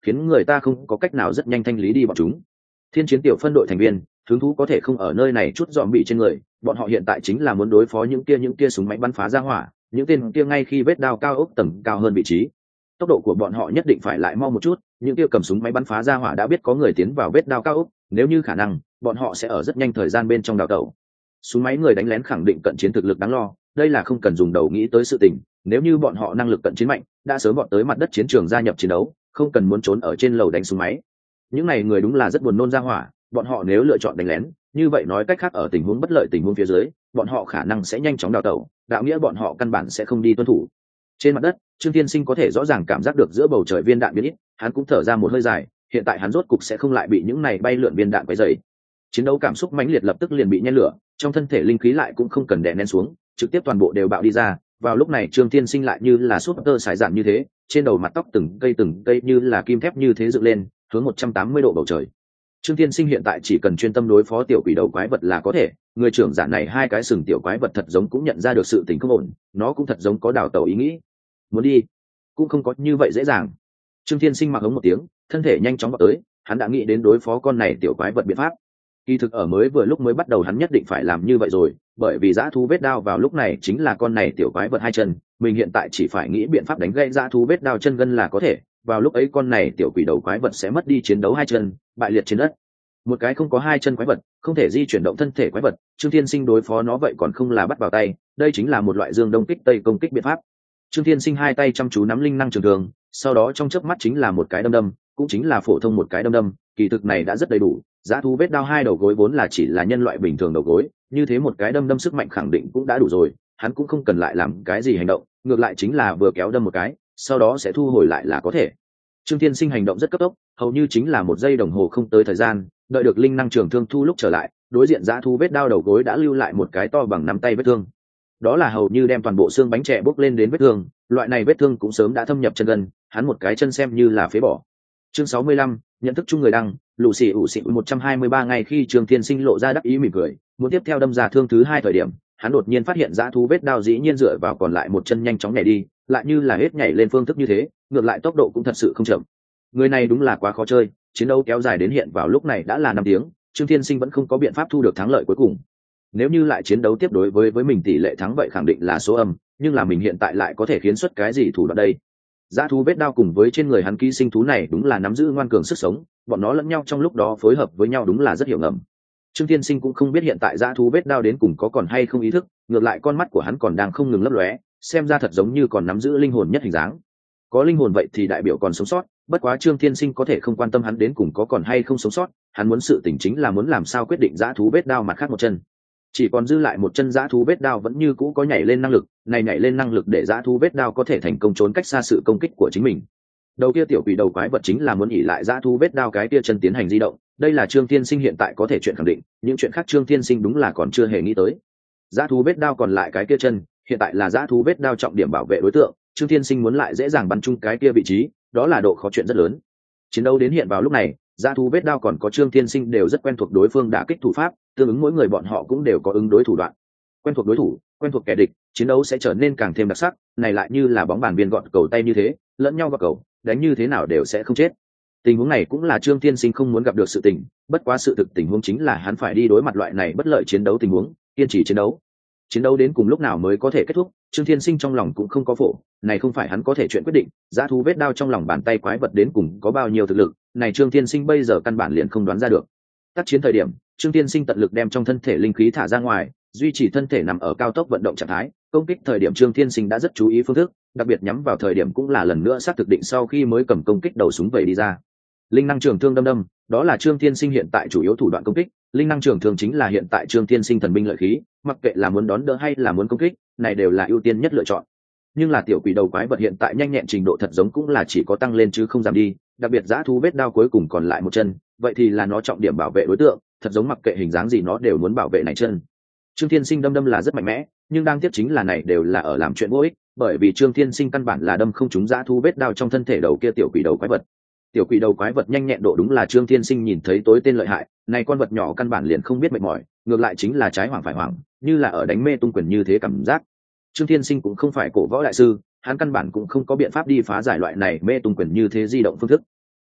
khiến người ta không có cách nào rất nhanh thanh lý đi bọn chúng. Thiên chiến tiểu phân đội thành viên hứng thú có thể không ở nơi này chút dòm bị trên người, bọn họ hiện tại chính là muốn đối phó những kia những kia súng máy bắn phá ra hỏa, những tên kia ngay khi vết đao cao ốc tầng cao hơn vị trí, tốc độ của bọn họ nhất định phải lại mau một chút. Những kia cầm súng máy bắn phá ra hỏa đã biết có người tiến vào vết đao cao ốc, nếu như khả năng bọn họ sẽ ở rất nhanh thời gian bên trong đào tẩu. Súng máy người đánh lén khẳng định cận chiến thực lực đáng lo, đây là không cần dùng đầu nghĩ tới sự tình. Nếu như bọn họ năng lực cận chiến mạnh, đã sớm bọn tới mặt đất chiến trường gia nhập chiến đấu, không cần muốn trốn ở trên lầu đánh súng máy. Những này người đúng là rất buồn nôn ra hỏa, bọn họ nếu lựa chọn đánh lén, như vậy nói cách khác ở tình huống bất lợi tình huống phía dưới, bọn họ khả năng sẽ nhanh chóng đào tẩu, đạo nghĩa bọn họ căn bản sẽ không đi tuân thủ. Trên mặt đất, Trương Thiên Sinh có thể rõ ràng cảm giác được giữa bầu trời viên đạn biến ít, hắn cũng thở ra một hơi dài, hiện tại hắn rốt cục sẽ không lại bị những này bay lượn viên đạn quấy rầy. Chiến đấu cảm xúc mãnh liệt lập tức liền bị nhen lửa, trong thân thể linh khí lại cũng không cần đè nén xuống, trực tiếp toàn bộ đều bạo đi ra. Vào lúc này Trương Thiên Sinh lại như là súp tơ sải dạn như thế, trên đầu mặt tóc từng cây từng cây như là kim thép như thế dựng lên, hướng một trăm tám mươi độ bầu trời. Trương Thiên Sinh hiện tại chỉ cần chuyên tâm đối phó tiểu quỷ đầu quái vật là có thể, người trưởng giả này hai cái sừng tiểu quái vật thật giống cũng nhận ra được sự tình không ổn, nó cũng thật giống có đào tẩu ý nghĩ. Muốn đi, cũng không có như vậy dễ dàng. Trương Thiên Sinh mặc hống một tiếng, thân thể nhanh chóng vọt tới, hắn đã nghĩ đến đối phó con này tiểu quái vật biện pháp. Kỳ thực ở mới vừa lúc mới bắt đầu hắn nhất định phải làm như vậy rồi, bởi vì dã thú vết đao vào lúc này chính là con này tiểu quái vật hai chân, mình hiện tại chỉ phải nghĩ biện pháp đánh gãy dã thú vết đao chân gân là có thể, vào lúc ấy con này tiểu quỷ đầu quái vật sẽ mất đi chiến đấu hai chân, bại liệt trên đất. Một cái không có hai chân quái vật, không thể di chuyển động thân thể quái vật, Trương Thiên Sinh đối phó nó vậy còn không là bắt vào tay, đây chính là một loại dương đông kích tây công kích biện pháp. Trương Thiên Sinh hai tay chăm chú nắm linh năng trường thường, sau đó trong chớp mắt chính là một cái đâm đâm, cũng chính là phổ thông một cái đâm đâm, kỳ thực này đã rất đầy đủ. Dã thú vết đao hai đầu gối vốn là chỉ là nhân loại bình thường đầu gối, như thế một cái đâm đâm sức mạnh khẳng định cũng đã đủ rồi, hắn cũng không cần lại làm cái gì hành động, ngược lại chính là vừa kéo đâm một cái, sau đó sẽ thu hồi lại là có thể. Trương Thiên Sinh hành động rất cấp tốc, hầu như chính là một giây đồng hồ không tới thời gian, đợi được linh năng trường thương thu lúc trở lại, đối diện dã thú vết đao đầu gối đã lưu lại một cái to bằng nắm tay vết thương. Đó là hầu như đem toàn bộ xương bánh trẻ bốc lên đến vết thương, loại này vết thương cũng sớm đã thâm nhập chân gân, hắn một cái chân xem như là phế bỏ. Chương sáu mươi lăm, nhận thức chung người đăng, lù xì ủ xì một trăm hai mươi ba ngày khi Trương Thiên Sinh lộ ra đắc ý mỉm cười, muốn tiếp theo đâm ra thương thứ hai thời điểm, hắn đột nhiên phát hiện dã thú vết đao dĩ nhiên dựa vào còn lại một chân nhanh chóng nhảy đi, lại như là hết nhảy lên phương thức như thế, ngược lại tốc độ cũng thật sự không chậm. Người này đúng là quá khó chơi, chiến đấu kéo dài đến hiện vào lúc này đã là năm tiếng, Trương Thiên Sinh vẫn không có biện pháp thu được thắng lợi cuối cùng. Nếu như lại chiến đấu tiếp đối với với mình tỷ lệ thắng vậy khẳng định là số âm, nhưng là mình hiện tại lại có thể khiến xuất cái gì thủ đoạn đây? Dã thú vết đao cùng với trên người hắn ký sinh thú này đúng là nắm giữ ngoan cường sức sống, bọn nó lẫn nhau trong lúc đó phối hợp với nhau đúng là rất hiểu ngầm. Trương Thiên Sinh cũng không biết hiện tại dã thú vết đao đến cùng có còn hay không ý thức, ngược lại con mắt của hắn còn đang không ngừng lấp lóe, xem ra thật giống như còn nắm giữ linh hồn nhất hình dáng. Có linh hồn vậy thì đại biểu còn sống sót, bất quá Trương Thiên Sinh có thể không quan tâm hắn đến cùng có còn hay không sống sót, hắn muốn sự tình chính là muốn làm sao quyết định dã thú vết đao mặt khác một chân. Chỉ còn dư lại một chân dã thú vết đao vẫn như cũ có nhảy lên năng lực, này nhảy lên năng lực để dã thú vết đao có thể thành công trốn cách xa sự công kích của chính mình. Đầu kia tiểu quỷ đầu quái vật chính là muốn ỉ lại dã thú vết đao cái kia chân tiến hành di động, đây là Trương Thiên Sinh hiện tại có thể chuyện khẳng định, những chuyện khác Trương Thiên Sinh đúng là còn chưa hề nghĩ tới. Dã thú vết đao còn lại cái kia chân, hiện tại là dã thú vết đao trọng điểm bảo vệ đối tượng, Trương Thiên Sinh muốn lại dễ dàng bắn chung cái kia vị trí, đó là độ khó chuyện rất lớn. Chiến đấu đến hiện vào lúc này, dã thú vết đao còn có Trương Thiên Sinh đều rất quen thuộc đối phương đả kích thủ pháp, tương ứng mỗi người bọn họ cũng đều có ứng đối thủ đoạn. Quen thuộc đối thủ, quen thuộc kẻ địch, chiến đấu sẽ trở nên càng thêm đặc sắc, này lại như là bóng bàn viên gọn cầu tay như thế, lẫn nhau vào cầu, đánh như thế nào đều sẽ không chết. Tình huống này cũng là Trương Thiên Sinh không muốn gặp được sự tình, bất quá sự thực tình huống chính là hắn phải đi đối mặt loại này bất lợi chiến đấu tình huống, kiên trì chiến đấu. Chiến đấu đến cùng lúc nào mới có thể kết thúc, Trương Thiên Sinh trong lòng cũng không có phổ, này không phải hắn có thể chuyện quyết định, dã thú vết đao trong lòng bàn tay quái vật đến cùng có bao nhiêu thực lực, này Trương Thiên Sinh bây giờ căn bản liền không đoán ra được. Tác chiến thời điểm, Trương Thiên Sinh tận lực đem trong thân thể linh khí thả ra ngoài, duy trì thân thể nằm ở cao tốc vận động trạng thái, công kích thời điểm Trương Thiên Sinh đã rất chú ý phương thức, đặc biệt nhắm vào thời điểm cũng là lần nữa xác thực định sau khi mới cầm công kích đầu súng vậy đi ra. Linh năng trường thương đâm đâm, đó là Trương Thiên Sinh hiện tại chủ yếu thủ đoạn công kích, linh năng trường thương chính là hiện tại Trương Thiên Sinh thần binh lợi khí, mặc kệ là muốn đón đỡ hay là muốn công kích, này đều là ưu tiên nhất lựa chọn. Nhưng là tiểu quỷ đầu quái vật hiện tại nhanh nhẹn trình độ thật giống cũng là chỉ có tăng lên chứ không giảm đi, đặc biệt dã thú vết đao cuối cùng còn lại một chân, vậy thì là nó trọng điểm bảo vệ đối tượng, thật giống mặc kệ hình dáng gì nó đều muốn bảo vệ này chân. Trương Thiên Sinh đâm đâm là rất mạnh mẽ, nhưng đang tiếc chính là này đều là ở làm chuyện vô ích, bởi vì Trương Thiên Sinh căn bản là đâm không trúng dã thú vết đao trong thân thể đầu kia tiểu quỷ đầu quái vật. Tiểu quỷ đầu quái vật nhanh nhẹn độ đúng là Trương Thiên Sinh nhìn thấy tối tên lợi hại, này con vật nhỏ căn bản liền không biết mệt mỏi, ngược lại chính là trái hoảng phải hoảng, như là ở đánh mê tung quyền như thế cảm giác. Trương Thiên Sinh cũng không phải cổ võ đại sư, hắn căn bản cũng không có biện pháp đi phá giải loại này mê tung quyền như thế di động phương thức.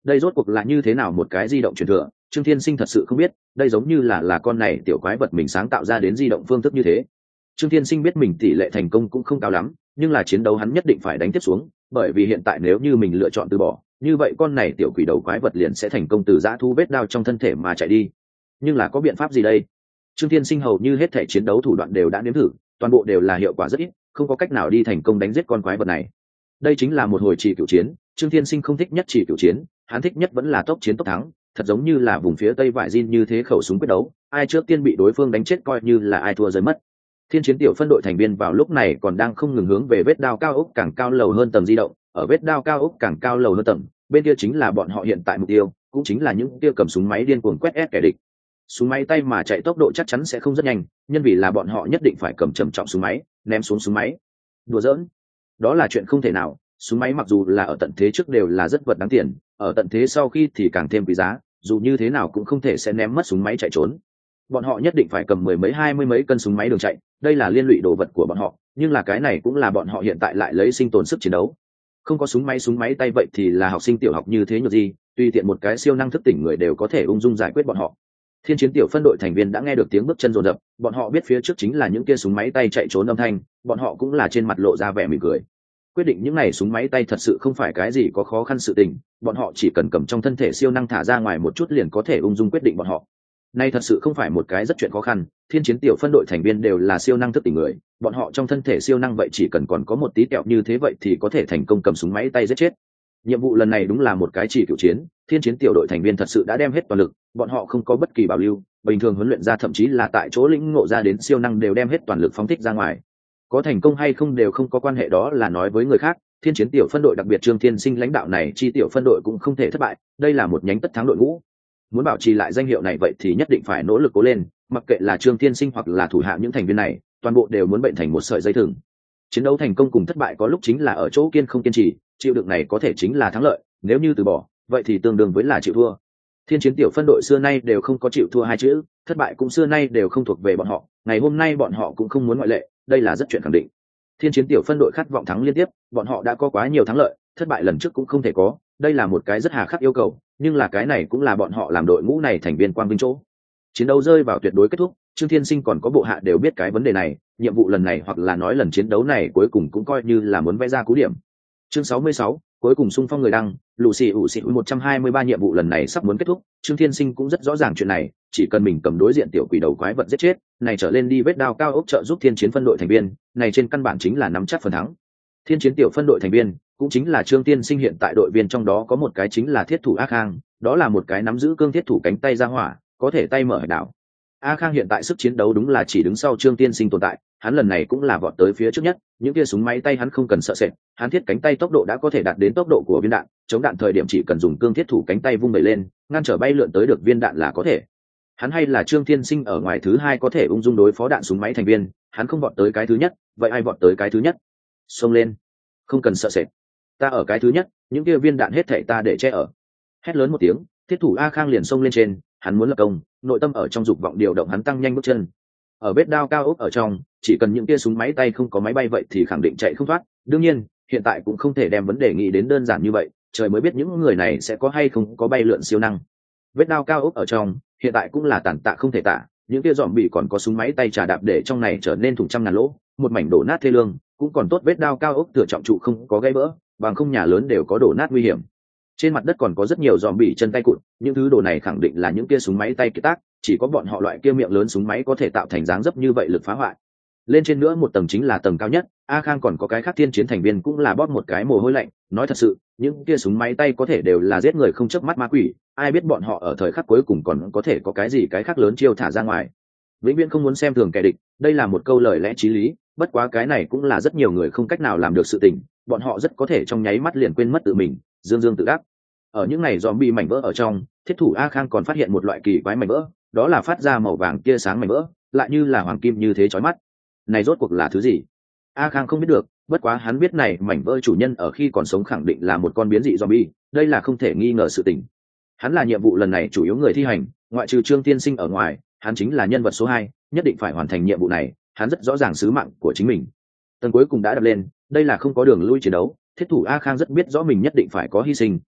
đây rốt cuộc là như thế nào một cái di động truyền thừa, Trương Thiên Sinh thật sự không biết, đây giống như là là con này tiểu quái vật mình sáng tạo ra đến di động phương thức như thế. Trương Thiên Sinh biết mình tỷ lệ thành công cũng không cao lắm, nhưng là chiến đấu hắn nhất định phải đánh tiếp xuống, bởi vì hiện tại nếu như mình lựa chọn từ bỏ, như vậy con này tiểu quỷ đầu quái vật liền sẽ thành công từ dã thu vết đao trong thân thể mà chạy đi. Nhưng là có biện pháp gì đây? Trương Thiên Sinh hầu như hết thể chiến đấu thủ đoạn đều đã nếm thử, toàn bộ đều là hiệu quả rất ít, không có cách nào đi thành công đánh giết con quái vật này. Đây chính là một hồi trì cửu chiến, Trương Thiên Sinh không thích nhất trì cửu chiến, hắn thích nhất vẫn là tốc chiến tốc thắng, thật giống như là vùng phía tây vải Jin như thế khẩu súng quyết đấu, ai trước tiên bị đối phương đánh chết coi như là ai thua rơi mất. Thiên chiến tiểu phân đội thành viên vào lúc này còn đang không ngừng hướng về vết đao cao ốc càng cao lầu hơn tầng di động, ở vết đao cao ốc càng cao lầu hơn tầng, bên kia chính là bọn họ hiện tại mục tiêu, cũng chính là những kia cầm súng máy điên cuồng quét ép kẻ địch. Súng máy tay mà chạy tốc độ chắc chắn sẽ không rất nhanh, nhân vì là bọn họ nhất định phải cầm trầm trọng súng máy, ném xuống súng máy. Đùa giỡn, đó là chuyện không thể nào, súng máy mặc dù là ở tận thế trước đều là rất vật đáng tiền, ở tận thế sau khi thì càng thêm quý giá, dù như thế nào cũng không thể sẽ ném mất súng máy chạy trốn. Bọn họ nhất định phải cầm mười mấy hai mươi mấy cân súng máy đường chạy, đây là liên lụy đồ vật của bọn họ, nhưng là cái này cũng là bọn họ hiện tại lại lấy sinh tồn sức chiến đấu. Không có súng máy súng máy tay vậy thì là học sinh tiểu học như thế nhược gì, tùy tiện một cái siêu năng thức tỉnh người đều có thể ung dung giải quyết bọn họ. Thiên chiến tiểu phân đội thành viên đã nghe được tiếng bước chân rồn rập, bọn họ biết phía trước chính là những kia súng máy tay chạy trốn âm thanh, bọn họ cũng là trên mặt lộ ra vẻ mỉm cười. Quyết định những này súng máy tay thật sự không phải cái gì có khó khăn sự tình, bọn họ chỉ cần cầm trong thân thể siêu năng thả ra ngoài một chút liền có thể ung dung quyết định bọn họ. Nay thật sự không phải một cái rất chuyện khó khăn, thiên chiến tiểu phân đội thành viên đều là siêu năng thức tỉnh người, bọn họ trong thân thể siêu năng vậy chỉ cần còn có một tí kẹo như thế vậy thì có thể thành công cầm súng máy tay giết chết. Nhiệm vụ lần này đúng là một cái chỉ cựu chiến, thiên chiến tiểu đội thành viên thật sự đã đem hết toàn lực, bọn họ không có bất kỳ bảo lưu, bình thường huấn luyện ra thậm chí là tại chỗ lĩnh ngộ ra đến siêu năng đều đem hết toàn lực phóng thích ra ngoài. Có thành công hay không đều không có quan hệ, đó là nói với người khác, thiên chiến tiểu phân đội đặc biệt Trương Thiên Sinh lãnh đạo này chi tiểu phân đội cũng không thể thất bại, đây là một nhánh tất thắng đội ngũ. Muốn bảo trì lại danh hiệu này vậy thì nhất định phải nỗ lực cố lên, mặc kệ là Trương Thiên Sinh hoặc là thủ hạ những thành viên này, toàn bộ đều muốn bệnh thành một sợi dây thừng. Chiến đấu thành công cùng thất bại có lúc chính là ở chỗ kiên không kiên trì, chịu đựng này có thể chính là thắng lợi, nếu như từ bỏ, vậy thì tương đương với là chịu thua. Thiên chiến tiểu phân đội xưa nay đều không có chịu thua hai chữ, thất bại cũng xưa nay đều không thuộc về bọn họ, ngày hôm nay bọn họ cũng không muốn ngoại lệ, đây là rất chuyện khẳng định. Thiên chiến tiểu phân đội khát vọng thắng liên tiếp, bọn họ đã có quá nhiều thắng lợi, thất bại lần trước cũng không thể có, đây là một cái rất hà khắc yêu cầu, nhưng là cái này cũng là bọn họ làm đội ngũ này thành viên quang vinh chỗ. Chiến đấu rơi vào tuyệt đối kết thúc, Trương Thiên Sinh còn có bộ hạ đều biết cái vấn đề này, nhiệm vụ lần này hoặc là nói lần chiến đấu này cuối cùng cũng coi như là muốn vẽ ra cú điểm. Chương sáu mươi sáu, cuối cùng xung phong người đăng, lù xì ủ xì một trăm hai mươi ba nhiệm vụ lần này sắp muốn kết thúc, Trương Thiên Sinh cũng rất rõ ràng chuyện này, chỉ cần mình cầm đối diện tiểu quỷ đầu quái vật giết chết, này trở lên đi vết đao cao ốc trợ giúp thiên chiến phân đội thành viên, này trên căn bản chính là nắm chắc phần thắng. Thiên chiến tiểu phân đội thành viên, cũng chính là Trương Thiên Sinh hiện tại đội viên trong đó có một cái chính là thiết thủ A Khang, đó là một cái nắm giữ cương thiết thủ cánh tay ra hỏa, có thể tay mở hải đảo. A Khang hiện tại sức chiến đấu đúng là chỉ đứng sau Trương Thiên Sinh tồn tại, hắn lần này cũng là vọt tới phía trước nhất, những kia súng máy tay hắn không cần sợ sệt, hắn thiết cánh tay tốc độ đã có thể đạt đến tốc độ của viên đạn, chống đạn thời điểm chỉ cần dùng cương thiết thủ cánh tay vung đẩy lên, ngăn trở bay lượn tới được viên đạn là có thể. Hắn hay là Trương Thiên Sinh ở ngoài thứ hai có thể ung dung đối phó đạn súng máy thành viên, hắn không vọt tới cái thứ nhất, vậy ai vọt tới cái thứ nhất? Xông lên, không cần sợ sệt. Ta ở cái thứ nhất, những kia viên đạn hết thảy ta để che ở. Hét lớn một tiếng, thiết thủ A Khang liền xông lên trên, hắn muốn lập công, nội tâm ở trong dục vọng điều động hắn tăng nhanh bước chân. Ở vết đao cao ốc ở trong, chỉ cần những kia súng máy tay không có máy bay vậy thì khẳng định chạy không thoát. Đương nhiên, hiện tại cũng không thể đem vấn đề nghĩ đến đơn giản như vậy, trời mới biết những người này sẽ có hay không có bay lượn siêu năng. Vết đao cao ốc ở trong, hiện tại cũng là tàn tạ không thể tả, những kia dòm bị còn có súng máy tay trà đạp để trong này trở nên thủng trăm ngàn lỗ, một mảnh đổ nát thê lương, cũng còn tốt vết đao cao ốc tựa trọng trụ không có gãy vỡ, bằng không nhà lớn đều có đổ nát nguy hiểm. Trên mặt đất còn có rất nhiều dòm bị chân tay cụt, những thứ đồ này khẳng định là những kia súng máy tay kiệt tác, chỉ có bọn họ loại kia miệng lớn súng máy có thể tạo thành dáng dấp như vậy lực phá hoại. Lên trên nữa một tầng chính là tầng cao nhất, A Khang còn có cái khác thiên chiến thành viên cũng là bóp một cái mồ hôi lạnh, nói thật sự, những kia súng máy tay có thể đều là giết người không chớp mắt ma quỷ, ai biết bọn họ ở thời khắc cuối cùng còn có thể có cái gì cái khác lớn chiêu thả ra ngoài. Vĩnh viễn không muốn xem thường kẻ địch, đây là một câu lời lẽ chí lý, bất quá cái này cũng là rất nhiều người không cách nào làm được sự tình, bọn họ rất có thể trong nháy mắt liền quên mất tự mình, dương dương tự đắc. Ở những này zombie mảnh vỡ ở trong, thiết thủ A Khang còn phát hiện một loại kỳ quái mảnh vỡ, đó là phát ra màu vàng tia sáng mảnh vỡ, lại như là hoàng kim như thế chói mắt. Này rốt cuộc là thứ gì? A Khang không biết được, bất quá hắn biết này mảnh vỡ chủ nhân ở khi còn sống khẳng định là một con biến dị zombie, đây là không thể nghi ngờ sự tình. Hắn là nhiệm vụ lần này chủ yếu người thi hành, ngoại trừ Trương Tiên Sinh ở ngoài, hắn chính là nhân vật số hai, nhất định phải hoàn thành nhiệm vụ này, hắn rất rõ ràng sứ mạng của chính mình. Tầng cuối cùng đã đập lên, đây là không có đường lui chiến đấu, thiết thủ A Khang rất biết rõ mình nhất định phải có hy sinh,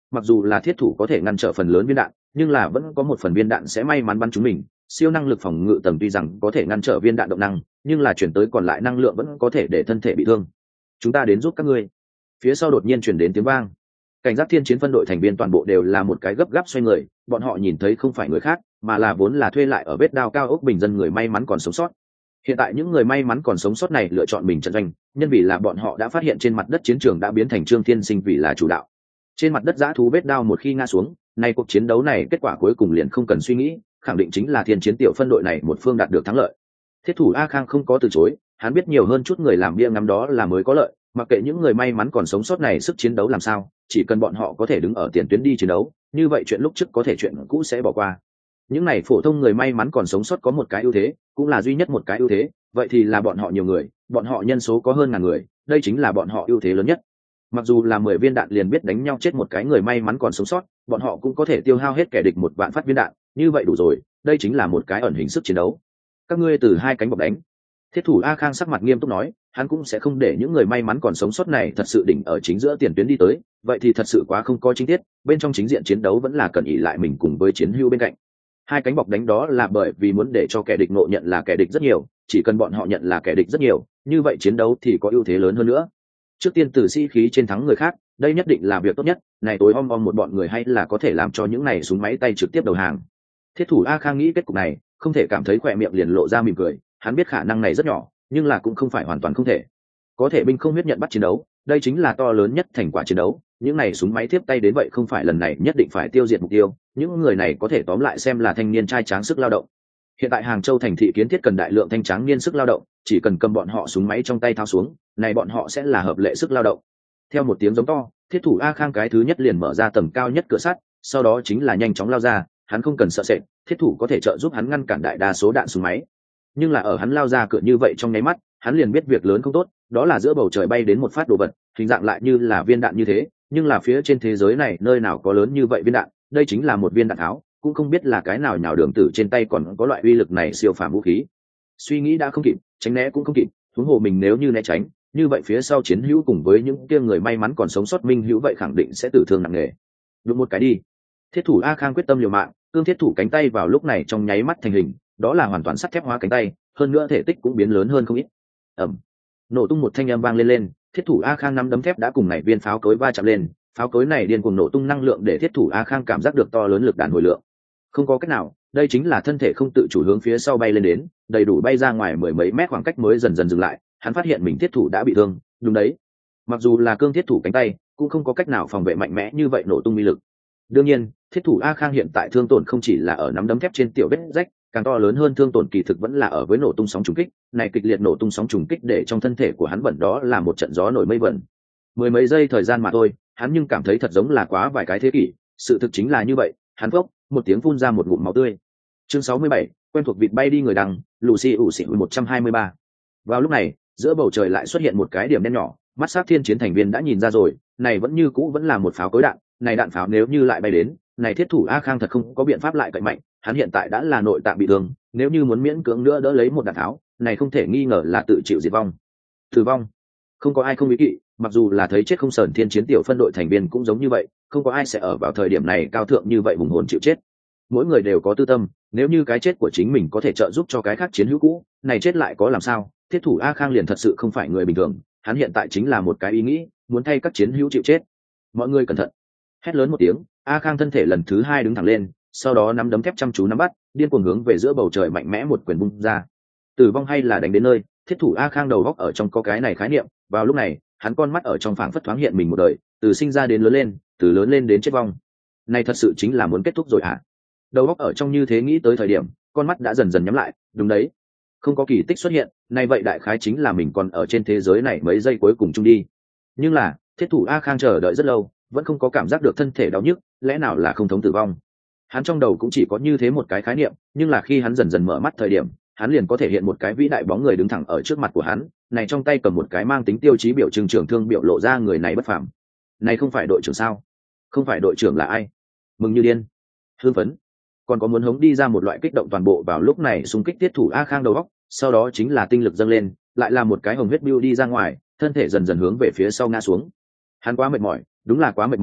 mặc dù là thiết thủ có thể ngăn trở phần lớn viên đạn, nhưng là vẫn có một phần viên đạn sẽ may mắn bắn trúng mình. Siêu năng lực phòng ngự tầng tuy rằng có thể ngăn trở viên đạn động năng, nhưng là chuyển tới còn lại năng lượng vẫn có thể để thân thể bị thương. Chúng ta đến giúp các ngươi. Phía sau đột nhiên chuyển đến tiếng vang. Cảnh giác thiên chiến phân đội thành viên toàn bộ đều là một cái gấp gáp xoay người, bọn họ nhìn thấy không phải người khác, mà là vốn là thuê lại ở vết đao cao ốc bình dân người may mắn còn sống sót. Hiện tại những người may mắn còn sống sót này lựa chọn mình trận doanh, nhân vì là bọn họ đã phát hiện trên mặt đất chiến trường đã biến thành Trương Thiên Sinh vì là chủ đạo. Trên mặt đất dã thú vết đao một khi ngã xuống, nay cuộc chiến đấu này kết quả cuối cùng liền không cần suy nghĩ, khẳng định chính là thiên chiến tiểu phân đội này một phương đạt được thắng lợi. Thiết thủ A Khang không có từ chối, hắn biết nhiều hơn chút người làm bia ngắm đó là mới có lợi, mặc kệ những người may mắn còn sống sót này sức chiến đấu làm sao, chỉ cần bọn họ có thể đứng ở tiền tuyến đi chiến đấu, như vậy chuyện lúc trước có thể chuyện cũ sẽ bỏ qua. Những này phổ thông người may mắn còn sống sót có một cái ưu thế, cũng là duy nhất một cái ưu thế, vậy thì là bọn họ nhiều người, bọn họ nhân số có hơn ngàn người, đây chính là bọn họ ưu thế lớn nhất. Mặc dù là mười viên đạn liền biết đánh nhau chết một cái người may mắn còn sống sót, bọn họ cũng có thể tiêu hao hết kẻ địch một vạn phát viên đạn, như vậy đủ rồi, đây chính là một cái ẩn hình sức chiến đấu. Các ngươi từ hai cánh bọc đánh. Thiết thủ A Khang sắc mặt nghiêm túc nói, hắn cũng sẽ không để những người may mắn còn sống sót này thật sự đỉnh ở chính giữa tiền tuyến đi tới, vậy thì thật sự quá không có chính tiết, bên trong chính diện chiến đấu vẫn là cần ỷ lại mình cùng với chiến hữu bên cạnh. Hai cánh bọc đánh đó là bởi vì muốn để cho kẻ địch ngộ nhận là kẻ địch rất nhiều, chỉ cần bọn họ nhận là kẻ địch rất nhiều, như vậy chiến đấu thì có ưu thế lớn hơn nữa. Trước tiên từ sĩ khí trên thắng người khác, đây nhất định là việc tốt nhất, này tối om om một bọn người hay là có thể làm cho những này súng máy tay trực tiếp đầu hàng. Thiết thủ A Khang nghĩ kết cục này, không thể cảm thấy khỏe miệng liền lộ ra mỉm cười, hắn biết khả năng này rất nhỏ, nhưng là cũng không phải hoàn toàn không thể. Có thể binh không huyết nhận bắt chiến đấu, đây chính là to lớn nhất thành quả chiến đấu, những này súng máy tiếp tay đến vậy không phải lần này nhất định phải tiêu diệt mục tiêu, những người này có thể tóm lại xem là thanh niên trai tráng sức lao động. Hiện tại Hàng Châu thành thị kiến thiết cần đại lượng thanh tráng niên sức lao động, chỉ cần cầm bọn họ súng máy trong tay thao xuống, này bọn họ sẽ là hợp lệ sức lao động. Theo một tiếng giống to, thiết thủ A Khang cái thứ nhất liền mở ra tầng cao nhất cửa sắt, sau đó chính là nhanh chóng lao ra, hắn không cần sợ sệt, thiết thủ có thể trợ giúp hắn ngăn cản đại đa số đạn súng máy. Nhưng là ở hắn lao ra cửa như vậy trong nháy mắt, hắn liền biết việc lớn không tốt, đó là giữa bầu trời bay đến một phát đồ vật, hình dạng lại như là viên đạn như thế, nhưng là phía trên thế giới này nơi nào có lớn như vậy viên đạn, đây chính là một viên đạn tháo, cũng không biết là cái nào nhào đường tử trên tay còn có loại uy lực này siêu phàm vũ khí. Suy nghĩ đã không kịp, tránh né cũng không kịp, huống hồ mình nếu như né tránh, như vậy phía sau chiến hữu cùng với những kia người may mắn còn sống sót minh hữu vậy khẳng định sẽ tử thương nặng nề. Đụng một cái đi. Thiết thủ A Khang quyết tâm liều mạng, cương thiết thủ cánh tay vào lúc này trong nháy mắt thành hình, đó là hoàn toàn sắt thép hóa cánh tay, hơn nữa thể tích cũng biến lớn hơn không ít. Ầm. Nổ tung một thanh âm vang lên lên, thiết thủ A Khang nắm đấm thép đã cùng này viên pháo cối va chạm lên, pháo cối này điên cuồng nổ tung năng lượng để thiết thủ A Khang cảm giác được to lớn lực đàn hồi lượng. Không có cách nào, đây chính là thân thể không tự chủ hướng phía sau bay lên đến, đầy đủ bay ra ngoài mười mấy mét khoảng cách mới dần dần dừng lại, hắn phát hiện mình thiết thủ đã bị thương, đúng đấy. Mặc dù là cương thiết thủ cánh tay, cũng không có cách nào phòng vệ mạnh mẽ như vậy nổ tung uy lực. Đương nhiên, thiết thủ A Khang hiện tại thương tổn không chỉ là ở nắm đấm thép trên tiểu vết rách, càng to lớn hơn thương tổn kỳ thực vẫn là ở với nổ tung sóng trùng kích, này kịch liệt nổ tung sóng trùng kích để trong thân thể của hắn bẩn đó là một trận gió nổi mây vẩn. Mười mấy giây thời gian mà thôi, hắn nhưng cảm thấy thật giống là quá vài cái thế kỷ, sự thực chính là như vậy, hắn phốc, một tiếng phun ra một ngụm máu tươi. Chương sáu mươi bảy, quen thuộc vịt bay đi người đằng, Lucy ủ xỉ một trăm hai mươi ba. Vào lúc này, giữa bầu trời lại xuất hiện một cái điểm đen nhỏ, mắt sắc thiên chiến thành viên đã nhìn ra rồi, này vẫn như cũ vẫn là một pháo cối đạn, này đạn pháo nếu như lại bay đến, này thiết thủ A Khang thật không có biện pháp lại cậy mạnh, hắn hiện tại đã là nội tạng bị thương, nếu như muốn miễn cưỡng nữa đỡ lấy một đạn tháo, này không thể nghi ngờ là tự chịu diệt vong. Tử vong. Không có ai không ý kỵ, mặc dù là thấy chết không sờn thiên chiến tiểu phân đội thành viên cũng giống như vậy, không có ai sẽ ở vào thời điểm này cao thượng như vậy hùng hồn chịu chết. Mỗi người đều có tư tâm, nếu như cái chết của chính mình có thể trợ giúp cho cái khác chiến hữu cũ, này chết lại có làm sao? Thiết thủ A Khang liền thật sự không phải người bình thường, hắn hiện tại chính là một cái ý nghĩ, muốn thay các chiến hữu chịu chết. Mọi người cẩn thận. Hét lớn một tiếng, A Khang thân thể lần thứ hai đứng thẳng lên, sau đó nắm đấm thép chăm chú nắm bắt, điên cuồng hướng về giữa bầu trời mạnh mẽ một quyền bung ra. Tử vong hay là đánh đến nơi, thiết thủ A Khang đầu góc ở trong có cái này khái niệm, vào lúc này, hắn con mắt ở trong phảng phất thoáng hiện mình một đời, từ sinh ra đến lớn lên, từ lớn lên đến chết vong. Này thật sự chính là muốn kết thúc rồi hả? Đầu góc ở trong như thế nghĩ tới thời điểm, con mắt đã dần dần nhắm lại, đúng đấy. Không có kỳ tích xuất hiện, này vậy đại khái chính là mình còn ở trên thế giới này mấy giây cuối cùng chung đi. Nhưng là, thiết thủ A Khang chờ đợi rất lâu, vẫn không có cảm giác được thân thể đau nhức, lẽ nào là không thống tử vong? Hắn trong đầu cũng chỉ có như thế một cái khái niệm, nhưng là khi hắn dần dần mở mắt thời điểm, hắn liền có thể hiện một cái vĩ đại bóng người đứng thẳng ở trước mặt của hắn, này trong tay cầm một cái mang tính tiêu chí biểu trưng trưởng thương biểu lộ ra người này bất phàm. Này không phải đội trưởng sao? Không phải đội trưởng là ai? Mừng như điên, hưng phấn, còn có muốn hống đi ra một loại kích động toàn bộ vào lúc này xung kích tiết thủ A Khang đầu óc, sau đó chính là tinh lực dâng lên, lại là một cái hồng huyết bưu đi ra ngoài, thân thể dần dần hướng về phía sau ngã xuống. Hắn quá mệt mỏi, đúng là quá mệt mỏi,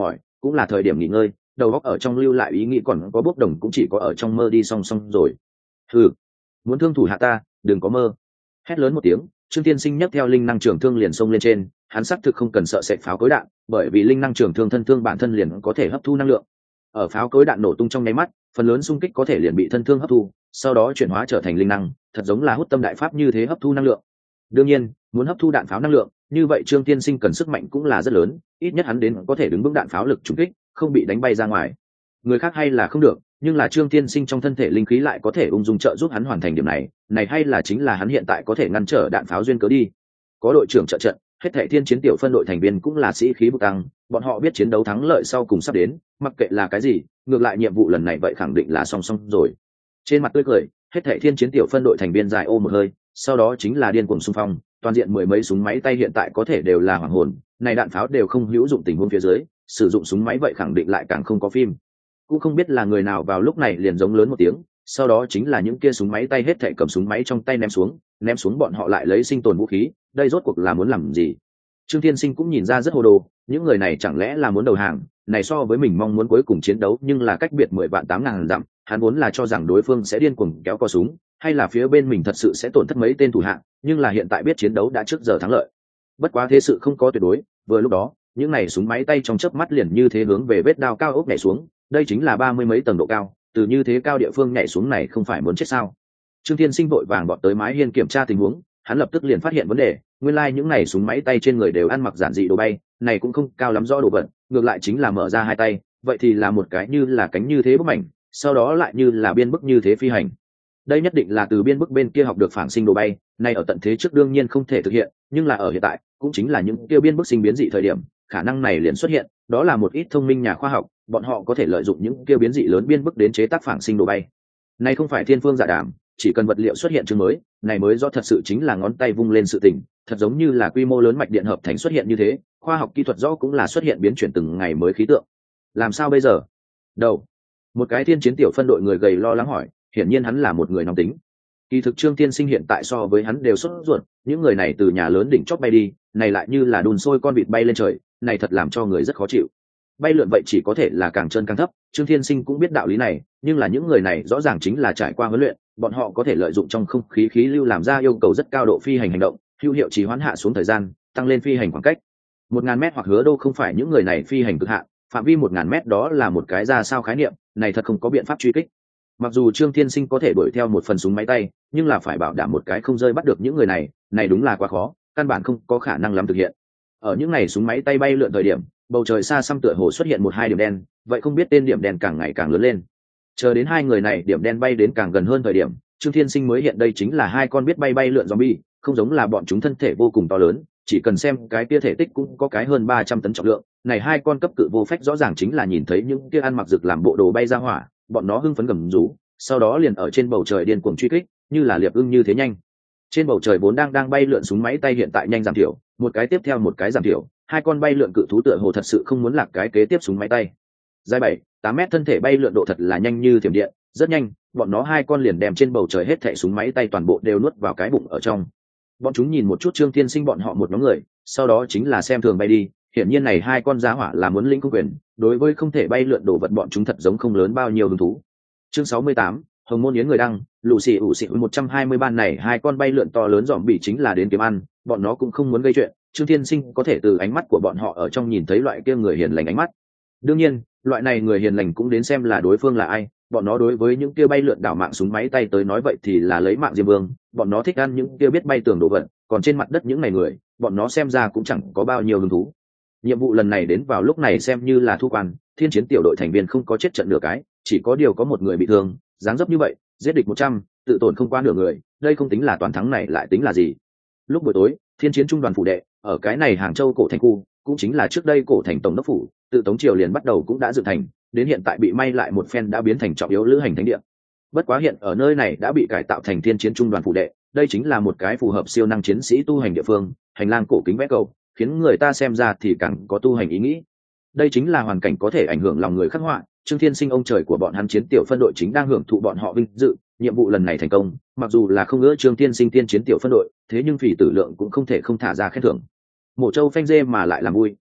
cũng là thời điểm nghỉ ngơi, đầu óc ở trong lưu lại ý nghĩ còn có bốc đồng cũng chỉ có ở trong mơ đi song song rồi. Hừ, muốn thương thủ hạ ta, đừng có mơ. Hét lớn một tiếng, Trương Tiên Sinh nhấc theo linh năng trường thương liền xông lên trên, hắn xác thực không cần sợ sệt pháo cối đạn, bởi vì linh năng trường thương thân thương bản thân liền có thể hấp thu năng lượng. Ở pháo cối đạn nổ tung trong nháy mắt, phần lớn xung kích có thể liền bị thân thương hấp thu, sau đó chuyển hóa trở thành linh năng, thật giống là hút tâm đại pháp như thế hấp thu năng lượng. Đương nhiên, muốn hấp thu đạn pháo năng lượng, như vậy Trương Tiên Sinh cần sức mạnh cũng là rất lớn, ít nhất hắn đến có thể đứng vững đạn pháo lực trúng kích, không bị đánh bay ra ngoài. Người khác hay là không được, nhưng là Trương Tiên Sinh trong thân thể linh khí lại có thể ung dung trợ giúp hắn hoàn thành điểm này, này hay là chính là hắn hiện tại có thể ngăn trở đạn pháo duyên cớ đi. Có đội trưởng trợ trận, hết thảy thiên chiến tiểu phân đội thành viên cũng là sĩ khí bừng tăng, bọn họ biết chiến đấu thắng lợi sau cùng sắp đến, mặc kệ là cái gì, ngược lại nhiệm vụ lần này vậy khẳng định là song song rồi. Trên mặt tươi cười, hết thảy thiên chiến tiểu phân đội thành viên dài ô một hơi, sau đó chính là điên cuồng xung phong, toàn diện mười mấy súng máy tay hiện tại có thể đều là hoàng hồn, này đạn pháo đều không hữu dụng tình huống phía dưới, sử dụng súng máy vậy khẳng định lại càng không có phim. Cũng không biết là người nào vào lúc này liền giống lớn một tiếng, sau đó chính là những kia súng máy tay hết thảy cầm súng máy trong tay ném xuống, ném xuống bọn họ lại lấy sinh tồn vũ khí, đây rốt cuộc là muốn làm gì? Trương Thiên Sinh cũng nhìn ra rất hồ đồ, những người này chẳng lẽ là muốn đầu hàng, này so với mình mong muốn cuối cùng chiến đấu nhưng là cách biệt mười vạn tám ngàn dặm, hắn vốn là cho rằng đối phương sẽ điên cuồng kéo co súng, hay là phía bên mình thật sự sẽ tổn thất mấy tên thủ hạ, nhưng là hiện tại biết chiến đấu đã trước giờ thắng lợi. Bất quá thế sự không có tuyệt đối, vừa lúc đó, những này súng máy tay trong chớp mắt liền như thế hướng về vết đao cao ốc nhảy xuống, đây chính là ba mươi mấy tầng độ cao, từ như thế cao địa phương nhảy xuống này không phải muốn chết sao? Trương Thiên Sinh vội vàng bọt tới mái hiên kiểm tra tình huống, hắn lập tức liền phát hiện vấn đề, nguyên lai like những này súng máy tay trên người đều ăn mặc giản dị đồ bay, này cũng không cao lắm rõ đồ vật, ngược lại chính là mở ra hai tay, vậy thì là một cái như là cánh như thế bức mảnh, sau đó lại như là biên bức như thế phi hành. Đây nhất định là từ biên bức bên kia học được phản sinh đồ bay, này ở tận thế trước đương nhiên không thể thực hiện, nhưng là ở hiện tại, cũng chính là những kia biên bức sinh biến dị thời điểm, khả năng này liền xuất hiện, đó là một ít thông minh nhà khoa học, bọn họ có thể lợi dụng những kia biến dị lớn biên bức đến chế tác phản sinh đồ bay. Này không phải thiên phương dạ đàm, chỉ cần vật liệu xuất hiện chương mới, này mới do thật sự chính là ngón tay vung lên sự tình, thật giống như là quy mô lớn mạch điện hợp thành xuất hiện như thế, khoa học kỹ thuật rõ cũng là xuất hiện biến chuyển từng ngày mới khí tượng. Làm sao bây giờ? Đâu? Một cái thiên chiến tiểu phân đội người gầy lo lắng hỏi, hiển nhiên hắn là một người nóng tính. Kỳ thực Trương Tiên Sinh hiện tại so với hắn đều sốt ruột, những người này từ nhà lớn đỉnh chót bay đi, này lại như là đun sôi con vịt bay lên trời, này thật làm cho người rất khó chịu. Bay lượn vậy chỉ có thể là càng trơn càng thấp, Trương Thiên Sinh cũng biết đạo lý này, nhưng là những người này rõ ràng chính là trải qua huấn luyện, bọn họ có thể lợi dụng trong không khí khí lưu làm ra yêu cầu rất cao độ phi hành hành động, hữu hiệu trì hoãn hạ xuống thời gian, tăng lên phi hành khoảng cách. Một ngàn mét hoặc hứa đô không phải những người này phi hành cực hạn, phạm vi một ngàn mét đó là một cái ra sao khái niệm, này thật không có biện pháp truy kích. Mặc dù Trương Thiên Sinh có thể đuổi theo một phần súng máy tay, nhưng là phải bảo đảm một cái không rơi bắt được những người này, này đúng là quá khó, căn bản không có khả năng làm thực hiện. Ở những ngày súng máy tay bay lượn thời điểm, bầu trời xa xăm tựa hồ xuất hiện một hai điểm đen, vậy không biết tên điểm đen càng ngày càng lớn lên. Chờ đến hai người này điểm đen bay đến càng gần hơn thời điểm, Trương Thiên Sinh mới hiện đây chính là hai con biết bay bay lượn zombie, không giống là bọn chúng thân thể vô cùng to lớn, chỉ cần xem cái kia thể tích cũng có cái hơn ba trăm tấn trọng lượng, này hai con cấp cự vô phách rõ ràng chính là nhìn thấy những kia ăn mặc rực làm bộ đồ bay ra hỏa, bọn nó hưng phấn gầm rú, sau đó liền ở trên bầu trời điên cuồng truy kích, như là liệp ưng như thế nhanh. Trên bầu trời vốn đang đang bay lượn súng máy tay hiện tại nhanh giảm thiểu, một cái tiếp theo một cái giảm thiểu, hai con bay lượn cự thú tựa hồ thật sự không muốn lạc cái kế tiếp súng máy tay. Dài bảy, tám mét thân thể bay lượn độ thật là nhanh như thiểm điện, rất nhanh, bọn nó hai con liền đem trên bầu trời hết thảy súng máy tay toàn bộ đều nuốt vào cái bụng ở trong. Bọn chúng nhìn một chút Trương Thiên Sinh bọn họ một nhóm người, sau đó chính là xem thường bay đi, hiển nhiên này hai con giá hỏa là muốn lĩnh công quyền, đối với không thể bay lượn đồ vật bọn chúng thật giống không lớn bao nhiêu hứng thú. Chương sáu mươi tám, Hồng Môn Yến người đăng, lũ xì ủ xì một trăm hai mươi ban này hai con bay lượn to lớn dòm bị chính là đến kiếm ăn, bọn nó cũng không muốn gây chuyện, Trương Thiên Sinh có thể từ ánh mắt của bọn họ ở trong nhìn thấy loại kia người hiền lành ánh mắt. Đương nhiên, loại này người hiền lành cũng đến xem là đối phương là ai, bọn nó đối với những kia bay lượn đảo mạng súng máy tay tới nói vậy thì là lấy mạng diêm vương, bọn nó thích ăn những kia biết bay tường đồ vật, còn trên mặt đất những này người, bọn nó xem ra cũng chẳng có bao nhiêu hứng thú. Nhiệm vụ lần này đến vào lúc này xem như là thu quan, thiên chiến tiểu đội thành viên không có chết trận nửa cái, chỉ có điều có một người bị thương, dáng dấp như vậy, giết địch một trăm, tự tổn không qua nửa người, đây không tính là toàn thắng này lại tính là gì? Lúc buổi tối, thiên chiến trung đoàn phủ đệ, ở cái này Hàng Châu cổ thành khu, cũng chính là trước đây cổ thành tổng đốc phủ, tự Tống triều liền bắt đầu cũng đã dựng thành, đến hiện tại bị may lại một phen đã biến thành trọng yếu lữ hành thánh địa. Bất quá hiện ở nơi này đã bị cải tạo thành thiên chiến trung đoàn phủ đệ, đây chính là một cái phù hợp siêu năng chiến sĩ tu hành địa phương, hành lang cổ kính vẽ cầu, khiến người ta xem ra thì càng có tu hành ý nghĩ. Đây chính là hoàn cảnh có thể ảnh hưởng lòng người khắc họa. Trương Thiên Sinh ông trời của bọn hắn chiến tiểu phân đội chính đang hưởng thụ bọn họ vinh dự, nhiệm vụ lần này thành công, mặc dù là không ngỡ Trương Thiên Sinh tiên chiến tiểu phân đội, thế nhưng Phỉ Tử Lượng cũng không thể không thả ra khen thưởng. Mộ Châu phanh dê mà lại làm vui,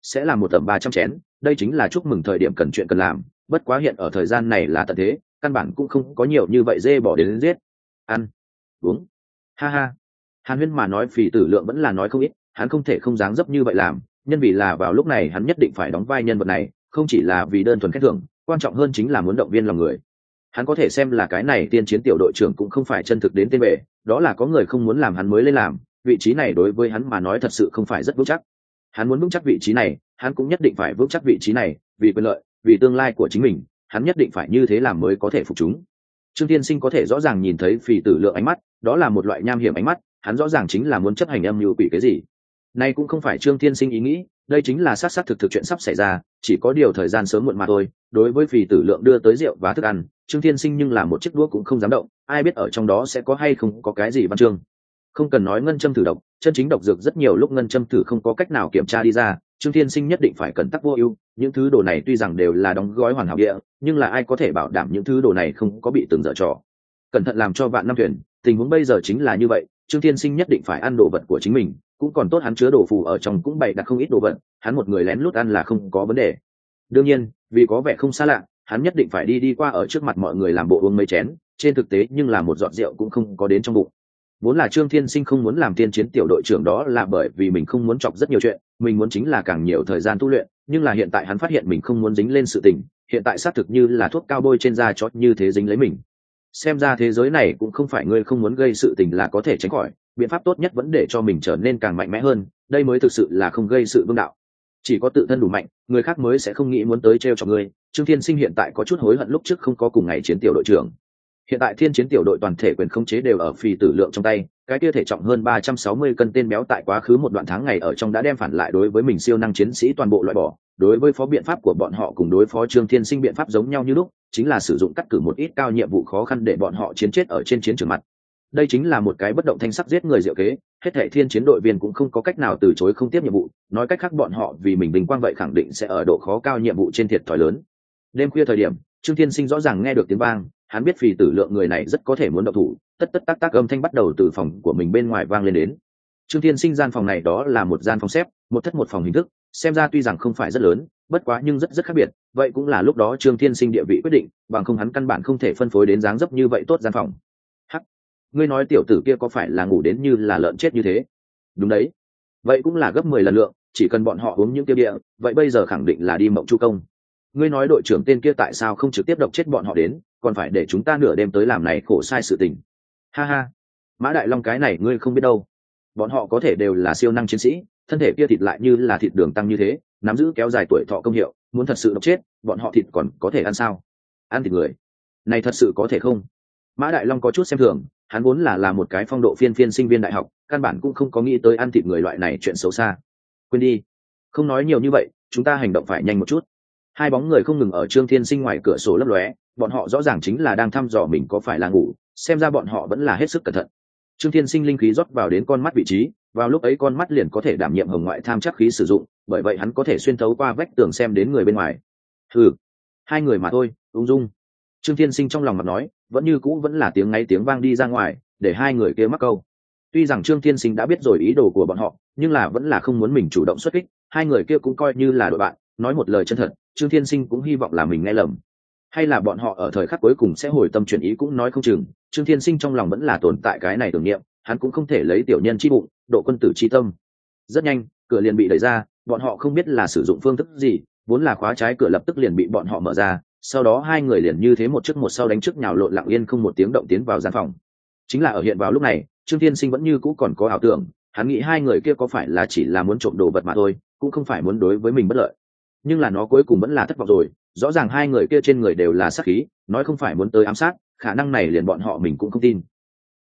sẽ là một tầm ba trăm chén, đây chính là chúc mừng thời điểm cần chuyện cần làm, bất quá hiện ở thời gian này là tận thế, căn bản cũng không có nhiều như vậy dê bỏ đến, đến giết. Ăn, uống, ha ha. Hàn Huyên mà nói Phì Tử Lượng vẫn là nói không ít, hắn không thể không dáng dấp như vậy làm, nhân vì là vào lúc này hắn nhất định phải đóng vai nhân vật này, không chỉ là vì đơn thuần khen thưởng, quan trọng hơn chính là muốn động viên lòng người. Hắn có thể xem là cái này tiên chiến tiểu đội trưởng cũng không phải chân thực đến tên bệ, đó là có người không muốn làm hắn mới lên làm, vị trí này đối với hắn mà nói thật sự không phải rất vững chắc. Hắn muốn vững chắc vị trí này, hắn cũng nhất định phải vững chắc vị trí này, vì quyền lợi, vì tương lai của chính mình, hắn nhất định phải như thế làm mới có thể phục chúng. Trương Thiên Sinh có thể rõ ràng nhìn thấy Phì Tử Lượng ánh mắt, đó là một loại nham hiểm ánh mắt, hắn rõ ràng chính là muốn chấp hành âm mưu quỷ cái gì. Này cũng không phải Trương Thiên Sinh ý nghĩ, đây chính là xác xác thực thực chuyện sắp xảy ra, chỉ có điều thời gian sớm muộn mà thôi. Đối với Phì Tử Lượng đưa tới rượu và thức ăn, Trương Thiên Sinh nhưng là một chiếc đũa cũng không dám động, ai biết ở trong đó sẽ có hay không có cái gì văn chương. Không cần nói ngân châm thử độc, chân chính độc dược rất nhiều lúc ngân châm thử không có cách nào kiểm tra đi ra, Trương Thiên Sinh nhất định phải cẩn tắc vô ưu. Những thứ đồ này tuy rằng đều là đóng gói hoàn hảo địa, nhưng là ai có thể bảo đảm những thứ đồ này không có bị từng dở trò. Cẩn thận làm cho vạn năm thuyền, tình huống bây giờ chính là như vậy, Trương Thiên Sinh nhất định phải ăn đồ vật của chính mình, cũng còn tốt hắn chứa đồ phù ở trong cũng bày đặt không ít đồ vật, hắn một người lén lút ăn là không có vấn đề. Đương nhiên, vì có vẻ không xa lạ, hắn nhất định phải đi đi qua ở trước mặt mọi người làm bộ uống mấy chén, trên thực tế nhưng là một giọt rượu cũng không có đến trong bụng. Vốn là Trương Thiên Sinh không muốn làm tiên chiến tiểu đội trưởng, đó là bởi vì mình không muốn chọc rất nhiều chuyện, mình muốn chính là càng nhiều thời gian tu luyện, nhưng là hiện tại hắn phát hiện mình không muốn dính lên sự tình, hiện tại xác thực như là thuốc cao bôi trên da chót như thế dính lấy mình. Xem ra thế giới này cũng không phải ngươi không muốn gây sự tình là có thể tránh khỏi, biện pháp tốt nhất vẫn để cho mình trở nên càng mạnh mẽ hơn, đây mới thực sự là không gây sự vương đạo. Chỉ có tự thân đủ mạnh, người khác mới sẽ không nghĩ muốn tới trêu chọc ngươi. Trương Thiên Sinh hiện tại có chút hối hận lúc trước không có cùng ngày chiến tiểu đội trưởng. Hiện tại thiên chiến tiểu đội toàn thể quyền khống chế đều ở Phì Tử Lượng trong tay, cái kia thể trọng hơn ba trăm sáu mươi cân tên béo tại quá khứ một đoạn tháng ngày ở trong đã đem phản lại đối với mình siêu năng chiến sĩ toàn bộ loại bỏ, đối với phó biện pháp của bọn họ cùng đối phó Trương Thiên Sinh biện pháp giống nhau như lúc, chính là sử dụng cắt cử một ít cao nhiệm vụ khó khăn để bọn họ chiến chết ở trên chiến trường mặt. Đây chính là một cái bất động thanh sắc giết người diệu kế, hết thảy thiên chiến đội viên cũng không có cách nào từ chối không tiếp nhiệm vụ, nói cách khác bọn họ vì mình bình quang vậy khẳng định sẽ ở độ khó cao nhiệm vụ trên thiệt thòi lớn. Đêm khuya thời điểm, Trương Thiên Sinh rõ ràng nghe được tiếng vang, hắn biết Phì Tử Lượng người này rất có thể muốn động thủ, tất tất tác tác âm thanh bắt đầu từ phòng của mình bên ngoài vang lên đến. Trương Thiên Sinh gian phòng này đó là một gian phòng xếp, một thất một phòng hình thức, xem ra tuy rằng không phải rất lớn, bất quá nhưng rất rất khác biệt, vậy cũng là lúc đó Trương Thiên Sinh địa vị quyết định, bằng không hắn căn bản không thể phân phối đến dáng dấp như vậy tốt gian phòng. Hắc, ngươi nói tiểu tử kia có phải là ngủ đến như là lợn chết như thế? Đúng đấy, vậy cũng là gấp mười lần lượng, chỉ cần bọn họ uống những tiêu địa, vậy bây giờ khẳng định là đi mộng chu công. Ngươi nói đội trưởng tên kia tại sao không trực tiếp độc chết bọn họ đến, còn phải để chúng ta nửa đêm tới làm này khổ sai sự tình. Ha ha, Mã Đại Long cái này ngươi không biết đâu, bọn họ có thể đều là siêu năng chiến sĩ, thân thể kia thịt lại như là thịt đường tăng như thế, nắm giữ kéo dài tuổi thọ công hiệu, muốn thật sự độc chết bọn họ thịt còn có thể ăn sao? Ăn thịt người này thật sự có thể không? Mã Đại Long có chút xem thường, hắn vốn là là một cái phong độ phiên phiên sinh viên đại học, căn bản cũng không có nghĩ tới ăn thịt người loại này chuyện xấu xa. Quên đi, không nói nhiều như vậy, chúng ta hành động phải nhanh một chút. Hai bóng người không ngừng ở Trương Thiên Sinh ngoài cửa sổ lấp lóe, bọn họ rõ ràng chính là đang thăm dò mình có phải là ngủ, xem ra bọn họ vẫn là hết sức cẩn thận. Trương Thiên Sinh linh khí rót vào đến con mắt vị trí, vào lúc ấy con mắt liền có thể đảm nhiệm hồng ngoại tham chắc khí sử dụng, bởi vậy hắn có thể xuyên thấu qua vách tường xem đến người bên ngoài. Hừ, hai người mà thôi, ung dung. Trương Thiên Sinh trong lòng mặt nói, vẫn như cũ vẫn là tiếng ngáy tiếng vang đi ra ngoài, để hai người kia mắc câu. Tuy rằng Trương Thiên Sinh đã biết rồi ý đồ của bọn họ, nhưng là vẫn là không muốn mình chủ động xuất kích, hai người kia cũng coi như là đội bạn, nói một lời chân thật, Trương Thiên Sinh cũng hy vọng là mình nghe lầm. Hay là bọn họ ở thời khắc cuối cùng sẽ hồi tâm chuyển ý cũng nói không chừng, Trương Thiên Sinh trong lòng vẫn là tồn tại cái này tưởng niệm, hắn cũng không thể lấy tiểu nhân chi bụng, độ quân tử chi tâm. Rất nhanh, cửa liền bị đẩy ra, bọn họ không biết là sử dụng phương thức gì, vốn là khóa trái cửa lập tức liền bị bọn họ mở ra, sau đó hai người liền như thế một trước một sau đánh trước nhào lộn lặng yên không một tiếng động tiến vào gian phòng. Chính là ở hiện vào lúc này, Trương Thiên Sinh vẫn như cũ còn có ảo tưởng, hắn nghĩ hai người kia có phải là chỉ là muốn trộm đồ vật mà thôi, cũng không phải muốn đối với mình bất lợi. Nhưng là nó cuối cùng vẫn là thất vọng rồi, rõ ràng hai người kia trên người đều là sát khí, nói không phải muốn tới ám sát, khả năng này liền bọn họ mình cũng không tin,